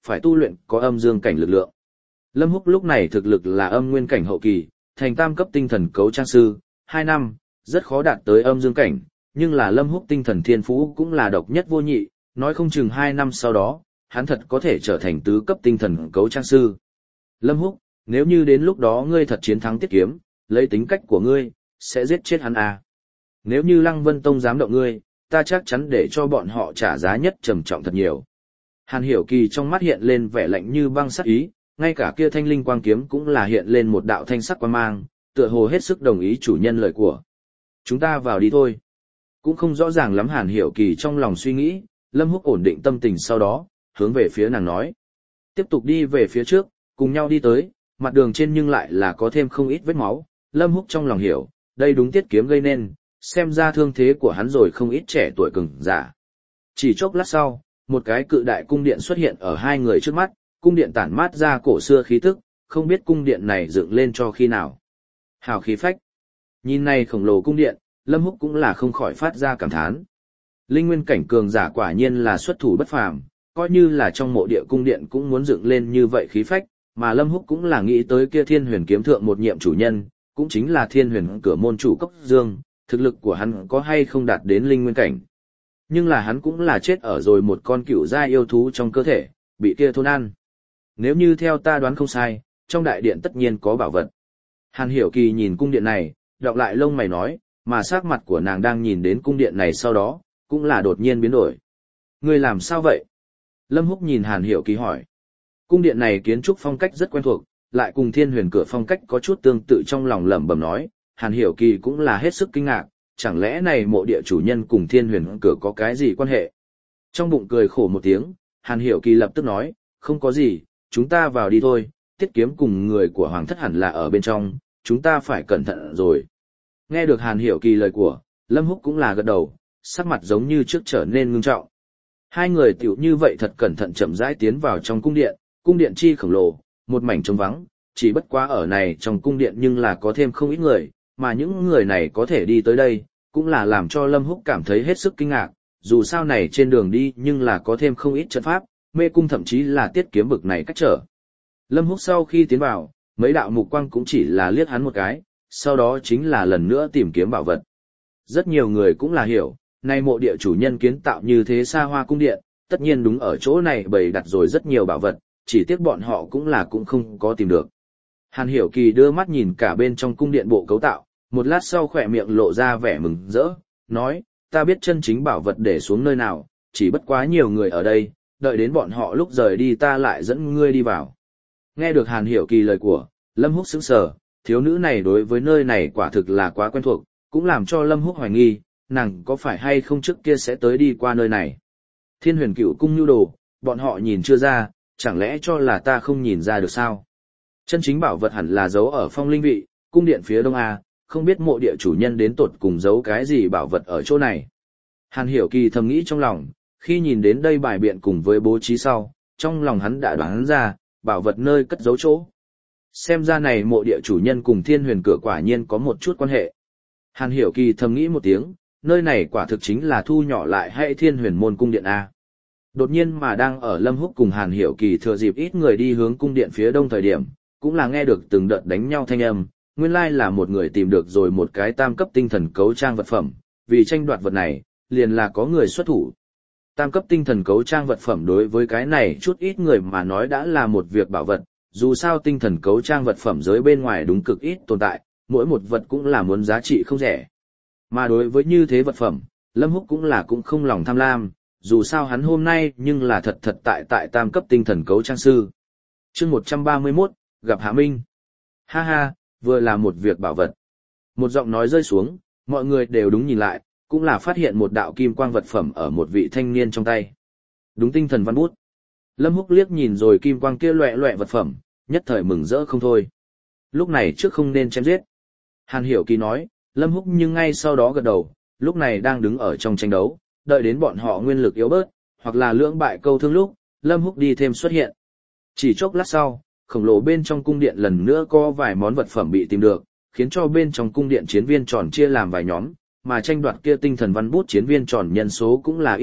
phải tu luyện có âm dương cảnh lực lượng. Lâm Húc lúc này thực lực là âm nguyên cảnh hậu kỳ, thành tam cấp tinh thần cấu trang sư, 2 năm, rất khó đạt tới âm dương cảnh, nhưng là Lâm Húc tinh thần thiên phú cũng là độc nhất vô nhị, nói không chừng 2 năm sau đó, hắn thật có thể trở thành tứ cấp tinh thần cấu trang sư. Lâm Húc, nếu như đến lúc đó ngươi thật chiến thắng Tiết Kiếm, lấy tính cách của ngươi, sẽ giết chết hắn à. Nếu như Lăng Vân Tông dám động ngươi, ta chắc chắn để cho bọn họ trả giá nhất trầm trọng thật nhiều. Hàn Hiểu Kỳ trong mắt hiện lên vẻ lạnh như băng sắc ý, ngay cả kia thanh linh quang kiếm cũng là hiện lên một đạo thanh sắc quang mang, tựa hồ hết sức đồng ý chủ nhân lời của. Chúng ta vào đi thôi. Cũng không rõ ràng lắm Hàn Hiểu Kỳ trong lòng suy nghĩ, Lâm Húc ổn định tâm tình sau đó, hướng về phía nàng nói. Tiếp tục đi về phía trước, cùng nhau đi tới, mặt đường trên nhưng lại là có thêm không ít vết máu, Lâm Húc trong lòng hiểu, đây đúng Tiết Kiếm gây nên, xem ra thương thế của hắn rồi không ít trẻ tuổi cường giả. Chỉ chốc lát sau, một cái cự đại cung điện xuất hiện ở hai người trước mắt, cung điện tản mát ra cổ xưa khí tức, không biết cung điện này dựng lên cho khi nào. Hào khí phách. Nhìn này khổng lồ cung điện, Lâm Húc cũng là không khỏi phát ra cảm thán. Linh nguyên cảnh cường giả quả nhiên là xuất thủ bất phàm, coi như là trong mộ địa cung điện cũng muốn dựng lên như vậy khí phách, mà Lâm Húc cũng là nghĩ tới kia Thiên Huyền kiếm thượng một nhiệm chủ nhân, cũng chính là Thiên Huyền cửa môn chủ Cốc Dương, thực lực của hắn có hay không đạt đến linh nguyên cảnh. Nhưng là hắn cũng là chết ở rồi một con cựu gia yêu thú trong cơ thể, bị kia thôn ăn. Nếu như theo ta đoán không sai, trong đại điện tất nhiên có bảo vật. Hàn Hiểu Kỳ nhìn cung điện này, đọc lại lông mày nói, mà sắc mặt của nàng đang nhìn đến cung điện này sau đó, cũng là đột nhiên biến đổi. Ngươi làm sao vậy? Lâm Húc nhìn Hàn Hiểu Kỳ hỏi. Cung điện này kiến trúc phong cách rất quen thuộc, lại cùng Thiên Huyền cửa phong cách có chút tương tự, trong lòng lẩm bẩm nói, Hàn Hiểu Kỳ cũng là hết sức kinh ngạc, chẳng lẽ này mộ địa chủ nhân cùng Thiên Huyền cửa có cái gì quan hệ? Trong bụng cười khổ một tiếng, Hàn Hiểu Kỳ lập tức nói, không có gì, chúng ta vào đi thôi, Tiết Kiếm cùng người của Hoàng thất hẳn là ở bên trong, chúng ta phải cẩn thận rồi. Nghe được Hàn Hiểu Kỳ lời của, Lâm Húc cũng là gật đầu, sắc mặt giống như trước trở nên ngưng trọng. Hai người tiểu như vậy thật cẩn thận chậm rãi tiến vào trong cung điện chi khổng lồ, một mảnh trống vắng, chỉ bất quá ở này trong cung điện nhưng là có thêm không ít người, mà những người này có thể đi tới đây, cũng là làm cho Lâm Húc cảm thấy hết sức kinh ngạc, dù sao này trên đường đi nhưng là có thêm không ít trận pháp, mê cung thậm chí là Tiết Kiếm bực này cách trở. Lâm Húc sau khi tiến vào, mấy đạo mục quang cũng chỉ là liếc hắn một cái, sau đó chính là lần nữa tìm kiếm bảo vật. Rất nhiều người cũng là hiểu, nay mộ địa chủ nhân kiến tạo như thế xa hoa cung điện, tất nhiên đúng ở chỗ này bày đặt rồi rất nhiều bảo vật, chỉ tiếc bọn họ cũng không có tìm được. Hàn Hiểu Kỳ đưa mắt nhìn cả bên trong cung điện bộ cấu tạo, một lát sau khỏe miệng lộ ra vẻ mừng rỡ, nói, ta biết chân chính bảo vật để xuống nơi nào, chỉ bất quá nhiều người ở đây, đợi đến bọn họ lúc rời đi ta lại dẫn ngươi đi vào. Nghe được Hàn Hiểu Kỳ lời của, Lâm Húc sững sờ, thiếu nữ này đối với nơi này quả thực là quá quen thuộc, cũng làm cho Lâm Húc hoài nghi, nàng có phải hay không trước kia sẽ tới đi qua nơi này. Thiên Huyền Cựu cung nhu đồ, bọn họ nhìn chưa ra, chẳng lẽ cho là ta không nhìn ra được sao? Chân chính bảo vật hẳn là giấu ở Phong Linh vị, cung điện phía đông A, không biết mộ địa chủ nhân đến tột cùng giấu cái gì bảo vật ở chỗ này. Hàn Hiểu Kỳ thầm nghĩ trong lòng, khi nhìn đến đây bài biện cùng với bố trí sau, trong lòng hắn đã đoán ra, bảo vật nơi cất giấu chỗ. Xem ra này mộ địa chủ nhân cùng Thiên Huyền cửa quả nhiên có một chút quan hệ. Hàn Hiểu Kỳ thầm nghĩ một tiếng, nơi này quả thực chính là thu nhỏ lại hay Thiên Huyền môn cung điện A. Đột nhiên mà đang ở Lâm Húc cùng Hàn Hiểu Kỳ thừa dịp ít người đi hướng cung điện phía đông thời điểm, cũng là nghe được từng đợt đánh nhau thanh âm, nguyên lai là một người tìm được rồi một cái tam cấp tinh thần cấu trang vật phẩm, vì tranh đoạt vật này, liền là có người xuất thủ. Tam cấp tinh thần cấu trang vật phẩm đối với cái này chút ít người mà nói đã là một việc bảo vật, dù sao tinh thần cấu trang vật phẩm giới bên ngoài đúng cực ít tồn tại, mỗi một vật cũng là muốn giá trị không rẻ. Mà đối với như thế vật phẩm, Lâm Húc cũng không lòng tham lam, dù sao hắn hôm nay nhưng là thật tại tam cấp tinh thần cấu trang sư. Chương 131, gặp Hạ Minh. Ha ha, vừa là một việc bảo vật. Một giọng nói rơi xuống, mọi người đều đúng nhìn lại, cũng là phát hiện một đạo kim quang vật phẩm ở một vị thanh niên trong tay. Đúng tinh thần văn bút. Lâm Húc liếc nhìn rồi kim quang kia loẹt loẹt vật phẩm, nhất thời mừng rỡ không thôi. Lúc này trước không nên chém giết. Hàn Hiểu Kỳ nói, Lâm Húc nhưng ngay sau đó gật đầu, lúc này đang đứng ở trong tranh đấu, đợi đến bọn họ nguyên lực yếu bớt, hoặc là lưỡng bại câu thương lúc, Lâm Húc đi thêm xuất hiện. Chỉ chốc lát sau, khổng lồ bên trong cung điện lần nữa có vài món vật phẩm bị tìm được, khiến cho bên trong cung điện chiến viên tròn chia làm vài nhóm, mà tranh đoạt kia tinh thần văn bút chiến viên tròn nhân số cũng là ít nhất,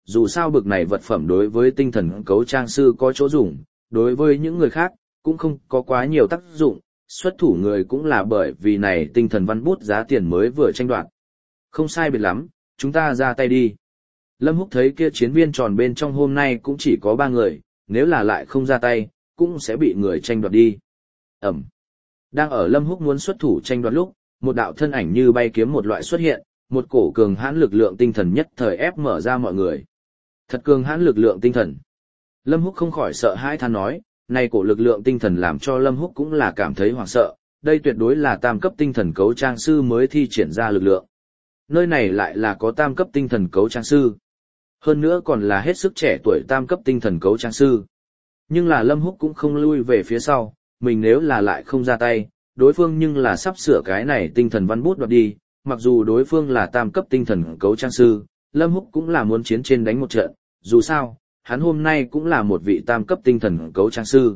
dù sao bực này vật phẩm đối với tinh thần cấu trang sư có chỗ dùng, đối với những người khác, cũng không có quá nhiều tác dụng, xuất thủ người cũng là bởi vì này tinh thần văn bút giá tiền mới vừa tranh đoạt. Không sai biệt lắm, chúng ta ra tay đi. Lâm Húc thấy kia chiến viên tròn bên trong hôm nay cũng chỉ có 3 người, nếu là lại không ra tay, cũng sẽ bị người tranh đoạt đi. Ẩm. Đang ở Lâm Húc muốn xuất thủ tranh đoạt lúc, một đạo thân ảnh như bay kiếm một loại xuất hiện, một cổ cường hãn lực lượng tinh thần nhất thời ép mở ra mọi người. Thật cường hãn lực lượng tinh thần. Lâm Húc không khỏi sợ hãi than nói, này cổ lực lượng tinh thần làm cho Lâm Húc cũng là cảm thấy hoảng sợ, đây tuyệt đối là tam cấp tinh thần cấu trang sư mới thi triển ra lực lượng. Nơi này lại là có tam cấp tinh thần cấu trang sư. Hơn nữa còn là hết sức trẻ tuổi tam cấp tinh thần cấu trang sư. Nhưng là Lâm Húc cũng không lui về phía sau, mình nếu là lại không ra tay, đối phương nhưng là sắp sửa cái này tinh thần văn bút đoạt đi, mặc dù đối phương là tam cấp tinh thần cấu trang sư, Lâm Húc cũng là muốn chiến trên đánh một trận, dù sao, hắn hôm nay cũng là một vị tam cấp tinh thần cấu trang sư.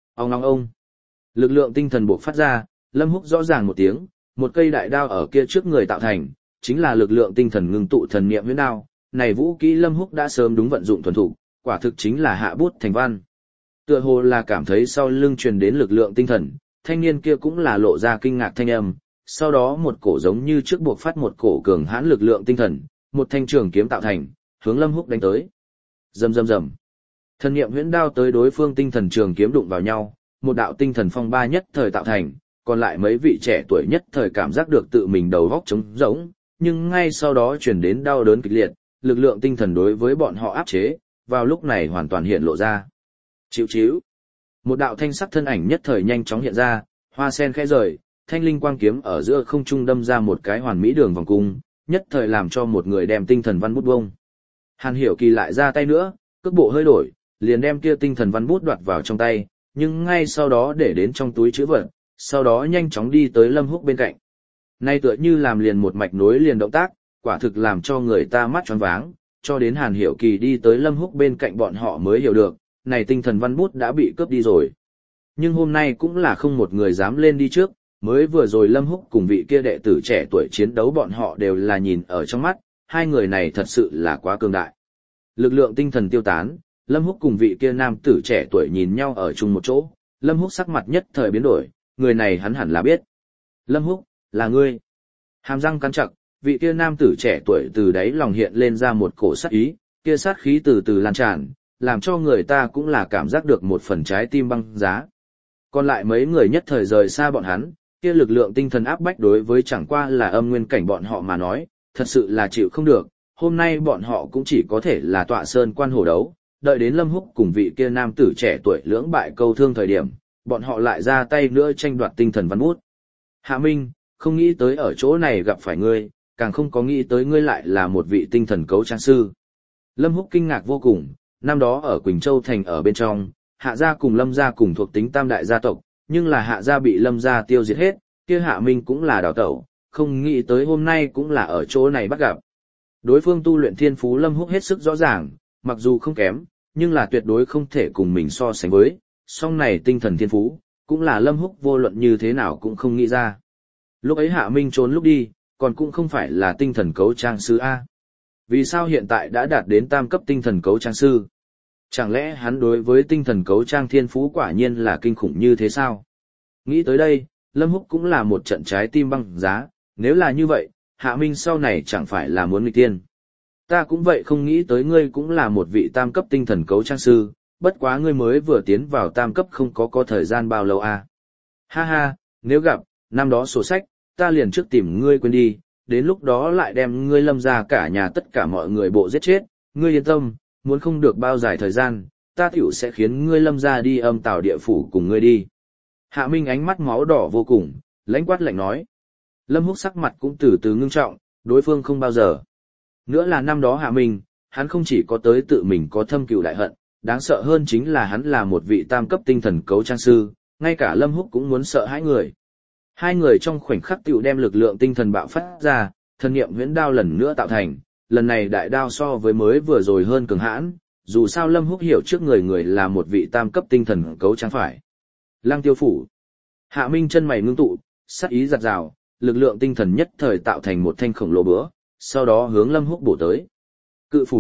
Ông. Lực lượng tinh thần buộc phát ra, Lâm Húc rõ ràng một tiếng, một cây đại đao ở kia trước người tạo thành, chính là lực lượng tinh thần ngưng tụ thần niệm huyễn đao, này vũ kỹ Lâm Húc đã sớm đúng vận dụng thuần thục, quả thực chính là hạ bút thành văn. Tựa hồ là cảm thấy sau lưng truyền đến lực lượng tinh thần, thanh niên kia cũng là lộ ra kinh ngạc thanh âm, sau đó một cổ giống như trước buộc phát một cổ cường hãn lực lượng tinh thần, một thanh trường kiếm tạo thành, hướng Lâm Húc đánh tới. Rầm. Thần niệm huyễn đao tới đối phương tinh thần trường kiếm đụng vào nhau, một đạo tinh thần phong ba nhất thời tạo thành, còn lại mấy vị trẻ tuổi nhất thời cảm giác được tự mình đầu óc trống rỗng, nhưng ngay sau đó truyền đến đau đớn kịch liệt, lực lượng tinh thần đối với bọn họ áp chế, vào lúc này hoàn toàn hiện lộ ra. Chíu. Một đạo thanh sắc thân ảnh nhất thời nhanh chóng hiện ra, hoa sen khẽ rời, thanh linh quang kiếm ở giữa không trung đâm ra một cái hoàn mỹ đường vòng cung, nhất thời làm cho một người đem tinh thần văn bút bông. Hàn Hiểu Kỳ lại ra tay nữa, cước bộ hơi đổi, liền đem kia tinh thần văn bút đoạt vào trong tay, nhưng ngay sau đó để đến trong túi trữ vật, sau đó nhanh chóng đi tới Lâm Húc bên cạnh. Nay tựa như làm liền một mạch nối liền động tác, quả thực làm cho người ta mắt choáng váng, cho đến Hàn Hiểu Kỳ đi tới Lâm Húc bên cạnh bọn họ mới hiểu được, này tinh thần văn bút đã bị cướp đi rồi. Nhưng hôm nay cũng là không một người dám lên đi trước, mới vừa rồi Lâm Húc cùng vị kia đệ tử trẻ tuổi chiến đấu bọn họ đều là nhìn ở trong mắt, hai người này thật sự là quá cường đại. Lực lượng tinh thần tiêu tán, Lâm Húc cùng vị kia nam tử trẻ tuổi nhìn nhau ở chung một chỗ, Lâm Húc sắc mặt nhất thời biến đổi, người này hắn hẳn là biết. Lâm Húc, là ngươi. Hàm răng cắn chặt, vị kia nam tử trẻ tuổi từ đáy lòng hiện lên ra một cổ sát ý, kia sát khí từ từ lan tràn, làm cho người ta cũng là cảm giác được một phần trái tim băng giá. Còn lại mấy người nhất thời rời xa bọn hắn, kia lực lượng tinh thần áp bách đối với chẳng qua là âm nguyên cảnh bọn họ mà nói, thật sự là chịu không được, hôm nay bọn họ cũng chỉ có thể là tọa sơn quan hổ đấu, đợi đến Lâm Húc cùng vị kia nam tử trẻ tuổi lưỡng bại câu thương thời điểm, bọn họ lại ra tay nữa tranh đoạt tinh thần văn bút. Hạ Minh, không nghĩ tới ở chỗ này gặp phải ngươi, càng không có nghĩ tới ngươi lại là một vị tinh thần cấu trang sư. Lâm Húc kinh ngạc vô cùng, năm đó ở Quỳnh Châu Thành ở bên trong, Hạ gia cùng Lâm gia cùng thuộc tính tam đại gia tộc, nhưng là Hạ gia bị Lâm gia tiêu diệt hết, kia Hạ Minh cũng là đào tẩu, không nghĩ tới hôm nay cũng là ở chỗ này bắt gặp. Đối phương tu luyện thiên phú Lâm Húc hết sức rõ ràng, mặc dù không kém, nhưng là tuyệt đối không thể cùng mình so sánh với, song này tinh thần thiên phú, cũng là Lâm Húc vô luận như thế nào cũng không nghĩ ra. Lúc ấy Hạ Minh trốn lúc đi, còn cũng không phải là tinh thần cấu trang sư A. Vì sao hiện tại đã đạt đến tam cấp tinh thần cấu trang sư? Chẳng lẽ hắn đối với tinh thần cấu trang thiên phú quả nhiên là kinh khủng như thế sao? Nghĩ tới đây, Lâm Húc cũng là một trận trái tim băng giá, nếu là như vậy, Hạ Minh sau này chẳng phải là muốn nghịch tiên. Ta cũng vậy không nghĩ tới ngươi cũng là một vị tam cấp tinh thần cấu trang sư, bất quá ngươi mới vừa tiến vào tam cấp không có thời gian bao lâu à. Ha ha, nếu gặp, năm đó sổ sách, ta liền trước tìm ngươi quên đi, đến lúc đó lại đem ngươi Lâm ra cả nhà tất cả mọi người bộ giết chết, ngươi yên tâm, muốn không được bao dài thời gian, ta tiểu sẽ khiến ngươi Lâm ra đi âm tào địa phủ cùng ngươi đi. Hạ Minh ánh mắt máu đỏ vô cùng, lãnh quát lạnh nói. Lâm Húc sắc mặt cũng từ từ ngưng trọng, đối phương không bao giờ. Nữa là năm đó Hạ Minh, hắn không chỉ có tới tự mình có thâm cừu đại hận, đáng sợ hơn chính là hắn là một vị tam cấp tinh thần cấu trang sư, ngay cả Lâm Húc cũng muốn sợ hãi người. Hai người trong khoảnh khắc tiểu đem lực lượng tinh thần bạo phát ra, thần niệm huyễn đao lần nữa tạo thành, lần này đại đao so với mới vừa rồi hơn cường hãn, dù sao Lâm Húc hiểu trước người là một vị tam cấp tinh thần cấu trang phải. Lăng Tiêu phủ. Hạ Minh chân mày ngưng tụ, sát ý giật rào, lực lượng tinh thần nhất thời tạo thành một thanh khổng lồ búa, sau đó hướng Lâm Húc bổ tới. Cự phủ mạnh,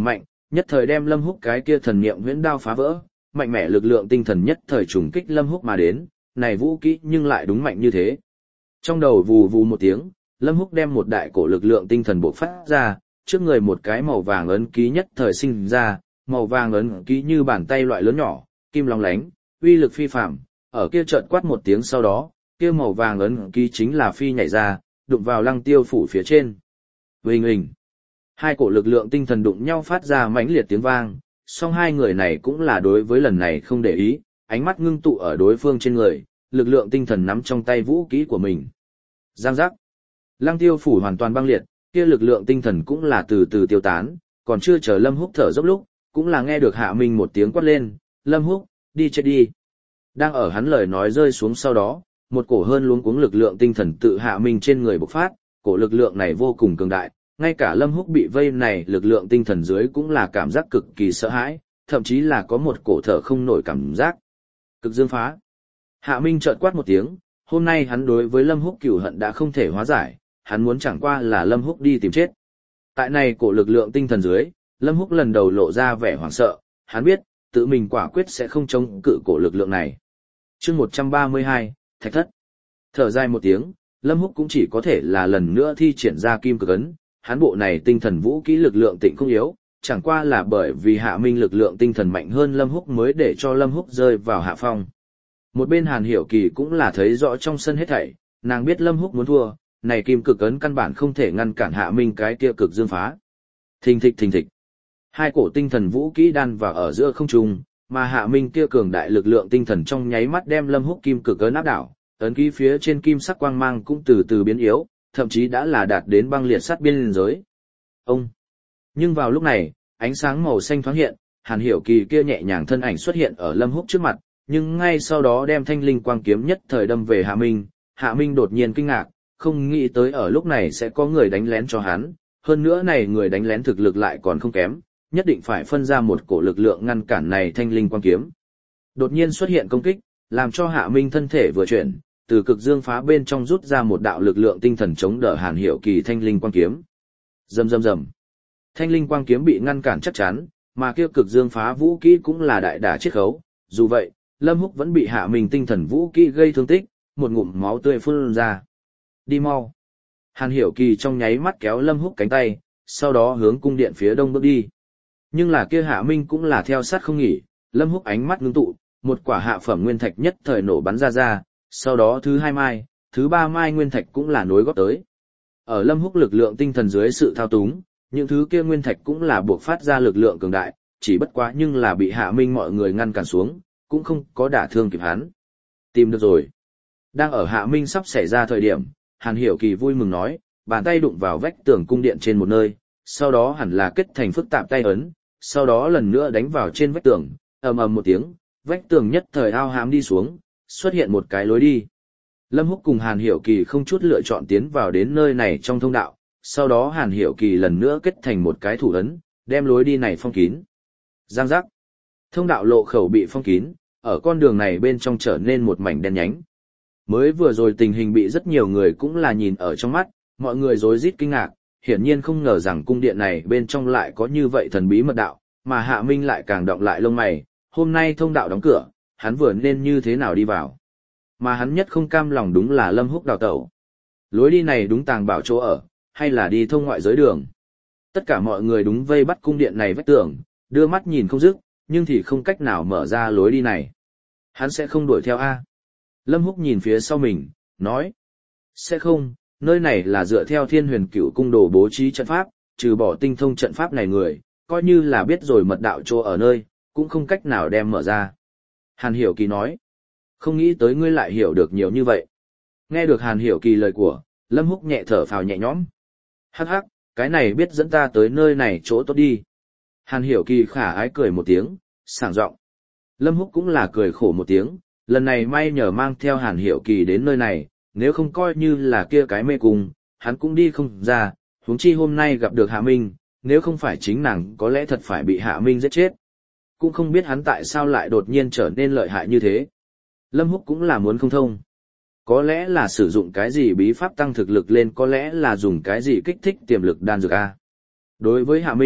nhất thời đem Lâm Húc cái kia thần niệm huyễn đao phá vỡ, mạnh mẽ lực lượng tinh thần nhất thời trùng kích Lâm Húc mà đến, này vũ kỹ nhưng lại đúng mạnh như thế. Trong đầu vù vù một tiếng, Lâm Húc đem một đại cổ lực lượng tinh thần bộc phát ra, trước người một cái màu vàng ấn ký nhất thời sinh ra, màu vàng ấn ký như bàn tay loại lớn nhỏ, kim long lánh, uy lực phi phàm, ở kia chợt quát một tiếng sau đó, kia màu vàng ấn ký chính là phi nhảy ra, đụng vào Lăng Tiêu phủ phía trên. Huỳnh huỳnh. Hai cổ lực lượng tinh thần đụng nhau phát ra mãnh liệt tiếng vang, song hai người này cũng là đối với lần này không để ý, ánh mắt ngưng tụ ở đối phương trên người, lực lượng tinh thần nắm trong tay vũ kỹ của mình. Giang giác. Lăng Tiêu phủ hoàn toàn băng liệt, kia lực lượng tinh thần cũng là từ từ tiêu tán, còn chưa chờ Lâm Húc thở dốc lúc, cũng là nghe được Hạ Minh một tiếng quát lên, "Lâm Húc, đi chết đi." Đang ở hắn lời nói rơi xuống sau đó, một cổ hơn luống cuống lực lượng tinh thần tự Hạ Minh trên người bộc phát, cổ lực lượng này vô cùng cường đại, ngay cả Lâm Húc bị vây này lực lượng tinh thần dưới cũng là cảm giác cực kỳ sợ hãi, thậm chí là có một cổ thở không nổi cảm giác. Cực dương phá. Hạ Minh chợt quát một tiếng, hôm nay hắn đối với Lâm Húc cừu hận đã không thể hóa giải, hắn muốn chẳng qua là Lâm Húc đi tìm chết. Tại này cổ lực lượng tinh thần dưới, Lâm Húc lần đầu lộ ra vẻ hoảng sợ, hắn biết, tự mình quả quyết sẽ không chống cự cổ lực lượng này. Chương 132, Thạch Thất. Thở dài một tiếng, Lâm Húc cũng chỉ có thể là lần nữa thi triển ra kim cực ấn, hắn bộ này tinh thần vũ kỹ lực lượng tịnh không yếu, chẳng qua là bởi vì Hạ Minh lực lượng tinh thần mạnh hơn Lâm Húc mới để cho Lâm Húc rơi vào hạ phong. Một bên Hàn Hiểu Kỳ cũng là thấy rõ trong sân hết thảy, nàng biết Lâm Húc muốn thua, này kim cực ấn căn bản không thể ngăn cản Hạ Minh cái kia cực dương phá. Thình thịch thình thịch. Hai cổ tinh thần vũ kỹ đan vào ở giữa không trung, mà Hạ Minh kia cường đại lực lượng tinh thần trong nháy mắt đem Lâm Húc kim cực ấn áp đảo, ấn ký phía trên kim sắc quang mang cũng từ từ biến yếu, thậm chí đã là đạt đến băng liệt sát biên giới. Ông. Nhưng vào lúc này, ánh sáng màu xanh thoáng hiện, Hàn Hiểu Kỳ kia nhẹ nhàng thân ảnh xuất hiện ở Lâm Húc trước mặt, nhưng ngay sau đó đem thanh linh quang kiếm nhất thời đâm về Hạ Minh. Hạ Minh đột nhiên kinh ngạc, không nghĩ tới ở lúc này sẽ có người đánh lén cho hắn, hơn nữa này người đánh lén thực lực lại còn không kém, nhất định phải phân ra một cổ lực lượng ngăn cản này thanh linh quang kiếm. Đột nhiên xuất hiện công kích, làm cho Hạ Minh thân thể vừa chuyển, từ cực dương phá bên trong rút ra một đạo lực lượng tinh thần chống đỡ Hàn Hiểu Kỳ thanh linh quang kiếm. Rầm rầm rầm. Thanh linh quang kiếm bị ngăn cản chắc chắn, mà kia cực dương phá vũ kỹ cũng là đại đả chiết khấu, dù vậy, Lâm Húc vẫn bị Hạ Minh tinh thần vũ kỹ gây thương tích, một ngụm máu tươi phun ra. Đi mau. Hàn Hiểu Kỳ trong nháy mắt kéo Lâm Húc cánh tay, sau đó hướng cung điện phía đông bước đi. Nhưng là kia Hạ Minh cũng là theo sát không nghỉ, Lâm Húc ánh mắt ngưng tụ, một quả hạ phẩm nguyên thạch nhất thời nổ bắn ra, sau đó thứ hai mai, thứ ba mai nguyên thạch cũng là nối góp tới. Ở Lâm Húc lực lượng tinh thần dưới sự thao túng, những thứ kia nguyên thạch cũng là buộc phát ra lực lượng cường đại, chỉ bất quá nhưng là bị Hạ Minh mọi người ngăn cản xuống, cũng không có đả thương kịp hắn. Tìm được rồi. Đang ở Hạ Minh sắp xảy ra thời điểm, Hàn Hiểu Kỳ vui mừng nói, bàn tay đụng vào vách tường cung điện trên một nơi, sau đó hẳn là kết thành phức tạp tay ấn, sau đó lần nữa đánh vào trên vách tường, ầm ầm một tiếng, vách tường nhất thời ao hám đi xuống, xuất hiện một cái lối đi. Lâm Húc cùng Hàn Hiểu Kỳ không chút lựa chọn tiến vào đến nơi này trong thông đạo, sau đó Hàn Hiểu Kỳ lần nữa kết thành một cái thủ ấn, đem lối đi này phong kín. Giang giác. Thông đạo lộ khẩu bị phong kín, ở con đường này bên trong trở nên một mảnh đen nhánh. Mới vừa rồi tình hình bị rất nhiều người cũng là nhìn ở trong mắt, mọi người rối rít kinh ngạc, hiển nhiên không ngờ rằng cung điện này bên trong lại có như vậy thần bí mật đạo, mà Hạ Minh lại càng động lại lông mày, hôm nay thông đạo đóng cửa, hắn vừa nên như thế nào đi vào. Mà hắn nhất không cam lòng đúng là Lâm Húc đào tẩu. Lối đi này đúng tàng bảo chỗ ở, hay là đi thông ngoại giới đường. Tất cả mọi người đúng vây bắt cung điện này vách tường, đưa mắt nhìn không dứt, nhưng thì không cách nào mở ra lối đi này. Hắn sẽ không đuổi theo A. Lâm Húc nhìn phía sau mình, nói. Sẽ không, nơi này là dựa theo Thiên Huyền Cửu cung đồ bố trí trận pháp, trừ bỏ tinh thông trận pháp này người, coi như là biết rồi mật đạo chỗ ở nơi, cũng không cách nào đem mở ra. Hàn Hiểu Kỳ nói. Không nghĩ tới ngươi lại hiểu được nhiều như vậy. Nghe được Hàn Hiểu Kỳ lời của, Lâm Húc nhẹ thở phào nhẹ nhõm. Hắc hắc, cái này biết dẫn ta tới nơi này chỗ tốt đi. Hàn Hiểu Kỳ khả ái cười một tiếng, sảng giọng. Lâm Húc cũng là cười khổ một tiếng, lần này may nhờ mang theo Hàn Hiểu Kỳ đến nơi này, nếu không coi như là kia cái mê cung, hắn cũng đi không ra, huống chi hôm nay gặp được Hạ Minh, nếu không phải chính nàng có lẽ thật phải bị Hạ Minh giết chết. Cũng không biết hắn tại sao lại đột nhiên trở nên lợi hại như thế. Lâm Húc cũng là muốn không thông. Có lẽ là sử dụng cái gì bí pháp tăng thực lực lên, có lẽ là dùng cái gì kích thích tiềm lực đan dược a. Đối với Hạ Minh,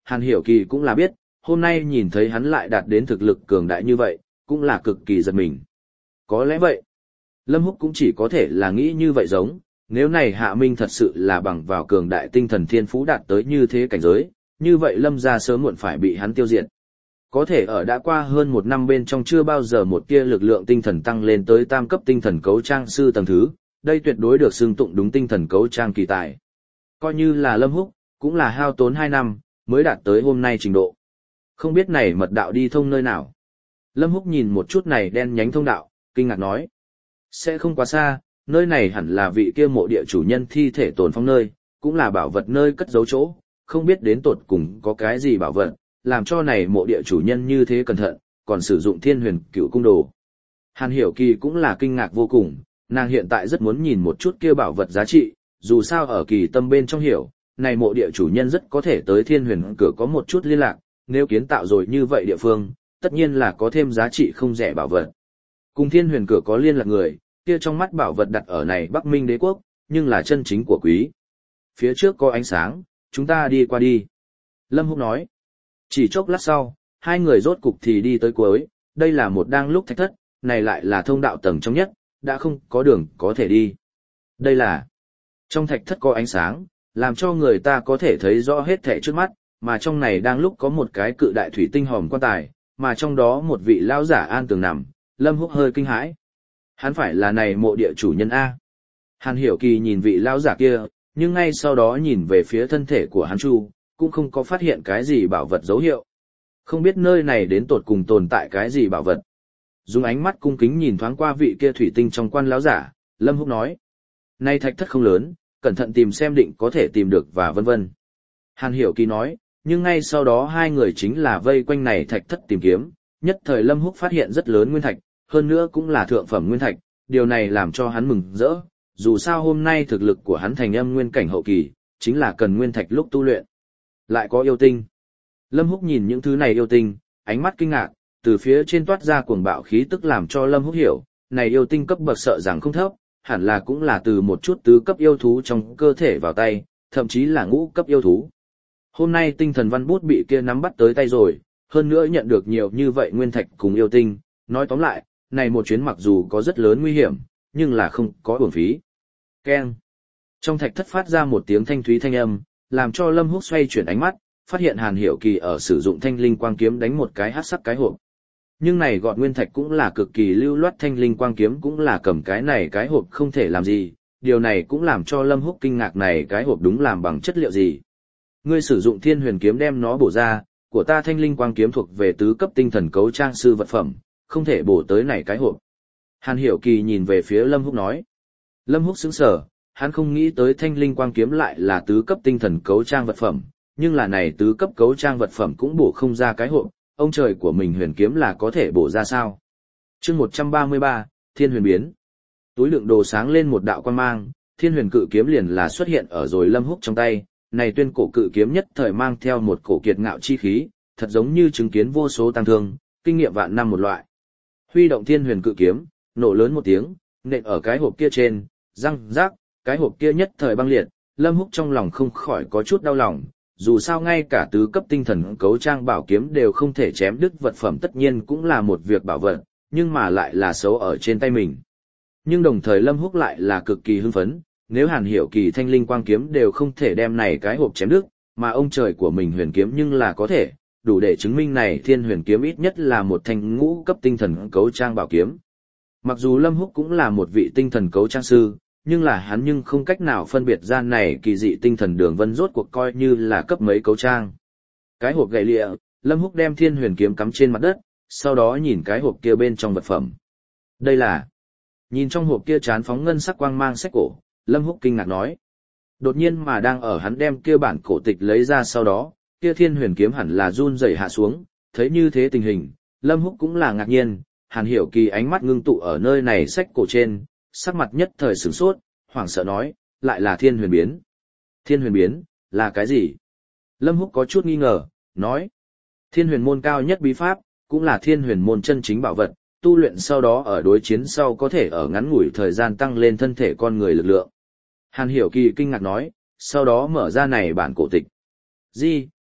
Hàn Hiểu Kỳ cũng là biết, hôm nay nhìn thấy hắn lại đạt đến thực lực cường đại như vậy, cũng là cực kỳ giật mình. Có lẽ vậy. Lâm Húc cũng chỉ có thể là nghĩ như vậy giống, nếu này Hạ Minh thật sự là bằng vào cường đại tinh thần thiên phú đạt tới như thế cảnh giới, như vậy Lâm gia sớm muộn phải bị hắn tiêu diệt. Có thể ở đã qua hơn 1 năm bên trong chưa bao giờ một tia lực lượng tinh thần tăng lên tới tam cấp tinh thần cấu trang sư tầng thứ, đây tuyệt đối được xưng tụng đúng tinh thần cấu trang kỳ tài. Coi như là Lâm Húc, cũng là hao tốn 2 năm, mới đạt tới hôm nay trình độ. Không biết này mật đạo đi thông nơi nào. Lâm Húc nhìn một chút này đen nhánh thông đạo, kinh ngạc nói. Sẽ không quá xa, nơi này hẳn là vị kia mộ địa chủ nhân thi thể tồn phong nơi, cũng là bảo vật nơi cất giấu chỗ, không biết đến tột cùng có cái gì bảo vật, làm cho này mộ địa chủ nhân như thế cẩn thận, còn sử dụng Thiên Huyền Cựu Cung đồ. Hàn Hiểu Kỳ cũng là kinh ngạc vô cùng, nàng hiện tại rất muốn nhìn một chút kia bảo vật giá trị, dù sao ở kỳ tâm bên trong hiểu, này mộ địa chủ nhân rất có thể tới Thiên Huyền cửa có một chút liên lạc, nếu kiến tạo rồi như vậy địa phương, tất nhiên là có thêm giá trị không rẻ bảo vật. Cùng Thiên Huyền cửa có liên lạc người, kia trong mắt bảo vật đặt ở này Bắc Minh Đế quốc, nhưng là chân chính của quý. Phía trước có ánh sáng, chúng ta đi qua đi. Lâm Húc nói. Chỉ chốc lát sau, hai người rốt cục thì đi tới cuối, đây là một đang lúc thạch thất, này lại là thông đạo tầng trong nhất, đã không có đường có thể đi. Đây là trong thạch thất có ánh sáng, làm cho người ta có thể thấy rõ hết thảy trước mắt, mà trong này đang lúc có một cái cự đại thủy tinh hòm quan tài, mà trong đó một vị lão giả an tường nằm. Lâm Húc hơi kinh hãi. Hắn phải là này mộ địa chủ nhân A. Hàn Hiểu Kỳ nhìn vị lão giả kia, nhưng ngay sau đó nhìn về phía thân thể của hắn Chu, cũng không có phát hiện cái gì bảo vật dấu hiệu. Không biết nơi này đến tột cùng tồn tại cái gì bảo vật. Dùng ánh mắt cung kính nhìn thoáng qua vị kia thủy tinh trong quan lão giả, Lâm Húc nói. Nay thạch thất không lớn, cẩn thận tìm xem định có thể tìm được và vân vân. Hàn Hiểu Kỳ nói, nhưng ngay sau đó hai người chính là vây quanh này thạch thất tìm kiếm, nhất thời Lâm Húc phát hiện rất lớn nguyên thạch, hơn nữa cũng là thượng phẩm nguyên thạch, điều này làm cho hắn mừng rỡ, dù sao hôm nay thực lực của hắn thành âm nguyên cảnh hậu kỳ, chính là cần nguyên thạch lúc tu luyện. Lại có yêu tinh. Lâm Húc nhìn những thứ này yêu tinh, ánh mắt kinh ngạc, từ phía trên toát ra cuồng bạo khí tức làm cho Lâm Húc hiểu, này yêu tinh cấp bậc sợ rằng không thấp, hẳn là cũng là từ một chút tứ cấp yêu thú trong cơ thể vào tay, thậm chí là ngũ cấp yêu thú. Hôm nay tinh thần văn bút bị kia nắm bắt tới tay rồi, hơn nữa nhận được nhiều như vậy nguyên thạch cùng yêu tinh, nói tóm lại, này một chuyến mặc dù có rất lớn nguy hiểm, nhưng là không có uổng phí. Keng. Trong thạch thất phát ra một tiếng thanh thúy thanh âm, làm cho Lâm Húc xoay chuyển ánh mắt, phát hiện Hàn Hiểu Kỳ ở sử dụng thanh linh quang kiếm đánh một cái hắc sắc cái hộp. Nhưng này gọt nguyên thạch cũng là cực kỳ lưu loát, thanh linh quang kiếm cũng là cầm cái này cái hộp không thể làm gì, điều này cũng làm cho Lâm Húc kinh ngạc, này cái hộp đúng làm bằng chất liệu gì. Ngươi sử dụng Thiên Huyền kiếm đem nó bổ ra, của ta thanh linh quang kiếm thuộc về tứ cấp tinh thần cấu trang sư vật phẩm, không thể bổ tới này cái hộp. Hàn Hiểu Kỳ nhìn về phía Lâm Húc nói. Lâm Húc sững sờ, hắn không nghĩ tới thanh linh quang kiếm lại là tứ cấp tinh thần cấu trang vật phẩm, nhưng là này tứ cấp cấu trang vật phẩm cũng bổ không ra cái hộp, ông trời của mình huyền kiếm là có thể bổ ra sao. Chương 133, Thiên Huyền biến. Túi đựng đồ sáng lên một đạo quang mang, Thiên Huyền cự kiếm liền là xuất hiện ở rồi Lâm Húc trong tay, này tuyên cổ cự kiếm nhất thời mang theo một cổ kiệt ngạo chi khí, thật giống như chứng kiến vô số tăng thương, kinh nghiệm vạn năm một loại. Huy động Thiên Huyền cự kiếm, nổ lớn một tiếng, nện ở cái hộp kia trên, răng rác, cái hộp kia nhất thời băng liệt, Lâm Húc trong lòng không khỏi có chút đau lòng, dù sao ngay cả tứ cấp tinh thần cấu trang bảo kiếm đều không thể chém đứt vật phẩm, tất nhiên cũng là một việc bảo vật, nhưng mà lại là xấu ở trên tay mình. Nhưng đồng thời Lâm Húc lại là cực kỳ hưng phấn, nếu Hàn Hiểu Kỳ thanh linh quang kiếm đều không thể đem này cái hộp chém đứt, mà ông trời của mình huyền kiếm nhưng là có thể, đủ để chứng minh này Thiên Huyền kiếm ít nhất là một thanh ngũ cấp tinh thần cấu trang bảo kiếm. Mặc dù Lâm Húc cũng là một vị tinh thần cấu trang sư, nhưng là hắn nhưng không cách nào phân biệt ra này kỳ dị tinh thần đường vân rốt cuộc coi như là cấp mấy cấu trang. Cái hộp gãy lịa, Lâm Húc đem Thiên Huyền kiếm cắm trên mặt đất, sau đó nhìn cái hộp kia bên trong vật phẩm. Đây là... Nhìn trong hộp kia chán phóng ngân sắc quang mang sách cổ, Lâm Húc kinh ngạc nói. Đột nhiên mà đang ở hắn đem kia bản cổ tịch lấy ra sau đó, kia Thiên Huyền kiếm hẳn là run rẩy hạ xuống, thấy như thế tình hình, Lâm Húc cũng là ngạc nhiên, Hàn Hiểu Kỳ ánh mắt ngưng tụ ở nơi này sách cổ trên, sắc mặt nhất thời sửng sốt, hoảng sợ nói, lại là Thiên Huyền biến. Thiên Huyền biến, là cái gì? Lâm Húc có chút nghi ngờ, nói, Thiên Huyền môn cao nhất bí pháp, cũng là Thiên Huyền môn chân chính bảo vật, tu luyện sau đó ở đối chiến sau có thể ở ngắn ngủi thời gian tăng lên thân thể con người lực lượng. Hàn Hiểu Kỳ kinh ngạc nói, sau đó mở ra này bản cổ tịch. Gì,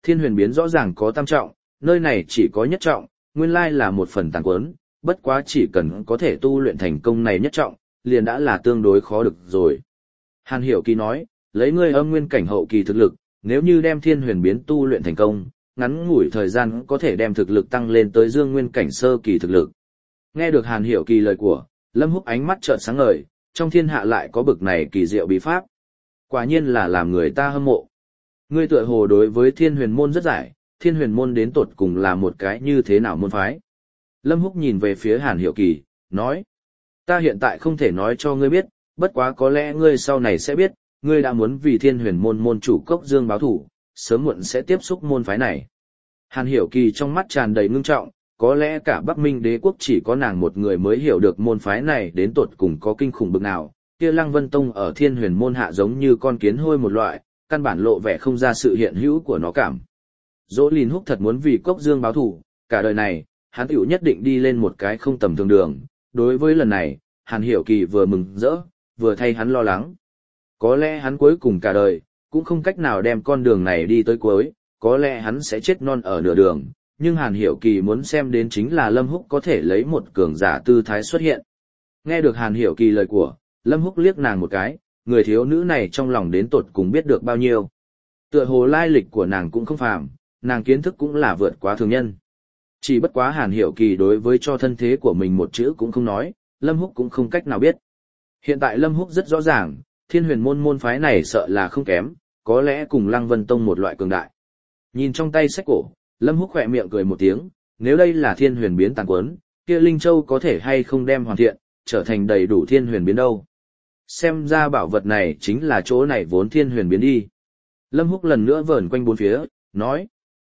Thiên huyền biến rõ ràng có tam trọng, nơi này chỉ có nhất trọng, nguyên lai là một phần tàn quấn, bất quá chỉ cần có thể tu luyện thành công này nhất trọng, liền đã là tương đối khó được rồi. Hàn Hiểu Kỳ nói, lấy ngươi âm nguyên cảnh hậu kỳ thực lực, nếu như đem thiên huyền biến tu luyện thành công, ngắn ngủi thời gian có thể đem thực lực tăng lên tới dương nguyên cảnh sơ kỳ thực lực. Nghe được Hàn Hiểu Kỳ lời của, Lâm Húc ánh mắt chợt sáng ngời, trong thiên hạ lại có bực này kỳ diệu bí pháp. Quả nhiên là làm người ta hâm mộ. Ngươi tựa hồ đối với thiên huyền môn rất giải, thiên huyền môn đến tột cùng là một cái như thế nào môn phái. Lâm Húc nhìn về phía Hàn Hiểu Kỳ, nói, ta hiện tại không thể nói cho ngươi biết, bất quá có lẽ ngươi sau này sẽ biết, ngươi đã muốn vì thiên huyền môn môn chủ Cốc Dương báo thủ, sớm muộn sẽ tiếp xúc môn phái này. Hàn Hiểu Kỳ trong mắt tràn đầy ngưng trọng, có lẽ cả Bắc Minh đế quốc chỉ có nàng một người mới hiểu được môn phái này đến tột cùng có kinh khủng bực nào. Kia Lăng Vân Tông ở thiên huyền môn hạ giống như con kiến hôi một loại, căn bản lộ vẻ không ra sự hiện hữu của nó cảm. Dỗ Lìn Húc thật muốn vì Cốc Dương báo thủ, cả đời này, hắn tiểu nhất định đi lên một cái không tầm thường đường. Đối với lần này, Hàn Hiểu Kỳ vừa mừng rỡ, vừa thay hắn lo lắng. Có lẽ hắn cuối cùng cả đời, cũng không cách nào đem con đường này đi tới cuối, có lẽ hắn sẽ chết non ở nửa đường, nhưng Hàn Hiểu Kỳ muốn xem đến chính là Lâm Húc có thể lấy một cường giả tư thái xuất hiện. Nghe được Hàn Hiểu Kỳ lời của, Lâm Húc liếc nàng một cái, người thiếu nữ này trong lòng đến tột cùng biết được bao nhiêu. Tựa hồ lai lịch của nàng cũng không phàm, nàng kiến thức cũng là vượt quá thường nhân. Chỉ bất quá Hàn Hiểu Kỳ đối với cho thân thế của mình một chữ cũng không nói, Lâm Húc cũng không cách nào biết. Hiện tại Lâm Húc rất rõ ràng, thiên huyền môn môn phái này sợ là không kém, có lẽ cùng Lăng Vân Tông một loại cường đại. Nhìn trong tay sách cổ, Lâm Húc khẽ miệng cười một tiếng, nếu đây là thiên huyền biến tàn quấn, kia Linh Châu có thể hay không đem hoàn thiện, trở thành đầy đủ thiên huyền biến đâu. Xem ra bảo vật này chính là chỗ này vốn thiên huyền biến đi. Lâm Húc lần nữa vờn quanh bốn phía, nói,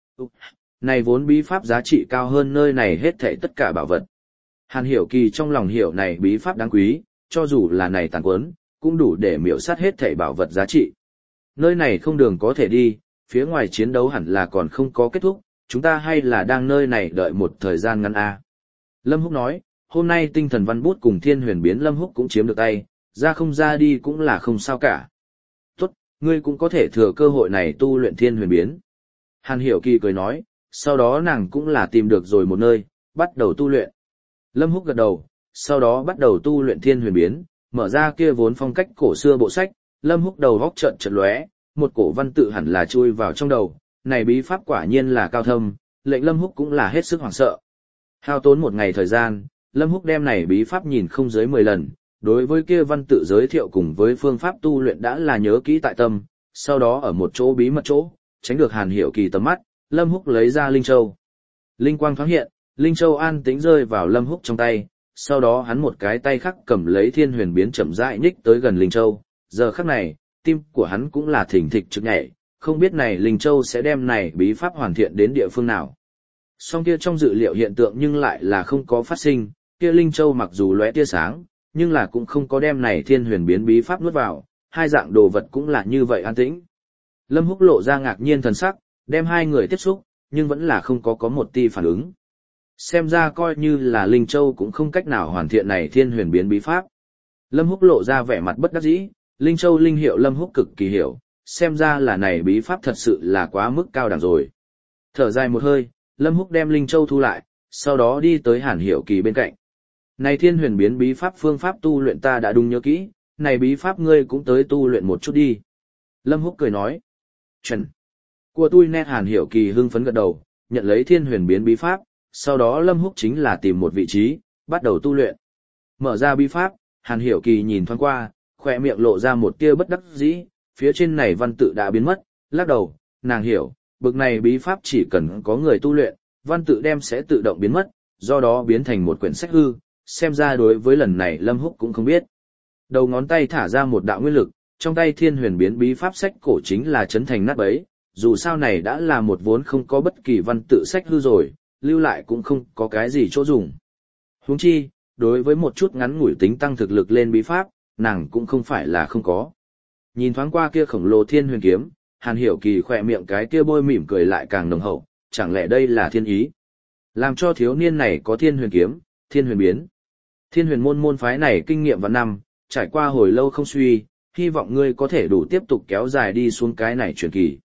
này vốn bí pháp giá trị cao hơn nơi này hết thảy tất cả bảo vật. Hàn Hiểu Kỳ trong lòng hiểu này bí pháp đáng quý, cho dù là này tàn quấn, cũng đủ để miểu sát hết thảy bảo vật giá trị. Nơi này không đường có thể đi, phía ngoài chiến đấu hẳn là còn không có kết thúc, chúng ta hay là đang nơi này đợi một thời gian ngắn a. Lâm Húc nói, hôm nay tinh thần văn bút cùng thiên huyền biến Lâm Húc cũng chiếm được tay, ra không ra đi cũng là không sao cả. Tốt, ngươi cũng có thể thừa cơ hội này tu luyện thiên huyền biến. Hàn Hiểu Kỳ cười nói, sau đó nàng cũng là tìm được rồi một nơi, bắt đầu tu luyện. Lâm Húc gật đầu, sau đó bắt đầu tu luyện thiên huyền biến, mở ra kia vốn phong cách cổ xưa bộ sách, Lâm Húc đầu góc trợn trợn lóe, một cổ văn tự hẳn là chui vào trong đầu, này bí pháp quả nhiên là cao thâm, lệnh Lâm Húc cũng là hết sức hoảng sợ. Hao tốn một ngày thời gian, Lâm Húc đem này bí pháp nhìn không dưới 10 lần, đối với kia văn tự giới thiệu cùng với phương pháp tu luyện đã là nhớ kỹ tại tâm, sau đó ở một chỗ bí mật chỗ, tránh được Hàn Hiểu Kỳ tầm mắt, Lâm Húc lấy ra Linh Châu. Linh quang thoáng hiện, Linh Châu an tĩnh rơi vào Lâm Húc trong tay, sau đó hắn một cái tay khác cầm lấy thiên huyền biến chậm rãi nhích tới gần Linh Châu, giờ khắc này, tim của hắn cũng là thình thịch trực nhảy, không biết này Linh Châu sẽ đem này bí pháp hoàn thiện đến địa phương nào. Song kia trong dự liệu hiện tượng nhưng lại là không có phát sinh, kia Linh Châu mặc dù lóe tia sáng, nhưng là cũng không có đem này thiên huyền biến bí pháp nuốt vào, hai dạng đồ vật cũng là như vậy an tĩnh. Lâm Húc lộ ra ngạc nhiên thần sắc, đem hai người tiếp xúc, nhưng vẫn là không có một tia phản ứng. Xem ra coi như là Linh Châu cũng không cách nào hoàn thiện này thiên huyền biến bí pháp. Lâm Húc lộ ra vẻ mặt bất đắc dĩ, Linh Châu linh hiệu Lâm Húc cực kỳ hiểu, xem ra là này bí pháp thật sự là quá mức cao đẳng rồi. Thở dài một hơi, Lâm Húc đem Linh Châu thu lại, sau đó đi tới Hàn Hiểu Kỳ bên cạnh. Này thiên huyền biến bí pháp phương pháp tu luyện ta đã đúng nhớ kỹ, này bí pháp ngươi cũng tới tu luyện một chút đi. Lâm Húc cười nói. Chuẩn. Của tôi nét Hàn Hiểu Kỳ hưng phấn gật đầu, nhận lấy thiên huyền biến bí pháp, sau đó Lâm Húc chính là tìm một vị trí, bắt đầu tu luyện. Mở ra bí pháp, Hàn Hiểu Kỳ nhìn thoáng qua, khỏe miệng lộ ra một tia bất đắc dĩ, phía trên này văn tự đã biến mất, lắc đầu, nàng hiểu, bực này bí pháp chỉ cần có người tu luyện, văn tự đem sẽ tự động biến mất, do đó biến thành một quyển sách hư, xem ra đối với lần này Lâm Húc cũng không biết. Đầu ngón tay thả ra một đạo nguyên lực, trong tay thiên huyền biến bí pháp sách cổ chính là chấn thành nát bấy, dù sao này đã là một vốn không có bất kỳ văn tự sách hư rồi, lưu lại cũng không có cái gì chỗ dùng. Huống chi, đối với một chút ngắn ngủi tính tăng thực lực lên bí pháp, nàng cũng không phải là không có. Nhìn thoáng qua kia khổng lồ thiên huyền kiếm, Hàn Hiểu Kỳ khỏe miệng cái kia bôi mỉm cười lại càng nồng hậu, chẳng lẽ đây là thiên ý? Làm cho thiếu niên này có thiên huyền kiếm, thiên huyền biến. Thiên huyền môn phái này kinh nghiệm vạn năm, trải qua hồi lâu không suy, hy vọng ngươi có thể đủ tiếp tục kéo dài đi xuống cái này truyền kỳ.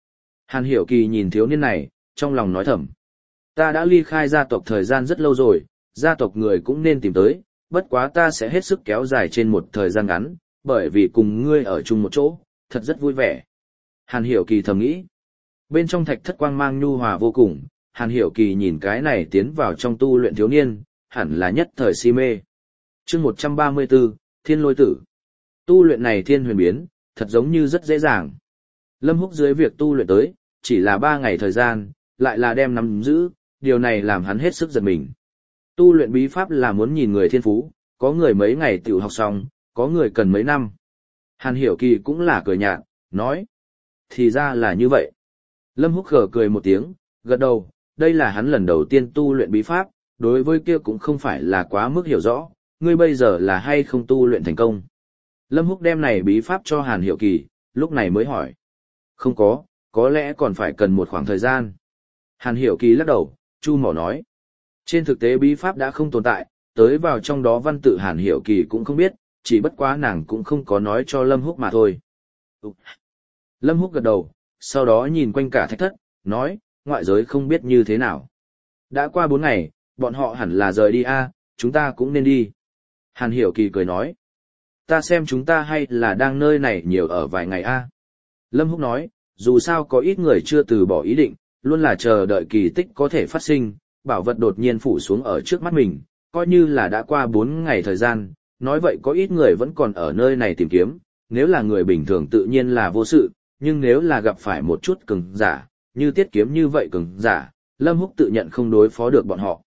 Hàn Hiểu Kỳ nhìn thiếu niên này, trong lòng nói thầm. Ta đã ly khai gia tộc thời gian rất lâu rồi, gia tộc người cũng nên tìm tới, bất quá ta sẽ hết sức kéo dài trên một thời gian ngắn, bởi vì cùng ngươi ở chung một chỗ, thật rất vui vẻ. Hàn Hiểu Kỳ thầm nghĩ. Bên trong thạch thất quang mang nhu hòa vô cùng, Hàn Hiểu Kỳ nhìn cái này tiến vào trong tu luyện thiếu niên, hẳn là nhất thời si mê. Chương 134, Thiên Lôi Tử. Tu luyện này thiên huyền biến, thật giống như rất dễ dàng. Lâm Húc dưới việc tu luyện tới, chỉ là 3 ngày thời gian, lại là đem nắm giữ, điều này làm hắn hết sức giật mình. Tu luyện bí pháp là muốn nhìn người thiên phú, có người mấy ngày tiểu học xong, có người cần mấy năm. Hàn Hiểu Kỳ cũng là cười nhạt, nói. Thì ra là như vậy. Lâm Húc khở cười một tiếng, gật đầu, đây là hắn lần đầu tiên tu luyện bí pháp, đối với kia cũng không phải là quá mức hiểu rõ, ngươi bây giờ là hay không tu luyện thành công. Lâm Húc đem này bí pháp cho Hàn Hiểu Kỳ, lúc này mới hỏi. Không có lẽ còn phải cần một khoảng thời gian. Hàn Hiểu Kỳ lắc đầu, chu mỏ nói. Trên thực tế bí pháp đã không tồn tại, tới vào trong đó văn tự Hàn Hiểu Kỳ cũng không biết, chỉ bất quá nàng cũng không có nói cho Lâm Húc mà thôi. Lâm Húc gật đầu, sau đó nhìn quanh cả thạch thất, nói, ngoại giới không biết như thế nào. Đã qua 4 ngày, bọn họ hẳn là rời đi a, chúng ta cũng nên đi. Hàn Hiểu Kỳ cười nói, ta xem chúng ta hay là đang nơi này nhiều ở vài ngày a. Lâm Húc nói, dù sao có ít người chưa từ bỏ ý định, luôn là chờ đợi kỳ tích có thể phát sinh, bảo vật đột nhiên phủ xuống ở trước mắt mình, coi như là đã qua 4 ngày thời gian, nói vậy có ít người vẫn còn ở nơi này tìm kiếm, nếu là người bình thường tự nhiên là vô sự, nhưng nếu là gặp phải một chút cường giả, như Tiết Kiếm như vậy cường giả, Lâm Húc tự nhận không đối phó được bọn họ.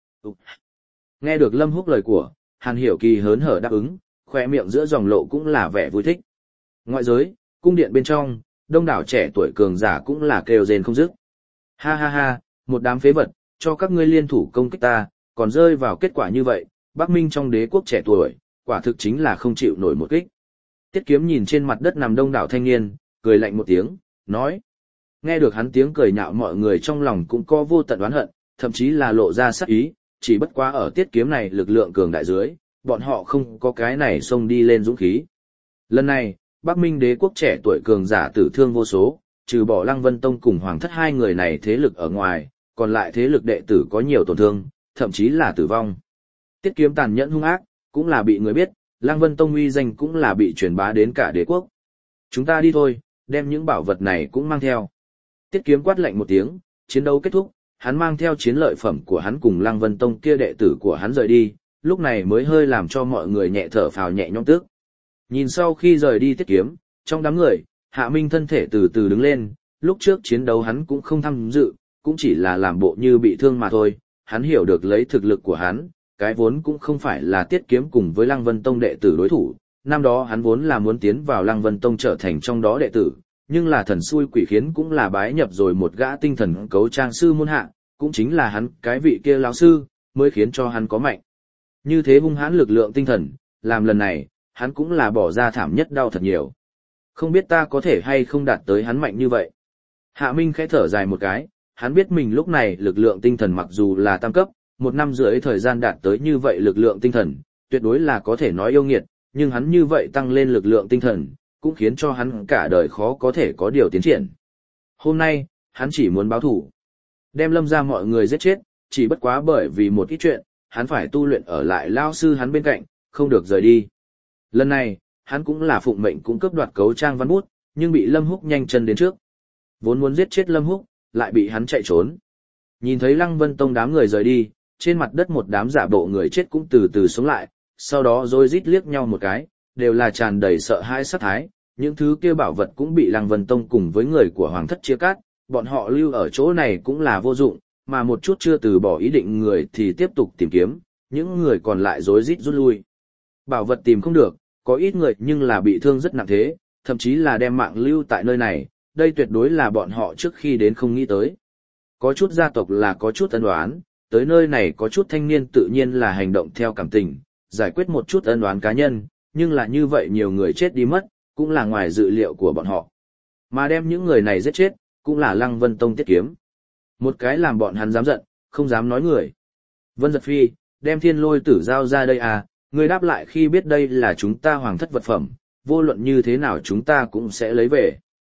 Nghe được Lâm Húc lời của, Hàn Hiểu Kỳ hớn hở đáp ứng, khoe miệng giữa dòng lộ cũng là vẻ vui thích. Ngoại giới, cung điện bên trong, đông đảo trẻ tuổi cường giả cũng là kêu rên không dứt. Ha ha ha, một đám phế vật, cho các ngươi liên thủ công kích ta, còn rơi vào kết quả như vậy, Bắc Minh trong đế quốc trẻ tuổi, quả thực chính là không chịu nổi một kích. Tiết Kiếm nhìn trên mặt đất nằm đông đảo thanh niên, cười lạnh một tiếng, nói. Nghe được hắn tiếng cười nhạo, mọi người trong lòng cũng có vô tận oán hận, thậm chí là lộ ra sát ý, chỉ bất quá ở Tiết Kiếm này lực lượng cường đại dưới, bọn họ không có cái này xông đi lên dũng khí. Lần này, Bắc Minh đế quốc trẻ tuổi cường giả tử thương vô số, trừ bỏ Lăng Vân Tông cùng Hoàng Thất hai người này thế lực ở ngoài, còn lại thế lực đệ tử có nhiều tổn thương, thậm chí là tử vong. Tiết Kiếm tàn nhẫn hung ác, cũng là bị người biết, Lăng Vân Tông uy danh cũng là bị truyền bá đến cả đế quốc. Chúng ta đi thôi, đem những bảo vật này cũng mang theo. Tiết Kiếm quát lạnh một tiếng, chiến đấu kết thúc, hắn mang theo chiến lợi phẩm của hắn cùng Lăng Vân Tông kia đệ tử của hắn rời đi, lúc này mới hơi làm cho mọi người nhẹ thở phào nhẹ nhõm tức. Nhìn sau khi rời đi Tiết Kiếm, trong đám người, Hạ Minh thân thể từ từ đứng lên, lúc trước chiến đấu hắn cũng không tham dự, cũng chỉ là làm bộ như bị thương mà thôi, hắn hiểu được lấy thực lực của hắn, cái vốn cũng không phải là Tiết Kiếm cùng với Lăng Vân Tông đệ tử đối thủ, năm đó hắn vốn là muốn tiến vào Lăng Vân Tông trở thành trong đó đệ tử, nhưng là thần xui quỷ khiến cũng là bái nhập rồi một gã tinh thần cấu trang sư môn hạ, cũng chính là hắn cái vị kia lão sư, mới khiến cho hắn có mạnh. Như thế hung hãn lực lượng tinh thần, làm lần này, hắn cũng là bỏ ra thảm nhất đau thật nhiều. Không biết ta có thể hay không đạt tới hắn mạnh như vậy. Hạ Minh khẽ thở dài một cái, hắn biết mình lúc này lực lượng tinh thần mặc dù là tam cấp, 1 năm rưỡi thời gian đạt tới như vậy lực lượng tinh thần, tuyệt đối là có thể nói yêu nghiệt, nhưng hắn như vậy tăng lên lực lượng tinh thần, cũng khiến cho hắn cả đời khó có thể có điều tiến triển. Hôm nay, hắn chỉ muốn báo thủ. Đem Lâm ra mọi người giết chết, chỉ bất quá bởi vì một ít chuyện, hắn phải tu luyện ở lại lao sư hắn bên cạnh, không được rời đi. Lần này, hắn cũng là phụng mệnh cũng cướp đoạt cấu trang văn bút, nhưng bị Lâm Húc nhanh chân đến trước. Vốn muốn giết chết Lâm Húc, lại bị hắn chạy trốn. Nhìn thấy Lăng Vân Tông đám người rời đi, trên mặt đất một đám giả bộ người chết cũng từ từ sống lại, sau đó rồi rít liếc nhau một cái, đều là tràn đầy sợ hãi sát thái. Những thứ kia bảo vật cũng bị Lăng Vân Tông cùng với người của Hoàng Thất chia cắt, bọn họ lưu ở chỗ này cũng là vô dụng, mà một chút chưa từ bỏ ý định người thì tiếp tục tìm kiếm, những người còn lại rối rít rút lui. Bảo vật tìm không được, có ít người nhưng là bị thương rất nặng thế, thậm chí là đem mạng lưu tại nơi này, đây tuyệt đối là bọn họ trước khi đến không nghĩ tới. Có chút gia tộc là có chút ân oán, tới nơi này có chút thanh niên tự nhiên là hành động theo cảm tình, giải quyết một chút ân oán cá nhân, nhưng là như vậy nhiều người chết đi mất, cũng là ngoài dự liệu của bọn họ. Mà đem những người này giết chết, cũng là Lăng Vân Tông Tiết Kiếm. Một cái làm bọn hắn dám giận, không dám nói người. Vân Giật Phi, đem Thiên Lôi Tử giao ra đây à, người đáp lại khi biết đây là chúng ta Hoàng Thất vật phẩm, vô luận như thế nào chúng ta cũng sẽ lấy về.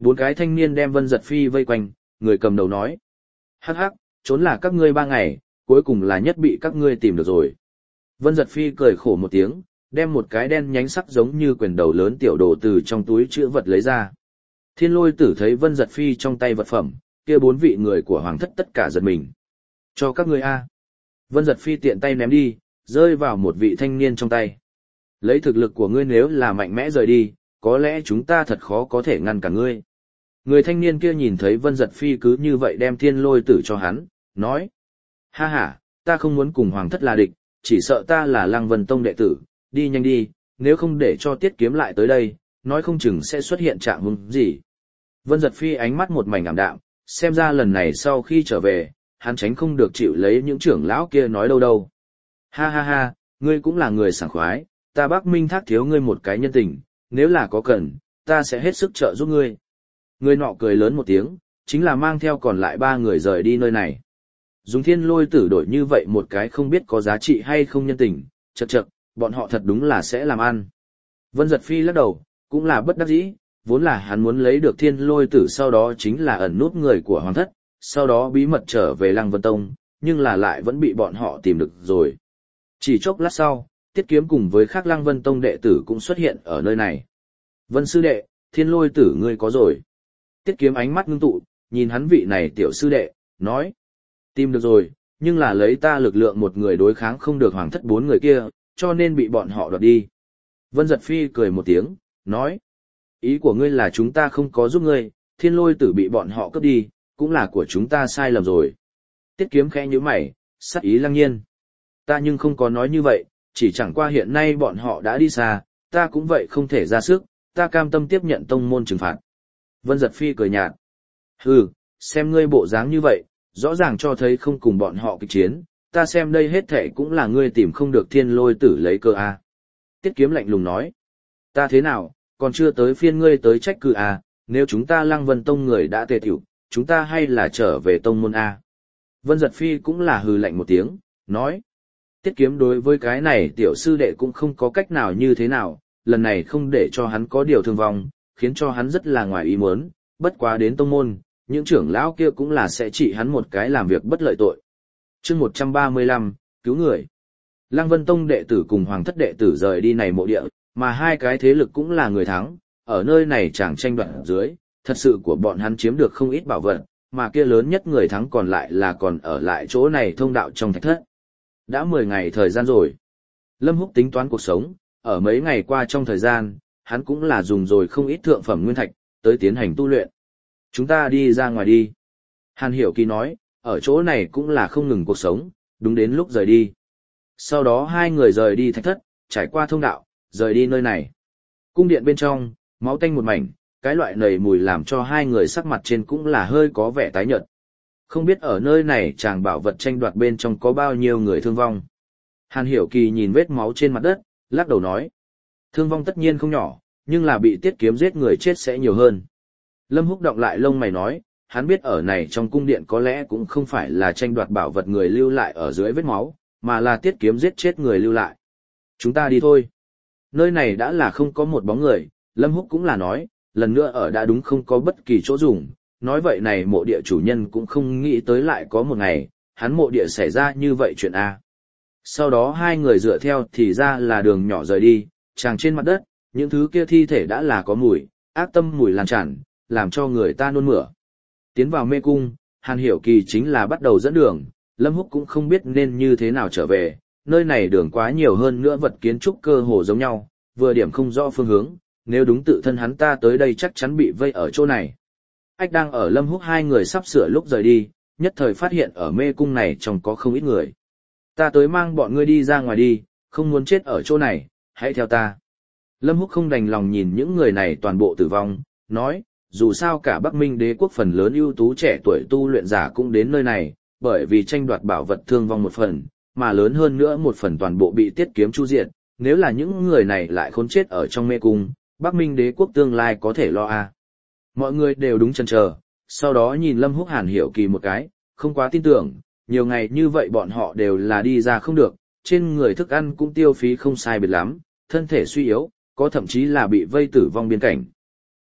4 cái thanh niên đem Vân Giật Phi vây quanh, người cầm đầu nói. Hắc hắc, trốn là các ngươi 3 ngày, cuối cùng là nhất bị các ngươi tìm được rồi. Vân Giật Phi cười khổ một tiếng, đem một cái đen nhánh sắc giống như quyền đầu lớn tiểu đồ từ trong túi chữ vật lấy ra. Thiên Lôi Tử thấy Vân Giật Phi trong tay vật phẩm, kia 4 vị người của hoàng thất tất cả giật mình. Cho các ngươi a. Vân Giật Phi tiện tay ném đi, rơi vào một vị thanh niên trong tay. Lấy thực lực của ngươi nếu là mạnh mẽ rời đi, có lẽ chúng ta thật khó có thể ngăn cản ngươi. Người thanh niên kia nhìn thấy Vân Giật Phi cứ như vậy đem Thiên Lôi Tử cho hắn, nói. Ha ha, ta không muốn cùng hoàng thất là địch, chỉ sợ ta là Lăng Vân Tông đệ tử, đi nhanh đi, nếu không để cho Tiết Kiếm lại tới đây, nói không chừng sẽ xuất hiện trạng huống gì. Vân Giật Phi ánh mắt một mảnh ảm đạm, xem ra lần này sau khi trở về, hắn tránh không được chịu lấy những trưởng lão kia nói đâu đâu. Ha ha ha, ngươi cũng là người sảng khoái, ta Bắc Minh Thác thiếu ngươi một cái nhân tình, nếu là có cần, ta sẽ hết sức trợ giúp ngươi. Người nọ cười lớn một tiếng, chính là mang theo còn lại 3 người rời đi nơi này. Dùng Thiên Lôi Tử đổi như vậy một cái không biết có giá trị hay không nhân tình, chậc chậc, bọn họ thật đúng là sẽ làm ăn. Vân Giật Phi lắc đầu, cũng là bất đắc dĩ, vốn là hắn muốn lấy được Thiên Lôi Tử sau đó chính là ẩn nút người của hoàng thất, sau đó bí mật trở về Lăng Vân Tông, nhưng là lại vẫn bị bọn họ tìm được rồi. Chỉ chốc lát sau, Tiết Kiếm cùng với các Lăng Vân Tông đệ tử cũng xuất hiện ở nơi này. Vân sư đệ, Thiên Lôi Tử ngươi có rồi. Tiết Kiếm ánh mắt ngưng tụ, nhìn hắn vị này tiểu sư đệ, nói. Tìm được rồi, nhưng là lấy ta lực lượng một người đối kháng không được hoàng thất 4 người kia, cho nên bị bọn họ đoạt đi. Vân Giật Phi cười một tiếng, nói. Ý của ngươi là chúng ta không có giúp ngươi, Thiên Lôi Tử bị bọn họ cướp đi, cũng là của chúng ta sai lầm rồi. Tiết Kiếm khẽ nhíu mày, sắc ý lăng nhiên. Ta nhưng không có nói như vậy, chỉ chẳng qua hiện nay bọn họ đã đi xa, ta cũng vậy không thể ra sức, ta cam tâm tiếp nhận tông môn trừng phạt. Vân Giật Phi cười nhạt. Hừ, xem ngươi bộ dáng như vậy, rõ ràng cho thấy không cùng bọn họ kịch chiến, ta xem đây hết thảy cũng là ngươi tìm không được Thiên Lôi Tử lấy cơ a. Tiết Kiếm lạnh lùng nói. Ta thế nào, còn chưa tới phiên ngươi tới trách cứ a, nếu chúng ta Lăng Vân Tông người đã tề tiểu, chúng ta hay là trở về tông môn a. Vân Giật Phi cũng là hừ lạnh một tiếng, nói. Tiết Kiếm đối với cái này tiểu sư đệ cũng không có cách nào như thế nào, lần này không để cho hắn có điều thương vong, khiến cho hắn rất là ngoài ý muốn, bất quá đến tông môn, những trưởng lão kia cũng là sẽ trị hắn một cái làm việc bất lợi tội. Chương 135, cứu người. Lăng Vân Tông đệ tử cùng Hoàng thất đệ tử rời đi này mộ địa, mà 2 cái thế lực cũng là người thắng, ở nơi này chẳng tranh đoạt dưới, thật sự của bọn hắn chiếm được không ít bảo vật, mà kia lớn nhất người thắng còn lại là còn ở lại chỗ này thông đạo trong thạch thất. Đã 10 ngày thời gian rồi. Lâm Húc tính toán cuộc sống, ở mấy ngày qua trong thời gian, hắn cũng là dùng rồi không ít thượng phẩm nguyên thạch, tới tiến hành tu luyện. Chúng ta đi ra ngoài đi. Hàn Hiểu Kỳ nói, ở chỗ này cũng là không ngừng cuộc sống, đúng đến lúc rời đi. Sau đó 2 người rời đi thạch thất, trải qua thông đạo, rời đi nơi này. Cung điện bên trong, máu tanh một mảnh, cái loại nầy mùi làm cho 2 người sắc mặt trên cũng là hơi có vẻ tái nhợt. Không biết ở nơi này chàng bảo vật tranh đoạt bên trong có bao nhiêu người thương vong. Hàn Hiểu Kỳ nhìn vết máu trên mặt đất, lắc đầu nói. Thương vong tất nhiên không nhỏ, nhưng là bị Tiết Kiếm giết người chết sẽ nhiều hơn. Lâm Húc đọng lại lông mày nói, hắn biết ở này trong cung điện có lẽ cũng không phải là tranh đoạt bảo vật người lưu lại ở dưới vết máu, mà là Tiết Kiếm giết chết người lưu lại. Chúng ta đi thôi. Nơi này đã là không có một bóng người, Lâm Húc cũng là nói, lần nữa ở đã đúng không có bất kỳ chỗ dùng, nói vậy này mộ địa chủ nhân cũng không nghĩ tới lại có một ngày, hắn mộ địa xảy ra như vậy chuyện a. Sau đó 2 người dựa theo thì ra là đường nhỏ rời đi, tràng trên mặt đất, những thứ kia thi thể đã là có mùi, ác tâm mùi lan tràn, làm cho người ta nôn mửa. Tiến vào mê cung, Hàn Hiểu Kỳ chính là bắt đầu dẫn đường, Lâm Húc cũng không biết nên như thế nào trở về, nơi này đường quá nhiều hơn nữa vật kiến trúc cơ hồ giống nhau, vừa điểm không rõ phương hướng, nếu đúng tự thân hắn ta tới đây chắc chắn bị vây ở chỗ này. Ách đang ở Lâm Húc 2 người sắp sửa lúc rời đi, nhất thời phát hiện ở mê cung này trong có không ít người. Ta tới mang bọn ngươi đi ra ngoài đi, không muốn chết ở chỗ này, hãy theo ta. Lâm Húc không đành lòng nhìn những người này toàn bộ tử vong, nói, dù sao cả Bắc Minh Đế quốc phần lớn ưu tú trẻ tuổi tu luyện giả cũng đến nơi này, bởi vì tranh đoạt bảo vật thương vong một phần, mà lớn hơn nữa một phần toàn bộ bị Tiết Kiếm chu diệt, nếu là những người này lại khốn chết ở trong mê cung, Bắc Minh Đế quốc tương lai có thể lo a. Mọi người đều đúng chần chờ, sau đó nhìn Lâm Húc Hàn Hiểu Kỳ một cái, không quá tin tưởng, nhiều ngày như vậy bọn họ đều là đi ra không được, trên người thức ăn cũng tiêu phí không sai biệt lắm, thân thể suy yếu, có thậm chí là bị vây tử vong biên cảnh.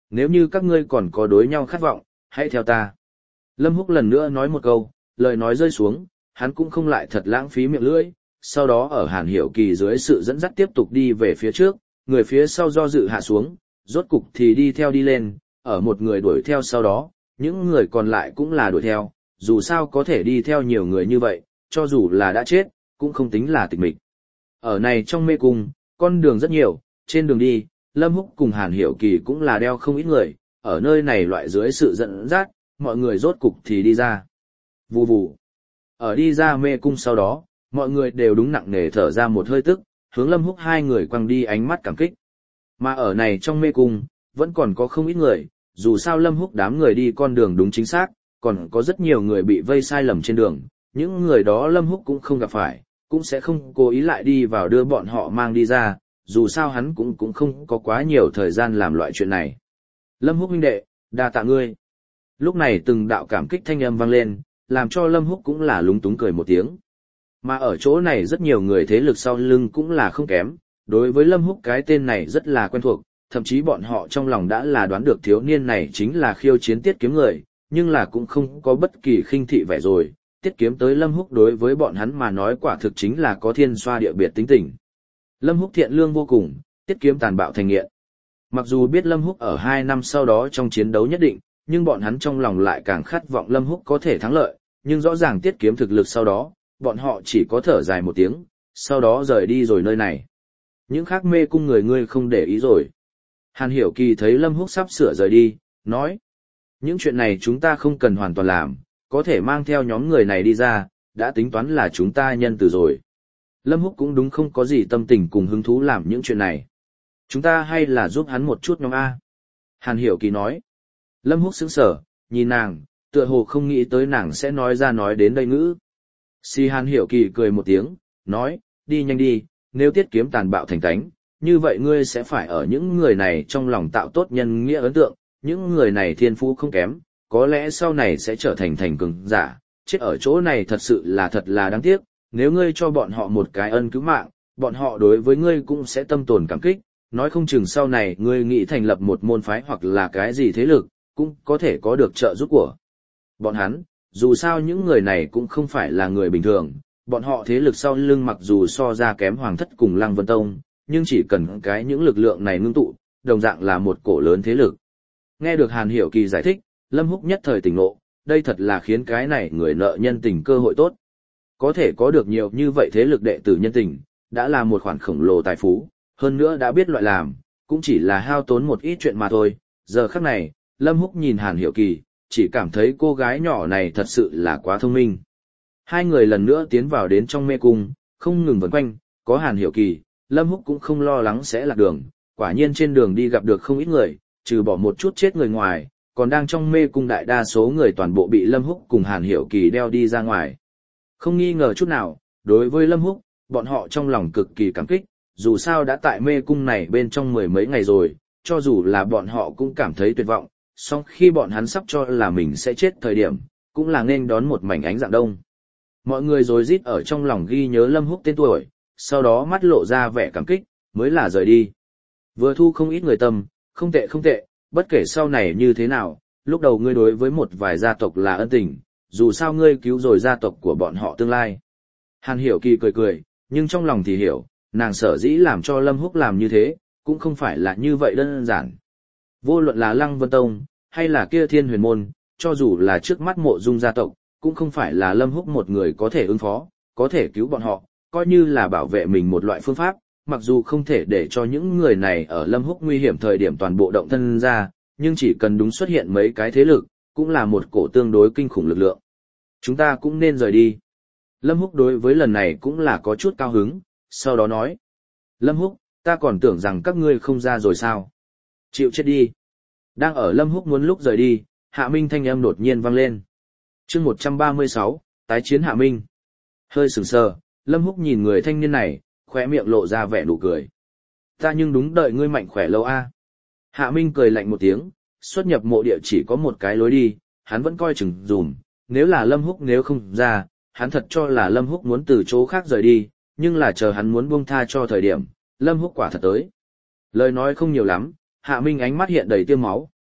Nếu như các ngươi còn có đối nhau khát vọng, hãy theo ta. Lâm Húc lần nữa nói một câu, lời nói rơi xuống, hắn cũng không lại thật lãng phí miệng lưỡi, sau đó ở Hàn Hiểu Kỳ dưới sự dẫn dắt tiếp tục đi về phía trước, người phía sau do dự hạ xuống, rốt cục thì đi theo đi lên, ở một người đuổi theo sau đó, những người còn lại cũng là đuổi theo, dù sao có thể đi theo nhiều người như vậy, cho dù là đã chết, cũng không tính là tịch mịch. Ở này trong mê cung, con đường rất nhiều, trên đường đi, Lâm Húc cùng Hàn Hiểu Kỳ cũng là đeo không ít người, ở nơi này loại dưới sự dẫn dắt, mọi người rốt cục thì đi ra. Vù vù. Ở đi ra mê cung sau đó, mọi người đều đúng nặng nề thở ra một hơi tức, hướng Lâm Húc hai người quăng đi ánh mắt cảm kích. Mà ở này trong mê cung, vẫn còn có không ít người, dù sao Lâm Húc đám người đi con đường đúng chính xác, còn có rất nhiều người bị vây sai lầm trên đường, những người đó Lâm Húc cũng không gặp phải, cũng sẽ không cố ý lại đi vào đưa bọn họ mang đi ra, dù sao hắn cũng không có quá nhiều thời gian làm loại chuyện này. Lâm Húc huynh đệ, đa tạ ngươi. Lúc này từng đạo cảm kích thanh âm vang lên, làm cho Lâm Húc cũng là lúng túng cười một tiếng. Mà ở chỗ này rất nhiều người thế lực sau lưng cũng là không kém, đối với Lâm Húc cái tên này rất là quen thuộc, thậm chí bọn họ trong lòng đã là đoán được thiếu niên này chính là khiêu chiến Tiết Kiếm người, nhưng là cũng không có bất kỳ khinh thị vẻ rồi. Tiết Kiếm tới Lâm Húc đối với bọn hắn mà nói quả thực chính là có thiên xoa địa biệt tính tình. Lâm Húc thiện lương vô cùng, Tiết Kiếm tàn bạo thành nghiện. Mặc dù biết Lâm Húc ở 2 năm sau đó trong chiến đấu nhất định, nhưng bọn hắn trong lòng lại càng khát vọng Lâm Húc có thể thắng lợi, nhưng rõ ràng Tiết Kiếm thực lực sau đó, bọn họ chỉ có thở dài một tiếng, sau đó rời đi rồi nơi này. Những khác mê cung người ngươi không để ý rồi. Hàn Hiểu Kỳ thấy Lâm Húc sắp sửa rời đi, nói. Những chuyện này chúng ta không cần hoàn toàn làm, có thể mang theo nhóm người này đi ra, đã tính toán là chúng ta nhân từ rồi. Lâm Húc cũng đúng không có gì tâm tình cùng hứng thú làm những chuyện này. Chúng ta hay là giúp hắn một chút nhóm A. Hàn Hiểu Kỳ nói. Lâm Húc sững sờ, nhìn nàng, tựa hồ không nghĩ tới nàng sẽ nói ra nói đến đây ngữ. Si Hàn Hiểu Kỳ cười một tiếng, nói, đi nhanh đi, nếu Tiết Kiếm tàn bạo thành tánh, như vậy ngươi sẽ phải ở những người này trong lòng tạo tốt nhân nghĩa ấn tượng, những người này thiên phú không kém, có lẽ sau này sẽ trở thành cường giả, chết ở chỗ này thật là đáng tiếc, nếu ngươi cho bọn họ một cái ân cứu mạng, bọn họ đối với ngươi cũng sẽ tâm tồn cảm kích, nói không chừng sau này ngươi nghĩ thành lập một môn phái hoặc là cái gì thế lực, cũng có thể có được trợ giúp của bọn hắn. Dù sao những người này cũng không phải là người bình thường, bọn họ thế lực sau lưng mặc dù so ra kém Hoàng Thất cùng Lăng Vân Tông, nhưng chỉ cần những lực lượng này ngưng tụ, đồng dạng là một cổ lớn thế lực. Nghe được Hàn Hiểu Kỳ giải thích, Lâm Húc nhất thời tỉnh ngộ, đây thật là khiến cái này người nợ nhân tình cơ hội tốt. Có thể có được nhiều như vậy thế lực đệ tử nhân tình, đã là một khoản khổng lồ tài phú, hơn nữa đã biết loại làm, cũng chỉ là hao tốn một ít chuyện mà thôi. Giờ khắc này, Lâm Húc nhìn Hàn Hiểu Kỳ, chỉ cảm thấy cô gái nhỏ này thật sự là quá thông minh. Hai người lần nữa tiến vào đến trong mê cung, không ngừng vần quanh, có Hàn Hiểu Kỳ, Lâm Húc cũng không lo lắng sẽ lạc đường, quả nhiên trên đường đi gặp được không ít người, trừ bỏ một chút chết người ngoài, còn đang trong mê cung đại đa số người toàn bộ bị Lâm Húc cùng Hàn Hiểu Kỳ đeo đi ra ngoài. Không nghi ngờ chút nào, đối với Lâm Húc, bọn họ trong lòng cực kỳ cảm kích, dù sao đã tại mê cung này bên trong 10 mấy ngày rồi, cho dù là bọn họ cũng cảm thấy tuyệt vọng, song khi bọn hắn sắp cho là mình sẽ chết thời điểm, cũng là nên đón một mảnh ánh dạng đông. Mọi người rối rít ở trong lòng ghi nhớ Lâm Húc tên tuổi, sau đó mắt lộ ra vẻ cảm kích, mới là rời đi. Vừa thu không ít người tâm, không tệ, bất kể sau này như thế nào, lúc đầu ngươi đối với một vài gia tộc là ân tình, dù sao ngươi cứu rồi gia tộc của bọn họ tương lai. Hàn Hiểu Kỳ cười, nhưng trong lòng thì hiểu, nàng sở dĩ làm cho Lâm Húc làm như thế, cũng không phải là như vậy đơn giản. Vô luận là Lăng Vân Tông, hay là kia Thiên Huyền Môn, cho dù là trước mắt Mộ Dung gia tộc, cũng không phải là Lâm Húc một người có thể ứng phó, có thể cứu bọn họ, coi như là bảo vệ mình một loại phương pháp, mặc dù không thể để cho những người này ở Lâm Húc nguy hiểm thời điểm toàn bộ động thân ra, nhưng chỉ cần đúng xuất hiện mấy cái thế lực, cũng là một cổ tương đối kinh khủng lực lượng. Chúng ta cũng nên rời đi. Lâm Húc đối với lần này cũng là có chút cao hứng, sau đó nói. Lâm Húc, ta còn tưởng rằng các ngươi không ra rồi sao? Chịu chết đi. Đang ở Lâm Húc muốn lúc rời đi, Hạ Minh thanh âm đột nhiên vang lên. Chương 136, tái chiến Hạ Minh. Hơi sừng sờ, Lâm Húc nhìn người thanh niên này, khóe miệng lộ ra vẻ nụ cười. Ta nhưng đúng đợi ngươi mạnh khỏe lâu a. Hạ Minh cười lạnh một tiếng, xuất nhập mộ địa chỉ có một cái lối đi, hắn vẫn coi chừng dùm, nếu là Lâm Húc nếu không ra, hắn thật cho là Lâm Húc muốn từ chỗ khác rời đi, nhưng là chờ hắn muốn buông tha cho thời điểm, Lâm Húc quả thật tới. Lời nói không nhiều lắm, Hạ Minh ánh mắt hiện đầy tia máu,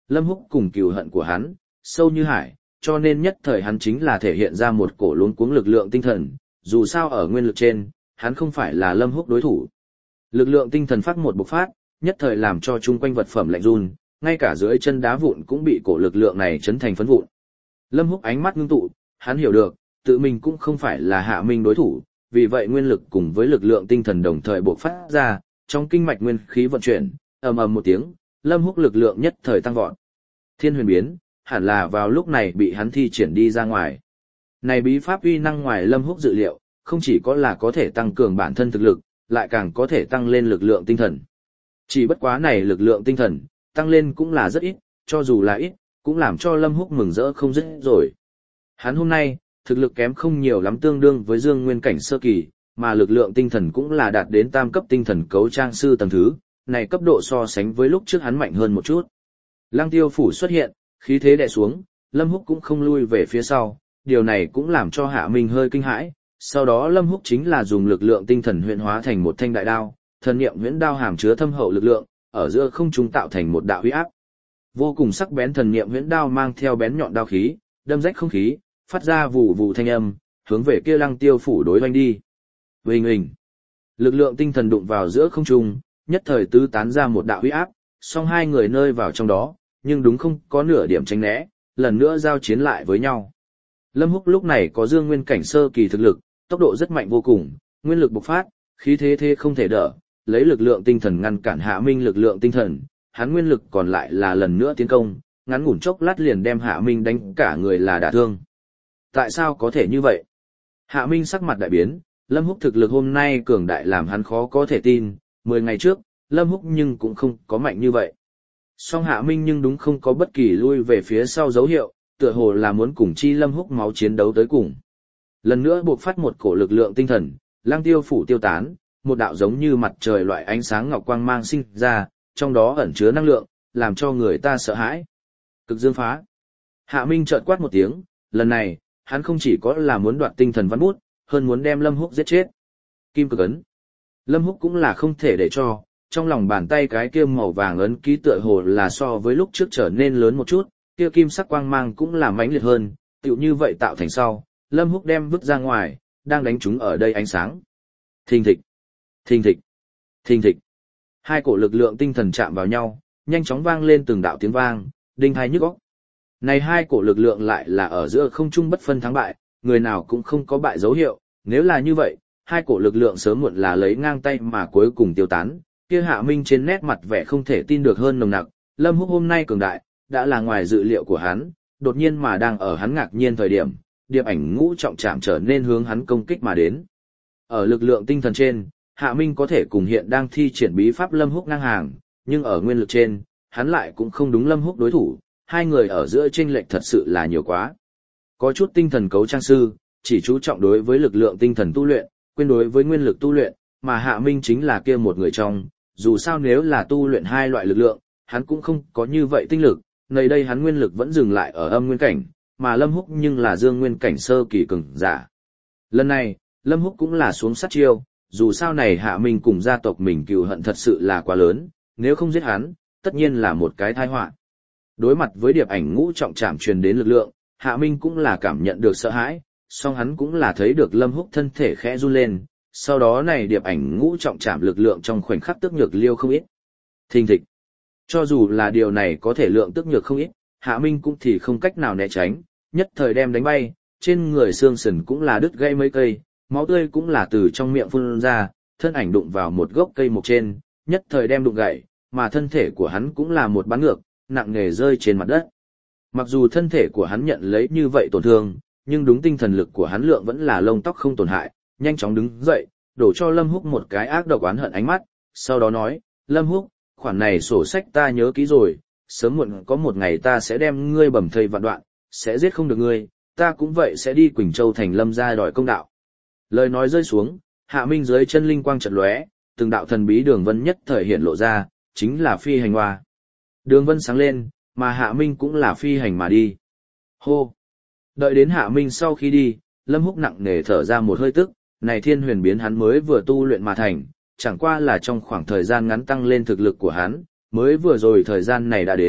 Lâm Húc cùng cừu hận của hắn, sâu như hải, cho nên nhất thời hắn chính là thể hiện ra một cổ luống cuống lực lượng tinh thần, dù sao ở nguyên lực trên, hắn không phải là Lâm Húc đối thủ. Lực lượng tinh thần phát một bộc phát, nhất thời làm cho chung quanh vật phẩm lạnh run, ngay cả dưới chân đá vụn cũng bị cổ lực lượng này chấn thành phấn vụn. Lâm Húc ánh mắt ngưng tụ, hắn hiểu được, tự mình cũng không phải là Hạ Minh đối thủ, vì vậy nguyên lực cùng với lực lượng tinh thần đồng thời bộc phát ra, trong kinh mạch nguyên khí vận chuyển, ầm ầm một tiếng, Lâm Húc lực lượng nhất thời tăng vọt. Thiên huyền biến, hẳn là vào lúc này bị hắn thi triển đi ra ngoài. Này bí pháp uy năng ngoài Lâm Húc dự liệu, không chỉ có là có thể tăng cường bản thân thực lực, lại càng có thể tăng lên lực lượng tinh thần. Chỉ bất quá này lực lượng tinh thần, tăng lên cũng là rất ít, cho dù là ít, cũng làm cho Lâm Húc mừng rỡ không dứt rồi. Hắn hôm nay, thực lực kém không nhiều lắm tương đương với Dương Nguyên cảnh sơ kỳ, mà lực lượng tinh thần cũng là đạt đến tam cấp tinh thần cấu trang sư tầng thứ, này cấp độ so sánh với lúc trước hắn mạnh hơn một chút. Lăng Tiêu phủ xuất hiện, khí thế đè xuống, Lâm Húc cũng không lui về phía sau, điều này cũng làm cho Hạ Minh hơi kinh hãi. Sau đó Lâm Húc chính là dùng lực lượng tinh thần huyễn hóa thành một thanh đại đao, thần niệm huyễn đao hàm chứa thâm hậu lực lượng, ở giữa không trung tạo thành một đạo huy áp. Vô cùng sắc bén thần niệm huyễn đao mang theo bén nhọn đao khí, đâm rách không khí, phát ra vù vù thanh âm, hướng về kia Lăng Tiêu phủ đối oanh đi. Huỳnh huỳnh. Lực lượng tinh thần đụng vào giữa không trung, nhất thời tứ tán ra một đạo huy áp, song hai người nơi vào trong đó, nhưng đúng không có nửa điểm tránh né, lần nữa giao chiến lại với nhau. Lâm Húc lúc này có Dương Nguyên cảnh sơ kỳ thực lực, tốc độ rất mạnh vô cùng, nguyên lực bộc phát, khí thế không thể đỡ, lấy lực lượng tinh thần ngăn cản Hạ Minh lực lượng tinh thần, hắn nguyên lực còn lại là lần nữa tiến công, ngắn ngủn chốc lát liền đem Hạ Minh đánh cả người là đả thương. Tại sao có thể như vậy? Hạ Minh sắc mặt đại biến, Lâm Húc thực lực hôm nay cường đại làm hắn khó có thể tin, 10 ngày trước, Lâm Húc nhưng cũng không có mạnh như vậy. Song Hạ Minh nhưng đúng không có bất kỳ lui về phía sau dấu hiệu, tựa hồ là muốn cùng chi Lâm Húc máu chiến đấu tới cùng. Lần nữa buộc phát một cổ lực lượng tinh thần, Lăng Tiêu phủ tiêu tán, một đạo giống như mặt trời loại ánh sáng ngọc quang mang sinh ra, trong đó ẩn chứa năng lượng, làm cho người ta sợ hãi. Cực dương phá. Hạ Minh chợt quát một tiếng, lần này, hắn không chỉ có là muốn đoạt tinh thần văn bút, hơn muốn đem Lâm Húc giết chết. Kim cực ấn. Lâm Húc cũng là không thể để cho, trong lòng bàn tay cái kia màu vàng ấn ký tựa hồ là so với lúc trước trở nên lớn một chút, kia kim sắc quang mang cũng là mãnh liệt hơn, tựu như vậy tạo thành sau, Lâm Húc đem vứt ra ngoài, đang đánh chúng ở đây ánh sáng. Thình thịch, thình thịch, thình thịch. Hai cổ lực lượng tinh thần chạm vào nhau, nhanh chóng vang lên từng đạo tiếng vang, đinh tai nhức óc. Này hai cổ lực lượng lại là ở giữa không trung bất phân thắng bại, người nào cũng không có bại dấu hiệu, nếu là như vậy, hai cổ lực lượng sớm muộn là lấy ngang tay mà cuối cùng tiêu tán. Kia Hạ Minh trên nét mặt vẻ không thể tin được hơn nồng nặc, Lâm Húc hôm nay cường đại, đã là ngoài dự liệu của hắn, đột nhiên mà đang ở hắn ngạc nhiên thời điểm, điệp ảnh ngũ trọng trảm trở nên hướng hắn công kích mà đến. Ở lực lượng tinh thần trên, Hạ Minh có thể cùng hiện đang thi triển bí pháp Lâm Húc ngang hàng, nhưng ở nguyên lực trên, hắn lại cũng không đúng Lâm Húc đối thủ, hai người ở giữa chênh lệch thật sự là nhiều quá. Có chút tinh thần cấu trang sư, chỉ chú trọng đối với lực lượng tinh thần tu luyện, quên đối với nguyên lực tu luyện, mà Hạ Minh chính là kia một người trong, dù sao nếu là tu luyện hai loại lực lượng, hắn cũng không có như vậy tinh lực, nơi đây hắn nguyên lực vẫn dừng lại ở âm nguyên cảnh, mà Lâm Húc nhưng là dương nguyên cảnh sơ kỳ cường giả. Lần này, Lâm Húc cũng là xuống sát chiêu, dù sao này Hạ Minh cùng gia tộc mình cừu hận thật sự là quá lớn, nếu không giết hắn, tất nhiên là một cái tai họa. Đối mặt với điệp ảnh ngũ trọng trảm truyền đến lực lượng, Hạ Minh cũng là cảm nhận được sợ hãi, song hắn cũng là thấy được Lâm Húc thân thể khẽ run lên, sau đó này điệp ảnh ngũ trọng trảm lực lượng trong khoảnh khắc tức nhược liêu không ít. Thình thịch. Cho dù là điều này có thể lượng tức nhược không ít, Hạ Minh cũng thì không cách nào né tránh, nhất thời đem đánh bay, trên người xương sườn cũng là đứt gãy mấy cây, máu tươi cũng là từ trong miệng phun ra, thân ảnh đụng vào một gốc cây mục trên, nhất thời đem đụng gãy, mà thân thể của hắn cũng là một bắn ngược, nặng nề rơi trên mặt đất. Mặc dù thân thể của hắn nhận lấy như vậy tổn thương, nhưng đúng tinh thần lực của hắn lượng vẫn là lông tóc không tổn hại, nhanh chóng đứng dậy, đổ cho Lâm Húc một cái ác độc oán hận ánh mắt, sau đó nói, Lâm Húc, khoản này sổ sách ta nhớ kỹ rồi, sớm muộn có một ngày ta sẽ đem ngươi bầm thây vạn đoạn, sẽ giết không được ngươi, ta cũng vậy sẽ đi Quỳnh Châu thành Lâm gia đòi công đạo. Lời nói rơi xuống, Hạ Minh dưới chân linh quang chợt lóe, từng đạo thần bí đường vân nhất thời hiện lộ ra, chính là phi hành hoa. Đường vân sáng lên, mà Hạ Minh cũng là phi hành mà đi. Hô! Đợi đến Hạ Minh sau khi đi, Lâm Húc nặng nề thở ra một hơi tức, này thiên huyền biến hắn mới vừa tu luyện mà thành, chẳng qua là trong khoảng thời gian ngắn tăng lên thực lực của hắn, mới vừa rồi thời gian này đã đến,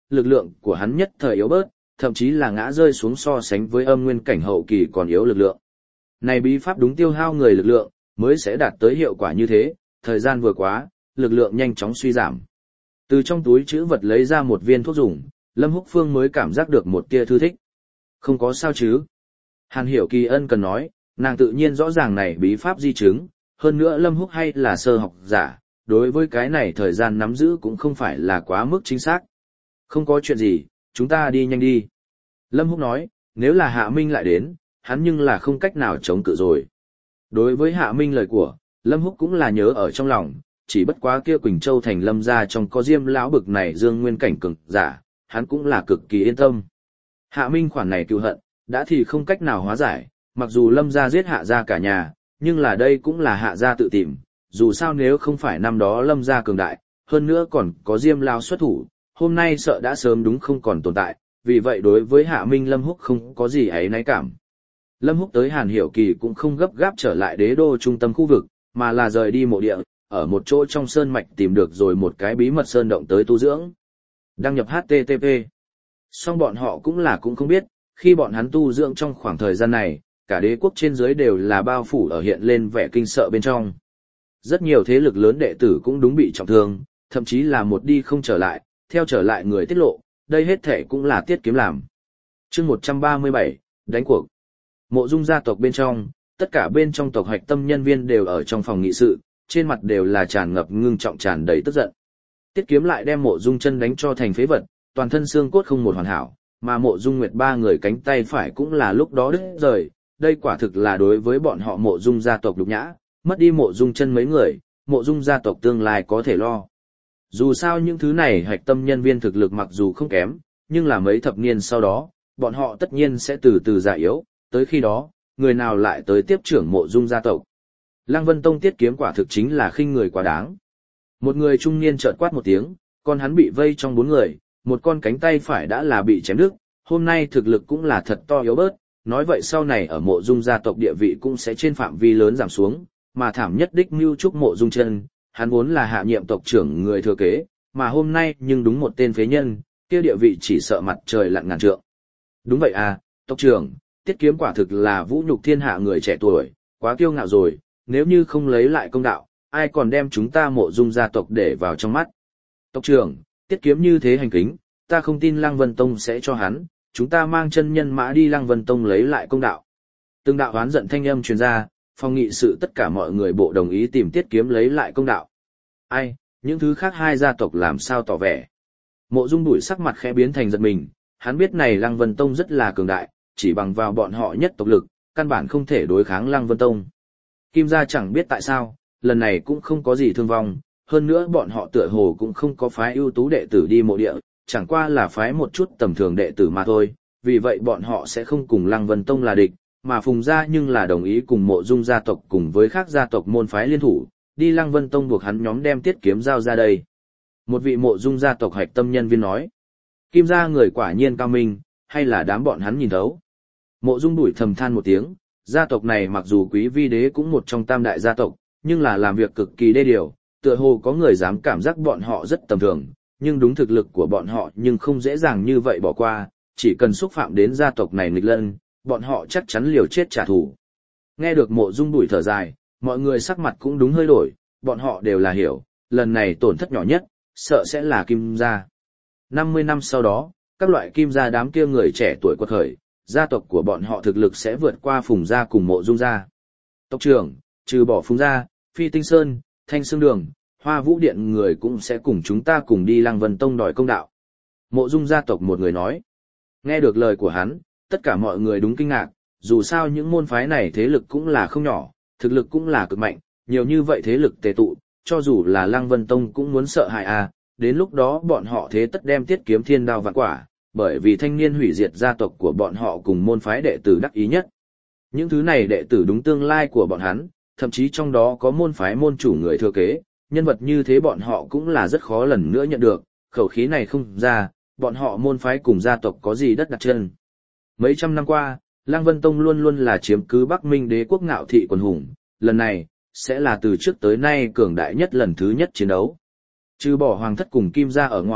lực lượng của hắn nhất thời yếu bớt, thậm chí là ngã rơi xuống so sánh với âm nguyên cảnh hậu kỳ còn yếu lực lượng. Này bí pháp đúng tiêu hao người lực lượng, mới sẽ đạt tới hiệu quả như thế, thời gian vừa quá, lực lượng nhanh chóng suy giảm. Từ trong túi trữ vật lấy ra một viên thuốc dùng, Lâm Húc Phương mới cảm giác được một tia thư thích. Không có sao chứ? Hàn Hiểu Kỳ ân cần nói, nàng tự nhiên rõ ràng này bí pháp di chứng, hơn nữa Lâm Húc hay là sơ học giả, đối với cái này thời gian nắm giữ cũng không phải là quá mức chính xác. Không có chuyện gì, chúng ta đi nhanh đi. Lâm Húc nói, nếu là Hạ Minh lại đến, hắn nhưng là không cách nào chống cự rồi. Đối với Hạ Minh lời của, Lâm Húc cũng là nhớ ở trong lòng, chỉ bất quá kia Quỳnh Châu thành Lâm gia trong có Diêm lão bực này dương nguyên cảnh cường giả, hắn cũng là cực kỳ yên tâm. Hạ Minh khoản này cừu hận, đã thì không cách nào hóa giải, mặc dù Lâm gia giết Hạ gia cả nhà, nhưng là đây cũng là Hạ gia tự tìm, dù sao nếu không phải năm đó Lâm gia cường đại, hơn nữa còn có Diêm lão xuất thủ, hôm nay sợ đã sớm đúng không còn tồn tại, vì vậy đối với Hạ Minh Lâm Húc không có gì ấy náy cảm. Lâm Húc tới Hàn Hiểu Kỳ cũng không gấp gáp trở lại đế đô trung tâm khu vực, mà là rời đi mộ địa, ở một chỗ trong sơn mạch tìm được rồi một cái bí mật sơn động tới tu dưỡng. Đăng nhập HTTP. Song bọn họ cũng không biết, khi bọn hắn tu dưỡng trong khoảng thời gian này, cả đế quốc trên dưới đều là bao phủ ở hiện lên vẻ kinh sợ bên trong. Rất nhiều thế lực lớn đệ tử cũng đúng bị trọng thương, thậm chí là một đi không trở lại, theo trở lại người tiết lộ, đây hết thể cũng là Tiết Kiếm làm. Chương 137, đánh cuộc. Mộ Dung gia tộc bên trong, tất cả bên trong tộc hoạch tâm nhân viên đều ở trong phòng nghị sự, trên mặt đều là tràn ngập ngưng trọng tràn đầy tức giận. Tiết Kiếm lại đem Mộ Dung Chân đánh cho thành phế vật, toàn thân xương cốt không một hoàn hảo, mà Mộ Dung Nguyệt ba người cánh tay phải cũng là lúc đó đứt rời, đây quả thực là đối với bọn họ Mộ Dung gia tộc nhục nhã, mất đi Mộ Dung Chân mấy người, Mộ Dung gia tộc tương lai có thể lo. Dù sao những thứ này hoạch tâm nhân viên thực lực mặc dù không kém, nhưng là mấy thập niên sau đó, bọn họ tất nhiên sẽ từ từ già yếu, tới khi đó, người nào lại tới tiếp trưởng Mộ Dung gia tộc. Lăng Vân Tông Tiết Kiếm quả thực chính là khinh người quá đáng. Một người trung niên chợt quát một tiếng, con hắn bị vây trong 4 người, một con cánh tay phải đã là bị chém đứt, hôm nay thực lực cũng là thật to yếu bớt, nói vậy sau này ở Mộ Dung gia tộc địa vị cũng sẽ trên phạm vi lớn giảm xuống, mà thảm nhất đích mưu trúc Mộ Dung Chân, hắn vốn là hạ nhiệm tộc trưởng người thừa kế, mà hôm nay nhưng đúng một tên phế nhân, kia địa vị chỉ sợ mặt trời lặn ngàn trượng. Đúng vậy à, tộc trưởng, Tiết Kiếm quả thực là vũ nhục thiên hạ người trẻ tuổi, quá kiêu ngạo rồi, nếu như không lấy lại công đạo, ai còn đem chúng ta Mộ Dung gia tộc để vào trong mắt. Tộc trưởng, Tiết Kiếm như thế hành kính, ta không tin Lăng Vân Tông sẽ cho hắn, chúng ta mang chân nhân mã đi Lăng Vân Tông lấy lại công đạo. Từng đạo oán giận thanh âm truyền ra, phòng nghị sự tất cả mọi người bộ đồng ý tìm Tiết Kiếm lấy lại công đạo. Ai, những thứ khác hai gia tộc làm sao tỏ vẻ. Mộ Dung Bụi sắc mặt khẽ biến thành giận mình, hắn biết này Lăng Vân Tông rất là cường đại, chỉ bằng vào bọn họ nhất tộc lực, căn bản không thể đối kháng Lăng Vân Tông. Kim gia chẳng biết tại sao, lần này cũng không có gì thương vong, hơn nữa bọn họ tựa hồ cũng không có phái ưu tú đệ tử đi mộ địa, chẳng qua là phái một chút tầm thường đệ tử mà thôi, vì vậy bọn họ sẽ không cùng Lăng Vân Tông là địch, mà Phùng gia nhưng là đồng ý cùng Mộ Dung gia tộc cùng với các gia tộc môn phái liên thủ, đi Lăng Vân Tông buộc hắn nhóm đem Tiết Kiếm giao ra đây. Một vị Mộ Dung gia tộc hoạch tâm nhân viên nói, Kim gia người quả nhiên cao minh, hay là đám bọn hắn nhìn thấu. Mộ Dung Bụi thầm than một tiếng, gia tộc này mặc dù quý vi đế cũng một trong tam đại gia tộc, nhưng là làm việc cực kỳ đê điều, tựa hồ có người dám cảm giác bọn họ rất tầm thường, nhưng đúng thực lực của bọn họ nhưng không dễ dàng như vậy bỏ qua, chỉ cần xúc phạm đến gia tộc này nghịch lân, bọn họ chắc chắn liều chết trả thù. Nghe được Mộ Dung Bụi thở dài, mọi người sắc mặt cũng đúng hơi đổi, bọn họ đều là hiểu, lần này tổn thất nhỏ nhất, sợ sẽ là Kim gia. 50 năm sau đó, các loại Kim gia đám kia người trẻ tuổi quật khởi, gia tộc của bọn họ thực lực sẽ vượt qua Phùng gia cùng Mộ Dung gia. Tộc trưởng, trừ bỏ Phùng gia, Phi Tinh Sơn, Thanh Sương Đường, Hoa Vũ Điện người cũng sẽ cùng chúng ta cùng đi Lăng Vân Tông đòi công đạo. Mộ Dung gia tộc một người nói. Nghe được lời của hắn, tất cả mọi người đúng kinh ngạc, dù sao những môn phái này thế lực cũng là không nhỏ, thực lực cũng là cực mạnh, nhiều như vậy thế lực tề tụ, cho dù là Lăng Vân Tông cũng muốn sợ hãi à, đến lúc đó bọn họ thế tất đem Tiết Kiếm thiên đao vạn quả, bởi vì thanh niên hủy diệt gia tộc của bọn họ cùng môn phái đệ tử đắc ý nhất. Những thứ này đệ tử đúng tương lai của bọn hắn, thậm chí trong đó có môn phái môn chủ người thừa kế, nhân vật như thế bọn họ cũng là rất khó lần nữa nhận được, khẩu khí này không ra, bọn họ môn phái cùng gia tộc có gì đất đặt chân. Mấy trăm năm qua, Lăng Vân Tông luôn luôn là chiếm cứ Bắc Minh đế quốc ngạo thị quần hùng, lần này, sẽ là từ trước tới nay cường đại nhất lần thứ nhất chiến đấu. Trừ bỏ Hoàng thất cùng Kim gia ở ngoài,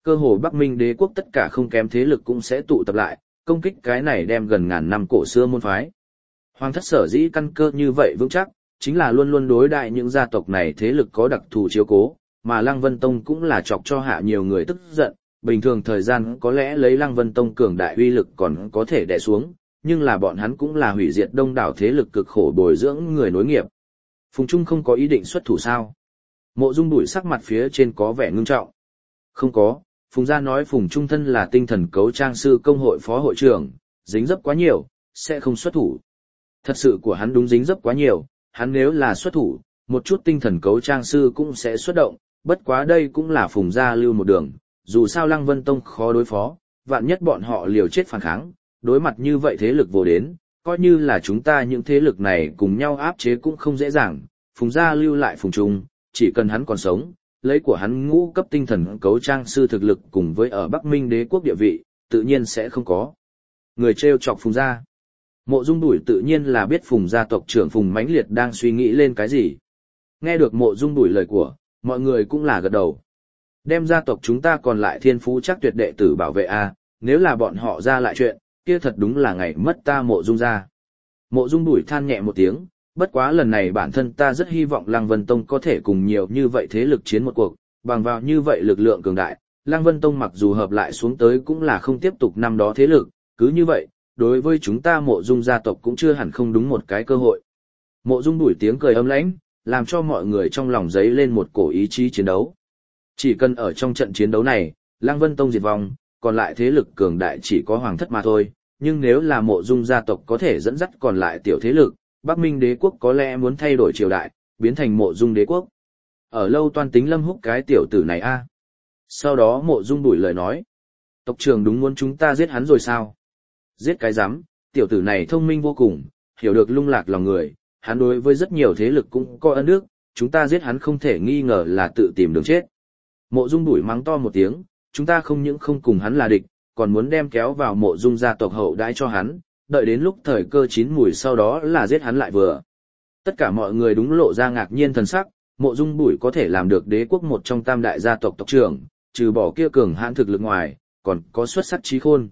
Cơ hồ Bắc Minh Đế quốc tất cả không kém thế lực cũng sẽ tụ tập lại, công kích cái này đem gần ngàn năm cổ xưa môn phái. Hoàng thất sở dĩ căn cơ như vậy vững chắc, chính là luôn luôn đối đại những gia tộc này thế lực có đặc thù chiếu cố, mà Lăng Vân Tông cũng là chọc cho hạ nhiều người tức giận, bình thường thời gian có lẽ lấy Lăng Vân Tông cường đại uy lực còn có thể đè xuống, nhưng là bọn hắn cũng là hủy diệt đông đảo thế lực cực khổ bồi dưỡng người nối nghiệp. Phùng Trung không có ý định xuất thủ sao? Mộ Dung Bụi sắc mặt phía trên có vẻ ngưng trọng. Không có, Phùng gia nói Phùng Trung thân là tinh thần cấu trang sư công hội phó hội trưởng, dính dấp quá nhiều, sẽ không xuất thủ. Thật sự của hắn đúng dính dấp quá nhiều, hắn nếu là xuất thủ, một chút tinh thần cấu trang sư cũng sẽ xuất động, bất quá đây cũng là Phùng gia lưu một đường, dù sao Lăng Vân Tông khó đối phó, vạn nhất bọn họ liều chết phản kháng, đối mặt như vậy thế lực vô đến, coi như là chúng ta những thế lực này cùng nhau áp chế cũng không dễ dàng, Phùng gia lưu lại Phùng Trung, chỉ cần hắn còn sống, lấy của hắn ngũ cấp tinh thần cấu trang sư thực lực cùng với ở Bắc Minh Đế quốc địa vị, tự nhiên sẽ không có người trêu chọc Phùng gia. Mộ Dung Bụi tự nhiên là biết Phùng gia tộc trưởng Phùng Mãnh Liệt đang suy nghĩ lên cái gì. Nghe được Mộ Dung Bụi lời của, mọi người cũng là gật đầu. Đem gia tộc chúng ta còn lại thiên phú chắc tuyệt đệ tử bảo vệ a, nếu là bọn họ ra lại chuyện, kia thật đúng là ngày mất ta Mộ Dung gia. Mộ Dung Bụi than nhẹ một tiếng, bất quá lần này bản thân ta rất hy vọng Lăng Vân Tông có thể cùng nhiều như vậy thế lực chiến một cuộc, bằng vào như vậy lực lượng cường đại, Lăng Vân Tông mặc dù hợp lại xuống tới cũng là không tiếp tục năm đó thế lực, cứ như vậy, đối với chúng ta Mộ Dung gia tộc cũng chưa hẳn không đúng một cái cơ hội. Mộ Dung Bụi tiếng cười ấm lãnh, làm cho mọi người trong lòng dấy lên một cổ ý chí chiến đấu. Chỉ cần ở trong trận chiến đấu này, Lăng Vân Tông diệt vong, còn lại thế lực cường đại chỉ có Hoàng thất mà thôi, nhưng nếu là Mộ Dung gia tộc có thể dẫn dắt còn lại tiểu thế lực, Bắc Minh Đế quốc có lẽ muốn thay đổi triều đại, biến thành Mộ Dung Đế quốc. Ở lâu toan tính Lâm Húc cái tiểu tử này a. Sau đó Mộ Dung Bụi lời nói, tộc trưởng đúng muốn chúng ta giết hắn rồi sao? Giết cái rắm, tiểu tử này thông minh vô cùng, hiểu được lung lạc lòng người, hắn đối với rất nhiều thế lực cũng có ân đức, chúng ta giết hắn không thể nghi ngờ là tự tìm đường chết. Mộ Dung Bụi mắng to một tiếng, chúng ta không những không cùng hắn là địch, còn muốn đem kéo vào Mộ Dung gia tộc hậu đãi cho hắn, đợi đến lúc thời cơ chín mùi sau đó là giết hắn lại vừa. Tất cả mọi người đúng lộ ra ngạc nhiên thần sắc, Mộ Dung Bụi có thể làm được đế quốc một trong tam đại gia tộc tộc trưởng, trừ bỏ kia cường hãn thực lực ngoài, còn có xuất sắc trí khôn.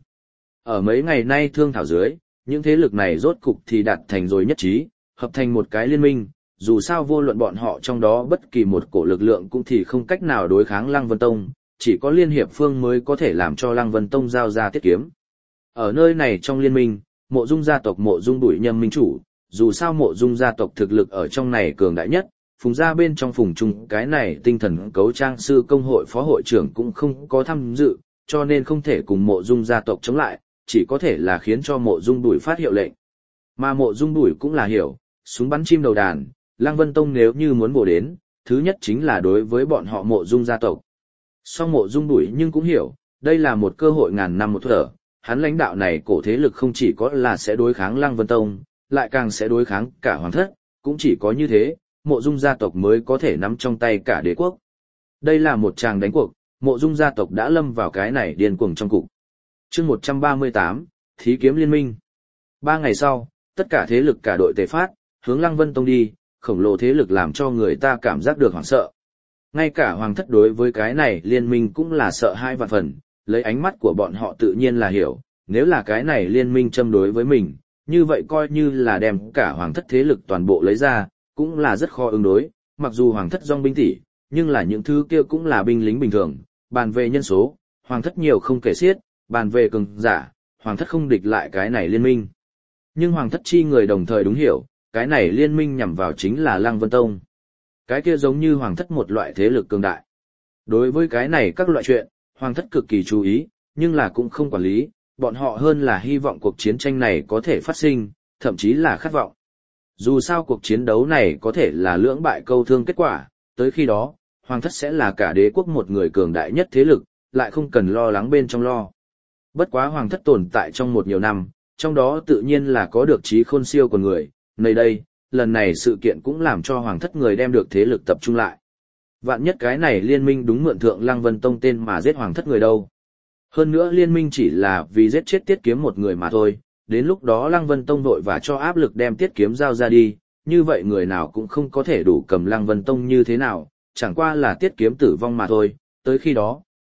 Ở mấy ngày nay thương thảo dưới, những thế lực này rốt cục thì đạt thành rồi nhất trí, hợp thành một cái liên minh, dù sao vô luận bọn họ trong đó bất kỳ một cổ lực lượng cũng thì không cách nào đối kháng Lăng Vân Tông, chỉ có Liên Hiệp Phương mới có thể làm cho Lăng Vân Tông giao ra tiết kiếm. Ở nơi này trong liên minh, Mộ Dung gia tộc Mộ Dung Bụi nhâm minh chủ, dù sao Mộ Dung gia tộc thực lực ở trong này cường đại nhất, Phùng gia bên trong Phùng Trung cái này tinh thần cấu trang sư công hội phó hội trưởng cũng không có tham dự, cho nên không thể cùng Mộ Dung gia tộc chống lại, chỉ có thể là khiến cho Mộ Dung Bụi phát hiệu lệnh. Mà Mộ Dung Bụi cũng là hiểu, súng bắn chim đầu đàn, Lăng Vân Tông nếu như muốn bổ đến, thứ nhất chính là đối với bọn họ Mộ Dung gia tộc. Song Mộ Dung Bụi nhưng cũng hiểu, đây là một cơ hội ngàn năm một thở, hắn lãnh đạo này cổ thế lực không chỉ có là sẽ đối kháng Lăng Vân Tông, lại càng sẽ đối kháng cả Hoàng thất, cũng chỉ có như thế, Mộ Dung gia tộc mới có thể nắm trong tay cả đế quốc. Đây là một tràng đánh cuộc, Mộ Dung gia tộc đã lâm vào cái này điên cuồng trong cục. Chương 138, Thí kiếm liên minh. 3 ngày sau, tất cả thế lực cả đội tề phát, hướng Lăng Vân Tông đi, khổng lồ thế lực làm cho người ta cảm giác được hoảng sợ. Ngay cả Hoàng thất đối với cái này liên minh cũng là sợ hai vạn phần, lấy ánh mắt của bọn họ tự nhiên là hiểu, nếu là cái này liên minh châm đối với mình, như vậy coi như là đem cả Hoàng thất thế lực toàn bộ lấy ra, cũng là rất khó ứng đối, mặc dù Hoàng thất dòng binh tỷ, nhưng là những thứ kia cũng là binh lính bình thường, bàn về nhân số, Hoàng thất nhiều không kể xiết, bàn về cường giả, Hoàng thất không địch lại cái này liên minh. Nhưng Hoàng thất chi người đồng thời đúng hiểu, cái này liên minh nhằm vào chính là Lăng Vân Tông. Cái kia giống như Hoàng thất một loại thế lực cường đại. Đối với cái này các loại chuyện, Hoàng thất cực kỳ chú ý, nhưng là cũng không quản lý, bọn họ hơn là hy vọng cuộc chiến tranh này có thể phát sinh, thậm chí là khát vọng. Dù sao cuộc chiến đấu này có thể là lưỡng bại câu thương kết quả, tới khi đó, Hoàng thất sẽ là cả đế quốc một người cường đại nhất thế lực, lại không cần lo lắng bên trong lo. Bất quá Hoàng thất tồn tại trong một nhiều năm, trong đó tự nhiên là có được trí khôn siêu của người, nơi đây, lần này sự kiện cũng làm cho Hoàng thất người đem được thế lực tập trung lại. Vạn nhất cái này liên minh đúng mượn thượng Lăng Vân Tông tên mà giết Hoàng thất người đâu. Hơn nữa liên minh chỉ là vì giết chết Tiết Kiếm một người mà thôi, đến lúc đó Lăng Vân Tông vội và cho áp lực đem Tiết Kiếm giao ra đi, như vậy người nào cũng không có thể đủ cầm Lăng Vân Tông như thế nào, chẳng qua là Tiết Kiếm tử vong mà thôi, tới khi đó,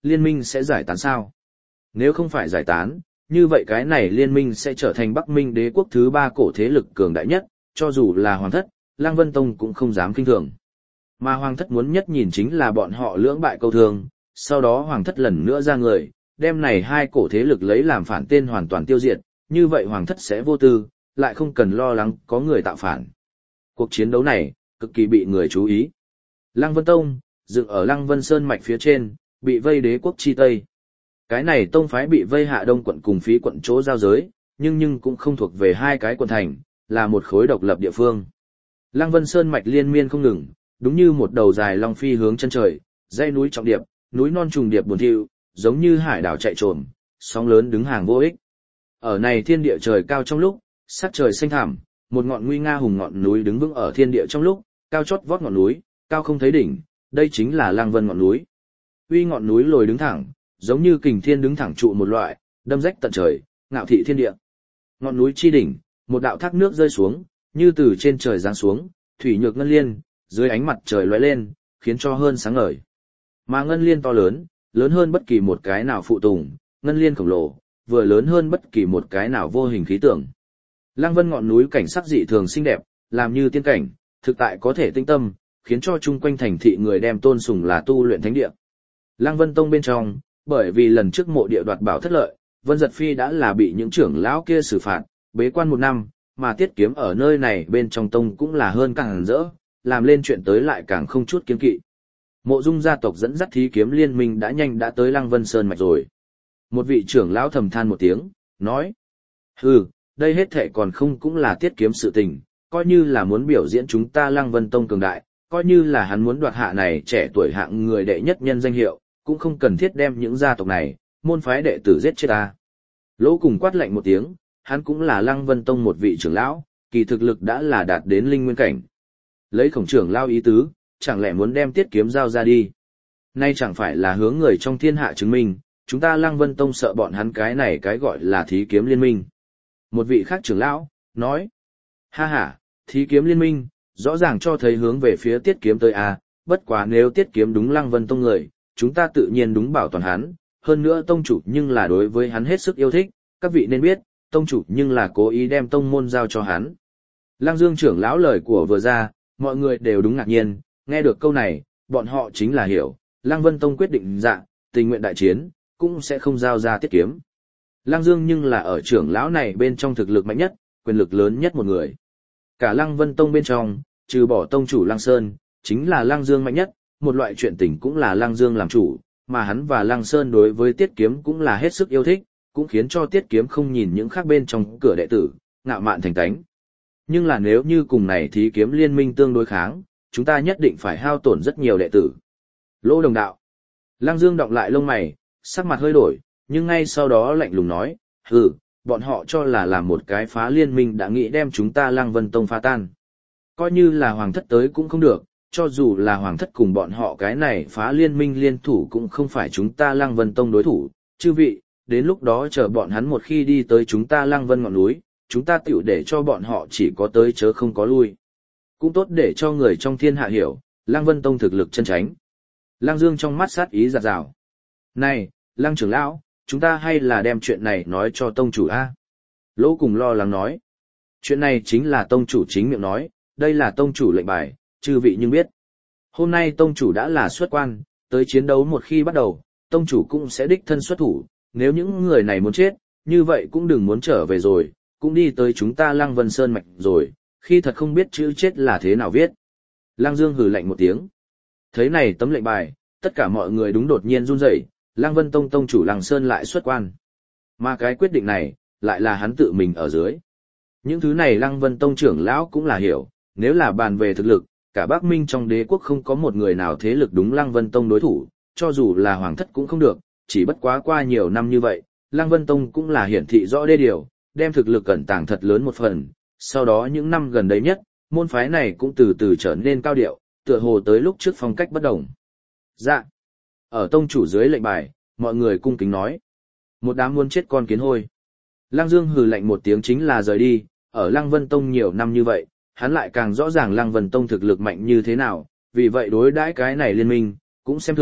liên minh sẽ giải tán sao? Nếu không phải giải tán, như vậy cái này liên minh sẽ trở thành Bắc Minh đế quốc thứ 3 cổ thế lực cường đại nhất, cho dù là Hoàng thất, Lăng Vân Tông cũng không dám kinh thường. Mà Hoàng thất muốn nhất nhìn chính là bọn họ lưỡng bại câu thương, sau đó Hoàng thất lần nữa ra người, đem này hai cổ thế lực lấy làm phản tên hoàn toàn tiêu diệt, như vậy Hoàng thất sẽ vô tư, lại không cần lo lắng có người tạo phản. Cuộc chiến đấu này, cực kỳ bị người chú ý. Lăng Vân Tông, dựng ở Lăng Vân Sơn mạch phía trên, bị vây đế quốc chi Tây. Cái này tông phái bị vây hạ đông quận cùng phí quận chỗ giao giới, nhưng cũng không thuộc về hai cái quận thành, là một khối độc lập địa phương. Lăng Vân Sơn mạch liên miên không ngừng, đúng như một đầu dài long phi hướng chân trời, dãy núi trọng điệp, núi non trùng điệp buồn thiu, giống như hải đảo chạy trồm, sóng lớn đứng hàng vô ích. Ở này thiên địa trời cao trong lúc, sắc trời xanh thẳm, một ngọn nguy nga hùng ngọn núi đứng vững ở thiên địa trong lúc, cao chót vót ngọn núi, cao không thấy đỉnh, đây chính là Lăng Vân ngọn núi. Uy ngọn núi lồi đứng thẳng, giống như kình thiên đứng thẳng trụ một loại, đâm rách tận trời, ngạo thị thiên địa. Ngọn núi chi đỉnh, một đạo thác nước rơi xuống, như từ trên trời giáng xuống, thủy nhược ngân liên, dưới ánh mặt trời lóe lên, khiến cho hơn sáng ngời. Mà ngân liên to lớn, lớn hơn bất kỳ một cái nào phụ tùng, ngân liên khổng lồ, vừa lớn hơn bất kỳ một cái nào vô hình khí tượng. Lăng Vân ngọn núi cảnh sắc dị thường xinh đẹp, làm như tiên cảnh, thực tại có thể tinh tâm, khiến cho chung quanh thành thị người đem tôn sùng là tu luyện thánh địa. Lăng Vân Tông bên trong, bởi vì lần trước mộ địa đoạt bảo thất lợi, Vân Giật Phi đã là bị những trưởng lão kia xử phạt, bế quan 1 năm, mà Tiết Kiếm ở nơi này bên trong tông cũng là hơn càng rỡ, làm lên chuyện tới lại càng không chút kiêng kỵ. Mộ Dung gia tộc dẫn dắt thí kiếm liên minh đã tới Lăng Vân Sơn mạch rồi. Một vị trưởng lão thầm than một tiếng, nói: "Hừ, đây hết thệ còn không cũng là Tiết Kiếm sự tình, coi như là muốn biểu diễn chúng ta Lăng Vân Tông cường đại, coi như là hắn muốn đoạt hạ này trẻ tuổi hạng người đệ nhất nhân danh hiệu, cũng không cần thiết đem những gia tộc này, môn phái đệ tử giết chết ta." Lỗ Cùng quát lạnh một tiếng, hắn cũng là Lăng Vân Tông một vị trưởng lão, kỳ thực lực đã là đạt đến linh nguyên cảnh. Lấy Khổng trưởng lão ý tứ, chẳng lẽ muốn đem Tiết Kiếm giao ra đi? Nay chẳng phải là hướng người trong thiên hạ chứng minh, chúng ta Lăng Vân Tông sợ bọn hắn cái này cái gọi là thí kiếm liên minh. Một vị khác trưởng lão, nói: "Ha ha, thí kiếm liên minh, rõ ràng cho thấy hướng về phía Tiết Kiếm tới a, bất quá nếu Tiết Kiếm đúng Lăng Vân Tông người, chúng ta tự nhiên đúng bảo toàn hắn, hơn nữa tông chủ nhưng là đối với hắn hết sức yêu thích, các vị nên biết, tông chủ nhưng là cố ý đem tông môn giao cho hắn." Lăng Dương trưởng lão lời của vừa ra, mọi người đều đúng ngạc nhiên, nghe được câu này, bọn họ chính là hiểu, Lăng Vân Tông quyết định tình nguyện đại chiến, cũng sẽ không giao ra Tiết Kiếm. Lăng Dương nhưng là ở trưởng lão này bên trong thực lực mạnh nhất, quyền lực lớn nhất một người. Cả Lăng Vân Tông bên trong, trừ bỏ tông chủ Lăng Sơn, chính là Lăng Dương mạnh nhất, một loại chuyện tình cũng là Lăng Dương làm chủ, mà hắn và Lăng Sơn đối với Tiết Kiếm cũng là hết sức yêu thích, cũng khiến cho Tiết Kiếm không nhìn những khác bên trong cửa đệ tử, ngạo mạn thành tánh. Nhưng là nếu như cùng này thí kiếm liên minh tương đối kháng, chúng ta nhất định phải hao tổn rất nhiều đệ tử. Lỗ Đồng đạo. Lăng Dương đọng lại lông mày, sắc mặt hơi đổi, nhưng ngay sau đó lạnh lùng nói: "Hừ, bọn họ cho là làm một cái phá liên minh đã nghĩ đem chúng ta Lăng Vân Tông phá tan. Coi như là Hoàng thất tới cũng không được, cho dù là Hoàng thất cùng bọn họ cái này phá liên minh liên thủ cũng không phải chúng ta Lăng Vân Tông đối thủ. Chư vị, đến lúc đó chờ bọn hắn một khi đi tới chúng ta Lăng Vân ngọn núi, chúng ta tựu để cho bọn họ chỉ có tới chớ không có lui. Cũng tốt để cho người trong thiên hạ hiểu, Lăng Vân Tông thực lực chân chánh." Lăng Dương trong mắt sát ý rạt rào. "Này, Lăng trưởng lão, chúng ta hay là đem chuyện này nói cho tông chủ a?" Lỗ Cùng lo lắng nói. "Chuyện này chính là tông chủ chính miệng nói, đây là tông chủ lệnh bài, chư vị nhưng biết. Hôm nay tông chủ đã là xuất quan, tới chiến đấu một khi bắt đầu, tông chủ cũng sẽ đích thân xuất thủ, nếu những người này muốn chết, như vậy cũng đừng muốn trở về rồi, cũng đi tới chúng ta Lăng Vân Sơn mạch rồi, khi thật không biết chữ chết là thế nào viết." Lăng Dương hừ lạnh một tiếng. Thấy này tấm lệnh bài, tất cả mọi người đúng đột nhiên run rẩy, Lăng Vân Tông tông chủ Lăng Sơn lại xuất quan. Mà cái quyết định này, lại là hắn tự mình ở dưới. Những thứ này Lăng Vân Tông trưởng lão cũng là hiểu, nếu là bàn về thực lực, cả Bắc Minh trong đế quốc không có một người nào thế lực đúng Lăng Vân Tông đối thủ, cho dù là Hoàng thất cũng không được, chỉ bất quá qua nhiều năm như vậy, Lăng Vân Tông cũng là hiển thị rõ đê điều, đem thực lực cẩn tàng thật lớn một phần, sau đó những năm gần đây nhất, môn phái này cũng từ từ trở nên cao điệu, tựa hồ tới lúc trước phong cách bất đồng. Dạ. Ở tông chủ dưới lệnh bài, mọi người cung kính nói. Một đám muốn chết con kiến hôi. Lăng Dương hừ lạnh một tiếng chính là rời đi, ở Lăng Vân Tông nhiều năm như vậy, hắn lại càng rõ ràng Lăng Vân Tông thực lực mạnh như thế nào, vì vậy đối đãi cái này liên minh, cũng xem thường,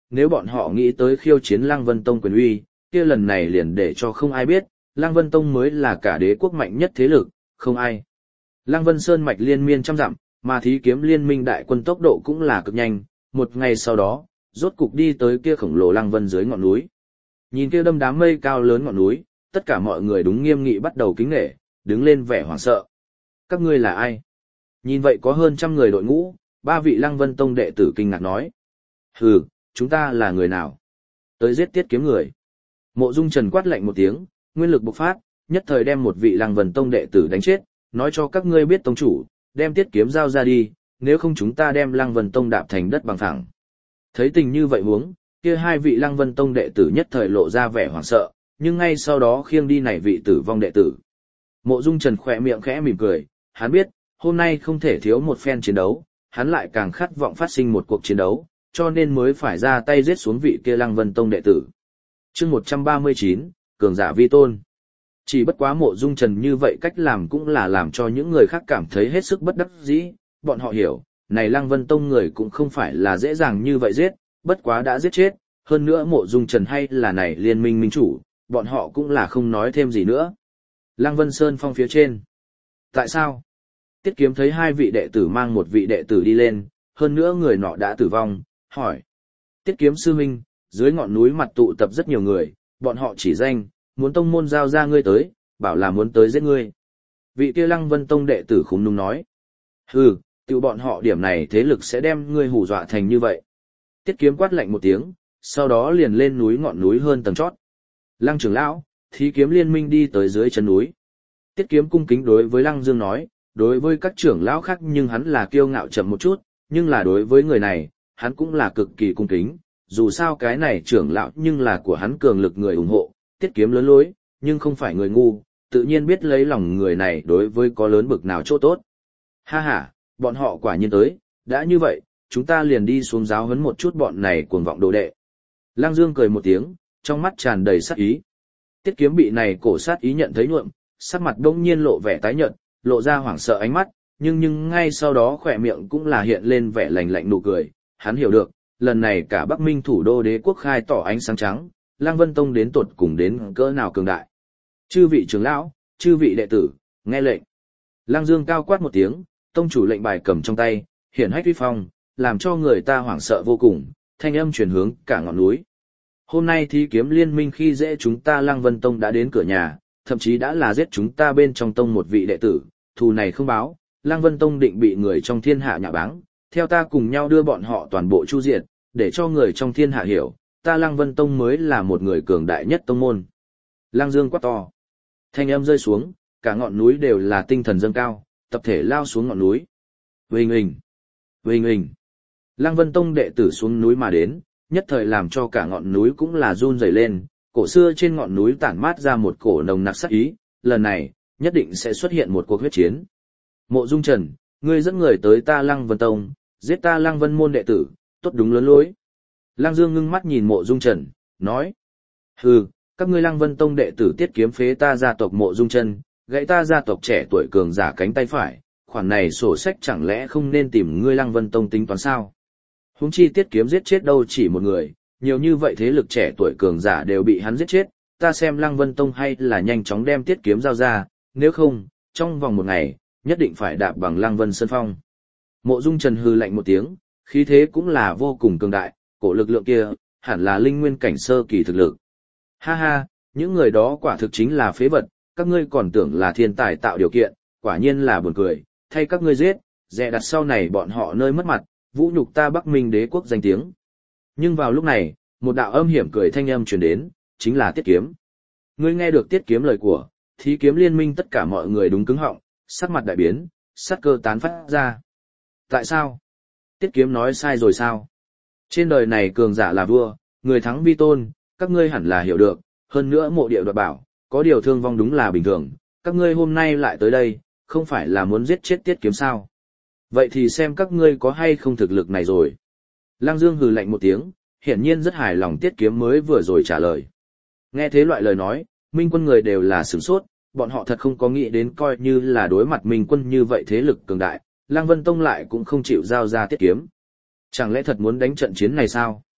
nếu bọn họ nghĩ tới khiêu chiến Lăng Vân Tông quyền uy, kia lần này liền để cho không ai biết, Lăng Vân Tông mới là cả đế quốc mạnh nhất thế lực, không ai. Lăng Vân Sơn mạch liên miên trăm dặm, mà thí kiếm liên minh đại quân tốc độ cũng là cực nhanh, một ngày sau đó, rốt cục đi tới kia khổng lồ Lăng Vân dưới ngọn núi. Nhìn kia đâm đám mây cao lớn ngọn núi, tất cả mọi người đúng nghiêm nghị bắt đầu kính nể, đứng lên vẻ hoảng sợ. Các ngươi là ai? Nhìn vậy có hơn 100 người đội ngũ, 3 vị Lăng Vân Tông đệ tử kinh ngạc nói. Hừ, chúng ta là người nào? Tới giết Tiết Kiếm người. Mộ Dung Trần quát lạnh một tiếng, nguyên lực bộc phát, nhất thời đem một vị Lăng Vân Tông đệ tử đánh chết, nói cho các ngươi biết tông chủ, đem Tiết Kiếm giao ra đi, nếu không chúng ta đem Lăng Vân Tông đạp thành đất bằng phẳng. Thấy tình như vậy huống, kia 2 vị Lăng Vân Tông đệ tử nhất thời lộ ra vẻ hoảng sợ, nhưng ngay sau đó khiêng đi này vị tử vong đệ tử. Mộ Dung Trần khỏe miệng khẽ mỉm cười, hắn biết, hôm nay không thể thiếu một phen chiến đấu, hắn lại càng khát vọng phát sinh một cuộc chiến đấu, cho nên mới phải ra tay giết xuống vị kia Lăng Vân Tông đệ tử. Chương 139, cường giả vi tôn. Chỉ bất quá Mộ Dung Trần như vậy cách làm cũng là làm cho những người khác cảm thấy hết sức bất đắc dĩ, bọn họ hiểu, này Lăng Vân Tông người cũng không phải là dễ dàng như vậy giết, bất quá đã giết chết, hơn nữa Mộ Dung Trần hay là này liên minh minh chủ, bọn họ cũng là không nói thêm gì nữa. Lăng Vân Sơn phong phía trên. Tại sao? Tiết Kiếm thấy 2 vị đệ tử mang một vị đệ tử đi lên, hơn nữa người nọ đã tử vong, hỏi. Tiết Kiếm sư huynh, dưới ngọn núi mặt tụ tập rất nhiều người, bọn họ chỉ danh, muốn tông môn giao ra ngươi tới, bảo là muốn tới giết ngươi. Vị kia Lăng Vân Tông đệ tử khúm núm nói. Hừ, tiểu bọn họ điểm này thế lực sẽ đem ngươi hù dọa thành như vậy. Tiết Kiếm quát lạnh một tiếng, sau đó liền lên núi ngọn núi hơn tầng chót. Lăng trưởng lão, thí kiếm liên minh đi tới dưới chân núi. Tiết Kiếm cung kính đối với Lăng Dương nói, đối với các trưởng lão khác nhưng hắn là kiêu ngạo chậm một chút, nhưng là đối với người này, hắn cũng là cực kỳ cung kính, dù sao cái này trưởng lão nhưng là của hắn cường lực người ủng hộ, Tiết Kiếm lớn lối, nhưng không phải người ngu, tự nhiên biết lấy lòng người này đối với có lớn bực nào chỗ tốt. Ha ha, bọn họ quả nhiên tới, đã như vậy, chúng ta liền đi xuống giáo huấn một chút bọn này cuồng vọng đồ đệ. Lăng Dương cười một tiếng, trong mắt tràn đầy sát ý. Tiết Kiếm bị này cổ sát ý nhận thấy nhuộm, sắc mặt đông nhiên lộ vẻ tái nhợt, lộ ra hoảng sợ ánh mắt, nhưng ngay sau đó khỏe miệng cũng là hiện lên vẻ lạnh lạnh nụ cười, hắn hiểu được, lần này cả Bắc Minh thủ đô đế quốc khai tỏ ánh sáng trắng, Lăng Vân Tông đến tột cùng đến cỡ nào cường đại. Chư vị trưởng lão, chư vị đệ tử, nghe lệnh. Lăng Dương cao quát một tiếng, tông chủ lệnh bài cầm trong tay, hiển hách uy phong, làm cho người ta hoảng sợ vô cùng, thanh âm truyền hướng cả ngọn núi. Hôm nay thí kiếm liên minh khi dễ chúng ta Lăng Vân Tông đã đến cửa nhà, thậm chí đã là giết chúng ta bên trong tông một vị đệ tử, thù này không báo, Lăng Vân Tông định bị người trong thiên hạ nhạ báng, theo ta cùng nhau đưa bọn họ toàn bộ chu diệt, để cho người trong thiên hạ hiểu, ta Lăng Vân Tông mới là một người cường đại nhất tông môn. Lăng Dương quát to. Thanh âm rơi xuống, cả ngọn núi đều là tinh thần dâng cao, tập thể lao xuống ngọn núi. Huỳnh huỳnh, huỳnh huỳnh. Lăng Vân Tông đệ tử xuống núi mà đến, nhất thời làm cho cả ngọn núi cũng là run rẩy lên, cổ xưa trên ngọn núi tản mát ra một cổ nồng nặc sát ý, lần này, nhất định sẽ xuất hiện một cuộc huyết chiến. Mộ Dung Trần, ngươi dẫn người tới ta Lăng Vân Tông, giết ta Lăng Vân môn đệ tử, tốt đúng lớn lối. Lăng Dương ngưng mắt nhìn Mộ Dung Trần, nói. Hừ, các ngươi Lăng Vân Tông đệ tử Tiết Kiếm phế ta gia tộc Mộ Dung Trần, gãy ta gia tộc trẻ tuổi cường giả cánh tay phải, khoản này sổ sách chẳng lẽ không nên tìm ngươi Lăng Vân Tông tính toán sao? Huống chi Tiết Kiếm giết chết đâu chỉ một người, nhiều như vậy thế lực trẻ tuổi cường giả đều bị hắn giết chết, ta xem Lăng Vân Tông hay là nhanh chóng đem Tiết Kiếm giao ra, nếu không, trong vòng một ngày, nhất định phải đạp bằng Lăng Vân Sơn Phong. Mộ Dung Trần hừ lạnh một tiếng, khí thế cũng là vô cùng cường đại, cổ lực lượng kia, hẳn là linh nguyên cảnh sơ kỳ thực lực. Ha ha, những người đó quả thực chính là phế vật, các ngươi còn tưởng là thiên tài tạo điều kiện, quả nhiên là buồn cười, thay các ngươi giết, dè đặt sau này bọn họ nơi mất mặt, vũ nhục ta Bắc Minh đế quốc danh tiếng. Nhưng vào lúc này, một đạo âm hiểm cười thanh âm truyền đến, chính là Tiết Kiếm. Ngươi nghe được Tiết Kiếm lời của, thí kiếm liên minh tất cả mọi người đúng cứng họng, sắc mặt đại biến, sát cơ tán phát ra. Tại sao? Tiết Kiếm nói sai rồi sao? Trên đời này cường giả là vua, người thắng vi tôn, các ngươi hẳn là hiểu được, hơn nữa mộ địa đoạt bảo, có điều thương vong đúng là bình thường, các ngươi hôm nay lại tới đây, không phải là muốn giết chết Tiết Kiếm sao? Vậy thì xem các ngươi có hay không thực lực này rồi. Lăng Dương hừ lạnh một tiếng, hiển nhiên rất hài lòng Tiết Kiếm mới vừa rồi trả lời. Nghe thế loại lời nói, Minh quân người đều là sửng sốt, bọn họ thật không có nghĩ đến coi như là đối mặt Minh quân như vậy thế lực cường đại, Lăng Vân Tông lại cũng không chịu giao ra Tiết Kiếm. Chẳng lẽ thật muốn đánh trận chiến này sao?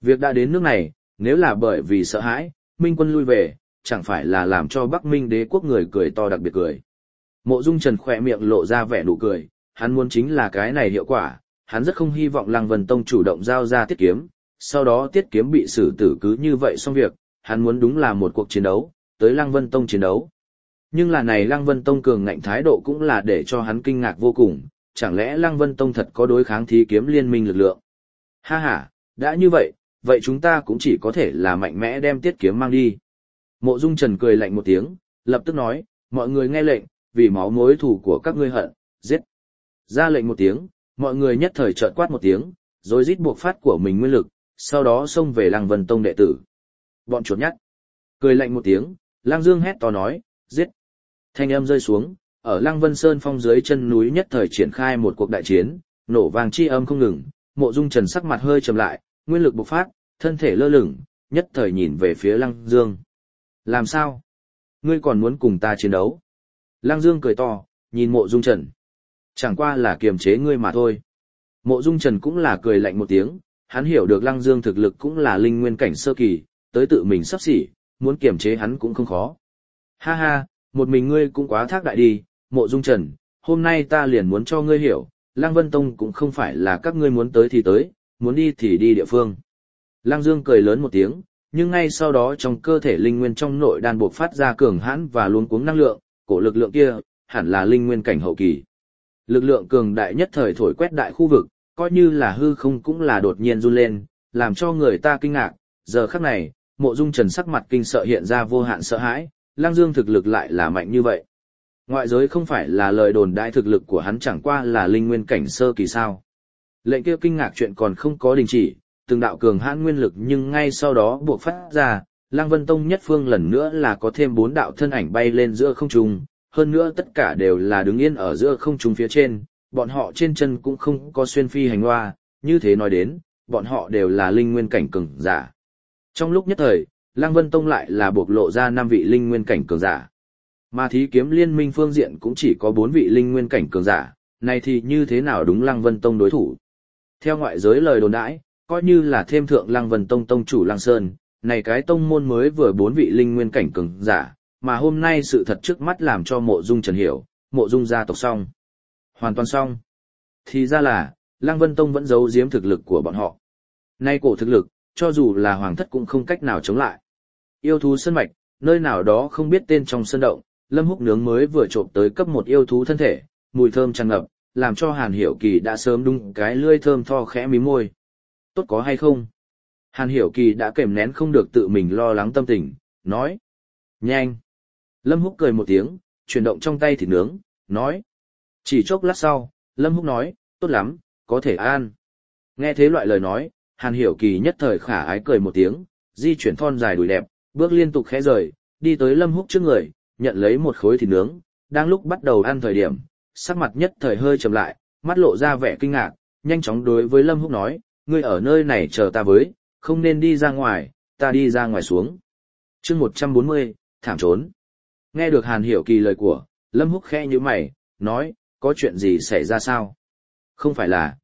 Việc đã đến nước này, nếu là bởi vì sợ hãi, Minh quân lui về, chẳng phải là làm cho Bắc Minh đế quốc người cười to đặc biệt cười. Mộ Dung Trần khỏe miệng lộ ra vẻ nụ cười, hắn muốn chính là cái này hiệu quả, hắn rất không hy vọng Lăng Vân Tông chủ động giao ra Tiết Kiếm, sau đó Tiết Kiếm bị xử tử cứ như vậy xong việc, hắn muốn đúng là một cuộc chiến đấu, tới Lăng Vân Tông chiến đấu. Nhưng là này Lăng Vân Tông cường ngạnh thái độ cũng là để cho hắn kinh ngạc vô cùng, chẳng lẽ Lăng Vân Tông thật có đối kháng Thí Kiếm liên minh lực lượng? Ha ha, đã như vậy, vậy chúng ta cũng chỉ có thể là mạnh mẽ đem Tiết Kiếm mang đi. Mộ Dung Trần cười lạnh một tiếng, lập tức nói, mọi người nghe lệnh, vì máu mối thù của các ngươi hận, giết. Ra lệnh một tiếng, mọi người nhất thời chợt quát một tiếng, rồi rít buộc phát của mình nguyên lực, sau đó xông về Lăng Vân Tông đệ tử. Bọn chuột nhắt. Cười lạnh một tiếng, Lăng Dương hét to nói, giết. Thanh âm rơi xuống, ở Lăng Vân Sơn phong dưới chân núi nhất thời triển khai một cuộc đại chiến, nổ vang chi âm không ngừng, Mộ Dung Trần sắc mặt hơi trầm lại, nguyên lực bộc phát, thân thể lơ lửng, nhất thời nhìn về phía Lăng Dương. Làm sao? Ngươi còn muốn cùng ta chiến đấu? Lăng Dương cười to, nhìn Mộ Dung Trần. Chẳng qua là kiềm chế ngươi mà thôi. Mộ Dung Trần cũng là cười lạnh một tiếng, hắn hiểu được Lăng Dương thực lực cũng là linh nguyên cảnh sơ kỳ, tới tự mình sắp xỉ, muốn kiềm chế hắn cũng không khó. Ha ha, một mình ngươi cũng quá thác đại đi, Mộ Dung Trần, hôm nay ta liền muốn cho ngươi hiểu, Lăng Vân Tông cũng không phải là các ngươi muốn tới thì tới, muốn đi thì đi địa phương. Lăng Dương cười lớn một tiếng, nhưng ngay sau đó trong cơ thể linh nguyên trong nội đan bộc phát ra cường hãn và luống cuống năng lượng, cổ lực lượng kia, hẳn là linh nguyên cảnh hậu kỳ. Lực lượng cường đại nhất thời thổi quét đại khu vực, coi như là hư không cũng là đột nhiên run lên, làm cho người ta kinh ngạc. Giờ khắc này, Mộ Dung Trần sắc mặt kinh sợ hiện ra vô hạn sợ hãi, Lăng Dương thực lực lại là mạnh như vậy. Ngoại giới không phải là lời đồn đại thực lực của hắn chẳng qua là linh nguyên cảnh sơ kỳ sao. Lệnh kia kinh ngạc chuyện còn không có đình chỉ, từng đạo cường hãn nguyên lực nhưng ngay sau đó buộc phát ra, Lăng Vân Tông nhất phương lần nữa là có thêm 4 đạo thân ảnh bay lên giữa không trung, hơn nữa tất cả đều là đứng yên ở giữa không trung phía trên, bọn họ trên chân cũng không có xuyên phi hành hoa, như thế nói đến, bọn họ đều là linh nguyên cảnh cường giả. Trong lúc nhất thời, Lăng Vân Tông lại là bộc lộ ra 5 vị linh nguyên cảnh cường giả. Mà Thí Kiếm liên minh phương diện cũng chỉ có 4 vị linh nguyên cảnh cường giả, này thì như thế nào đúng Lăng Vân Tông đối thủ. Theo ngoại giới lời đồn đãi, coi như là thêm thượng Lăng Vân Tông tông chủ Lăng Sơn, này cái tông môn mới vừa 4 vị linh nguyên cảnh cường giả, mà hôm nay sự thật trước mắt làm cho Mộ Dung Trần hiểu, Mộ Dung gia tộc xong. Hoàn toàn xong. Thì ra là, Lăng Vân Tông vẫn giấu giếm thực lực của bọn họ. Nay cổ thực lực, cho dù là hoàng thất cũng không cách nào chống lại. Yêu thú sơn mạch, nơi nào đó không biết tên trong sơn động, Lâm Húc nướng mới vừa trộm tới cấp một yêu thú thân thể, mùi thơm tràn ngập, làm cho Hàn Hiểu Kỳ đã sớm đung cái lưỡi thơm tho khẽ mím môi. Tốt có hay không? Hàn Hiểu Kỳ đã kềm nén không được tự mình lo lắng tâm tình, nói. Nhanh! Lâm Húc cười một tiếng, chuyển động trong tay thịt nướng, nói. Chỉ chốc lát sau, Lâm Húc nói, tốt lắm, có thể ăn. Nghe thế loại lời nói, Hàn Hiểu Kỳ nhất thời khả ái cười một tiếng, di chuyển thon dài đùi đẹp, bước liên tục khẽ rời, đi tới Lâm Húc trước người, nhận lấy một khối thịt nướng, đang lúc bắt đầu ăn thời điểm, sắc mặt nhất thời hơi trầm lại, mắt lộ ra vẻ kinh ngạc, nhanh chóng đối với Lâm Húc nói, ngươi ở nơi này chờ ta với, không nên đi ra ngoài, ta đi ra ngoài xuống. Chương 140, thảm trốn. Nghe được Hàn Hiểu Kỳ lời của, Lâm Húc khẽ nhíu mày, nói, có chuyện gì xảy ra sao? Không phải là,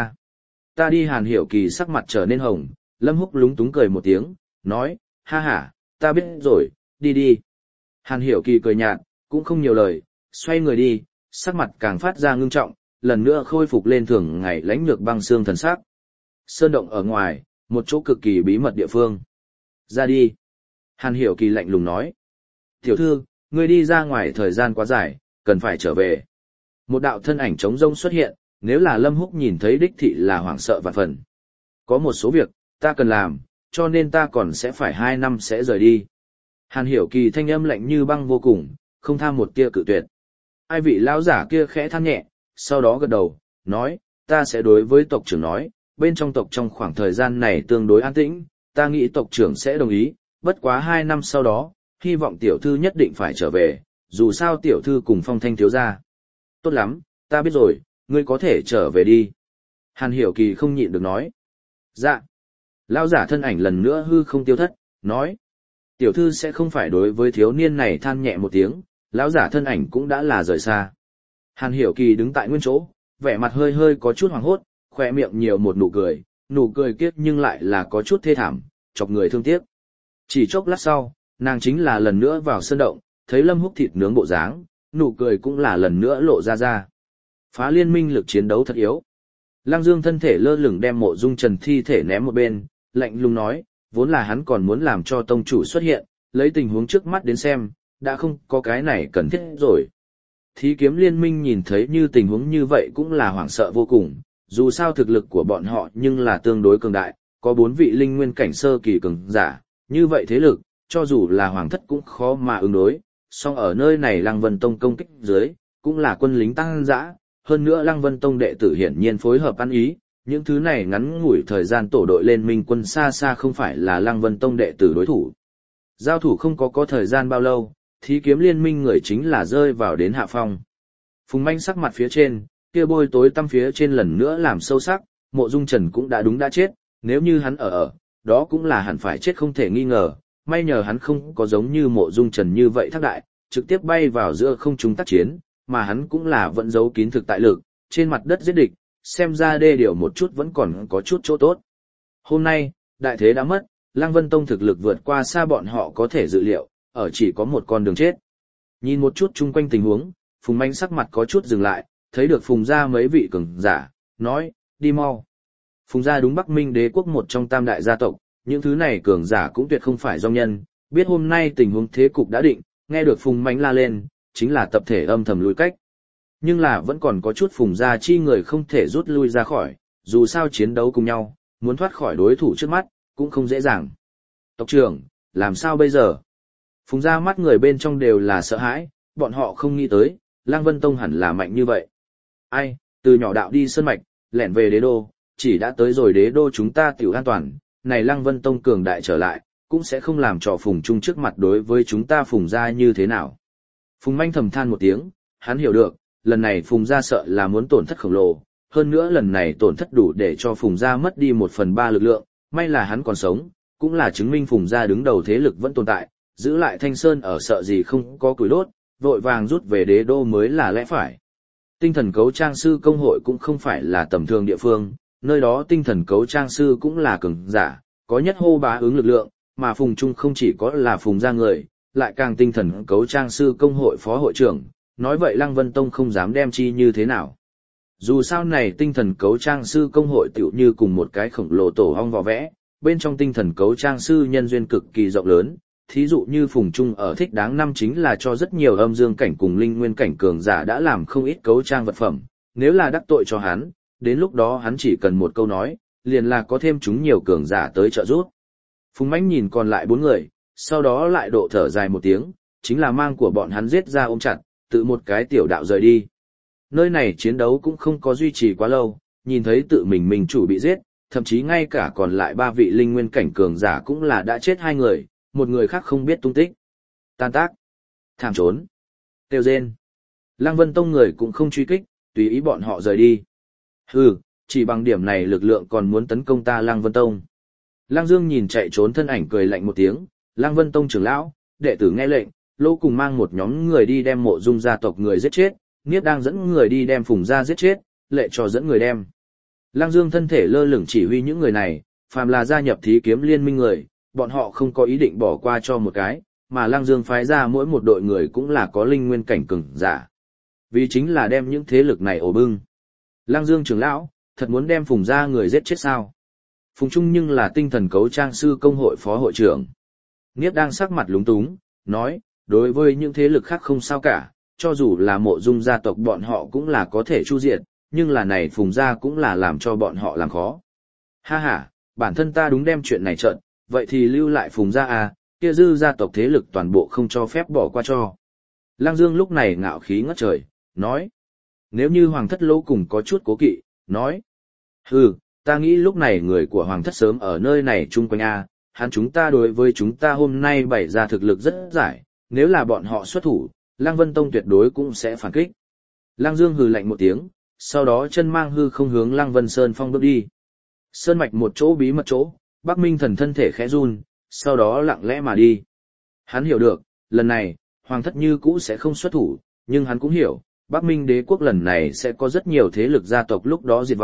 ta đi. Hàn Hiểu Kỳ sắc mặt trở nên hồng, Lâm Húc lúng túng cười một tiếng, nói, ha ha, ta biết rồi, đi đi. Hàn Hiểu Kỳ cười nhạt, cũng không nhiều lời, xoay người đi, sắc mặt càng phát ra ngưng trọng, lần nữa khôi phục lên thường ngày lãnh lược băng xương thần sắc. Sơn động ở ngoài, một chỗ cực kỳ bí mật địa phương. Ra đi. Hàn Hiểu Kỳ lạnh lùng nói. Tiểu thư, ngươi đi ra ngoài thời gian quá dài, cần phải trở về. Một đạo thân ảnh trống rông xuất hiện, nếu là Lâm Húc nhìn thấy đích thị là hoảng sợ vạn phần. Có một số việc, ta cần làm, cho nên ta còn sẽ phải 2 năm sẽ rời đi. Hàn Hiểu Kỳ thanh âm lạnh như băng vô cùng, không tham một tia cự tuyệt. Ai vị lão giả kia khẽ than nhẹ, sau đó gật đầu, nói, ta sẽ đối với tộc trưởng nói, bên trong tộc trong khoảng thời gian này tương đối an tĩnh, ta nghĩ tộc trưởng sẽ đồng ý, bất quá 2 năm sau đó, hy vọng tiểu thư nhất định phải trở về, dù sao tiểu thư cùng Phong Thanh thiếu gia. Tốt lắm, ta biết rồi, ngươi có thể trở về đi. Hàn Hiểu Kỳ không nhịn được nói. Dạ. Lão giả thân ảnh lần nữa hư không tiêu thất, nói. Tiểu thư sẽ không phải đối với thiếu niên này than nhẹ một tiếng, lão giả thân ảnh cũng đã là rời xa. Hàn Hiểu Kỳ đứng tại nguyên chỗ, vẻ mặt hơi hơi có chút hoảng hốt, khỏe miệng nhiều một nụ cười, nụ cười kiết nhưng lại là có chút thê thảm, chọc người thương tiếc. Chỉ chốc lát sau, nàng chính là lần nữa vào sơn động, thấy Lâm Húc thịt nướng bộ dáng, nụ cười cũng là lần nữa lộ ra. Phá liên minh lực chiến đấu thật yếu. Lăng Dương thân thể lơ lửng đem Mộ Dung Trần thi thể ném một bên, lạnh lùng nói, vốn là hắn còn muốn làm cho tông chủ xuất hiện, lấy tình huống trước mắt đến xem, đã không có cái này cần thiết rồi. Thí kiếm liên minh nhìn thấy như tình huống như vậy cũng là hoảng sợ vô cùng, dù sao thực lực của bọn họ nhưng là tương đối cường đại, có 4 vị linh nguyên cảnh sơ kỳ cường giả, như vậy thế lực, cho dù là hoàng thất cũng khó mà ứng đối, song ở nơi này Lăng Vân Tông công kích dưới, cũng là quân lính tăng dã, hơn nữa Lăng Vân Tông đệ tử hiển nhiên phối hợp ăn ý, những thứ này ngắn ngủi thời gian tổ đội lên minh quân xa xa không phải là Lăng Vân Tông đệ tử đối thủ. Giao thủ không có thời gian bao lâu, thí kiếm liên minh người chính là rơi vào đến hạ phong. Phùng Manh sắc mặt phía trên, kia bôi tối tăm phía trên lần nữa làm sâu sắc, Mộ Dung Trần cũng đã chết, nếu như hắn ở, đó cũng là hẳn phải chết không thể nghi ngờ, may nhờ hắn không có giống như Mộ Dung Trần như vậy thác đại, trực tiếp bay vào giữa không trung tác chiến, mà hắn cũng là vẫn giấu kín thực tại lực, trên mặt đất giết địch, xem ra đê điều một chút vẫn còn có chút chỗ tốt. Hôm nay, đại thế đã mất, Lăng Vân Tông thực lực vượt qua xa bọn họ có thể dự liệu, ở chỉ có một con đường chết. Nhìn một chút chung quanh tình huống, Phùng Manh sắc mặt có chút dừng lại, thấy được Phùng gia mấy vị cường giả, nói, đi mau. Phùng gia đúng Bắc Minh đế quốc một trong tam đại gia tộc, những thứ này cường giả cũng tuyệt không phải do nhân, biết hôm nay tình huống thế cục đã định, nghe được Phùng Manh la lên, chính là tập thể âm thầm lùi cách. Nhưng là vẫn còn có chút Phùng gia chi người không thể rút lui ra khỏi, dù sao chiến đấu cùng nhau, muốn thoát khỏi đối thủ trước mắt, cũng không dễ dàng. Tộc trưởng, làm sao bây giờ? Phùng gia mắt người bên trong đều là sợ hãi, bọn họ không nghĩ tới, Lăng Vân Tông hẳn là mạnh như vậy. Ai, từ nhỏ đạo đi sơn mạch, lẻn về đế đô, chỉ đã tới rồi đế đô chúng ta tiểu an toàn, này Lăng Vân Tông cường đại trở lại, cũng sẽ không làm trò Phùng Trung trước mặt đối với chúng ta Phùng gia như thế nào. Phùng Manh thầm than một tiếng, hắn hiểu được, lần này Phùng gia sợ là muốn tổn thất khổng lồ, hơn nữa lần này tổn thất đủ để cho Phùng gia mất đi 1/3 lực lượng, may là hắn còn sống, cũng là chứng minh Phùng gia đứng đầu thế lực vẫn tồn tại, giữ lại Thanh Sơn ở sợ gì không có củi đốt, vội vàng rút về đế đô mới là lẽ phải. Tinh thần cấu trang sư công hội cũng không phải là tầm thường địa phương, nơi đó tinh thần cấu trang sư cũng là cường giả, có nhất hô bá ứng lực lượng, mà Phùng Trung không chỉ có là Phùng gia người, lại càng tinh thần cấu trang sư công hội phó hội trưởng, nói vậy Lăng Vân Tông không dám đem chi như thế nào. Dù sao này tinh thần cấu trang sư công hội tựu như cùng một cái khổng lồ tổ ong vò vẽ, bên trong tinh thần cấu trang sư nhân duyên cực kỳ rộng lớn, thí dụ như Phùng Trung ở Thích Đáng năm chính là cho rất nhiều âm dương cảnh cùng linh nguyên cảnh cường giả đã làm không ít cấu trang vật phẩm, nếu là đắc tội cho hắn, đến lúc đó hắn chỉ cần một câu nói, liền là có thêm chúng nhiều cường giả tới trợ giúp. Phùng Mãnh nhìn còn lại 4 người, sau đó lại độ thở dài một tiếng, chính là mang của bọn hắn giết ra ôm chặt, tự một cái tiểu đạo rời đi. Nơi này chiến đấu cũng không có duy trì quá lâu, nhìn thấy tự mình chủ bị giết, thậm chí ngay cả còn lại 3 vị linh nguyên cảnh cường giả cũng là đã chết 2 người, một người khác không biết tung tích. Tan tác, thảm trốn, tiêu rên. Lăng Vân Tông người cũng không truy kích, tùy ý bọn họ rời đi. Hừ, chỉ bằng điểm này lực lượng còn muốn tấn công ta Lăng Vân Tông. Lăng Dương nhìn chạy trốn thân ảnh cười lạnh một tiếng, Lăng Vân Tông trưởng lão, đệ tử nghe lệnh, Lô cùng mang một nhóm người đi đem Mộ Dung gia tộc người giết chết, Niết đang dẫn người đi đem Phùng gia giết chết, Lệ cho dẫn người đem. Lăng Dương thân thể lơ lửng chỉ huy những người này, phàm là gia nhập thí kiếm liên minh người, bọn họ không có ý định bỏ qua cho một cái, mà Lăng Dương phái ra mỗi một đội người cũng là có linh nguyên cảnh cường giả. Vì chính là đem những thế lực này ổ bưng. Lăng Dương trưởng lão, thật muốn đem Phùng gia người giết chết sao? Phùng Trung nhưng là tinh thần cấu trang sư công hội phó hội trưởng. Niết đang sắc mặt lúng túng, nói, đối với những thế lực khác không sao cả, cho dù là Mộ Dung gia tộc bọn họ cũng là có thể chu diệt, nhưng là này Phùng gia cũng là làm cho bọn họ làm khó. Ha ha, bản thân ta đúng đem chuyện này trợn, vậy thì lưu lại Phùng gia à, kia dư gia tộc thế lực toàn bộ không cho phép bỏ qua cho. Lăng Dương lúc này ngạo khí ngất trời, nói, nếu như Hoàng thất Lỗ cùng có chút cố kỵ, nói, hừ, ta nghĩ lúc này người của Hoàng thất sớm ở nơi này chung quanh a, hắn chúng ta đối với chúng ta hôm nay bày ra thực lực rất giải, nếu là bọn họ xuất thủ, Lăng Vân Tông tuyệt đối cũng sẽ phản kích. Lăng Dương hừ lạnh một tiếng, sau đó chân mang hư không hướng Lăng Vân Sơn Phong bước đi. Sơn mạch một chỗ bí mật chỗ, Bắc Minh Thần thân thể khẽ run, sau đó lặng lẽ mà đi. Hắn hiểu được, lần này, Hoàng thất như cũ sẽ không xuất thủ, nhưng hắn cũng hiểu, Bắc Minh đế quốc lần này sẽ có rất nhiều thế lực gia tộc lúc đó diệt vong,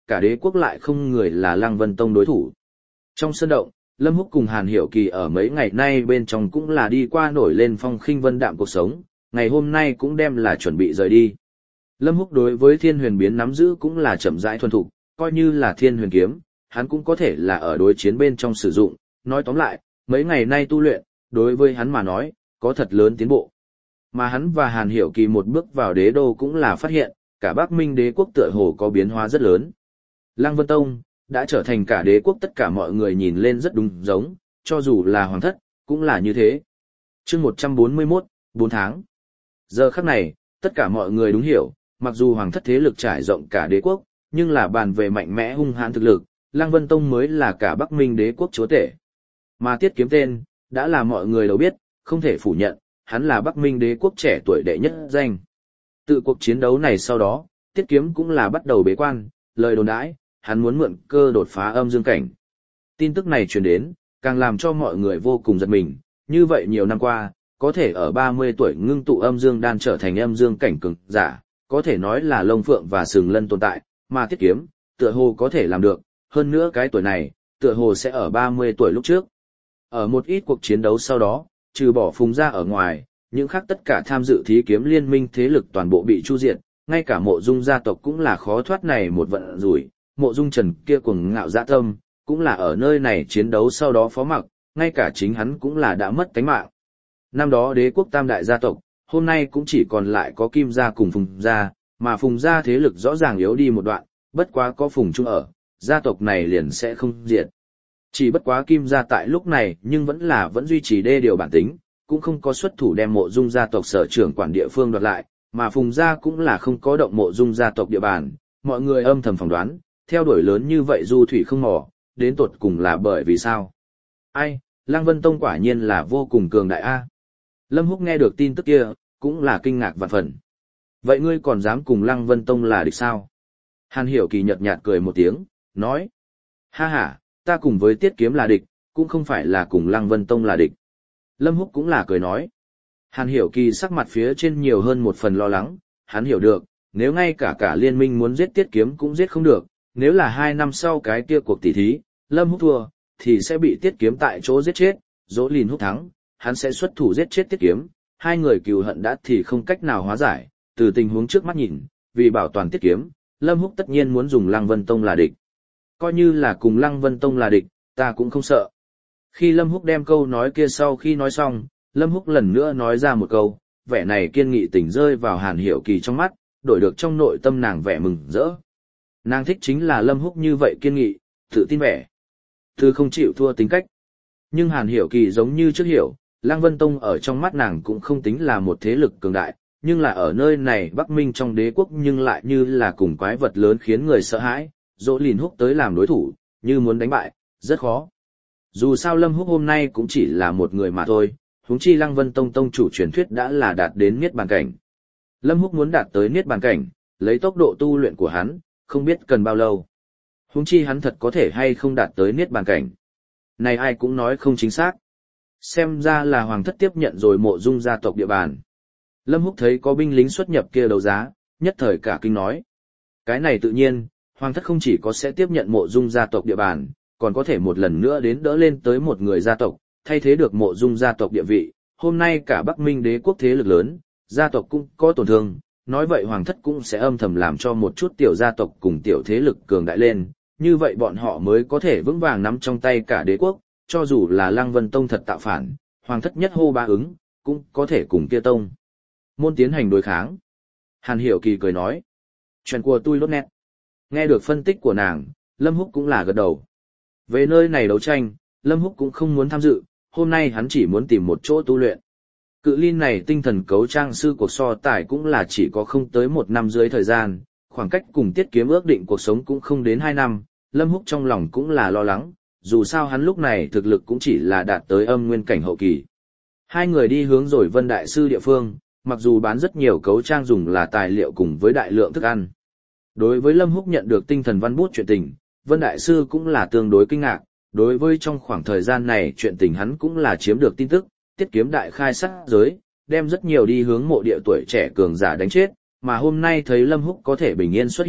cả đế quốc lại không người là Lăng Vân Tông đối thủ. Trong sân động, Lâm Húc cùng Hàn Hiểu Kỳ ở mấy ngày nay bên trong cũng là đi qua nổi lên phong khinh vân đạm cuộc sống, ngày hôm nay cũng đem là chuẩn bị rời đi. Lâm Húc đối với Thiên Huyền biến nắm giữ cũng là chậm rãi thuần thục, coi như là Thiên Huyền kiếm, hắn cũng có thể là ở đối chiến bên trong sử dụng, nói tóm lại, mấy ngày nay tu luyện, đối với hắn mà nói, có thật lớn tiến bộ. Mà hắn và Hàn Hiểu Kỳ một bước vào đế đô cũng là phát hiện, cả Bắc Minh đế quốc tựa hồ có biến hóa rất lớn. Lăng Vân Tông đã trở thành cả đế quốc tất cả mọi người nhìn lên rất đúng giống, cho dù là hoàng thất, cũng là như thế. Chương 141, 4 tháng. Giờ khắc này, tất cả mọi người đúng hiểu, mặc dù hoàng thất thế lực trải rộng cả đế quốc, nhưng là bàn về mạnh mẽ hung hãn thực lực, Lăng Vân Tông mới là cả Bắc Minh đế quốc chúa tể. Mà Tiết Kiếm tên, đã là mọi người đều biết, không thể phủ nhận, hắn là Bắc Minh đế quốc trẻ tuổi đệ nhất danh. Tự cuộc chiến đấu này sau đó, Tiết Kiếm cũng là bắt đầu bế quan, lời đồn đãi, hắn muốn mượn cơ đột phá âm dương cảnh. Tin tức này truyền đến, càng làm cho mọi người vô cùng giật mình, như vậy nhiều năm qua, có thể ở 30 tuổi ngưng tụ âm dương đan trở thành âm dương cảnh cường giả, có thể nói là Long Phượng và Sừng Lân tồn tại, mà Tiết Kiếm, tựa hồ có thể làm được, hơn nữa cái tuổi này, tựa hồ sẽ ở 30 tuổi lúc trước. Ở một ít cuộc chiến đấu sau đó, trừ bỏ Phùng gia ở ngoài, những khác tất cả tham dự thí kiếm liên minh thế lực toàn bộ bị chu diệt, ngay cả Mộ Dung gia tộc cũng là khó thoát này một vận rủi, Mộ Dung Trần kia cuồng ngạo dã tâm, cũng là ở nơi này chiến đấu sau đó phó mặc, ngay cả chính hắn cũng là đã mất tánh mạng. Năm đó đế quốc tam đại gia tộc, hôm nay cũng chỉ còn lại có Kim gia cùng Phùng gia, mà Phùng gia thế lực rõ ràng yếu đi một đoạn, bất quá có Phùng Trung ở, gia tộc này liền sẽ không diệt. Chỉ bất quá Kim gia tại lúc này nhưng vẫn duy trì đê điều bản tính, cũng không có xuất thủ đem Mộ Dung gia tộc sở trưởng quản địa phương đoạt lại, mà Phùng gia cũng là không có động Mộ Dung gia tộc địa bàn, mọi người âm thầm phỏng đoán, theo đuổi lớn như vậy du thủy không mò, đến tột cùng là bởi vì sao? Ai, Lăng Vân Tông quả nhiên là vô cùng cường đại a. Lâm Húc nghe được tin tức kia, cũng là kinh ngạc vạn phần. Vậy ngươi còn dám cùng Lăng Vân Tông là địch sao? Hàn Hiểu Kỳ nhợt nhạt cười một tiếng, nói: "Ha ha, ta cùng với Tiết Kiếm là địch, cũng không phải là cùng Lăng Vân Tông là địch." Lâm Húc cũng là cười nói. Hàn Hiểu Kỳ sắc mặt phía trên nhiều hơn một phần lo lắng, hắn hiểu được, nếu ngay cả liên minh muốn giết Tiết Kiếm cũng giết không được, nếu là 2 năm sau cái kia cuộc tỷ thí, Lâm Húc thua, thì sẽ bị Tiết Kiếm tại chỗ giết chết, Dỗ Lìn Húc thắng, hắn sẽ xuất thủ giết chết Tiết Kiếm, hai người cừu hận đã thì không cách nào hóa giải, từ tình huống trước mắt nhìn, vì bảo toàn Tiết Kiếm, Lâm Húc tất nhiên muốn dùng Lăng Vân Tông là địch. Coi như là cùng Lăng Vân Tông là địch, ta cũng không sợ. Khi Lâm Húc đem câu nói kia sau khi nói xong, Lâm Húc lần nữa nói ra một câu, vẻ này kiên nghị tỉnh rơi vào Hàn Hiểu Kỳ trong mắt, đổi được trong nội tâm nàng vẻ mừng rỡ. Nàng thích chính là Lâm Húc như vậy kiên nghị, tự tin vẻ. Thứ không chịu thua tính cách. Nhưng Hàn Hiểu Kỳ giống như trước hiểu, Lăng Vân Tông ở trong mắt nàng cũng không tính là một thế lực cường đại, nhưng là ở nơi này Bắc Minh trong đế quốc nhưng lại như là cùng quái vật lớn khiến người sợ hãi, Dỗ Lìn Húc tới làm đối thủ, như muốn đánh bại, rất khó. Dù sao Lâm Húc hôm nay cũng chỉ là một người mà thôi, huống chi Lăng Vân Tông tông chủ truyền thuyết đã là đạt đến Niết Bàn cảnh. Lâm Húc muốn đạt tới Niết Bàn cảnh, lấy tốc độ tu luyện của hắn, không biết cần bao lâu. Huống chi hắn thật có thể hay không đạt tới Niết Bàn cảnh. Này ai cũng nói không chính xác. Xem ra là hoàng thất tiếp nhận rồi Mộ Dung gia tộc địa bàn. Lâm Húc thấy có binh lính xuất nhập kia đấu giá, nhất thời cả kinh nói. Cái này tự nhiên, hoàng thất không chỉ có sẽ tiếp nhận Mộ Dung gia tộc địa bàn, còn có thể một lần nữa đến đỡ lên tới một người gia tộc, thay thế được Mộ Dung gia tộc địa vị. Hôm nay cả Bắc Minh đế quốc thế lực lớn, gia tộc cũng có tổn thương, nói vậy hoàng thất cũng sẽ âm thầm làm cho một chút tiểu gia tộc cùng tiểu thế lực cường đại lên, như vậy bọn họ mới có thể vững vàng nắm trong tay cả đế quốc, cho dù là Lăng Vân Tông thật tạo phản, hoàng thất nhất hô ba ứng, cũng có thể cùng kia tông môn tiến hành đối kháng. Hàn Hiểu Kỳ cười nói, chuyện của tôi lốt nét. Nghe được phân tích của nàng, Lâm Húc cũng là gật đầu. Về nơi này đấu tranh, Lâm Húc cũng không muốn tham dự, hôm nay hắn chỉ muốn tìm một chỗ tu luyện. Cự ly này tinh thần cấu trang sư cuộc so tài cũng là chỉ có không tới 1 năm dưới thời gian, khoảng cách cùng Tiết Kiếm ước định cuộc sống cũng không đến 2 năm, Lâm Húc trong lòng cũng là lo lắng, dù sao hắn lúc này thực lực cũng chỉ là đạt tới âm nguyên cảnh hậu kỳ. Hai người đi hướng rồi Vân Đại Sư địa phương, mặc dù bán rất nhiều cấu trang dùng là tài liệu cùng với đại lượng thức ăn. Đối với Lâm Húc nhận được tinh thần văn bút chuyện tình, Vân Đại Sư cũng là tương đối kinh ngạc, đối với trong khoảng thời gian này chuyện tình hắn cũng là chiếm được tin tức, Tiết Kiếm đại khai sát giới, đem rất nhiều đi hướng mộ địa tuổi trẻ cường giả đánh chết, mà hôm nay thấy Lâm Húc có thể bình yên xuất hiện,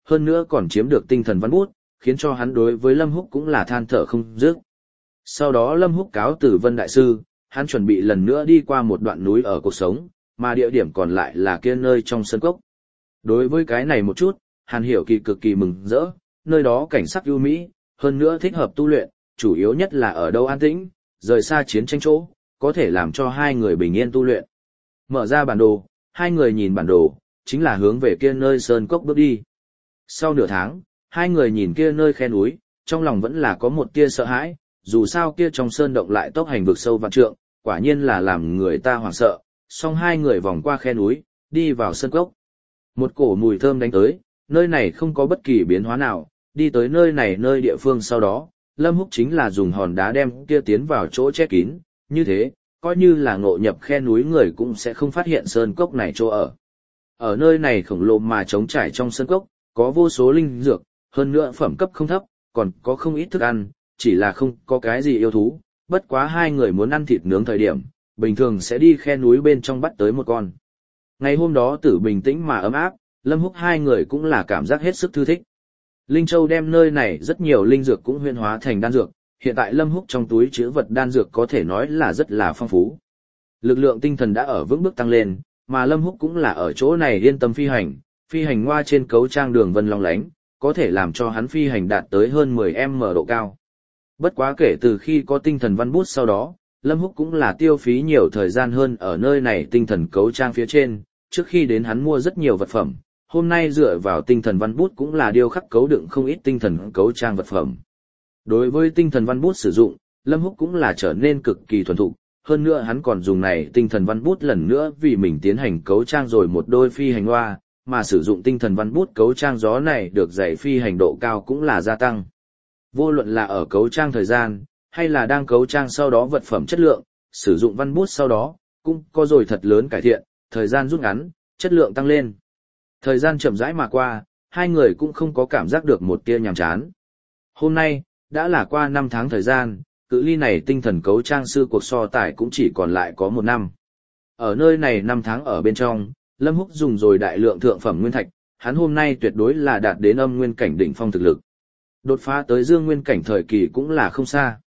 hơn nữa còn chiếm được tinh thần văn bút, khiến cho hắn đối với Lâm Húc cũng là than thở không dứt. Sau đó Lâm Húc cáo từ Vân Đại Sư, hắn chuẩn bị lần nữa đi qua một đoạn núi ở cuộc sống, mà địa điểm còn lại là kia nơi trong sân cốc. Đối với cái này một chút, Hàn Hiểu Kỳ cực kỳ mừng rỡ, nơi đó cảnh sắc ưu mỹ, hơn nữa thích hợp tu luyện, chủ yếu nhất là ở đâu an tĩnh, rời xa chiến tranh chỗ, có thể làm cho hai người bình yên tu luyện. Mở ra bản đồ, hai người nhìn bản đồ, chính là hướng về kia nơi sơn cốc bước đi. Sau nửa tháng, hai người nhìn kia nơi khe núi, trong lòng vẫn là có một tia sợ hãi, dù sao kia trong sơn động lại tốc hành vực sâu vạn trượng, quả nhiên là làm người ta hoảng sợ. Song hai người vòng qua khe núi, đi vào sơn cốc. Một cổ mùi thơm đánh tới, nơi này không có bất kỳ biến hóa nào, đi tới nơi này nơi địa phương sau đó, Lâm Húc chính là dùng hòn đá đem kia tiến vào chỗ che kín, như thế, coi như là ngộ nhập khe núi người cũng sẽ không phát hiện sơn cốc này chỗ ở. Ở nơi này khổng lồ mà trống trải trong sơn cốc, có vô số linh dược, hơn nữa phẩm cấp không thấp, còn có không ít thức ăn, chỉ là không có cái gì yêu thú, bất quá hai người muốn ăn thịt nướng thời điểm, bình thường sẽ đi khe núi bên trong bắt tới một con. Ngày hôm đó Tử bình tĩnh mà ấm áp, Lâm Húc hai người cũng là cảm giác hết sức thư thích. Linh Châu đem nơi này rất nhiều linh dược cũng huyễn hóa thành đan dược, hiện tại Lâm Húc trong túi trữ vật đan dược có thể nói là rất là phong phú. Lực lượng tinh thần đã ở vững bước tăng lên, mà Lâm Húc cũng là ở chỗ này yên tâm phi hành ngoa trên cấu trang đường vân long lánh, có thể làm cho hắn phi hành đạt tới hơn 10m độ cao. Bất quá kể từ khi có tinh thần văn bút sau đó, Lâm Húc cũng là tiêu phí nhiều thời gian hơn ở nơi này tinh thần cấu trang phía trên, trước khi đến hắn mua rất nhiều vật phẩm, hôm nay dựa vào tinh thần văn bút cũng là điêu khắc cấu đựng không ít tinh thần cấu trang vật phẩm. Đối với tinh thần văn bút sử dụng, Lâm Húc cũng là trở nên cực kỳ thuần thục, hơn nữa hắn còn dùng này tinh thần văn bút lần nữa vì mình tiến hành cấu trang rồi một đôi phi hành hoa, mà sử dụng tinh thần văn bút cấu trang gió này được dạy phi hành độ cao cũng là gia tăng. Vô luận là ở cấu trang thời gian, hay là đang cấu trang sau đó vật phẩm chất lượng, sử dụng văn bút sau đó, cũng có rồi thật lớn cải thiện, thời gian rút ngắn, chất lượng tăng lên. Thời gian chậm rãi mà qua, hai người cũng không có cảm giác được một tia nhàm chán. Hôm nay, đã là qua 5 tháng thời gian, cự ly này tinh thần cấu trang sư cuộc so tài cũng chỉ còn lại có 1 năm. Ở nơi này 5 tháng ở bên trong, Lâm Húc dùng rồi đại lượng thượng phẩm nguyên thạch, hắn hôm nay tuyệt đối là đạt đến âm nguyên cảnh đỉnh phong thực lực. Đột phá tới dương nguyên cảnh thời kỳ cũng là không xa.